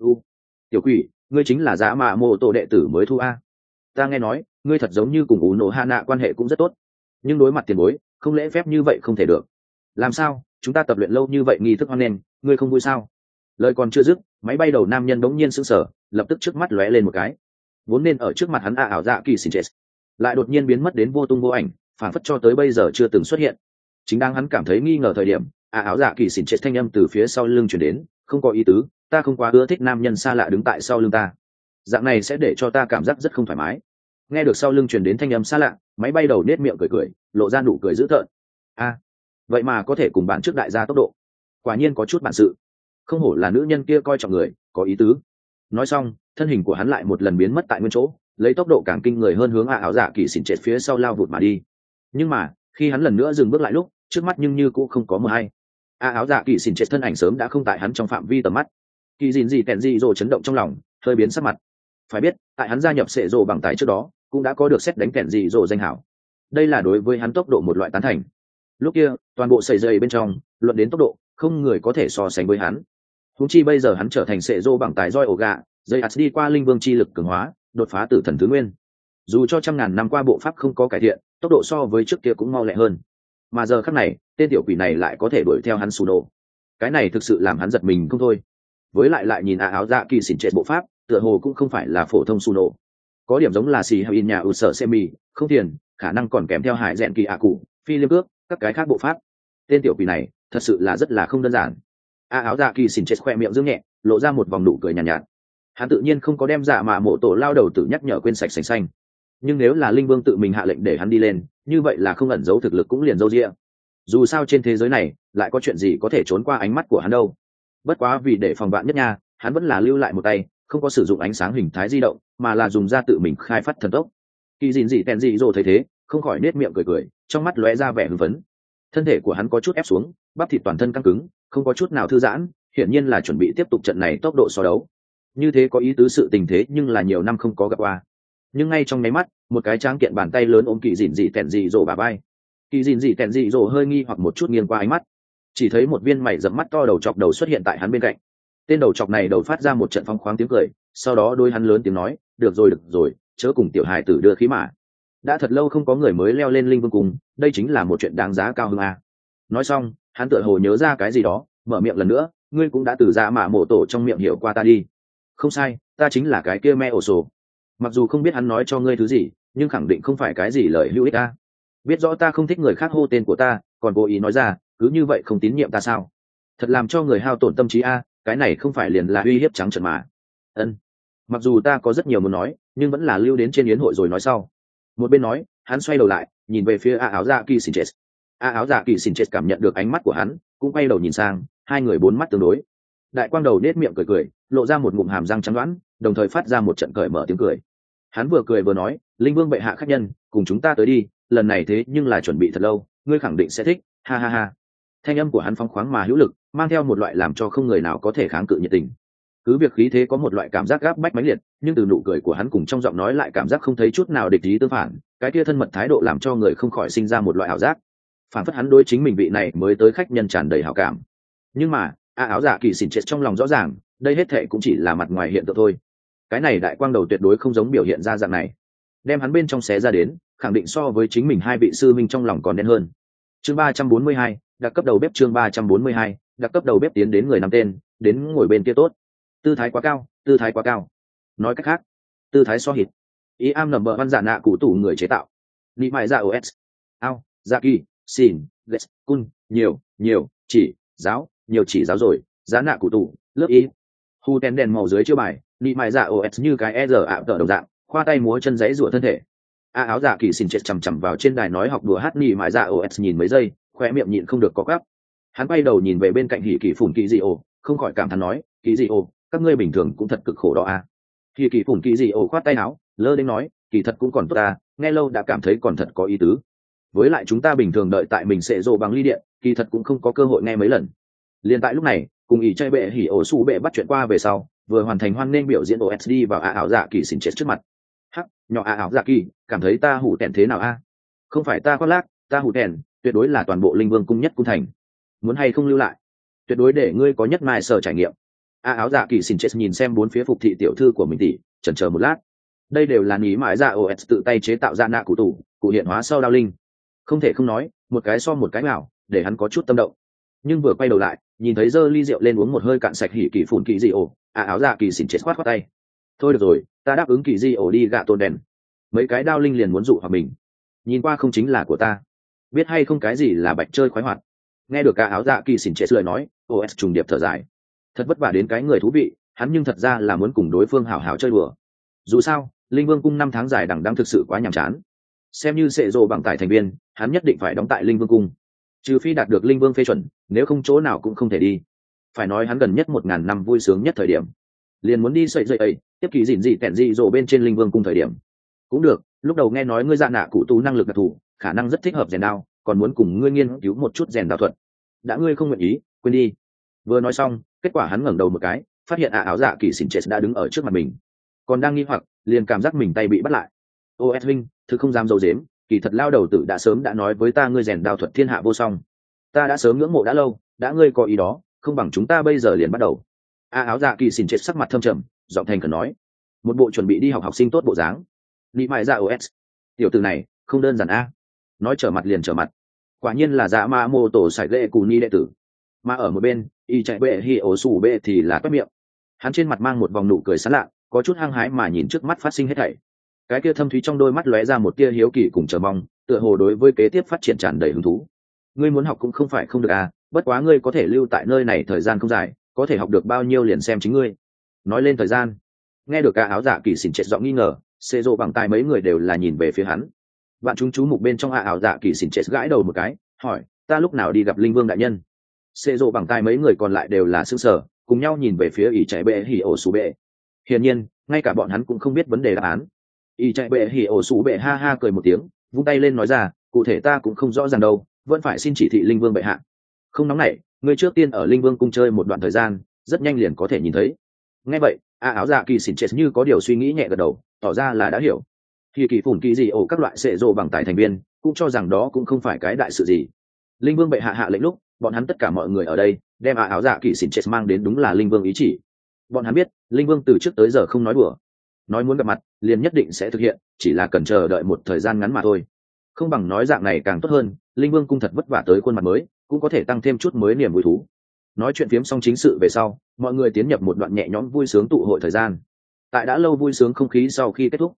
Tiểu quỷ, ngươi chính là Dã Mạ Mộ Tổ đệ tử mới thu a? Ta nghe nói ngươi thật giống như cùng Ú Nổ Hạ Nạ quan hệ cũng rất tốt, nhưng đối mặt tiền bối không lễ phép như vậy không thể được. Làm sao chúng ta tập luyện lâu như vậy nghi thức hoan nghênh ngươi không vui sao? Lời còn chưa dứt, máy bay đầu nam nhân bỗng nhiên sững sờ, lập tức trước mắt lóe lên một cái. Vốn nên ở trước mặt hắn ảo dạ kỳ xỉn chết, lại đột nhiên biến mất đến vô tung vô ảnh, phản phất cho tới bây giờ chưa từng xuất hiện. Chính đang hắn cảm thấy nghi ngờ thời điểm, ảo dạ kỳ xỉn chết thanh âm từ phía sau lưng truyền đến, không có ý tứ, ta không quá ưa thích nam nhân xa lạ đứng tại sau lưng ta, dạng này sẽ để cho ta cảm giác rất không thoải mái. Nghe được sau lưng truyền đến thanh âm xa lạ, máy bay đầu nết miệng cười cười, lộ ra nụ cười dữ tợn. Vậy mà có thể cùng bạn trước đại gia tốc độ, quả nhiên có chút bản sự, không hổ là nữ nhân kia coi trọng người, có ý tứ. Nói xong, thân hình của hắn lại một lần biến mất tại nguyên chỗ, lấy tốc độ càng kinh người hơn hướng ảo dạ kỳ xỉn chết phía sau lao vụt mà đi. Nhưng mà khi hắn lần nữa dừng bước lại lúc, trước mắt nhưng như cũng không có mờ hay. Ảo dạ kỳ xỉn chết thân ảnh sớm đã không tại hắn trong phạm vi tầm mắt. Kỳ dìn gì tèn gì rồi chấn động trong lòng, hơi biến sắc mặt. Phải biết tại hắn gia nhập sệ rồ bằng tài trước đó cũng đã có được xét đánh kèn gì rồ danh hảo, đây là đối với hắn tốc độ một loại tán thành. Lúc kia toàn bộ sầy dây bên trong luận đến tốc độ không người có thể so sánh với hắn, huống chi bây giờ hắn trở thành sệ rồ bằng tài roi ổ gà dây ắt đi qua linh vương chi lực cường hóa, đột phá tử thần thứ nguyên. Dù cho 100.000 năm qua bộ pháp không có cải thiện, tốc độ so với trước kia cũng mau lẹ hơn, mà giờ khắc này tên tiểu quỷ này lại có thể đuổi theo hắn sù nổ. Cái này thực sự làm hắn giật mình không thôi. Với lại nhìn áo dạ kỳ xỉn chết bộ pháp tựa hồ cũng không phải là phổ thông su nổ, có điểm giống là xì hay in nhà ưu sở semi không tiền, khả năng còn kèm theo hải rèn kỳ ạ cụ phi liêm cước các cái khác bộ pháp. Tên tiểu quỷ này thật sự là rất là không đơn giản. Áo dạ kỳ xỉn chết khoe miệng dương nhẹ, lộ ra một vòng nụ cười nhàn nhạt. Hắn tự nhiên không có đem Dạ Mạ Mộ Tổ lao đầu tử nhắc nhở quên sạch sành xanh, nhưng nếu là linh vương tự mình hạ lệnh để hắn đi lên, như vậy là không ẩn giấu thực lực cũng liền dâu ria. Dù sao trên thế giới này lại có chuyện gì có thể trốn qua ánh mắt của hắn đâu. Bất quá vì để phòng vạn nhất nha, hắn vẫn là lưu lại một tay, không có sử dụng ánh sáng hình thái di động, mà là dùng ra tự mình khai phát thần tốc. Kỳ dìn dị tèn dị rồi thấy thế, không khỏi nết miệng cười cười, trong mắt lóe ra vẻ hưng phấn. Thân thể của hắn có chút ép xuống, bắp thịt toàn thân căng cứng, không có chút nào thư giãn, hiển nhiên là chuẩn bị tiếp tục trận này tốc độ so đấu. Như thế có ý tứ sự tình thế nhưng là nhiều năm không có gặp qua. Nhưng ngay trong nháy mắt, một cái tráng kiện bàn tay lớn ôm kỳ dìn dị tèn dị rồi bà vai. Kỳ dìn dị tèn dị rồi hơi nghi hoặc một chút nghiêng qua ánh mắt, chỉ thấy một viên mày rậm mắt to đầu chọc đầu xuất hiện tại hắn bên cạnh. Tên đầu chọc này đầu phát ra một trận phong khoáng tiếng cười, sau đó đôi hắn lớn tiếng nói, được rồi, chớ cùng tiểu hài tử đưa khí mà. Đã thật lâu không có người mới leo lên linh vương cung, đây chính là một chuyện đáng giá cao hơn a. Nói xong, hắn tựa hồ nhớ ra cái gì đó, mở miệng lần nữa, ngươi cũng đã từ Dạ Mạ Mộ Tổ trong miệng hiểu qua ta đi. Không sai, ta chính là cái kia me ổ sổ. Mặc dù không biết hắn nói cho ngươi thứ gì, nhưng khẳng định không phải cái gì lời hữu ích ta. Biết rõ ta không thích người khác hô tên của ta, còn cố ý nói ra, cứ như vậy không tín nhiệm ta sao? Thật làm cho người hao tổn tâm trí a, cái này không phải liền là uy hiếp trắng trợn mà. Ân, mặc dù ta có rất nhiều muốn nói, nhưng vẫn là lưu đến trên yến hội rồi nói sau. Một bên nói, hắn xoay đầu lại, nhìn về phía A áo dạ kỳ xin chết. A áo dạ kỳ xin chết cảm nhận được ánh mắt của hắn, cũng quay đầu nhìn sang, hai người bốn mắt tương đối. Đại quang đầu nết miệng cười cười, lộ ra một ngụm hàm răng trắng đoán, đồng thời phát ra một trận cởi mở tiếng cười. Hắn vừa cười vừa nói, linh vương bệ hạ khách nhân, cùng chúng ta tới đi, lần này thế nhưng là chuẩn bị thật lâu, ngươi khẳng định sẽ thích, ha ha ha. Thanh âm của hắn phóng khoáng mà hữu lực, mang theo một loại làm cho không người nào có thể kháng cự nhiệt tình. Cứ việc khí thế có một loại cảm giác gáp bách mãnh liệt, nhưng từ nụ cười của hắn cùng trong giọng nói lại cảm giác không thấy chút nào địch ý tương phản, cái kia thân mật thái độ làm cho người không khỏi sinh ra một loại ảo giác, phản phất hắn đối chính mình vị này mới tới khách nhân tràn đầy hảo cảm. Nhưng mà A áo dạ kỳ xỉn chết trong lòng rõ ràng, đây hết thệ cũng chỉ là mặt ngoài hiện tượng thôi. Cái này đại quang đầu tuyệt đối không giống biểu hiện ra dạng này, đem hắn bên trong xé ra đến, khẳng định so với chính mình hai vị sư minh trong lòng còn đen hơn. Chương 342, đặc cấp đầu bếp. Chương 342, đặc cấp đầu bếp tiến đến người năm tên, đến ngồi bên kia tốt. Tư thái quá cao, tư thái quá cao. Nói cách khác, tư thái so hít. Ý am nầm bờ văn giả nạ cụ tủ người chế tạo. Nị mại ra os. Ao, dạ kỳ, xin, ghét, cun, nhiều, chỉ, giáo, nhiều chỉ giáo rồi, giá nạ cụ tủ, lớp ý. Hu ten đèn màu dưới chiêu bài, nị mại ra os như cái e giờ ạ tờ đồng dạng, khoa tay múa chân giấy rủa thân thể. A áo dạ kỳ xin chết chằm chằm vào trên đài nói học đùa hát nị mại ra os nhìn mấy giây, khoe miệng nhịn không được có gắp. Hắn quay đầu nhìn về bên cạnh hỉ kỳ phủn kỳ dị ổ, không khỏi cảm thán nói, kỳ dị ổ, các ngươi bình thường cũng thật cực khổ đó à. Hỉ kỳ phủn kỳ dị ổ khoát tay áo, lơ đến nói, kỳ thật cũng còn tốt ta, nghe lâu đã cảm thấy còn thật có ý tứ. Với lại chúng ta bình thường đợi tại mình sẽ rồ bằng ly điện, kỳ thật cũng không có cơ hội nghe mấy lần. Liên tại lúc này, cùng ỷ chay bệ hỉ ổ su bệ bắt chuyện qua về sau, vừa hoàn thành hoan nên biểu diễn OSD vào A ảo dạ kỳ xỉn chết trước mặt. Hắc, nhỏ A ảo dạ kỳ, cảm thấy ta hủ tẹn thế nào a? Không phải ta khoác lác, ta hủ tẹn, tuyệt đối là toàn bộ linh vương cung nhất cung thành. Muốn hay không lưu lại? Tuyệt đối để ngươi có nhất mai sở trải nghiệm. A áo dạ kỳ xỉn chết nhìn xem bốn phía phục thị tiểu thư của mình tỷ, chần chờ một lát. Đây đều là ní mãi ra OS tự tay chế tạo ra nạ cụ tủ, cụ hiện hóa sau đao linh. Không thể không nói, một cái so một cái nào, để hắn có chút tâm động. Nhưng vừa quay đầu lại, nhìn thấy dơ ly rượu lên uống một hơi cạn sạch hỉ kỳ phủn kỳ dị ổ, áo dạ kỳ xỉn chết khoát tay. Thôi được rồi, ta đáp ứng kỳ dị ổ đi gạ tôn đèn. Mấy cái đao linh liền muốn dụ hoặc mình. Nhìn qua không chính là của ta. Biết hay không cái gì là bạch chơi khoái hoạt. Nghe được áo dạ kỳ xỉn chết lời nói, OS trùng điệp thở dài. Thật vất vả đến cái người thú vị, hắn nhưng thật ra là muốn cùng đối phương hảo hảo chơi đùa. Dù sao, linh vương cung 5 tháng dài đằng đang thực sự quá nhàm chán. Xem như sệ rồ bằng tải thành viên, hắn nhất định phải đóng tại linh vương cung, trừ phi đạt được linh vương phê chuẩn, nếu không chỗ nào cũng không thể đi. Phải nói hắn gần nhất 1000 năm vui sướng nhất thời điểm, liền muốn đi sợi dậy ấy, tiếp kỳ dịn dị tẹn dị rồ bên trên linh vương cung thời điểm. Cũng được, lúc đầu nghe nói ngươi dạ nạ cụ tú năng lực đặc thù, khả năng rất thích hợp rèn đao, còn muốn cùng ngươi nghiên cứu một chút rèn đao thuật. Đã ngươi không nguyện ý, quên đi. Vừa nói xong, kết quả hắn ngẩng đầu một cái, phát hiện áo dạ kỳ xỉn chết đã đứng ở trước mặt mình, còn đang nghi hoặc, liền cảm giác mình tay bị bắt lại. OS huynh, thứ không dám dâu dếm, kỳ thật lao đầu tử đã sớm đã nói với ta ngươi rèn đao thuật thiên hạ vô song, ta đã sớm ngưỡng mộ đã lâu, đã ngươi có ý đó, không bằng chúng ta bây giờ liền bắt đầu. Áo dạ kỳ xỉn chết sắc mặt thâm trầm, giọng thành khẩn nói, một bộ chuẩn bị đi học học sinh tốt bộ dáng. Nị mại ra OS, tiểu tử này không đơn giản a. Nói trở mặt liền trở mặt, quả nhiên là dạ ma mô tổ sải lệ cù ni đệ tử. Mà ở một bên, y chạy bệ hi ổ sủ bệ thì là toét miệng, hắn trên mặt mang một vòng nụ cười sán lạ, có chút hăng hái mà nhìn trước mắt phát sinh hết thảy. Cái kia thâm thúy trong đôi mắt lóe ra một tia hiếu kỳ cùng chờ mong, tựa hồ đối với kế tiếp phát triển tràn đầy hứng thú. Ngươi muốn học cũng không phải không được à, bất quá ngươi có thể lưu tại nơi này thời gian không dài, có thể học được bao nhiêu liền xem chính ngươi. Nói lên thời gian, nghe được cả áo dạ kỳ xỉn chết giọng nghi ngờ, xê rộ bằng tai mấy người đều là nhìn về phía hắn. Bạn chúng chú mục bên trong áo dạ kỳ xỉn chết gãi đầu một cái, hỏi, ta lúc nào đi gặp linh vương đại nhân? Xê rộ bằng tai mấy người còn lại đều là sững sờ, cùng nhau nhìn về phía ỷ chạy bệ hỉ ổ sủ bệ. Hiển nhiên, ngay cả bọn hắn cũng không biết vấn đề đáp án. ỷ chạy bệ hỉ ổ sủ bệ ha ha cười một tiếng, vung tay lên nói ra, cụ thể ta cũng không rõ ràng đâu, vẫn phải xin chỉ thị linh vương bệ hạ. Không nóng nảy, ngươi trước tiên ở linh vương cung chơi một đoạn thời gian, rất nhanh liền có thể nhìn thấy. Nghe vậy, áo dạ kỳ xỉn chết như có điều suy nghĩ nhẹ gật đầu, tỏ ra là đã hiểu. Khi kỳ phủn kỳ gì ổ các loại sệ rộ bằng tài thành viên cũng cho rằng đó cũng không phải cái đại sự gì. Linh vương bệ hạ hạ lệnh lúc, bọn hắn tất cả mọi người ở đây đem áo dạ kỳ xỉn chết mang đến đúng là linh vương ý chỉ. Bọn hắn biết linh vương từ trước tới giờ không nói đùa, nói muốn gặp mặt liền nhất định sẽ thực hiện, chỉ là cần chờ đợi một thời gian ngắn mà thôi. Không bằng nói dạng này càng tốt hơn, linh vương cung thật vất vả tới khuôn mặt mới, cũng có thể tăng thêm chút mới niềm vui thú. Nói chuyện phiếm xong chính sự về sau, mọi người tiến nhập một đoạn nhẹ nhõm vui sướng tụ hội thời gian. Tại đã lâu vui sướng không khí sau khi kết thúc,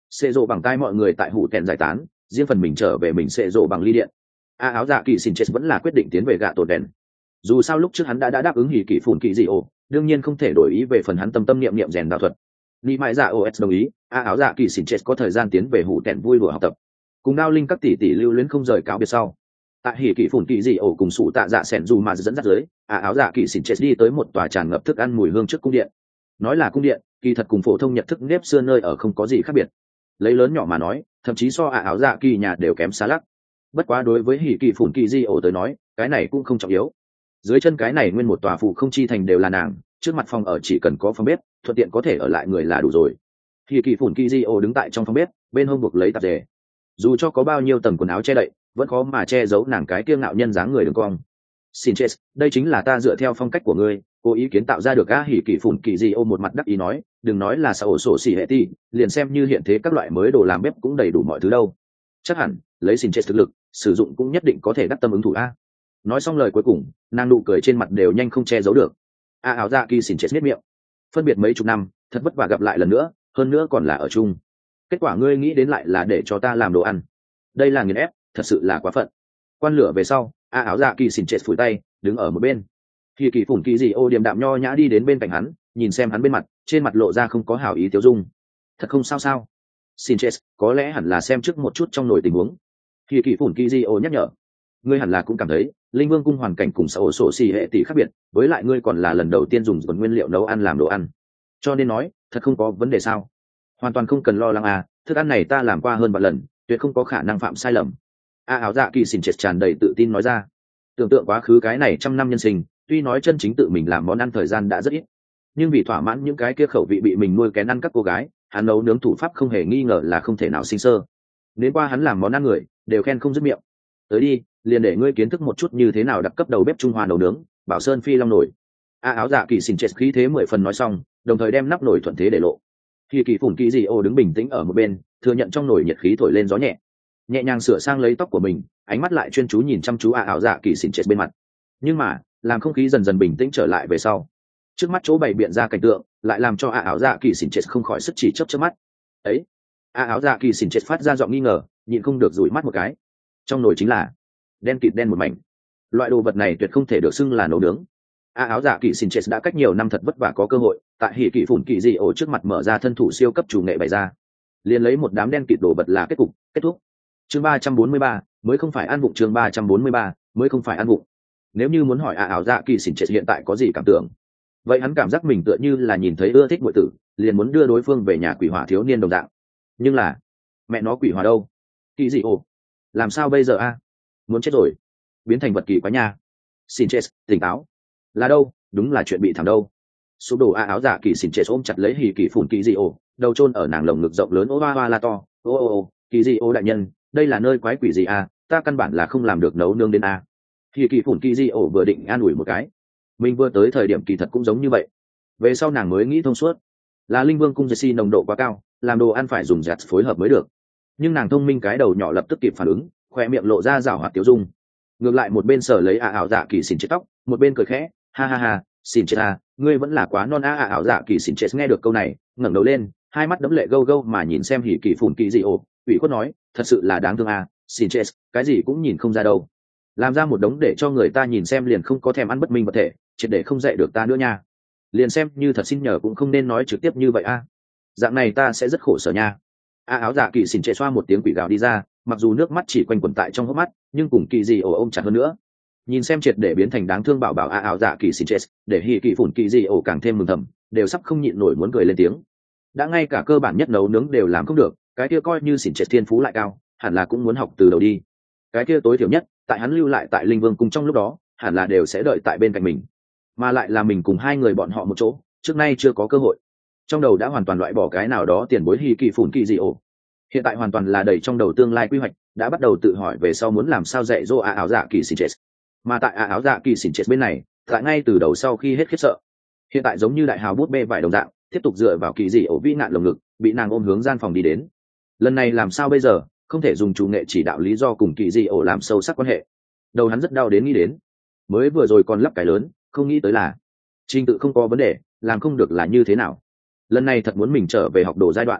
xệ rộ bằng tai mọi người tại hủ tèn giải tán, riêng phần mình trở về mình xệ rộ bằng ly điện. Áo dạ kỳ xin chết vẫn là quyết định tiến về gạ tổ đèn. Dù sao lúc trước hắn đã đáp ứng hỉ kỳ phủn kỳ dị ổ, đương nhiên không thể đổi ý về phần hắn tâm tâm niệm niệm rèn đạo thuật. Ni mãi dạ os đồng ý, áo dạ kỳ xin chết có thời gian tiến về hủ tèn vui đùa học tập, cùng đao linh các tỷ tỷ lưu luyến không rời cáo biệt sau. Tại hỉ kỳ phủn kỳ dị ổ cùng sụ tạ dạ sẻn dù mà dẫn dắt dưới, áo dạ kỳ xin chết đi tới một tòa tràn ngập thức ăn mùi hương trước cung điện. Nói là cung điện, kỳ thật cùng phổ thông nhật thức nếp xưa nơi ở không có gì khác biệt. Lấy lớn nhỏ mà nói, thậm chí so áo dạ kỳ nhà đều kém xa lắc. Bất quá đối với hỉ kỳ phủn kỳ dị ổ tới nói, cái này cũng không trọng yếu. Dưới chân cái này nguyên một tòa phụ không chi thành đều là nàng, trước mặt phòng ở chỉ cần có phòng bếp, thuận tiện có thể ở lại người là đủ rồi. Hỉ kỳ phủn kỳ dị ổ đứng tại trong phòng bếp, bên hông buộc lấy tạp dề. Dù cho có bao nhiêu tầng quần áo che đậy, vẫn khó mà che giấu nàng cái kiêu ngạo nhân dáng người đường cong. Xin chết, đây chính là ta dựa theo phong cách của ngươi, cố ý kiến tạo ra được. A hỉ kỳ phủn kỳ dị ổ một mặt đắc ý nói, đừng nói là xảo sổ xỉ hệ ti, liền xem như hiện thế các loại mới đồ làm bếp cũng đầy đủ mọi thứ đâu. Chắc hẳn lấy xin chết thực lực, sử dụng cũng nhất định có thể đắc tâm ứng thủ a. Nói xong lời cuối cùng, nàng nụ cười trên mặt đều nhanh không che giấu được. Áo dạ kỳ xin chết miết miệng, phân biệt mấy chục năm, thật vất vả gặp lại lần nữa, hơn nữa còn là ở chung. Kết quả ngươi nghĩ đến lại là để cho ta làm đồ ăn, đây là nghiền ép, thật sự là quá phận. Quan lửa về sau, áo dạ kỳ xin chết phủi tay, đứng ở một bên. Khi kỳ phủn kỳ dị ô điềm đạm nho nhã đi đến bên cạnh hắn, nhìn xem hắn bên mặt, trên mặt lộ ra không có hảo ý tiêu dung. Thật không sao sao. Xin chết, có lẽ hẳn là xem trước một chút trong nồi tình huống. Khi kỳ phủn kỳ dị ô nhắc nhở, ngươi hẳn là cũng cảm thấy linh vương cung hoàn cảnh cùng xã hội sổ xì hệ tỷ khác biệt, với lại ngươi còn là lần đầu tiên dùng nguồn nguyên liệu nấu ăn làm đồ ăn, cho nên nói thật không có vấn đề sao. Hoàn toàn không cần lo lắng à, thức ăn này ta làm qua hơn vài lần, tuyệt không có khả năng phạm sai lầm. Áo dạ kỳ xin chết tràn đầy tự tin nói ra. Tưởng tượng quá khứ cái này trăm năm nhân sinh, tuy nói chân chính tự mình làm món ăn thời gian đã rất ít, nhưng vì thỏa mãn những cái kia khẩu vị bị mình nuôi kén ăn các cô gái, hắn nấu nướng thủ pháp không hề nghi ngờ là không thể nào sinh sơ. Đến qua hắn làm món ăn người đều khen không dứt miệng. Tới đi, liền để ngươi kiến thức một chút như thế nào đặc cấp đầu bếp Trung Hoa nấu nướng, Bảo Sơn phi long nổi. Áo dạ kỳ xin chết khí thế 10 phần nói xong, đồng thời đem nắp nồi thuận thế để lộ. Khi kỳ phủn kỳ dị ô đứng bình tĩnh ở một bên, thừa nhận trong nồi nhiệt khí thổi lên gió nhẹ, nhẹ nhàng sửa sang lấy tóc của mình, ánh mắt lại chuyên chú nhìn chăm chú áo dạ kỳ xin chết bên mặt. Nhưng mà làm không khí dần dần bình tĩnh trở lại về sau, trước mắt chỗ bày biện ra cảnh tượng lại làm cho áo dạ kỳ xin chết không khỏi sức chỉ chớp mắt. Ấy, áo dạ kỳ xin chết phát ra giọng nghi ngờ, nhịn không được dụi mắt một cái. Trong nồi chính là đen kịt đen một mảnh, loại đồ vật này tuyệt không thể được xưng là nấu nướng. Áo dạ kỳ xin chết đã cách nhiều năm thật vất vả có cơ hội tại hỉ kỳ phủn kỳ dị ổ trước mặt mở ra thân thủ siêu cấp chủ nghệ bày ra, liền lấy một đám đen kịt đồ vật là kết cục kết thúc. Chương 343, mới không phải ăn vụng. Chương 343, mới không phải ăn vụng. Nếu như muốn hỏi áo dạ kỳ xin chết hiện tại có gì cảm tưởng, vậy hắn cảm giác mình tựa như là nhìn thấy ưa thích muội tử, liền muốn đưa đối phương về nhà quỷ hỏa thiếu niên đồng dạng. Nhưng là mẹ nó quỷ hỏa đâu? Kỳ dị ổ, làm sao bây giờ a? Muốn chết rồi, biến thành vật kỳ quá nha. Xin chết, tỉnh táo. Là đâu, đúng là chuyện bị thảm đâu. Sụp đổ áo dạ kỳ xin chết ôm chặt lấy hỉ kỳ phủn kỳ dị ổ, đầu chôn ở nàng lồng ngực rộng lớn ô hoa la to. Ô kỳ dị ổ đại nhân, đây là nơi quái quỷ gì a? Ta căn bản là không làm được nấu nương đến a. Hỉ kỳ phủn kỳ dị ổ vừa định an ủi một cái, mình vừa tới thời điểm kỳ thật cũng giống như vậy. Về sau nàng mới nghĩ thông suốt, là linh vương cung Jesse nồng độ quá cao, làm đồ ăn phải dùng giặt phối hợp mới được. Nhưng nàng thông minh cái đầu nhỏ lập tức kịp phản ứng, khoe miệng lộ ra rảo hoạt tiêu dung. Ngược lại một bên sở lấy ảo dạ kỳ xin chết tóc, một bên cười khẽ, ha ha ha, xin chết à, ngươi vẫn là quá non ảo dạ kỳ xin chết nghe được câu này, ngẩng đầu lên, hai mắt đẫm lệ gâu gâu mà nhìn xem hỉ kỳ phủn kỳ dị ổ, ủy khuất nói, thật sự là đáng thương à, xin chết, cái gì cũng nhìn không ra đâu, làm ra một đống để cho người ta nhìn xem liền không có thèm ăn bất minh vật thể, triệt để không dạy được ta nữa nha. Liền xem như thật xin nhờ cũng không nên nói trực tiếp như vậy a, dạng này ta sẽ rất khổ sở nha. Áo dạ kỳ xin chết xoa một tiếng quỷ gào đi ra, mặc dù nước mắt chỉ quanh quẩn tại trong hốc mắt, nhưng cùng kỳ dị ổ ôm chặt hơn nữa. Nhìn xem triệt để biến thành đáng thương bảo bảo áo dạ kỳ xin chết, để hỉ kỳ phủn kỳ dị ổ càng thêm mừng thầm, đều sắp không nhịn nổi muốn cười lên tiếng. Đã ngay cả cơ bản nhất nấu nướng đều làm không được, cái kia coi như xin chết thiên phú lại cao, hẳn là cũng muốn học từ đầu đi. Cái kia tối thiểu nhất, tại hắn lưu lại tại linh vương cung trong lúc đó, hẳn là đều sẽ đợi tại bên cạnh mình, mà lại là mình cùng hai người bọn họ một chỗ, trước nay chưa có cơ hội. Trong đầu đã hoàn toàn loại bỏ cái nào đó tiền bối hỉ kỳ phủn kỳ dị ổ, hiện tại hoàn toàn là đầy trong đầu tương lai quy hoạch, đã bắt đầu tự hỏi về sau muốn làm sao dạy dỗ áo dạ kỳ xin chết. Mà tại áo dạ kỳ xin chết bên này, tại ngay từ đầu sau khi hết khiếp sợ, hiện tại giống như đại hào bút bê vải đồng dạng, tiếp tục dựa vào kỳ dị ổ vĩ nạn lồng ngực, bị nàng ôm hướng gian phòng đi đến. Lần này làm sao bây giờ, không thể dùng chủ nghệ chỉ đạo lý do cùng kỳ dị ổ làm sâu sắc quan hệ. Đầu hắn rất đau đến nghĩ đến, mới vừa rồi còn lắp cái lớn, không nghĩ tới là trình tự không có vấn đề, làm không được là như thế nào. Lần này thật muốn mình trở về học đồ giai đoạn,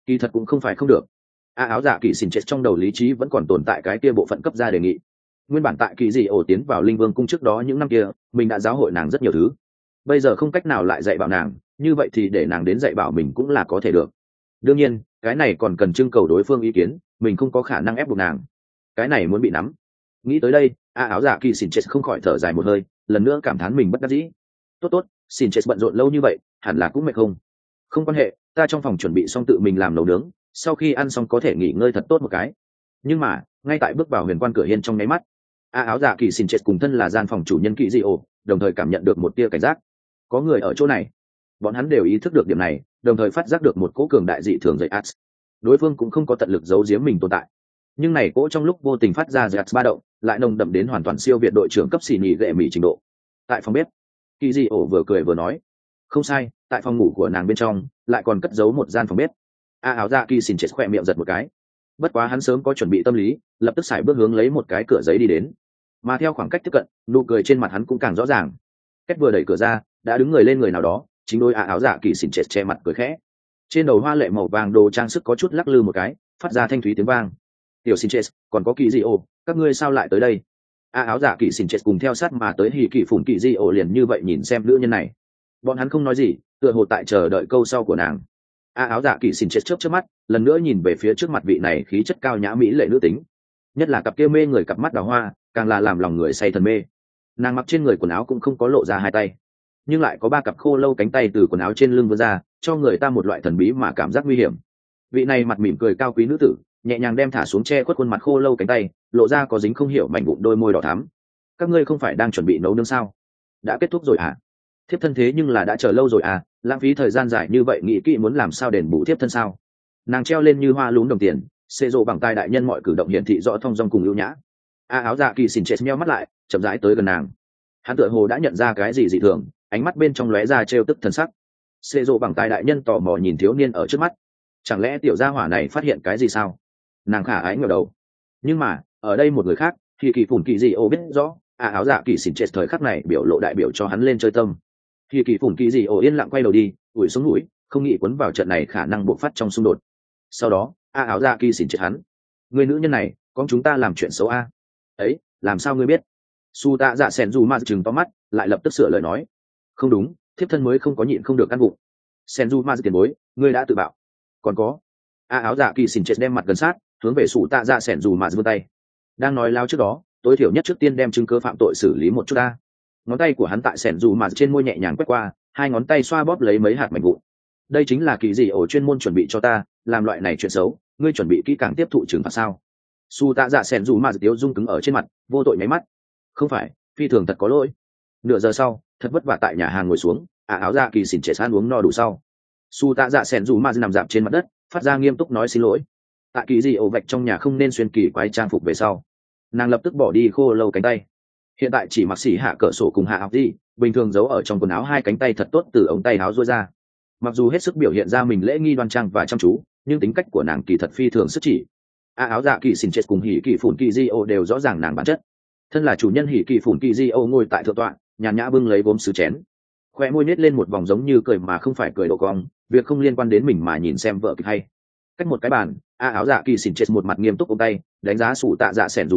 kỳ thật cũng không phải không được. Áo dạ kỳ xỉn chết trong đầu lý trí vẫn còn tồn tại cái kia bộ phận cấp ra đề nghị. Nguyên bản tại kỳ dị ổ tiến vào linh vương cung trước đó những năm kia, mình đã giáo hội nàng rất nhiều thứ. Bây giờ không cách nào lại dạy bảo nàng, như vậy thì để nàng đến dạy bảo mình cũng là có thể được. Đương nhiên cái này còn cần trưng cầu đối phương ý kiến, mình không có khả năng ép buộc nàng. Cái này muốn bị nắm. Nghĩ tới đây, áo dạ kỳ xỉn chết không khỏi thở dài một hơi, lần nữa cảm thán mình bất đắc dĩ. Tốt, xỉn chết bận rộn lâu như vậy hẳn là cũng mệt không. Không quan hệ, ta trong phòng chuẩn bị xong tự mình làm nấu nướng, sau khi ăn xong có thể nghỉ ngơi thật tốt một cái. Nhưng mà ngay tại bước vào huyền quan cửa hiên trong nháy mắt, áo dạ kỳ xỉn chết cùng thân là gian phòng chủ nhân kỵ dị ổ đồng thời cảm nhận được một tia cảnh giác. Có người ở chỗ này. Bọn hắn đều ý thức được điểm này, đồng thời phát giác được một cỗ cường đại dị thường dậy ats. Đối phương cũng không có tận lực giấu giếm mình tồn tại, nhưng này cỗ trong lúc vô tình phát ra dậy ba động lại nồng đậm đến hoàn toàn siêu việt đội trưởng cấp xì nhì gệ mỹ trình độ. Tại phòng bếp, kỳ dị ổ vừa cười vừa nói, không sai, tại phòng ngủ của nàng bên trong lại còn cất giấu một gian phòng bếp. Áo dạ kỳ xỉn chết khỏe miệng giật một cái. Bất quá hắn sớm có chuẩn bị tâm lý, lập tức xài bước hướng lấy một cái cửa giấy đi đến. Mà theo khoảng cách tiếp cận, nụ cười trên mặt hắn cũng càng rõ ràng. Cách vừa đẩy cửa ra, đã đứng người lên người nào đó, chính đôi áo dạ kỳ xỉn chết che mặt cười khẽ. Trên đầu hoa lệ màu vàng đồ trang sức có chút lắc lư một cái, phát ra thanh thúy tiếng vang. Tiểu xỉn chết, còn có kỳ dị ổ, các ngươi sao lại tới đây? Áo dạ kỳ xỉn chết cùng theo sát mà tới hỉ kỳ phủn kỳ dị ổ liền như vậy nhìn xem nữ nhân này. Bọn hắn không nói gì, tựa hồ tại chờ đợi câu sau của nàng. Áo dạ kỳ xỉn chết chớp chớp mắt, lần nữa nhìn về phía trước mặt vị này khí chất cao nhã mỹ lệ nữ tính, nhất là cặp kia mê người cặp mắt đào hoa, càng là làm lòng người say thần mê. Nàng mặc trên người quần áo cũng không có lộ ra hai tay, nhưng lại có ba cặp khô lâu cánh tay từ quần áo trên lưng vươn ra, cho người ta một loại thần bí mà cảm giác nguy hiểm. Vị này mặt mỉm cười cao quý nữ tử, nhẹ nhàng đem thả xuống che khuất khuôn mặt khô lâu cánh tay, lộ ra có dính không hiểu mảnh vụn đôi môi đỏ thắm. Các ngươi không phải đang chuẩn bị nấu nướng sao? Đã kết thúc rồi à? Thiếp thân thế nhưng là đã chờ lâu rồi à, lãng phí thời gian dài như vậy nghĩ kỹ muốn làm sao đền bù thiếp thân sao? Nàng treo lên như hoa lúm đồng tiền, xê rộ bằng tai đại nhân mọi cử động hiển thị rõ thong dong cùng ưu nhã. Áo dạ kỳ xỉn chết meo mắt lại, chậm rãi tới gần nàng. Hắn tựa hồ đã nhận ra cái gì dị thường, ánh mắt bên trong lóe ra trêu tức thần sắc. Xê rộ bằng tai đại nhân tò mò nhìn thiếu niên ở trước mắt, chẳng lẽ tiểu gia hỏa này phát hiện cái gì sao? Nàng khả ái ngẩng đầu. Nhưng mà ở đây một người khác, thì kỳ phủn kỳ dị ô biết rõ, áo dạ kỳ xỉn chết thời khắc này biểu lộ đại biểu cho hắn lên chơi tâm. Thì kỳ phủn kỳ dị ô yên lặng quay đầu đi, ủi xuống mũi, không nghĩ quấn vào trận này khả năng bộc phát trong xung đột. Sau đó áo dạ kỳ xỉn chết hắn, người nữ nhân này con chúng ta làm chuyện xấu a? Ấy, làm sao ngươi biết? Su tạ dạ sẻn dù ma chừng to mắt, lại lập tức sửa lời nói, không đúng, thiếp thân mới không có nhịn không được ăn vụng. Sẻn dù ma tiền bối, ngươi đã tự bạo. Còn có. Áo dạ kỳ xỉn chết đem mặt gần sát, hướng về Su tạ dạ sẻn dù ma vươn tay. Đang nói lao trước đó, tối thiểu nhất trước tiên đem chứng cứ phạm tội xử lý một chút ta. Ngón tay của hắn tại sẻn dù ma trên môi nhẹ nhàng quét qua, hai ngón tay xoa bóp lấy mấy hạt mảnh vụn. Đây chính là kỳ dị ổ chuyên môn chuẩn bị cho ta, làm loại này chuyện xấu, ngươi chuẩn bị kỹ càng tiếp thụ trừng phạt sao? Su tạ dạ sẻn dù ma tiếu rung cứng ở trên mặt, vô tội nháy mắt. Không phải, phi thường thật có lỗi. Nửa giờ sau, thật vất vả tại nhà hàng ngồi xuống, áo dạ kỳ xỉn trẻ san uống no đủ sau. Su tạ dạ sẻn dù ma nằm dạp trên mặt đất, phát ra nghiêm túc nói xin lỗi. Tại kỳ dị ổ vạch trong nhà không nên xuyên kỳ quái trang phục về sau, nàng lập tức bỏ đi khô lâu cánh tay. Hiện tại chỉ mặc xỉ hạ cỡ sổ cùng hạ học đi, bình thường giấu ở trong quần áo hai cánh tay thật tốt từ ống tay áo rối ra. Mặc dù hết sức biểu hiện ra mình lễ nghi đoan trang và chăm chú, nhưng tính cách của nàng kỳ thật phi thường sức chỉ. Áo dạ kỳ xỉn chết cùng hỉ kỳ phủn kỳ di ô đều rõ ràng nàng bản chất. Thân là chủ nhân hỉ kỳ phủn kỳ di ô ngồi tại thượng tọa, nhàn nhã bưng lấy gốm sứ chén, khoe môi nết lên một vòng giống như cười mà không phải cười độ cong, việc không liên quan đến mình mà nhìn xem vợ kịch hay. Cách một cái bàn, áo dạ kỳ xỉn chết một mặt nghiêm túc ôm tay, đánh giá sủ tạ dạ sẻn dù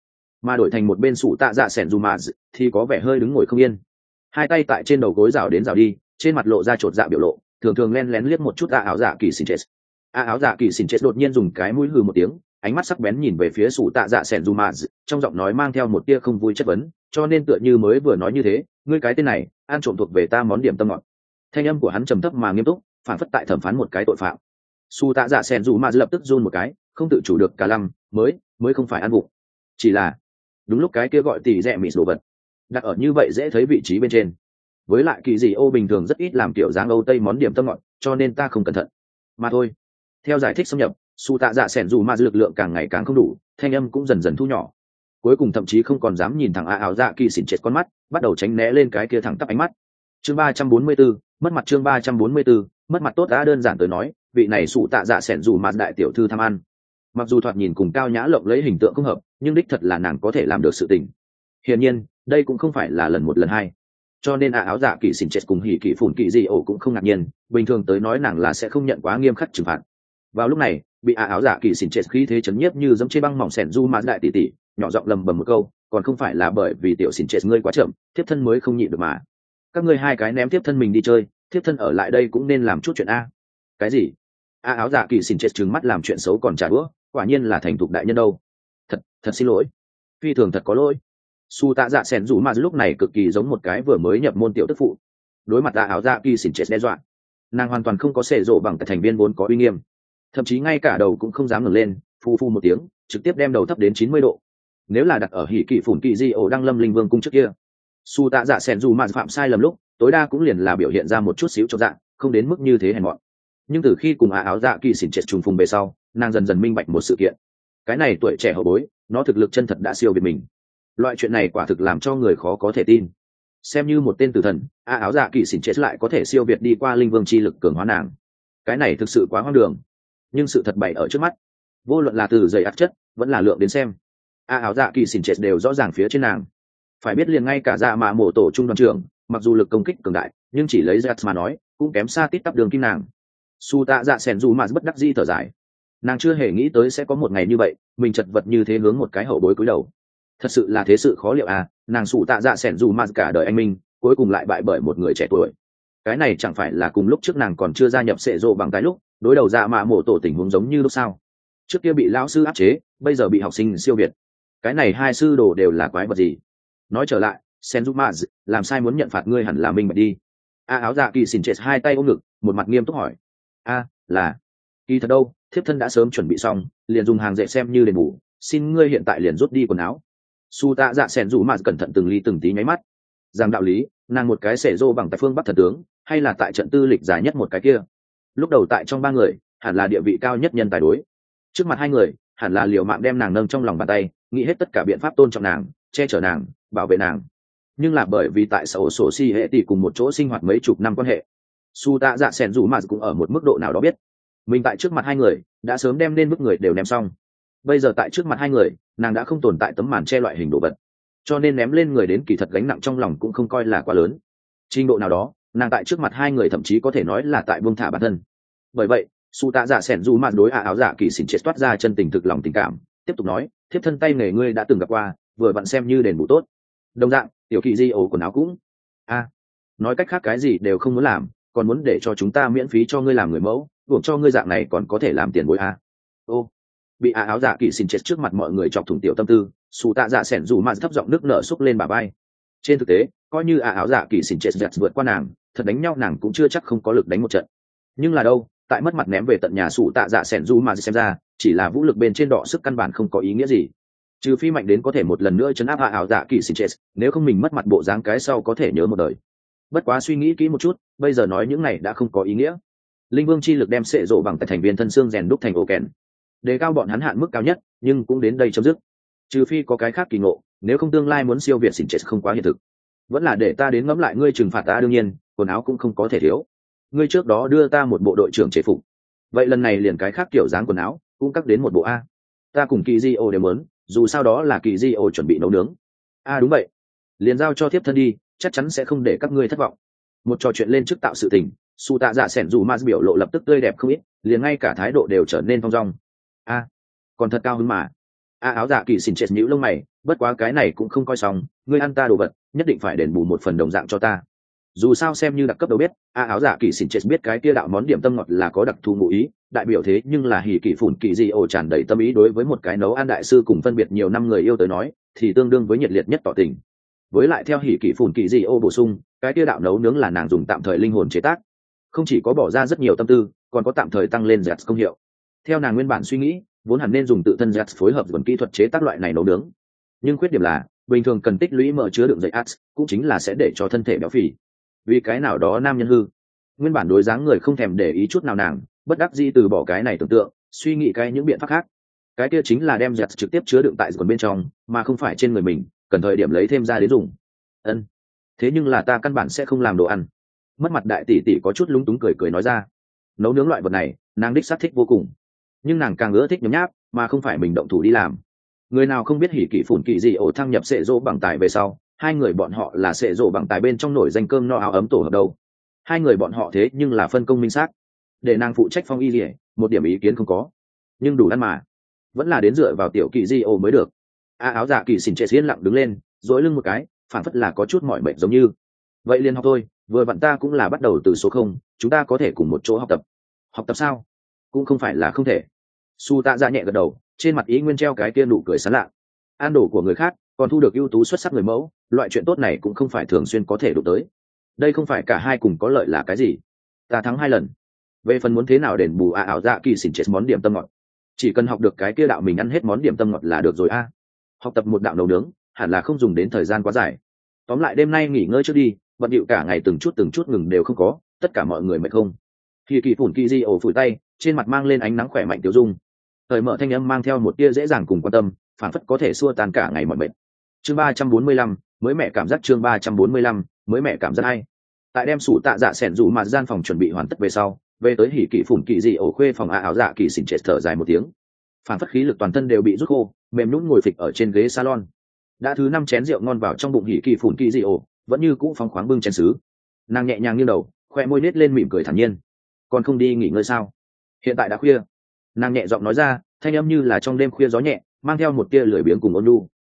mà đổi thành một bên sủ tạ dạ sẻn dù thì có vẻ hơi đứng ngồi không yên, hai tay tại trên đầu gối rảo đến rảo đi, trên mặt lộ ra chột dạ biểu lộ, thường thường len lén liếc một chút áo dạ kỳ xỉn chết. Áo dạ kỳ xỉn chết đột nhiên dùng cái mũi hừ một tiếng, ánh mắt sắc bén nhìn về phía sủ tạ dạ sẻn dù trong giọng nói mang theo một tia không vui chất vấn, cho nên tựa như mới vừa nói như thế, ngươi cái tên này ăn trộm thuộc về ta món điểm tâm ngọt. Thanh âm của hắn trầm thấp mà nghiêm túc, phản phất tại thẩm phán một cái tội phạm. Su tạ dạ sẻn dù lập tức run một cái, không tự chủ được cả lăm, mới không phải ăn vụng, chỉ là đúng lúc cái kia gọi tỉ rẻ mịt đồ vật đặt ở như vậy dễ thấy vị trí bên trên. Với lại kỳ dị ô bình thường rất ít làm kiểu dáng âu tây món điểm tâm ngọt, cho nên ta không cẩn thận mà thôi. Theo giải thích xâm nhập, su tạ dạ sẻn dù lực lượng càng ngày càng không đủ, thanh âm cũng dần dần thu nhỏ, cuối cùng thậm chí không còn dám nhìn thẳng áo dạ kỳ xỉn chết con mắt, bắt đầu tránh né lên cái kia thẳng tắp ánh mắt. Chương 344, mất mặt. Chương 344, mất mặt. Tốt, đã đơn giản tới nói, vị này su tạ dạ sẻn dù đại tiểu thư tham ăn, mặc dù thoạt nhìn cùng cao nhã lộng lấy hình tượng không hợp, nhưng đích thật là nàng có thể làm được sự tình. Hiển nhiên đây cũng không phải là lần một lần hai, cho nên áo dạ kỳ xỉn chết cùng hỉ kỳ phủn kỳ dị ổ cũng không ngạc nhiên, bình thường tới nói nàng là sẽ không nhận quá nghiêm khắc trừng phạt. Vào lúc này bị áo dạ kỳ xỉn chết khí thế chấn nhiếp như dẫm trên băng mỏng sẻn du mà đại tỷ tỷ nhỏ giọng lầm bầm một câu, còn không phải là bởi vì tiểu xỉn chết ngươi quá chậm, thiếp thân mới không nhịn được mà. Các ngươi hai cái ném thiếp thân mình đi chơi, thiếp thân ở lại đây cũng nên làm chút chuyện a. Cái gì? Áo dạ kỳ xỉn chết trừng mắt làm chuyện xấu còn trả đũa, quả nhiên là thành thục đại nhân đâu. Thật xin lỗi, phi thường thật có lỗi. Su tạ dạ sẻn dù mà lúc này cực kỳ giống một cái vừa mới nhập môn tiểu tức phụ. Đối mặt áo dạ kỳ xỉn chết đe dọa, nàng hoàn toàn không có xệ rộ bằng thành viên vốn có uy nghiêm, thậm chí ngay cả đầu cũng không dám ngẩng lên, phu phu một tiếng trực tiếp đem đầu thấp đến 90 độ. Nếu là đặt ở hỉ kỵ phủn kỵ di ổ đăng lâm linh vương cung trước kia, su tạ dạ sẻn dù mà phạm sai lầm lúc tối đa cũng liền là biểu hiện ra một chút xíu cho dạ, không đến mức như thế hèn mọn. Nhưng từ khi cùng áo dạ kỳ xỉn chết trùng phùng về sau, nàng dần dần minh bạch một sự kiện. Cái này tuổi trẻ hậu bối, nó thực lực chân thật đã siêu việt mình. Loại chuyện này quả thực làm cho người khó có thể tin. Xem như một tên tử thần, áo dạ kỳ xỉn chết lại có thể siêu việt đi qua linh vương chi lực cường hóa nàng. Cái này thực sự quá hoang đường. Nhưng sự thật bày ở trước mắt, vô luận là từ dày áp chất vẫn là lượng đến xem, áo dạ kỳ xỉn chết đều rõ ràng phía trên nàng. Phải biết liền ngay cả dạ mạ mổ tổ trung đoàn trưởng, mặc dù lực công kích cường đại, nhưng chỉ lấy Zets mà nói, cũng kém xa tít tắp đường kim nàng. Su tạ dạ sẻn dù mà bất đắc dĩ thở dài. Nàng chưa hề nghĩ tới sẽ có một ngày như vậy, mình chật vật như thế hướng một cái hậu bối cúi đầu. Thật sự là thế sự khó liệu à, nàng Su tạ dạ sẻn dù mà cả đời anh minh, cuối cùng lại bại bởi một người trẻ tuổi. Cái này chẳng phải là cùng lúc trước nàng còn chưa gia nhập sệ rộ bằng cái lúc đối đầu dạ mạ mổ tổ tình huống giống như lúc sao? Trước kia bị lão sư áp chế, bây giờ bị học sinh siêu việt. Cái này hai sư đồ đều là quái vật gì? Nói trở lại, Senjumaz, làm sai muốn nhận phạt ngươi hẳn là minh bạch đi. Áo dạ kỳ xỉn chết hai tay ôm ngực, một mặt nghiêm túc hỏi. Là. Kỳ thật đâu, thiếp thân đã sớm chuẩn bị xong, liền dùng hàng dệt xem như đền bù, xin ngươi hiện tại liền rút đi quần áo. Su tạ dạ Senjumaz cẩn thận từng ly từng tí nháy mắt. Rằng đạo lý, nàng một cái sể rô bằng tại phương bắc thần tướng, hay là tại trận tư lịch dài nhất một cái kia. Lúc đầu tại trong ba người, hẳn là địa vị cao nhất nhân tài đối. Trước mặt hai người, hẳn là liều mạng đem nàng nâng trong lòng bàn tay, nghĩ hết tất cả biện pháp tôn trọng nàng, che chở nàng, bảo vệ nàng. Nhưng là bởi vì tại xã hội sổ si hệ tỷ cùng một chỗ sinh hoạt mấy chục năm quan hệ, su tạ dạ sẻn dù mà cũng ở một mức độ nào đó biết mình tại trước mặt hai người đã sớm đem nên bức người đều ném xong. Bây giờ tại trước mặt hai người, nàng đã không tồn tại tấm màn che loại hình đồ vật, cho nên ném lên người đến kỳ thật gánh nặng trong lòng cũng không coi là quá lớn. Trình độ nào đó, nàng tại trước mặt hai người thậm chí có thể nói là tại buông thả bản thân. Bởi vậy su tạ dạ sẻn dù mà đối áo dạ kỳ xỉn chết toát ra chân tình thực lòng tình cảm, tiếp tục nói, thiếp thân tay nghề ngươi đã từng gặp qua, vừa vặn xem như đền bù tốt. Đồng dạng tiểu kỳ di ổ quần áo cũng nói cách khác cái gì đều không muốn làm, còn muốn để cho chúng ta miễn phí cho ngươi làm người mẫu, buộc cho ngươi dạng này còn có thể làm tiền bối bị áo dạ kỳ xin chết trước mặt mọi người chọc thủng tiểu tâm tư, su tạ dạ sẻn dù mà thấp giọng nước nở xúc lên bà bay. Trên thực tế coi như áo dạ kỳ xin chết giật vượt qua nàng, thật đánh nhau nàng cũng chưa chắc không có lực đánh một trận. Nhưng là đâu, tại mất mặt ném về tận nhà su tạ dạ sẻn dù mà xem ra chỉ là vũ lực bên trên đọ sức căn bản không có ý nghĩa gì, trừ phi mạnh đến có thể một lần nữa chấn áp áo dạ kỳ xin chết, nếu không mình mất mặt bộ dáng cái sau có thể nhớ một đời. Bất quá suy nghĩ kỹ một chút, bây giờ nói những này đã không có ý nghĩa. Linh vương chi lực đem sệ rộ bằng tại thành viên thân xương rèn đúc thành ổ kèn, đề cao bọn hắn hạn mức cao nhất, nhưng cũng đến đây chấm dứt. Trừ phi có cái khác kỳ ngộ, nếu không tương lai muốn siêu việt xỉn chết không quá hiện thực. Vẫn là để ta đến ngẫm lại ngươi trừng phạt ta, đương nhiên quần áo cũng không có thể thiếu. Ngươi trước đó đưa ta một bộ đội trưởng chế phục, vậy lần này liền cái khác kiểu dáng quần áo cũng cắt đến một bộ a. Ta cùng kỳ di ô đều muốn, dù sao đó là kỳ di ô chuẩn bị nấu nướng. Đúng vậy, liền giao cho thiếp thân đi, chắc chắn sẽ không để các ngươi thất vọng. Một trò chuyện lên trước tạo sự tình, su tạ dạ sẻn dù ma biểu lộ lập tức tươi đẹp không ít, liền ngay cả thái độ đều trở nên thong dong. Còn thật cao hứng mà. Áo dạ kỳ xỉn chết nhíu lông mày, bất quá cái này cũng không coi xong, ngươi ăn ta đồ vật nhất định phải đền bù một phần đồng dạng cho ta. Dù sao xem như đặc cấp đâu biết, áo dạ kỳ xỉn chết biết cái kia đạo món điểm tâm ngọt là có đặc thù ngụ ý, đại biểu thế nhưng là hỉ kỳ phủn kỳ di ổ tràn đầy tâm ý đối với một cái nấu ăn đại sư cùng phân biệt nhiều năm người yêu tới nói, thì tương đương với nhiệt liệt nhất tỏ tình. Với lại theo hỉ kỳ phủn kỳ di ổ bổ sung, cái kia đạo nấu nướng là nàng dùng tạm thời linh hồn chế tác, không chỉ có bỏ ra rất nhiều tâm tư, còn có tạm thời tăng lên dẹt công hiệu. Theo nàng nguyên bản suy nghĩ, vốn hẳn nên dùng tự thân dẹt phối hợp với kỹ thuật chế tác loại này nấu nướng, nhưng khuyết điểm là bình thường cần tích lũy mỡ chứa đựng dày ats, cũng chính là sẽ để cho thân thể béo phì. Vì cái nào đó nam nhân hư, nguyên bản đối dáng người không thèm để ý chút nào, nàng bất đắc dĩ từ bỏ cái này tưởng tượng, suy nghĩ cái những biện pháp khác. Cái kia chính là đem dẹt trực tiếp chứa đựng tại quần bên trong, mà không phải trên người mình, cần thời điểm lấy thêm ra đến dùng. Thế nhưng là ta căn bản sẽ không làm đồ ăn. Mất mặt đại tỷ tỷ có chút lúng túng cười cười nói ra. Nấu nướng loại vật này nàng đích xác thích vô cùng, nhưng nàng càng ưa thích nhấm nháp, mà không phải mình động thủ đi làm. Người nào không biết hỉ kỳ phủn kỳ gì ổ thăng nhập sệ rỗ bằng tài về sau, hai người bọn họ là sệ rỗ bằng tài bên trong nổi danh cơm no áo ấm tổ hợp đâu. Hai người bọn họ thế nhưng là phân công minh xác, để nàng phụ trách phong y lìa, một điểm ý kiến không có, nhưng đủ ăn mà, vẫn là đến dựa vào tiểu kỳ di ô mới được. Áo dạ kỳ xỉn chết yên lặng đứng lên, dỗi lưng một cái, phản phất là có chút mỏi mệt giống như. Vậy liền học thôi, vừa vặn ta cũng là bắt đầu từ số 0, chúng ta có thể cùng một chỗ học tập. Học tập sao? Cũng không phải là không thể. Su Tạ Dạ nhẹ gật đầu, trên mặt ý nguyên treo cái kia nụ cười sán lạ. Ăn đồ của người khác, còn thu được ưu tú xuất sắc người mẫu, loại chuyện tốt này cũng không phải thường xuyên có thể đụng tới. Đây không phải cả hai cùng có lợi là cái gì? Ta thắng 2 lần. Về phần muốn thế nào đền bù ảo dạ kỳ xỉn chết món điểm tâm ngọt, chỉ cần học được cái kia đạo mình ăn hết món điểm tâm ngọt là được rồi a. Học tập một đạo nấu nướng, hẳn là không dùng đến thời gian quá dài. Tóm lại đêm nay nghỉ ngơi trước đi, bận điệu cả ngày từng chút ngừng đều không có, tất cả mọi người mệt không. Khi kỳ phủn kỳ di ổ phủi tay, trên mặt mang lên ánh nắng khỏe mạnh tiêu dung. Thời mở thanh âm mang theo một tia dễ dàng cùng quan tâm, phản phất có thể xua tan cả ngày mọi mệt. Chương 345, mới mẹ cảm giác chương 345, mới mẹ cảm giác hay. Tại đem sủ tạ dạ sẻn rủ mà gian phòng chuẩn bị hoàn tất về sau, về tới hỉ kỳ phủn kỳ di ổ khuê phòng áo dạ kỳ xỉn chết thở dài một tiếng. Phản phất khí lực toàn thân đều bị rút khô, mềm nhũn ngồi phịch ở trên ghế salon. Đã thứ 5 chén rượu ngon vào trong bụng hỉ kỳ phủn kỳ di ổ, vẫn như cũ phóng khoáng bưng chén sứ. Nàng nhẹ nhàng nghiêng đầu, khoe môi nết lên mỉm cười thản nhiên. Còn không đi nghỉ ngơi sao? Hiện tại đã khuya. Nàng nhẹ giọng nói ra, thanh âm như là trong đêm khuya gió nhẹ, mang theo một tia lười biếng cùng ôn nhu.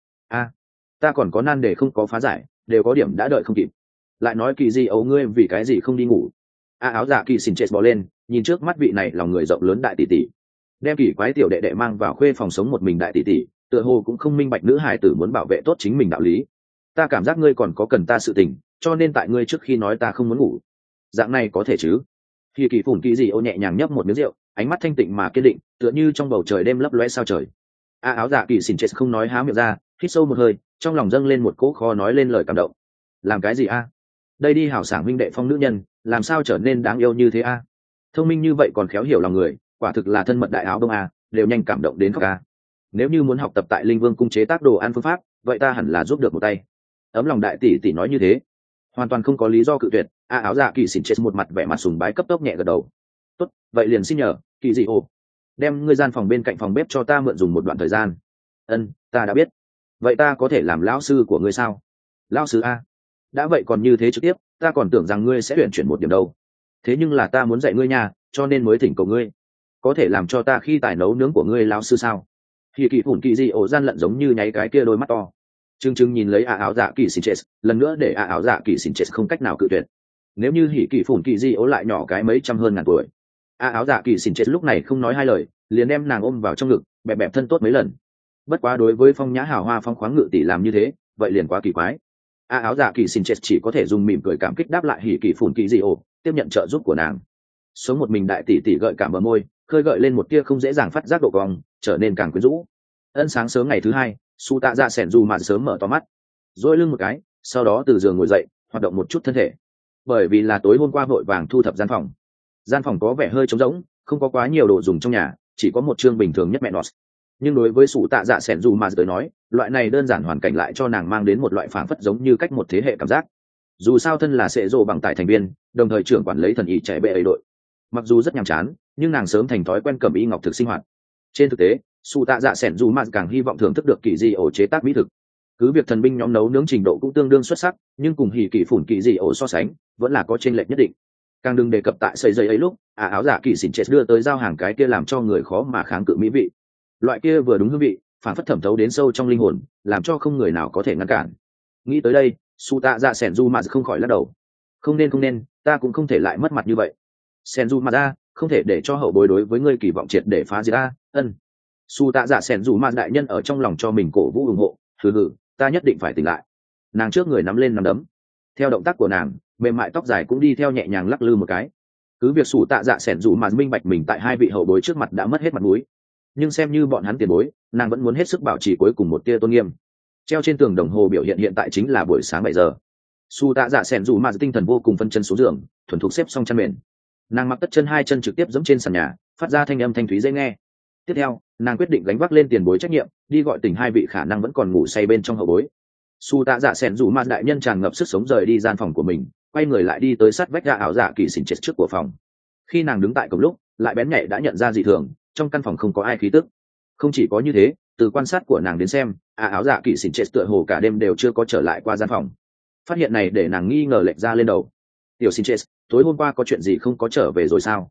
Ta còn có nan đề không có phá giải, đều có điểm đã đợi không kịp. Lại nói kỳ gì ấu ngươi vì cái gì không đi ngủ? Áo dạ kỳ xỉn chết bò lên, nhìn trước mắt vị này lòng người rộng lớn đại tỷ tỷ, đem kỳ quái tiểu đệ đệ mang vào khuê phòng sống một mình đại tỷ tỷ, tựa hồ cũng không minh bạch nữ hài tử muốn bảo vệ tốt chính mình đạo lý. Ta cảm giác ngươi còn có cần ta sự tình, cho nên tại ngươi trước khi nói ta không muốn ngủ. Dạng này có thể chứ? Khi kỳ phủn kỳ gì ô nhẹ nhàng nhấp một miếng rượu, ánh mắt thanh tịnh mà kiên định, tựa như trong bầu trời đêm lấp lóe sao trời. Áo dạ kỳ xỉn chết không nói há miệng ra, hít sâu một hơi, trong lòng dâng lên một cỗ khó nói lên lời cảm động. Làm cái gì a? Đây đi hảo sảng huynh đệ phong nữ nhân, làm sao trở nên đáng yêu như thế a? Thông minh như vậy còn khéo hiểu lòng người, quả thực là thân mật đại áo đông a, đều nhanh cảm động đến khóc a. Nếu như muốn học tập tại Linh Vương cung chế tác đồ ăn phương pháp, vậy ta hẳn là giúp được một tay. Ấm lòng đại tỷ tỷ nói như thế, hoàn toàn không có lý do cự tuyệt. Áo dạ kỳ xỉn chết một mặt vẻ mặt sùng bái cấp tốc nhẹ gật đầu. Tốt, vậy liền xin nhờ, kỳ dị ồ, đem ngươi gian phòng bên cạnh phòng bếp cho ta mượn dùng một đoạn thời gian. Ân, ta đã biết. Vậy ta có thể làm lão sư của ngươi sao? Lão sư a? Đã vậy còn như thế trực tiếp, ta còn tưởng rằng ngươi sẽ tuyển chuyển một điểm đâu. Thế nhưng là ta muốn dạy ngươi nhà, cho nên mới thỉnh cầu ngươi. Có thể làm cho ta khi tài nấu nướng của ngươi lão sư sao? Khi kỳ phủn kỳ dị ổ gian lận giống như nháy cái kia đôi mắt to. Trưng nhìn lấy áo dạ kỳ xỉn chết, lần nữa để áo dạ kỳ xỉn chết không cách nào cự tuyệt. Nếu như hỉ kỳ phủn kỳ dị ổ lại nhỏ cái mấy trăm hơn ngàn tuổi. Áo dạ kỳ xỉn chết lúc này không nói hai lời, liền đem nàng ôm vào trong ngực, bẹp bẹp thân tốt mấy lần. Bất quá đối với phong nhã hào hoa phong khoáng ngự tỷ làm như thế, vậy liền quá kỳ quái. Áo dạ kỳ xỉn chết chỉ có thể dùng mỉm cười cảm kích đáp lại hỉ kỳ phủn kỳ dị ổ, tiếp nhận trợ giúp của nàng. Sống một mình đại tỷ tỷ gợi cảm bờ môi, khơi gợi lên một tia không dễ dàng phát giác độ cong, trở nên càng quyến rũ. Ân sáng sớm ngày thứ 2, Su Tạ Dạ sẻn dù mà sớm mở to mắt, duỗi lưng một cái, sau đó từ giường ngồi dậy, hoạt động một chút thân thể. Bởi vì là tối hôm qua vội vàng thu thập gian phòng có vẻ hơi trống rỗng, không có quá nhiều đồ dùng trong nhà, chỉ có một chương bình thường nhất mẹ nọt. Nhưng đối với Su Tạ Dạ sẻn dù mà tới nói, loại này đơn giản hoàn cảnh lại cho nàng mang đến một loại phảng phất giống như cách một thế hệ cảm giác. Dù sao thân là sệ rồ bằng tại thành viên, đồng thời trưởng quản lấy thần ý trẻ bệ ấy đội, mặc dù rất nhàm chán, nhưng nàng sớm thành thói quen cầm y ngọc thực sinh hoạt. Trên thực tế, Su Tạ Dạ sẻn dù mà càng hy vọng thưởng thức được kỳ dị ổ chế tác mỹ thực. Cứ việc thần binh nhóm nấu nướng trình độ cũng tương đương xuất sắc, nhưng cùng hỉ kỳ phủn kỳ dị ổ so sánh, vẫn là có chênh lệch nhất định. Càng đừng đề cập tại sợi dây ấy lúc, áo dạ kỳ xỉn chết đưa tới giao hàng cái kia làm cho người khó mà kháng cự mỹ vị. Loại kia vừa đúng hương vị, phản phất thẩm thấu đến sâu trong linh hồn, làm cho không người nào có thể ngăn cản. Nghĩ tới đây, Su Tạ Dạ sẻn dù mà không khỏi lắc đầu. Không nên, ta cũng không thể lại mất mặt như vậy. Sẻn dù mà ra, không thể để cho hậu bối đối với ngươi kỳ vọng triệt để phá diệt a. Ân. Su Tạ Dạ sẻn dù mà đại nhân ở trong lòng cho mình cổ vũ ủng hộ, hừ, ta nhất định phải tỉnh lại. Nàng trước người nắm lên nắm đấm, theo động tác của nàng, mềm mại tóc dài cũng đi theo nhẹ nhàng lắc lư một cái. Cứ việc Su Tạ Dạ sẻn dù mà minh bạch mình tại hai vị hậu bối trước mặt đã mất hết mặt mũi, nhưng xem như bọn hắn tiền bối, nàng vẫn muốn hết sức bảo trì cuối cùng một tia tôn nghiêm. Treo trên tường đồng hồ biểu hiện tại chính là buổi sáng 7 giờ. Su Tạ Dạ sẻn dù mà tinh thần vô cùng phân chân xuống giường, thuần thục xếp xong chăn mền. Nàng mặc tất chân hai chân trực tiếp giẫm trên sàn nhà, phát ra thanh âm thanh thúy dễ nghe. Tiếp theo, nàng quyết định gánh vác lên tiền bối trách nhiệm, đi gọi tỉnh hai vị khả năng vẫn còn ngủ say bên trong hậu bối. Su Tạ Dạ sẻn dù mà đại nhân tràn ngập sức sống rời đi gian phòng của mình, quay người lại đi tới sát vách ra ảo dạ kỳ xỉn chết trước của phòng. Khi nàng đứng tại cổng lúc, lại bén nhạy đã nhận ra dị thường, trong căn phòng không có ai khí tức. Không chỉ có như thế, từ quan sát của nàng đến xem, ảo dạ kỳ xỉn chết tựa hồ cả đêm đều chưa có trở lại qua gian phòng. Phát hiện này để nàng nghi ngờ lệch ra lên đầu. Tiểu xỉn chết, tối hôm qua có chuyện gì không có trở về rồi sao?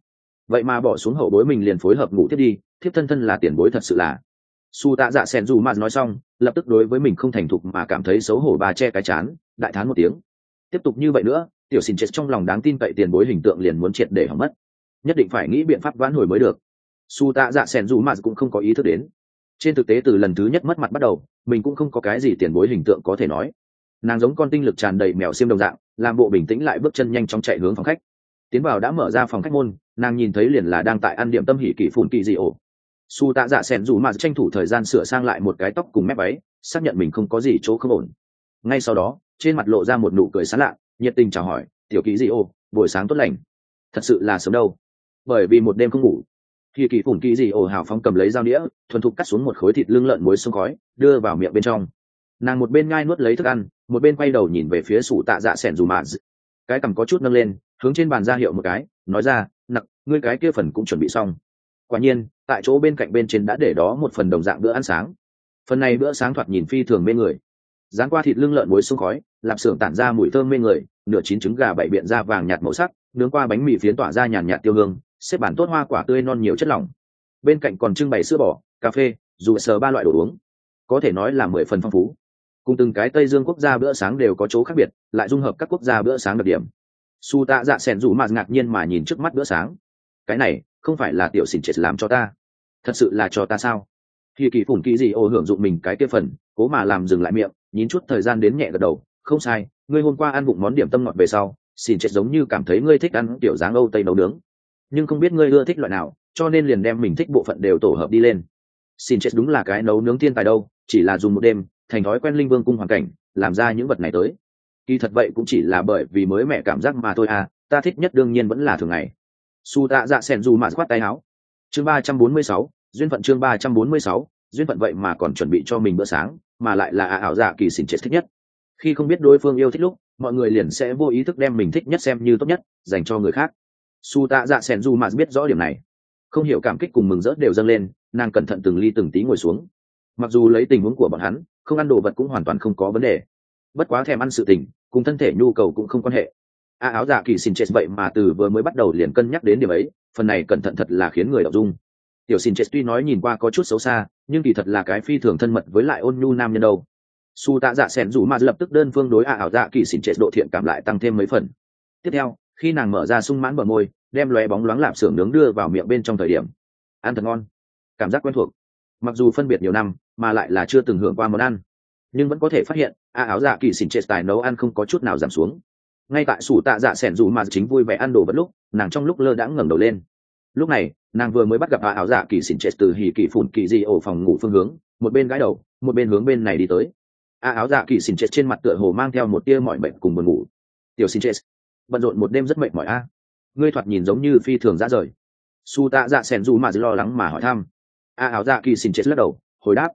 vậy mà bỏ xuống hậu bối mình liền phối hợp ngủ tiếp đi, thiếp thân thân là tiền bối thật sự là. Su tạ dạ sen dù mà nói xong, lập tức đối với mình không thành thục mà cảm thấy xấu hổ, bà che cái chán, đại thán một tiếng. Tiếp tục như vậy nữa, tiểu xin chết trong lòng đáng tin cậy tiền bối hình tượng liền muốn triệt để hỏng mất, nhất định phải nghĩ biện pháp vãn hồi mới được. Su tạ dạ sen dù mà cũng không có ý thức đến, trên thực tế từ lần thứ nhất mất mặt bắt đầu, mình cũng không có cái gì tiền bối hình tượng có thể nói. Nàng giống con tinh lực tràn đầy mèo xiêm đồng dạng, làm bộ bình tĩnh lại bước chân nhanh chóng chạy hướng phòng khách. Tiến vào đã mở ra phòng khách môn, nàng nhìn thấy liền là đang tại ăn điểm tâm hỉ kỳ phủn kỳ dị ổ. Su tạ dạ sen dù mà tranh thủ thời gian sửa sang lại một cái tóc cùng mép váy, xác nhận mình không có gì chỗ không ổn. Ngay sau đó trên mặt lộ ra một nụ cười sán lạ, nhiệt tình chào hỏi, tiểu kỳ dị ổ, buổi sáng tốt lành. Thật sự là sớm đâu, bởi vì một đêm không ngủ. Hỉ kỳ phủn kỳ dị ổ hào phóng cầm lấy dao đĩa, thuần thục cắt xuống một khối thịt lưng lợn muối xông khói, đưa vào miệng bên trong. Nàng một bên nhai nuốt lấy thức ăn, một bên quay đầu nhìn về phía Su tạ dạ sen dù mà, cái cằm có chút nâng lên, hướng trên bàn ra hiệu một cái, nói ra, nặc, ngươi cái kia phần cũng chuẩn bị xong. Quả nhiên tại chỗ bên cạnh bên trên đã để đó một phần đồng dạng bữa ăn sáng. Phần này bữa sáng thoạt nhìn phi thường mê người, dán qua thịt lưng lợn muối xông khói, lạp xưởng tản ra mùi thơm mê người, nửa chín trứng gà bảy biện ra vàng nhạt màu sắc, nướng qua bánh mì phiến tỏa ra nhàn nhạt tiêu hương, xếp bản tốt hoa quả tươi non nhiều chất lỏng. Bên cạnh còn trưng bày sữa bò, cà phê, dù sờ ba loại đồ uống, có thể nói là 10 phần phong phú. Cùng từng cái Tây Dương quốc gia bữa sáng đều có chỗ khác biệt, lại dung hợp các quốc gia bữa sáng đặc điểm. Su tạ dạ sen dù mà ngạc nhiên mà nhìn trước mắt bữa sáng. Cái này không phải là tiểu xỉn chết làm cho ta, thật sự là cho ta sao? Khi kỳ phủn kỳ gì ô hưởng dụng mình cái kia phần, cố mà làm dừng lại miệng, nhín chút thời gian đến nhẹ gật đầu, không sai, ngươi hôm qua ăn bụng món điểm tâm ngọt về sau, xỉn chết giống như cảm thấy ngươi thích ăn tiểu dáng Âu Tây nấu nướng, nhưng không biết ngươi ưa thích loại nào, cho nên liền đem mình thích bộ phận đều tổ hợp đi lên. Xỉn chết đúng là cái nấu nướng thiên tài đâu, chỉ là dùng một đêm, thành thói quen linh vương cung hoàn cảnh, làm ra những vật này tới. Kỳ thật vậy cũng chỉ là bởi vì mới mẻ cảm giác mà thôi à, ta thích nhất đương nhiên vẫn là thường ngày. Su tạ dạ sen dù mà khoát tay áo. Chương 346, duyên phận. Chương 346, duyên phận. Vậy mà còn chuẩn bị cho mình bữa sáng, mà lại là ảo dạ kỳ xỉn chết thích nhất. Khi không biết đối phương yêu thích lúc, mọi người liền sẽ vô ý thức đem mình thích nhất xem như tốt nhất, dành cho người khác. Su tạ dạ sen dù mà biết rõ điểm này, không hiểu cảm kích cùng mừng rỡ đều dâng lên, nàng cẩn thận từng ly từng tí ngồi xuống. Mặc dù lấy tình huống của bọn hắn, không ăn đồ vật cũng hoàn toàn không có vấn đề, bất quá thèm ăn sự tình cùng thân thể nhu cầu cũng không quan hệ. Áo dạ kỳ xin chết vậy mà từ vừa mới bắt đầu liền cân nhắc đến điểm ấy, phần này cẩn thận thật là khiến người đọc dung. Tiểu xin chết tuy nói nhìn qua có chút xấu xa, nhưng kỳ thật là cái phi thường thân mật với lại ôn nhu nam nhân đâu. Su tạ dạ sen rủ mà lập tức đơn phương đối áo dạ kỳ xin chết độ thiện cảm lại tăng thêm mấy phần. Tiếp theo khi nàng mở ra sung mãn bờ môi, đem lóe bóng loáng lạp xưởng nướng đưa vào miệng bên trong thời điểm, ăn thật ngon, cảm giác quen thuộc. Mặc dù phân biệt nhiều năm mà lại là chưa từng hưởng qua món ăn, nhưng vẫn có thể phát hiện áo dạ kỳ xin chết tài nấu ăn không có chút nào giảm xuống. Ngay tại Su tạ dạ sẻn dù mà chính vui vẻ ăn đồ vật lúc, nàng trong lúc lơ đãng ngẩng đầu lên. Lúc này nàng vừa mới bắt gặp áo dạ kỳ xin chết từ hỉ kỳ phủn kỳ dị ổ phòng ngủ phương hướng, một bên gãi đầu một bên hướng bên này đi tới. Áo dạ kỳ xin chết trên mặt tựa hồ mang theo một tia mỏi mệt cùng buồn ngủ. Tiểu xin chết, bận rộn một đêm rất mệt mỏi a. Ngươi thoạt nhìn giống như phi thường dã rời. Su tạ dạ sẻn dù mà lo lắng mà hỏi thăm. Áo dạ kỳ xin chết lắc đầu hồi đáp,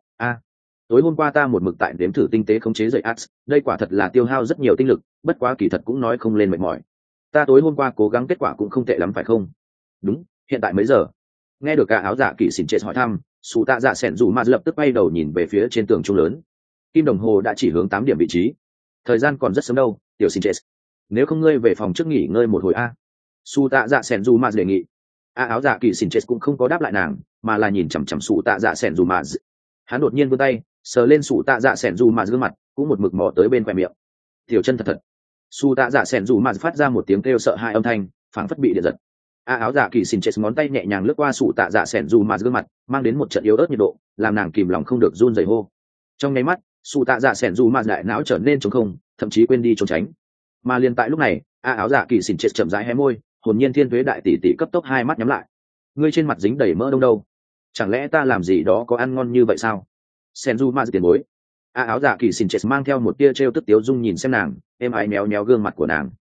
tối hôm qua ta một mực tại đếm thử tinh tế khống chế dậy ax, đây quả thật là tiêu hao rất nhiều tinh lực, bất quá kỳ thật cũng nói không lên mệt mỏi. Ta tối hôm qua cố gắng kết quả cũng không tệ lắm phải không? Đúng, hiện tại mấy giờ? Nghe được cả áo dạ kỳ xỉn chết hỏi thăm, Su tạ dạ sẻn dù mà lập tức bay đầu nhìn về phía trên tường trung lớn. Kim đồng hồ đã chỉ hướng 8 điểm vị trí. Thời gian còn rất sớm đâu, tiểu xỉn chết. Nếu không ngươi về phòng trước nghỉ ngơi một hồi a. Su tạ dạ sẻn dù mà đề nghị. Áo dạ kỳ xỉn chết cũng không có đáp lại nàng, mà là nhìn chằm chằm Su tạ dạ sẻn dù mà. Hắn đột nhiên vươn tay sờ lên Su tạ dạ sẻn dù mà gương mặt, cũng một mực mò tới bên khoe miệng. Tiểu chân thật thật. Su tạ dạ sẻn dù mà phát ra một tiếng kêu sợ hãi âm thanh, phảng phất bị điện giật. Áo dạ kỳ xin chết ngón tay nhẹ nhàng lướt qua Su tạ dạ sẻn dù mà gương mặt, mang đến một trận yếu ớt nhiệt độ, làm nàng kìm lòng không được run rẩy hô. Trong nháy mắt, Su tạ dạ sẻn dù mà đại não trở nên trống không, thậm chí quên đi trốn tránh. Mà liền tại lúc này, áo dạ kỳ xin chết chậm rãi hé môi, hồn nhiên thiên tuế đại tỷ tỷ cấp tốc hai mắt nhắm lại. Ngươi trên mặt dính đầy mỡ đông đâu? Chẳng lẽ ta làm gì đó có ăn ngon như vậy sao? Senju tiền bối. Áo dạ kỳ xin chết mang theo một tia trêu tức tiếu dung nhìn xem nàng, em ái méo méo gương mặt của nàng.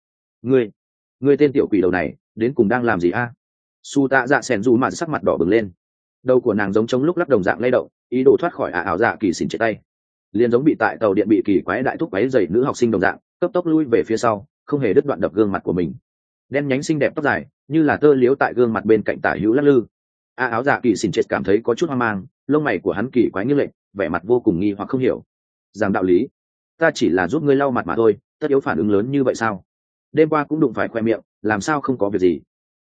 Ngươi tên tiểu quỷ đầu này đến cùng đang làm gì a? Su tạ dạ Senju sắc mặt đỏ bừng lên, đầu của nàng giống trống lúc lắc đồng dạng lay động, ý đồ thoát khỏi áo dạ kỳ xin chết tay, liền giống bị tại tàu điện bị kỳ quái đại thúc quái dày nữ học sinh đồng dạng, cấp tốc lui về phía sau, không hề đứt đoạn đập gương mặt của mình. Đen nhánh xinh đẹp tóc dài như là tơ liếu tại gương mặt bên cạnh tả hữu lắc lư. Áo dạ kỳ xin chết cảm thấy có chút hoang mang, lông mày của hắn kỳ quái như lệnh, vẻ mặt vô cùng nghi hoặc không hiểu. Rằng đạo lý, ta chỉ là giúp ngươi lau mặt mà thôi, tất yếu phản ứng lớn như vậy sao? Đêm qua cũng đụng phải khoe miệng, làm sao không có việc gì?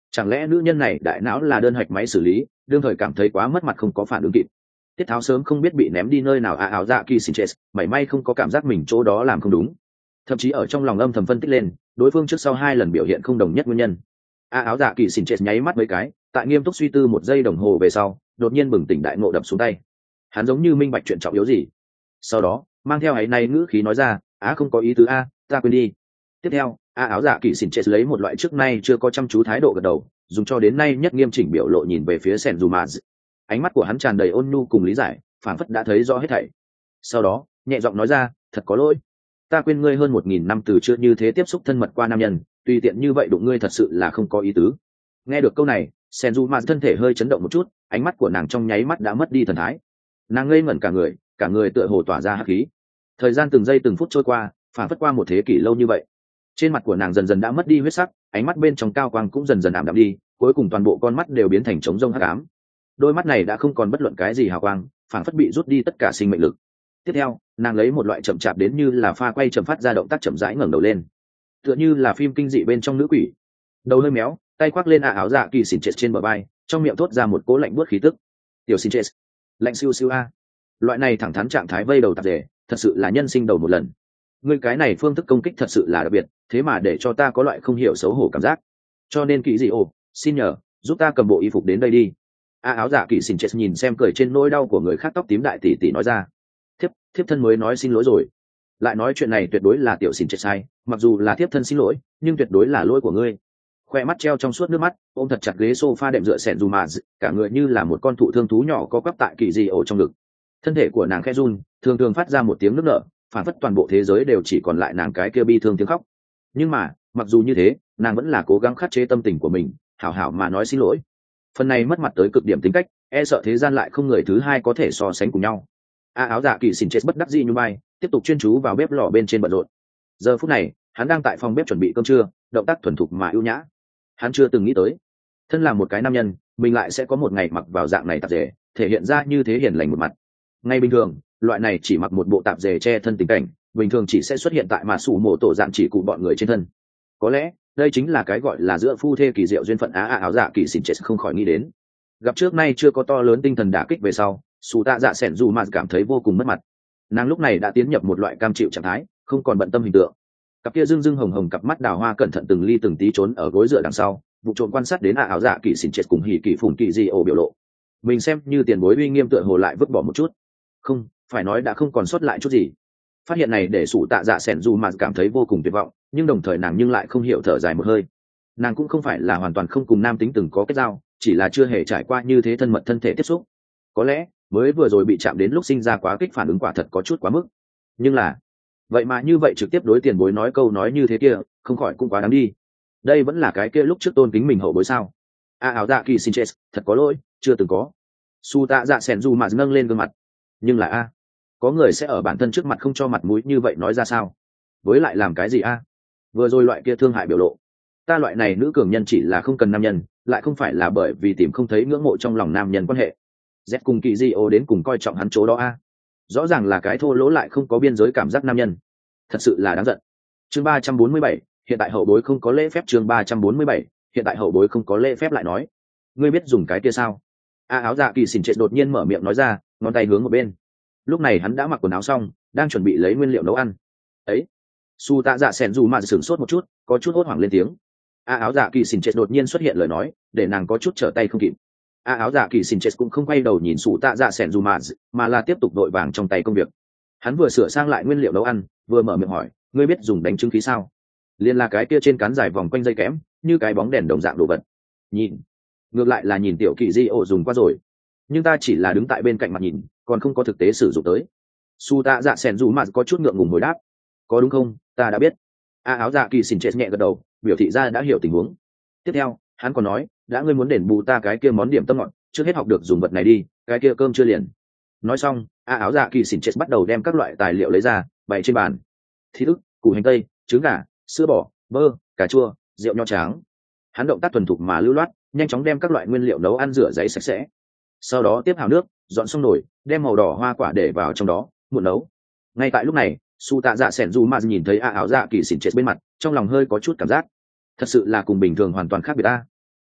Chẳng lẽ nữ nhân này đại não là đơn hạch máy xử lý, đương thời cảm thấy quá mất mặt không có phản ứng kịp. Tiết tháo sớm không biết bị ném đi nơi nào áo dạ kỳ xin chết, mảy may không có cảm giác mình chỗ đó làm không đúng, thậm chí ở trong lòng âm thầm phân tích lên đối phương trước sau 2 lần biểu hiện không đồng nhất nguyên nhân. Áo dạ kỳ xin chết nháy mắt mấy cái, tại nghiêm túc suy tư 1 giây đồng hồ về sau đột nhiên bừng tỉnh đại ngộ đập xuống tay. Hắn giống như minh bạch chuyện trọng yếu gì, sau đó mang theo áy náy ngữ khí nói ra, không có ý tứ ta quên đi. Tiếp theo áo dạ kỳ xin chết lấy một loại trước nay chưa có chăm chú thái độ gật đầu, dùng cho đến nay nhất nghiêm chỉnh biểu lộ nhìn về phía Sen Dù Mạ. Ánh mắt của hắn tràn đầy ôn nhu cùng lý giải, phảng phất đã thấy rõ hết thảy. Sau đó nhẹ giọng nói ra, thật có lỗi, ta quên ngươi hơn 1000 năm từ chưa như thế tiếp xúc thân mật qua nam nhân, tùy tiện như vậy đụng ngươi thật sự là không có ý tứ. Nghe được câu này, Sen Dù Mạ thân thể hơi chấn động một chút, ánh mắt của nàng trong nháy mắt đã mất đi thần thái. Nàng ngây ngẩn cả người tựa hồ tỏa ra hắc khí. Thời gian từng giây từng phút trôi qua, phảng phất qua một thế kỷ lâu như vậy. Trên mặt của nàng dần dần đã mất đi huyết sắc, ánh mắt bên trong cao quang cũng dần dần ảm đạm đi, cuối cùng toàn bộ con mắt đều biến thành trống rông hắc ám. Đôi mắt này đã không còn bất luận cái gì hào quang, phảng phất bị rút đi tất cả sinh mệnh lực. Tiếp theo nàng lấy một loại chậm chạp đến như là pha quay chậm phát ra động tác chậm rãi ngẩng đầu lên, tựa như là phim kinh dị bên trong nữ quỷ. Đầu hơi méo, tay khoác lên áo dạ kỳ xỉn chết trên bờ vai, trong miệng thốt ra một cỗ lạnh buốt khí tức. Tiểu xỉn chết, lạnh siêu siêu loại này thẳng thắn trạng thái vây đầu tạp dề, thật sự là nhân sinh đầu một lần. Ngươi cái này phương thức công kích thật sự là đặc biệt, thế mà để cho ta có loại không hiểu xấu hổ cảm giác. Cho nên kỳ gì xin nhờ giúp ta cầm bộ y phục đến đây đi. Áo dạ kỳ xỉn chết nhìn xem cười trên nỗi đau của người khác tóc tím đại tỷ tỷ nói ra. Thiếp thân mới nói xin lỗi rồi. Lại nói chuyện này tuyệt đối là tiểu xỉn chết sai, mặc dù là thiếp thân xin lỗi nhưng tuyệt đối là lỗi của ngươi. Khoe mắt treo trong suốt nước mắt, ôm thật chặt ghế sofa đệm dựa Sen Dù Mạ, cả người như là một con thụ thương thú nhỏ có quắp tại kỳ gì trong ngực. Thân thể của nàng khẽ run, thường thường phát ra một tiếng nức nở, phản phất toàn bộ thế giới đều chỉ còn lại nàng cái kia bi thương tiếng khóc. Nhưng mà mặc dù như thế, nàng vẫn là cố gắng khắc chế tâm tình của mình, hảo hảo mà nói xin lỗi. Phần này mất mặt tới cực điểm tính cách, e sợ thế gian lại không người thứ hai có thể so sánh cùng nhau. Áo dạ kỳ xỉn chết bất đắc dĩ như bay, tiếp tục chuyên chú vào bếp lò bên trên bận rộn. Giờ phút này hắn đang tại phòng bếp chuẩn bị cơm trưa, động tác thuần thục mà ưu nhã. Hắn chưa từng nghĩ tới, thân là một cái nam nhân, mình lại sẽ có một ngày mặc vào dạng này tạp dề, thể hiện ra như thế hiền lành một mặt. Ngay bình thường, loại này chỉ mặc một bộ tạp dề che thân tình cảnh, bình thường chỉ sẽ xuất hiện tại mà sủ mổ tổ dạng chỉ cụ bọn người trên thân. Có lẽ đây chính là cái gọi là giữa phu thê kỳ diệu duyên phận. Áo dạ kỳ xỉn chết không khỏi nghĩ đến, gặp trước nay chưa có to lớn tinh thần đả kích về sau, Sủ Tạ Dạ Sẻn Dù Mà cảm thấy vô cùng mất mặt. Nàng lúc này đã tiến nhập một loại cam chịu trạng thái, không còn bận tâm hình tượng. Cặp kia rưng rưng hồng hồng cặp mắt đào hoa cẩn thận từng ly từng tí trốn ở gối dựa đằng sau, vụ trộm quan sát đến áo dạ kỳ xỉn chết cùng hỉ kỳ phủn kỳ gì biểu lộ. Mình xem như tiền bối uy nghiêm tựa hồ lại vứt bỏ một chút, không phải nói đã không còn sót lại chút gì. Phát hiện này để Sủ Tạ Dạ Sẻn Dù Mà cảm thấy vô cùng tuyệt vọng, nhưng đồng thời nàng nhưng lại không hiểu thở dài một hơi. Nàng cũng không phải là hoàn toàn không cùng nam tính từng có kết giao, chỉ là chưa hề trải qua như thế thân mật thân thể tiếp xúc. Có lẽ mới vừa rồi bị chạm đến lúc sinh ra quá kích phản ứng quả thật có chút quá mức, nhưng là vậy mà như vậy trực tiếp đối tiền bối nói câu nói như thế kia, không khỏi cũng quá đáng đi. Đây vẫn là cái kia lúc trước tôn kính mình hậu bối sao? Áo dạ kỳ xin chết, thật có lỗi, chưa từng có. Su Tạ Dạ Sẻn Dù Mà nâng lên gương mặt, nhưng là có người sẽ ở bản thân trước mặt không cho mặt mũi như vậy nói ra sao? Với lại làm cái gì vừa rồi loại kia thương hại biểu lộ, ta loại này nữ cường nhân chỉ là không cần nam nhân, lại không phải là bởi vì tìm không thấy ngưỡng mộ trong lòng nam nhân quan hệ. Z cùng kỳ di đến cùng coi trọng hắn chỗ đó rõ ràng là cái thô lỗ lại không có biên giới cảm giác nam nhân, thật sự là đáng giận. Chương 347, hiện tại hậu bối không có lễ phép. Chương 347, hiện tại hậu bối không có lễ phép lại nói, ngươi biết dùng cái kia sao? Áo dạ kỳ xỉn chết đột nhiên mở miệng nói ra, ngón tay hướng một bên. Lúc này hắn đã mặc quần áo xong, đang chuẩn bị lấy nguyên liệu nấu ăn. Ấy, Su Tạ Dạ Sẻn Dù Mà sửng sốt một chút, có chút hốt hoảng lên tiếng. Áo dạ kỳ xỉn chết đột nhiên xuất hiện lời nói, để nàng có chút trở tay không kịp. Áo dạ kỳ xỉn chết cũng không quay đầu nhìn Su Tạ Dạ Sẻn Dù mà là tiếp tục đội vàng trong tay công việc. Hắn vừa sửa sang lại nguyên liệu nấu ăn, vừa mở miệng hỏi, ngươi biết dùng đánh trứng khí sao? Liên là cái kia trên cán dài vòng quanh dây kẽm, như cái bóng đèn đồng dạng đồ vật. Nhìn, ngược lại là nhìn tiểu kỳ di dùng qua rồi, nhưng ta chỉ là đứng tại bên cạnh mặt nhìn, còn không có thực tế sử dụng tới. Su Tạ Dạ Sẻn Dù có chút ngượng ngùng hồi đáp, có đúng không, ta đã biết. Áo dạ kỳ xỉn chết nhẹ gật đầu, biểu thị ra đã hiểu tình huống. Tiếp theo hắn còn nói, đã ngươi muốn đền bù ta cái kia món điểm tâm ngọt, trước hết học được dùng vật này đi, cái kia cơm chưa liền. Nói xong áo dạ kỳ xỉn chết bắt đầu đem các loại tài liệu lấy ra bày trên bàn: thịt ức, củ hành tây, trứng gà, sữa bò, bơ, cà chua, rượu nho trắng. Hắn động tác thuần thục mà lưu loát, nhanh chóng đem các loại nguyên liệu nấu ăn rửa giấy sạch sẽ, sau đó tiếp hào nước, dọn xong nồi, đem màu đỏ hoa quả để vào trong đó, muộn nấu. Ngay tại lúc này, Su Tạ Dạ Sẻn Dù Mà nhìn thấy áo dạ kỳ xỉn chết bên mặt, trong lòng hơi có chút cảm giác, thật sự là cùng bình thường hoàn toàn khác biệt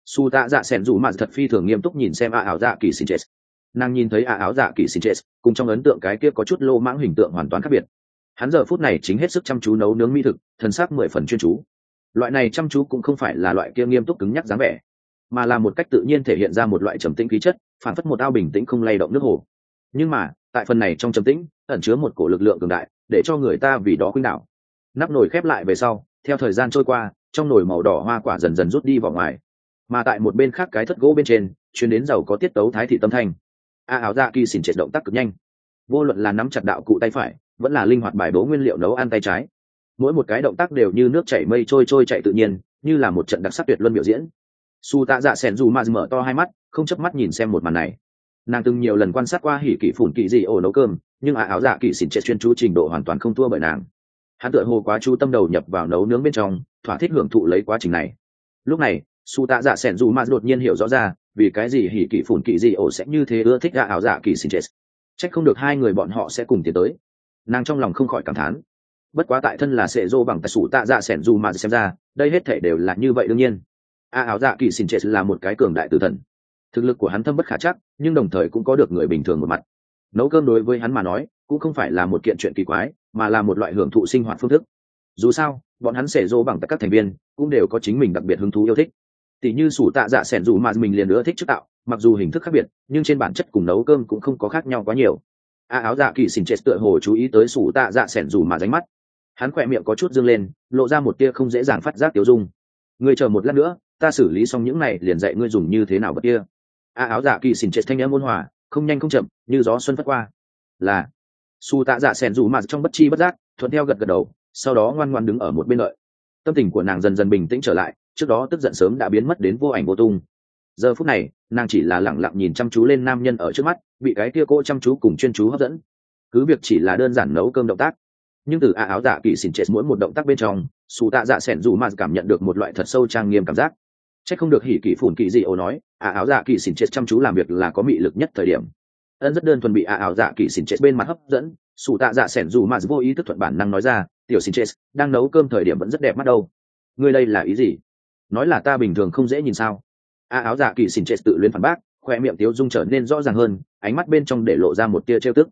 Su tạ dạ sẻn dù mà thật phi thường nghiêm túc nhìn xem áo dạ kỳ xin chết. Nàng nhìn thấy áo dạ kỳ xin chết cùng trong ấn tượng cái kia có chút lô mãng hình tượng hoàn toàn khác biệt. Hắn giờ phút này chính hết sức chăm chú nấu nướng mỹ thực, thần sắc 10 phần chuyên chú. Loại này chăm chú cũng không phải là loại kia nghiêm túc cứng nhắc dáng vẻ, mà là một cách tự nhiên thể hiện ra một loại trầm tĩnh khí chất, phản phất một ao bình tĩnh không lay động nước hồ. Nhưng mà tại phần này trong trầm tĩnh ẩn chứa một cổ lực lượng cường đại, để cho người ta vì đó khuynh đảo. Nắp nồi khép lại về sau, theo thời gian trôi qua, trong nồi màu đỏ hoa quả dần dần rút đi vào ngoài, mà tại một bên khác cái thất gỗ bên trên chuyến đến giàu có tiết tấu thái thị tâm thanh. Áo dạ kỳ xỉn triệt động tác cực nhanh, vô luận là nắm chặt đạo cụ tay phải vẫn là linh hoạt bài bố nguyên liệu nấu ăn tay trái, mỗi một cái động tác đều như nước chảy mây trôi chạy tự nhiên, như là một trận đặc sắc tuyệt luân biểu diễn. Su tạ dạ sẻn dù mà mở to hai mắt không chớp mắt nhìn xem một màn này. Nàng từng nhiều lần quan sát qua hỉ kỳ phủn kỳ dị ổ nấu cơm, nhưng áo dạ kỳ xỉn triệt chuyên chú trình độ hoàn toàn không thua bởi nàng. Hắn tựa hồ quá chú tâm đầu nhập vào nấu nướng bên trong, thỏa thích hưởng thụ lấy quá trình này. Lúc này su tạ dạ sẻn dù mà đột nhiên hiểu rõ ra vì cái gì hỉ kỳ phủn kỳ dị ổ sẽ như thế ưa thích áo dạ kỳ xỉn triệt. Trách không được hai người bọn họ sẽ cùng tiến tới. Nàng trong lòng không khỏi cảm thán. Bất quá tại thân là sệ dô bằng tài sủ tạ dạ sẻn dù mà xem ra đây hết thể đều là như vậy đương nhiên. Áo dạ kỳ xin chết là một cái cường đại tử thần, thực lực của hắn thâm bất khả chắc, nhưng đồng thời cũng có được người bình thường một mặt. Nấu cơm đối với hắn mà nói cũng không phải là một kiện chuyện kỳ quái, mà là một loại hưởng thụ sinh hoạt phương thức. Dù sao bọn hắn sệ dô bằng tất các thành viên cũng đều có chính mình đặc biệt hứng thú yêu thích. Tỷ như sủ tạ dạ sẻn dù mà mình liền nữa thích trước tạo, mặc dù hình thức khác biệt nhưng trên bản chất cùng nấu cơm cũng không có khác nhau quá nhiều. Áo dạ kỳ xin chết tựa hồ chú ý tới sủ tạ dạ sẻn dù mà ránh mắt, hắn khỏe miệng có chút dương lên, lộ ra một tia không dễ dàng phát giác tiêu dung. Ngươi chờ một lát nữa, ta xử lý xong những này liền dạy ngươi dùng như thế nào bật kia. Áo dạ kỳ xin chết thanh âm ôn hòa, không nhanh không chậm, như gió xuân phất qua. Là. Su tạ dạ sẻn dù mà trong bất chi bất giác thuận theo gật gật đầu, sau đó ngoan ngoãn đứng ở một bên đợi. Tâm tình của nàng dần dần bình tĩnh trở lại, trước đó tức giận sớm đã biến mất đến vô ảnh vô tung. Giờ phút này nàng chỉ là lẳng lặng nhìn chăm chú lên nam nhân ở trước mắt, bị cái kia cô chăm chú cùng chuyên chú hấp dẫn. Cứ việc chỉ là đơn giản nấu cơm động tác, nhưng từ áo dạ kỳ xỉn chết mỗi một động tác bên trong, su tạ dạ sẻn dù mà cảm nhận được một loại thật sâu trang nghiêm cảm giác. Chắc không được hỉ kỳ phủn kỳ dị ổ nói áo dạ kỳ xỉn chết chăm chú làm việc là có mị lực nhất thời điểm. Ân rất đơn thuần bị áo dạ kỳ xỉn chết bên mặt hấp dẫn, su tạ dạ sẻn dù mà vô ý thức thuận bản năng nói ra, tiểu xỉn chết đang nấu cơm thời điểm vẫn rất đẹp mắt đâu. Ngươi đây là ý gì? Nói là ta bình thường không dễ nhìn sao? Áo dạ kỳ xỉn chết tự luyến phản bác, khoe miệng tiếu dung trở nên rõ ràng hơn, ánh mắt bên trong để lộ ra một tia trêu tức.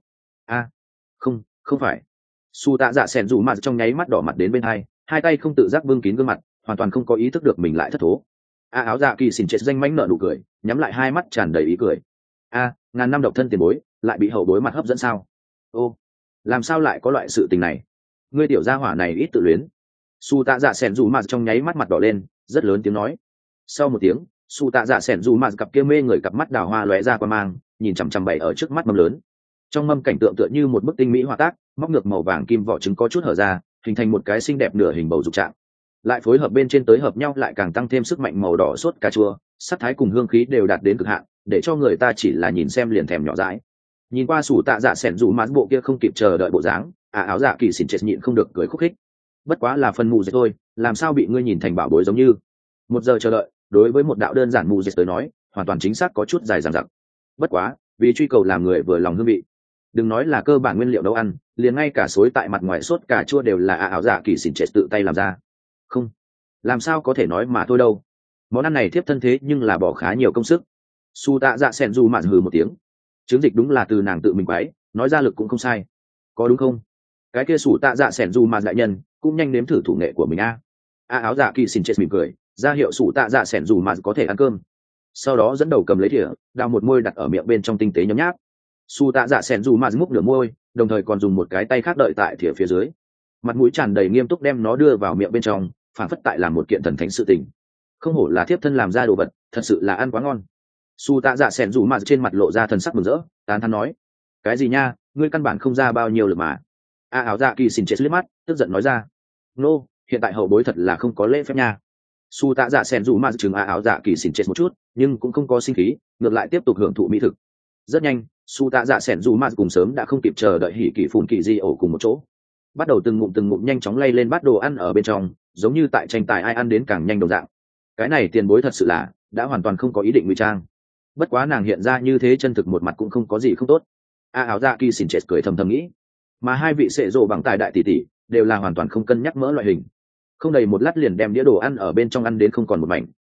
Không phải. Su tạ dạ sẻn dù mà trong nháy mắt đỏ mặt đến bên hai tay không tự giác bưng kín gương mặt, hoàn toàn không có ý thức được mình lại thất thố. Áo dạ kỳ xỉn chết danh mánh nở nụ cười, nhắm lại hai mắt tràn đầy ý cười. Ngàn năm độc thân tiền bối lại bị hậu bối mặt hấp dẫn sao? Ô, làm sao lại có loại sự tình này? Ngươi tiểu gia hỏa này ít tự luyến. Su tạ dạ sẻn dù mà trong nháy mắt mặt đỏ lên, rất lớn tiếng nói. Sau một tiếng, su tạ dạ sẻn dù mà cặp kia mê người cặp mắt đào hoa lóe ra qua mang, nhìn chằm chằm bày ở trước mắt mâm lớn. Trong mâm cảnh tượng tựa như một bức tinh mỹ họa tác, móc ngược màu vàng kim vỏ trứng có chút hở ra, hình thành một cái xinh đẹp nửa hình bầu dục trạng, lại phối hợp bên trên tới hợp nhau lại càng tăng thêm sức mạnh màu đỏ sốt cà chua, sắc thái cùng hương khí đều đạt đến cực hạn, để cho người ta chỉ là nhìn xem liền thèm nhỏ dãi. Nhìn qua sủ tạ dạ sẻn dù mát bộ kia không kịp chờ đợi bộ dáng, áo dạ kỳ xỉn chết nhịn không được cười khúc khích. Bất quá là phần mù dệt thôi, làm sao bị ngươi nhìn thành bảo bối giống như. Một giờ chờ đợi đối với một đạo đơn giản mù dệt tới nói hoàn toàn chính xác có chút dài dằng dặc. Bất quá vì truy cầu làm người vừa lòng hương vị, đừng nói là cơ bản nguyên liệu nấu ăn, liền ngay cả xối tại mặt ngoài sốt cà chua đều là áo dạ kỳ xỉn chết tự tay làm ra. Không, làm sao có thể nói mà thôi đâu, món ăn này thiếp thân thế nhưng là bỏ khá nhiều công sức. Su tạ dạ sẻn dù mạn hừ một tiếng, chứng dịch đúng là từ nàng tự mình quấy, nói ra lực cũng không sai, có đúng không? Cái kia Su tạ dạ sẻn dù mạn đại nhân cũng nhanh nếm thử thủ nghệ của mình a. Áo dạ kỳ xỉn chết mỉm cười, ra hiệu Su tạ dạ sẻn dù mạn có thể ăn cơm, sau đó dẫn đầu cầm lấy thìa đào một môi đặt ở miệng bên trong tinh tế nhấm nháp. Su tạ dạ sẻn dù mạn múc nửa môi, đồng thời còn dùng một cái tay khác đợi tại thìa phía dưới, mặt mũi tràn đầy nghiêm túc đem nó đưa vào miệng bên trong, phản phất tại làm một kiện thần thánh sự tình. Không hổ là thiếp thân làm ra đồ vật, thật sự là ăn quá ngon. Su tạ dạ sẻn dù mạn trên mặt lộ ra thần sắc mừng rỡ, tán thán nói, cái gì nha, ngươi căn bản không ra bao nhiêu lực mà. Áo dạ kỳ xỉn chết liếc mắt, tức giận nói ra, nô, hiện tại hậu bối thật là không có lễ phép nha. Su tạ dạ sẻn dù mạn chừng áo dạ kỳ xỉn chết một chút, nhưng cũng không có sinh khí, ngược lại tiếp tục hưởng thụ mỹ thực. Rất nhanh, Su tạ dạ sẻn dù mạn cùng sớm đã không kịp chờ đợi hỉ kỳ phủn kỳ di ổ cùng một chỗ, bắt đầu từng ngụm nhanh chóng lay lên bát đồ ăn ở bên trong, giống như tại tranh tài ai ăn đến càng nhanh đồng dạng. Cái này tiền bối thật sự là đã hoàn toàn không có ý định ngụy trang. Bất quá nàng hiện ra như thế chân thực một mặt cũng không có gì không tốt. Áo dạ kỳ xỉn chết cười thầm thầm nghĩ, mà hai vị sệ rộ bằng tài đại tỷ tỷ đều là hoàn toàn không cân nhắc mỡ loại hình, không đầy một lát liền đem đĩa đồ ăn ở bên trong ăn đến không còn một mảnh.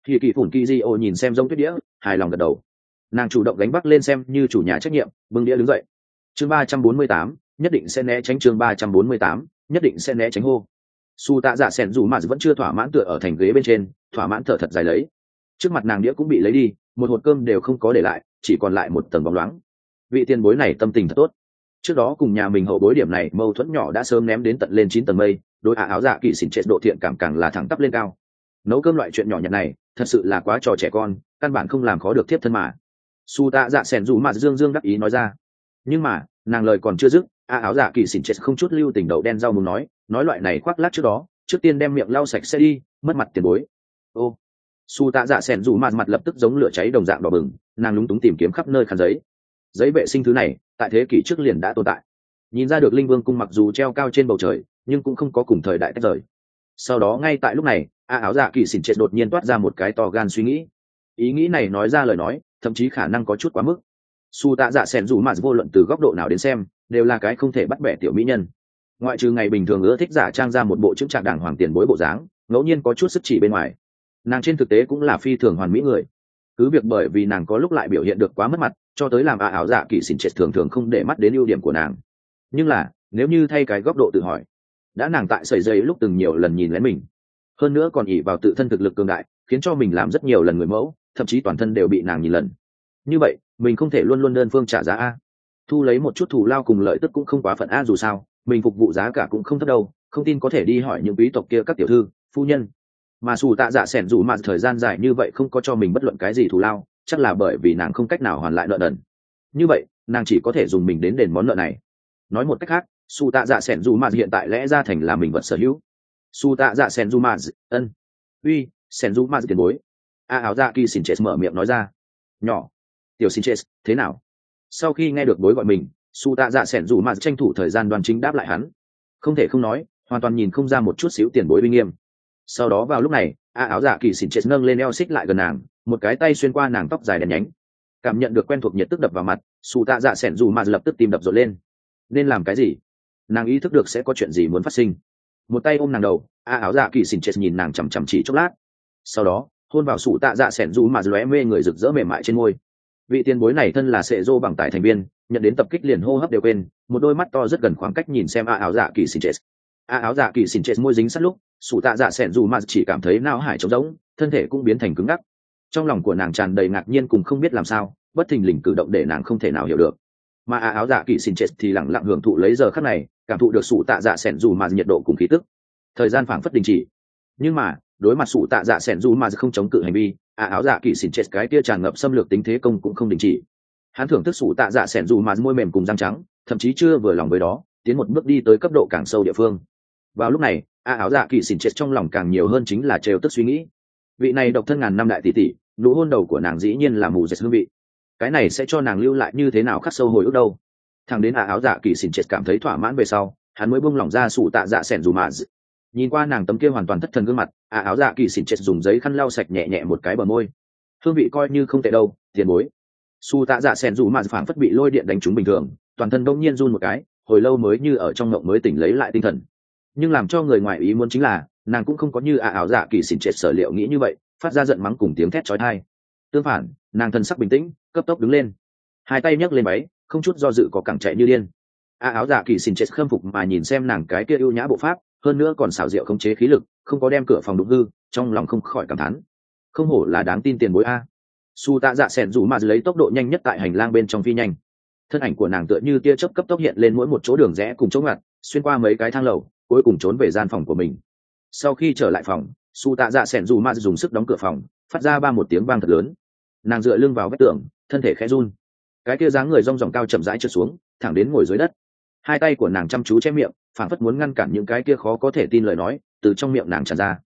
Kỳ kỳ phủn kỳ di ô nhìn xem giống tuyết đĩa, hài lòng gật đầu. Nàng chủ động gánh vác lên xem như chủ nhà trách nhiệm, bưng đĩa đứng dậy. Chương 348, nhất định sẽ né tránh. Chương 348, nhất định sẽ né tránh hô. Su tạ dạ sẻn dù mà vẫn chưa thỏa mãn tựa ở thành ghế bên trên, thỏa mãn thở thật dài lấy. Trước mặt nàng đĩa cũng bị lấy đi, một hột cơm đều không có để lại, chỉ còn lại một tầng bóng loáng. Vị tiền bối này tâm tình thật tốt. Trước đó cùng nhà mình hậu bối điểm này mâu thuẫn nhỏ đã sớm ném đến tận lên 9 tầng mây, đối áo dạ kỳ xỉn chết độ thiện cảm càng là thẳng tắp lên cao. Nấu cơm loại chuyện nhỏ nhặt này thật sự là quá trò trẻ con, căn bản không làm khó được tiếp thân mà. Su tạ dạ sẻn dù mà dương dương đắc ý nói ra. Nhưng mà nàng lời còn chưa dứt, áo dạ kỳ xỉn chết không chút lưu tình đậu đen rau muốn nói loại này khoác lác trước đó, trước tiên đem miệng lau sạch sẽ đi, mất mặt tiền bối. Ô, Su tạ dạ sẻn dù mặt lập tức giống lửa cháy đồng dạng đỏ bừng, nàng lúng túng tìm kiếm khắp nơi khăn giấy vệ sinh thứ này tại thế kỷ trước liền đã tồn tại. Nhìn ra được linh vương cung mặc dù treo cao trên bầu trời nhưng cũng không có cùng thời đại tách rời. Sau đó ngay tại lúc này áo dạ kỳ xỉn chết đột nhiên toát ra một cái to gan suy nghĩ. Ý nghĩ này nói ra lời nói thậm chí khả năng có chút quá mức. Su tạ dạ sẻn dù mà vô luận từ góc độ nào đến xem đều là cái không thể bắt bẻ tiểu mỹ nhân, ngoại trừ ngày bình thường ưa thích giả trang ra một bộ chững chạc đàng hoàng tiền bối bộ dáng, ngẫu nhiên có chút sức chỉ bên ngoài, nàng trên thực tế cũng là phi thường hoàn mỹ người. Cứ việc bởi vì nàng có lúc lại biểu hiện được quá mất mặt, cho tới làm áo dạ kỳ xỉn chết thường thường không để mắt đến ưu điểm của nàng. Nhưng là nếu như thay cái góc độ tự hỏi, đã nàng tại sợi dây lúc từng nhiều lần nhìn lén mình, hơn nữa còn ỉ vào tự thân thực lực cường đại khiến cho mình làm rất nhiều lần người mẫu, thậm chí toàn thân đều bị nàng nhìn lần. Như vậy mình không thể luôn luôn đơn phương trả giá a, thu lấy một chút thù lao cùng lợi tức cũng không quá phận a, dù sao mình phục vụ giá cả cũng không thấp đâu, không tin có thể đi hỏi những quý tộc kia các tiểu thư phu nhân. Mà Su tạ dạ sẻn dù mà thời gian dài như vậy không có cho mình bất luận cái gì thù lao, chắc là bởi vì nàng không cách nào hoàn lại nợ nần. Như vậy nàng chỉ có thể dùng mình đến đền món nợ này. Nói một cách khác, Su tạ dạ sẻn dù mà hiện tại lẽ ra thành là mình vật sở hữu. Su tạ dạ sẻn dù mà ân uy sẻn dù mà tiền bối. Áo dạ kỳ xỉn chết mở miệng nói ra. Nhỏ tiểu xỉn chết thế nào? Sau khi nghe được bối gọi mình, Su tạ dạ sẻn dù mà tranh thủ thời gian đoan chính đáp lại hắn. Không thể không nói, hoàn toàn nhìn không ra một chút xíu tiền bối uy nghiêm. Sau đó vào lúc này áo dạ kỳ xỉn chết nâng lên eo xích lại gần nàng, một cái tay xuyên qua nàng tóc dài đen nhánh. Cảm nhận được quen thuộc nhiệt tức đập vào mặt, Su tạ dạ sẻn dù mà lập tức tim đập rộn lên. Nên làm cái gì? Nàng ý thức được sẽ có chuyện gì muốn phát sinh, một tay ôm nàng đầu, áo dạ kỳ xỉn chết nhìn nàng chằm chằm chỉ chốc lát, sau đó hôn vào Su tạ dạ sẻn dù mà lóe mê người rực rỡ mềm mại trên môi. Vị tiền bối này thân là sệ dô bằng tài thành viên, nhận đến tập kích liền hô hấp đều quên, một đôi mắt to rất gần khoảng cách nhìn xem áo dạ kỳ xỉn chết. Áo dạ kỳ xỉn chết môi dính sát lúc, Su tạ dạ sẻn dù mà chỉ cảm thấy não hải trống rỗng, thân thể cũng biến thành cứng ngắc. Trong lòng của nàng tràn đầy ngạc nhiên cùng không biết làm sao, bất thình lình cử động để nàng không thể nào hiểu được. Mà áo dạ kỳ xỉn chết thì lặng lặng hưởng thụ lấy giờ khắc này, cảm thụ được Su tạ dạ sẻn dù mà nhiệt độ cùng khí tức. Thời gian phảng phất đình chỉ. Nhưng mà đối mặt Su tạ dạ sẻn dù mà không chống cự hành vi, áo dạ kỳ xỉn chết cái kia tràn ngập xâm lược tính thế công cũng không đình chỉ. Hắn thưởng thức Su tạ dạ sẻn dù mà môi mềm cùng răng trắng, thậm chí chưa vừa lòng với đó, tiến một bước đi tới cấp độ càng sâu địa phương. Vào lúc này áo dạ kỳ xỉn chết trong lòng càng nhiều hơn chính là trêu tức suy nghĩ. Vị này độc thân ngàn năm đại tỷ tỷ, nụ hôn đầu của nàng dĩ nhiên là mù dệt hương vị, cái này sẽ cho nàng lưu lại như thế nào khắc sâu hồi ức đâu. Thằng đến áo dạ kỳ xỉn chết cảm thấy thỏa mãn về sau, hắn mới buông lỏng ra Su tạ dạ sẻn dù mà. Nhìn qua nàng tấm kia hoàn toàn thất thần gương mặt, áo dạ kỳ xỉn chết dùng giấy khăn lau sạch nhẹ nhẹ một cái bờ môi. Hương vị coi như không tệ đâu, tiền bối. Su tạ dạ sẻn dù mà phảng phất bị lôi điện đánh trúng bình thường, toàn thân đông nhiên run một cái, hồi lâu mới như ở trong ngộng mới tỉnh lấy lại tinh thần. Nhưng làm cho người ngoài ý muốn chính là nàng cũng không có như áo dạ kỳ xỉn chết sở liệu nghĩ như vậy, phát ra giận mắng cùng tiếng thét chói tai. Tương phản, nàng thân sắc bình tĩnh, cấp tốc đứng lên, hai tay nhấc lên váy, không chút do dự có cẳng chạy như điên. Áo dạ kỳ xỉn chết khâm phục mà nhìn xem nàng cái kia ưu nhã bộ pháp, hơn nữa còn xảo diệu khống chế khí lực, không có đem cửa phòng đụng hư, trong lòng không khỏi cảm thán. Không hổ là đáng tin tiền bối a. Su tạ dạ sẻn dù mà lấy tốc độ nhanh nhất tại hành lang bên trong phi nhanh. Thân ảnh của nàng tựa như tia chớp cấp tốc hiện lên mỗi một chỗ đường rẽ cùng chỗ ngặt, xuyên qua mấy cái thang lầu, cuối cùng trốn về gian phòng của mình. Sau khi trở lại phòng, Su tạ dạ sẻn dù mà dùng sức đóng cửa phòng, phát ra một tiếng vang thật lớn. Nàng dựa lưng vào vách tường, thân thể khẽ run. Cái kia dáng người rong ròng cao chậm rãi trượt xuống, thẳng đến ngồi dưới đất. Hai tay của nàng chăm chú che miệng, phảng phất muốn ngăn cản những cái kia khó có thể tin lời nói từ trong miệng nàng tràn ra.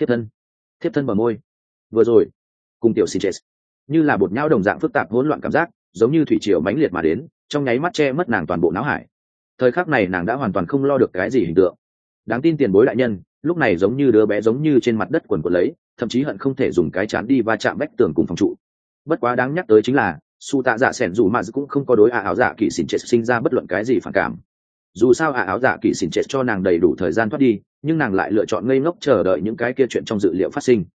Thiếp thân bờ môi, vừa rồi cùng tiểu xì chết, như là bột nhau đồng dạng phức tạp hỗn loạn cảm giác, giống như thủy triều mãnh liệt mà đến, trong nháy mắt che mất nàng toàn bộ não hải. Thời khắc này nàng đã hoàn toàn không lo được cái gì hình tượng. Đáng tin tiền bối đại nhân, lúc này giống như đứa bé giống như trên mặt đất quần quật lấy, thậm chí hận không thể dùng cái chán đi va chạm vách tường cùng phòng trụ. Bất quá đáng nhắc tới chính là Su tạ dạ sẻn dù mà cũng không có đối áo dạ kỳ xỉn chết sinh ra bất luận cái gì phản cảm. Dù sao áo dạ kỳ xỉn chết cho nàng đầy đủ thời gian thoát đi, nhưng nàng lại lựa chọn ngây ngốc chờ đợi những cái kia chuyện trong dự liệu phát sinh.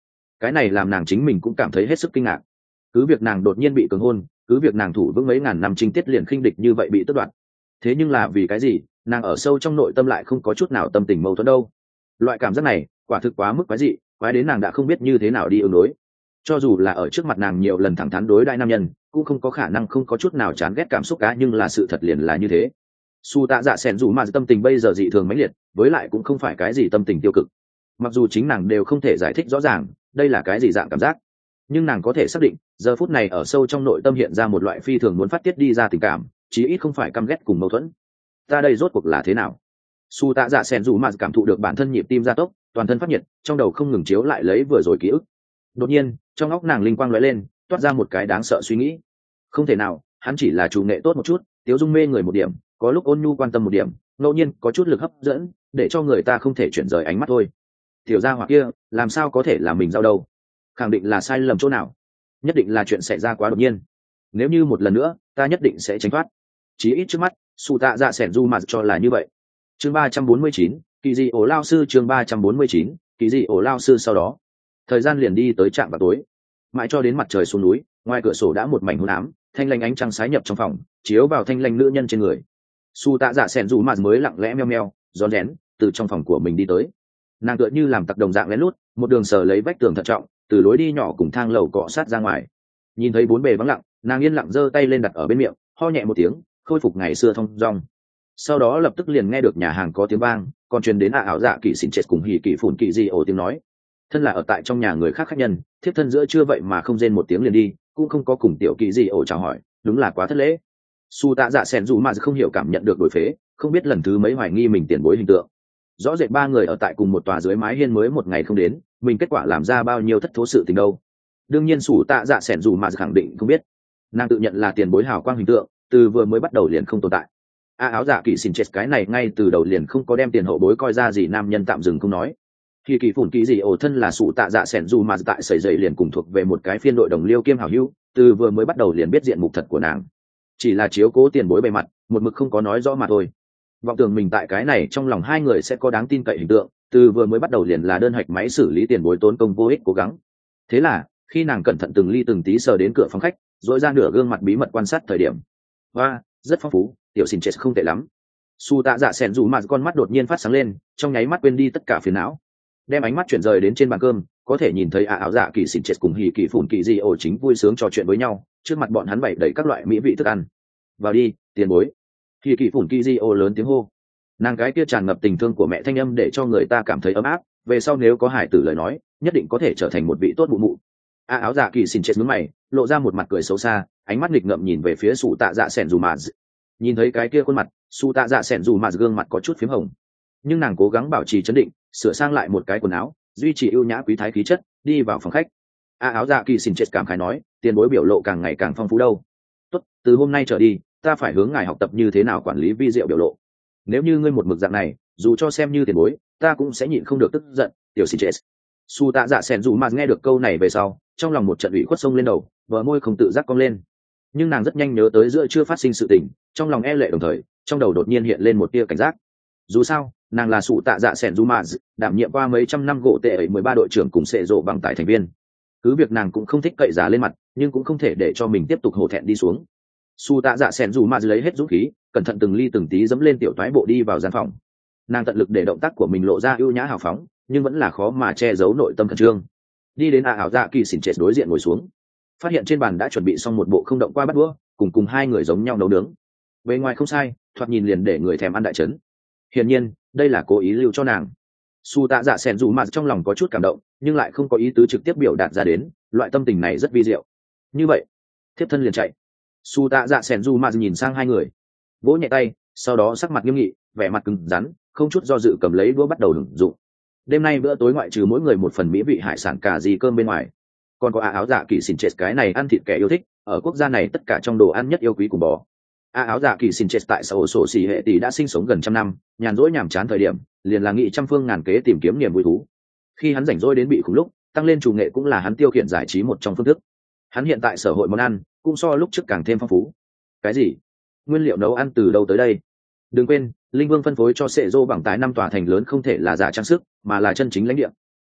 cái này làm nàng chính mình cũng cảm thấy hết sức kinh ngạc. Cứ việc nàng đột nhiên bị cường hôn, cứ việc nàng thủ vững mấy ngàn năm trinh tiết liền khinh địch như vậy bị tước đoạt, thế nhưng là vì cái gì nàng ở sâu trong nội tâm lại không có chút nào tâm tình mâu thuẫn đâu. Loại cảm giác này quả thực quá mức quái dị, quái đến nàng đã không biết như thế nào đi ứng đối. Cho dù là ở trước mặt nàng nhiều lần thẳng thắn đối đại nam nhân, cũng không có khả năng không có chút nào chán ghét cảm xúc cá, nhưng là sự thật liền là như thế. Su Tạ Dạ Sẻn dù mà tâm tình bây giờ dị thường mãnh liệt, với lại cũng không phải cái gì tâm tình tiêu cực. Mặc dù chính nàng đều không thể giải thích rõ ràng đây là cái gì dạng cảm giác, nhưng nàng có thể xác định giờ phút này ở sâu trong nội tâm hiện ra một loại phi thường muốn phát tiết đi ra tình cảm, chí ít không phải căm ghét cùng mâu thuẫn. Ta đây rốt cuộc là thế nào? Su Tạ Dạ Sẻn dù mà cảm thụ được bản thân nhịp tim gia tốc, toàn thân phát nhiệt, trong đầu không ngừng chiếu lại lấy vừa rồi ký ức. Đột nhiên trong óc nàng linh quang lóe lên, toát ra một cái đáng sợ suy nghĩ. Không thể nào, hắn chỉ là chủ nghệ tốt một chút, tiếu dung mê người một điểm, có lúc ôn nhu quan tâm một điểm, ngẫu nhiên có chút lực hấp dẫn để cho người ta không thể chuyển rời ánh mắt thôi. Tiểu gia hỏa kia làm sao có thể là mình giao đâu? Khẳng định là sai lầm chỗ nào, nhất định là chuyện xảy ra quá đột nhiên. Nếu như một lần nữa ta nhất định sẽ tránh thoát, chí ít trước mắt Su Tạ Dạ Sẻn dù mà cho là như vậy. Chương 349, kỳ dị ổ lao sư. Chương 349, kỳ dị ổ lao sư. Sau đó thời gian liền đi tới trạm vào tối, mãi cho đến mặt trời xuống núi, ngoài cửa sổ đã một mảnh hôn ám, thanh lanh ánh trăng sái nhập trong phòng, chiếu vào thanh lanh nữ nhân trên người. Su Tạ Dạ Sẻn dù mà mới lặng lẽ meo meo rón rén từ trong phòng của mình đi tới. Nàng tựa như làm tặc đồng dạng lén lút một đường sờ lấy vách tường thận trọng, từ lối đi nhỏ cùng thang lầu cọ sát ra ngoài. Nhìn thấy bốn bề vắng lặng, nàng yên lặng giơ tay lên đặt ở bên miệng, ho nhẹ một tiếng, khôi phục ngày xưa thong dong. Sau đó lập tức liền nghe được nhà hàng có tiếng vang, còn truyền đến ảo dạ kỳ xỉn chết cùng hỉ kỳ phủn kỳ dị ổ tiếng nói. Thân là ở tại trong nhà người khác khách nhân, thiếp thân giữa chưa vậy mà không rên một tiếng liền đi, cũng không có cùng tiểu kỳ dị ổ chào hỏi, đúng là quá thất lễ. Su Tạ Dạ Sẻn dù mà không hiểu cảm nhận được đổi phế, không biết lần thứ mấy hoài nghi mình tiền bối hình tượng. Rõ rệt ba người ở tại cùng một tòa dưới mái hiên mới một ngày không đến, mình kết quả làm ra bao nhiêu thất thố sự tình đâu. Đương nhiên Su Tạ Dạ Sẻn dù mà khẳng định không biết, nàng tự nhận là tiền bối hào quang hình tượng từ vừa mới bắt đầu liền không tồn tại. Áo dạ kỳ xỉn chết cái này ngay từ đầu liền không có đem tiền hậu bối coi ra gì, nam nhân tạm dừng không nói. Khi kỳ phủn kỳ gì ổ thân là Su Tạ Dạ Sẻn dù mà tại sẩy dậy liền cùng thuộc về một cái phiên đội đồng liêu kiêm hảo hữu, từ vừa mới bắt đầu liền biết diện mục thật của nàng, chỉ là chiếu cố tiền bối bề mặt, một mực không có nói rõ mà thôi. Vọng tưởng mình tại cái này trong lòng hai người sẽ có đáng tin cậy hình tượng, từ vừa mới bắt đầu liền là đơn hạch máy xử lý tiền bối tốn công vô ích cố gắng. Thế là khi nàng cẩn thận từng ly từng tí sờ đến cửa phòng khách, dội ra nửa gương mặt bí mật quan sát thời điểm, và rất phong phú, tiểu xin chết không tệ lắm. Su Tạ Dạ Sẻn dù mà con mắt đột nhiên phát sáng lên, trong nháy mắt quên đi tất cả phiền não, đem ánh mắt chuyển rời đến trên bàn cơm, có thể nhìn thấy áo dạ kỳ xỉn chết cùng hỉ kỳ phủn kỳ dị ổ chính vui sướng trò chuyện với nhau, trước mặt bọn hắn bày đầy các loại mỹ vị thức ăn. Vào đi tiền bối. Hỉ kỳ phủn kỳ dị ổ lớn tiếng hô, nàng cái kia tràn ngập tình thương của mẹ thanh âm để cho người ta cảm thấy ấm áp, về sau nếu có hải tử lời nói nhất định có thể trở thành một vị tốt mụ mụ. Áo dạ kỳ xỉn chết nhướng mày, lộ ra một mặt cười xấu xa, ánh mắt nghịch ngợm nhìn về phía Su Tạ Dạ Sẻn dù mà. Nhìn thấy cái kia khuôn mặt, Su Tạ Dạ Sẻn dù mà gương mặt có chút phím hồng, nhưng nàng cố gắng bảo trì trấn định, sửa sang lại một cái quần áo, duy trì ưu nhã quý thái khí chất, đi vào phòng khách. Áo dạ kỳ xỉn chết cảm khái nói, tiền bối biểu lộ càng ngày càng phong phú đâu. Tốt, từ hôm nay trở đi ta phải hướng ngài học tập như thế nào quản lý vi diệu biểu lộ. Nếu như ngươi một mực dạng này, dù cho xem như tiền bối ta cũng sẽ nhịn không được tức giận, tiểu xỉn chết. Su Tạ Dạ Sẻn dù mà nghe được câu này về sau, trong lòng một trận ủy khuất sông lên đầu, bờ môi không tự giác cong lên. Nhưng nàng rất nhanh nhớ tới giữa chưa phát sinh sự tình, trong lòng e lệ, đồng thời trong đầu đột nhiên hiện lên một tia cảnh giác. Dù sao nàng là Su Tạ Dạ Sẻn dù mà đảm nhiệm qua mấy trăm năm gỗ tệ ấy 13 đội trưởng cùng sệ rộ bằng tại thành viên, cứ việc nàng cũng không thích cậy giá lên mặt, nhưng cũng không thể để cho mình tiếp tục hổ thẹn đi xuống. Su Tạ Dạ Sẻn dù mà lấy hết dũng khí, cẩn thận từng ly từng tí dẫm lên tiểu toái bộ đi vào gian phòng. Nàng tận lực để động tác của mình lộ ra ưu nhã hào phóng, nhưng vẫn là khó mà che giấu nội tâm khẩn trương. Đi đến ảo dạ kỳ xỉn chết đối diện ngồi xuống, phát hiện trên bàn đã chuẩn bị xong một bộ không động qua bát đũa, cùng hai người giống nhau nấu nướng. Bề ngoài không sai, thoạt nhìn liền để người thèm ăn đại trấn. Hiển nhiên đây là cố ý lưu cho nàng. Su Tạ Dạ Sẻn dù mà trong lòng có chút cảm động, nhưng lại không có ý tứ trực tiếp biểu đạt ra đến, loại tâm tình này rất vi diệu. Như vậy thiếp thân liền chạy. Su Tạ Dạ Sẻn dù mà nhìn sang hai người, vỗ nhẹ tay, sau đó sắc mặt nghiêm nghị, vẻ mặt cứng rắn, không chút do dự cầm lấy đũa bắt đầu hưởng dụng. Đêm nay bữa tối ngoại trừ mỗi người một phần mỹ vị hải sản cà ri cơm bên ngoài, còn có áo dạ kỳ xỉn chết cái này ăn thịt kẻ yêu thích, ở quốc gia này tất cả trong đồ ăn nhất yêu quý của bò. Áo dạ kỳ xỉn chết tại xã hội sổ xỉ hệ tỷ đã sinh sống gần trăm năm, nhàn rỗi nhàm chán thời điểm liền là nghị trăm phương ngàn kế tìm kiếm niềm vui thú. Khi hắn rảnh rỗi đến bị khủng lúc, tăng lên chủ nghệ cũng là hắn tiêu khiển giải trí một trong phương thức. Hắn hiện tại sở hội món ăn cũng so lúc trước càng thêm phong phú. Cái gì? Nguyên liệu nấu ăn từ đâu tới đây? Đừng quên linh vương phân phối cho sệ dô bằng tại 5 tòa thành lớn không thể là giả trang sức, mà là chân chính lãnh địa.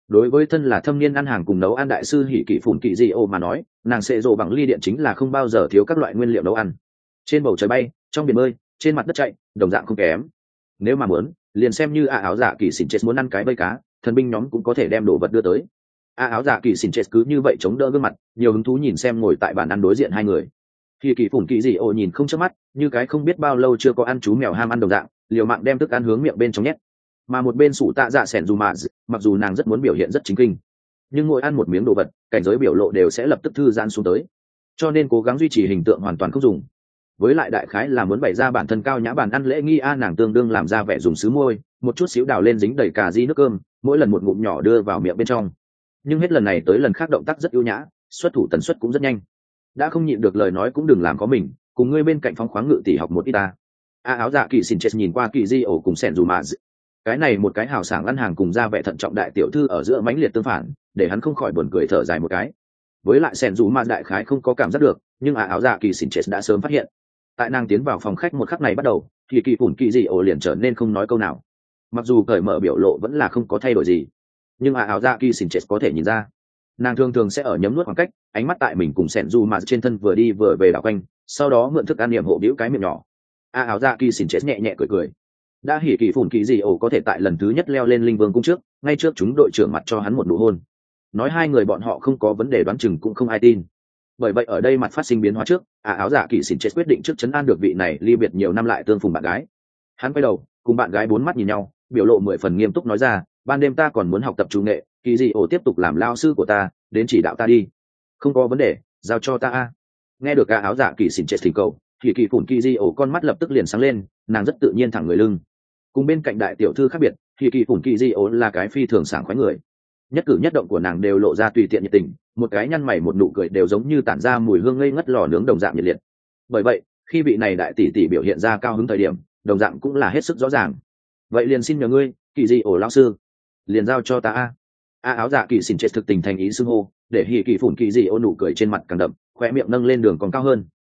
Đối với thân là thâm niên ăn hàng cùng nấu ăn đại sư hỉ kỳ phủn kỳ di ô mà nói, nàng sẽ rộ bằng ly điện chính là không bao giờ thiếu các loại nguyên liệu nấu ăn. Trên bầu trời bay, trong biển bơi, trên mặt đất chạy, đồng dạng không kém. Nếu mà muốn, liền xem như áo dạ kỳ xỉn chết muốn ăn cái bơi cá, thần binh nhóm cũng có thể đem đồ vật đưa tới. Áo dạ kỳ xỉn chết cứ như vậy chống đỡ gương mặt, nhiều hứng thú nhìn xem ngồi tại bàn ăn đối diện hai người. Hỉ kỳ phủn kỳ di ô nhìn không chớp mắt, như cái không biết bao lâu chưa có ăn chú mèo ham ăn đồng dạng, liều mạng đem thức ăn hướng miệng bên trong nhét. Mà một bên sủ tạ dạ sẻn dù mà mặc dù nàng rất muốn biểu hiện rất chính kinh, nhưng ngồi ăn một miếng đồ vật, cảnh giới biểu lộ đều sẽ lập tức thư giãn xuống tới, cho nên cố gắng duy trì hình tượng hoàn toàn không dùng. Với lại đại khái là muốn bày ra bản thân cao nhã bàn ăn lễ nghi nàng tương đương làm ra vẻ dùng sứ môi, một chút xíu đào lên dính đầy cà ri nước cơm, mỗi lần một ngụm nhỏ đưa vào miệng bên trong. Nhưng hết lần này tới lần khác động tác rất ưu nhã, xuất thủ tần suất cũng rất nhanh. Đã không nhịn được lời nói cũng đừng làm có mình, cùng ngươi bên cạnh phóng khoáng ngự tỷ học một ít ta. Áo dạ kỳ xỉn chết nhìn qua kỳ di ổ cùng sẻn dù mà cái này một cái hào sảng ăn hàng cùng ra vẻ thận trọng đại tiểu thư ở giữa mãnh liệt tương phản, để hắn không khỏi buồn cười thở dài một cái. Với lại sẻn dù mà đại khái không có cảm giác được, nhưng áo dạ kỳ xỉn chết đã sớm phát hiện. Tại nàng tiến vào phòng khách một khắc này bắt đầu, thì kỳ phủn kỳ di ổ liền trở nên không nói câu nào. Mặc dù cởi mở biểu lộ vẫn là không có thay đổi gì, nhưng áo dạ kỳ xỉn chết có thể nhìn ra, nàng thường thường sẽ ở nhấm nuốt khoảng cách, ánh mắt tại mình cùng sẻn dù mà trên thân vừa đi vừa về đảo quanh, sau đó mượn thức ăn niệm hộ bĩu cái miệng nhỏ. Áo dạ kỳ xỉn chết nhẹ nhẹ cười cười. Đã hỉ kỳ phủn kỳ gì ổ có thể tại lần thứ nhất leo lên linh vương cung trước, ngay trước chúng đội trưởng mặt cho hắn một nụ hôn, nói hai người bọn họ không có vấn đề đoán chừng cũng không ai tin. Bởi vậy ở đây mặt phát sinh biến hóa trước, áo dạ kỳ xỉn chết quyết định trước chấn an được vị này ly biệt nhiều năm lại tương phùng bạn gái. Hắn quay đầu cùng bạn gái bốn mắt nhìn nhau, biểu lộ 10 phần nghiêm túc nói ra, ban đêm ta còn muốn học tập chủ nghệ, kỳ gì ổ tiếp tục làm lao sư của ta, đến chỉ đạo ta đi. Không có vấn đề, giao cho ta. Nghe được áo dạ kỳ xỉn chết thỉnh cầu, thì kỳ phủn kỳ di ổ con mắt lập tức liền sáng lên, nàng rất tự nhiên thẳng người lưng. Cùng bên cạnh đại tiểu thư khác biệt, thì kỳ phủn kỳ di ổ là cái phi thường sảng khoái người, nhất cử nhất động của nàng đều lộ ra tùy tiện nhiệt tình, một cái nhăn mày một nụ cười đều giống như tản ra mùi hương ngây ngất lò nướng đồng dạng nhiệt liệt. Bởi vậy khi vị này đại tỷ tỷ biểu hiện ra cao hứng thời điểm, đồng dạng cũng là hết sức rõ ràng. Vậy liền xin nhờ ngươi, kỳ di ổ lão sư, liền giao cho ta. Áo dạ kỳ xỉn chết thực tình thành ý xưng hô, để hỉ kỳ phủn kỳ di ổ nụ cười trên mặt càng đậm, khoe miệng nâng lên đường còn cao hơn.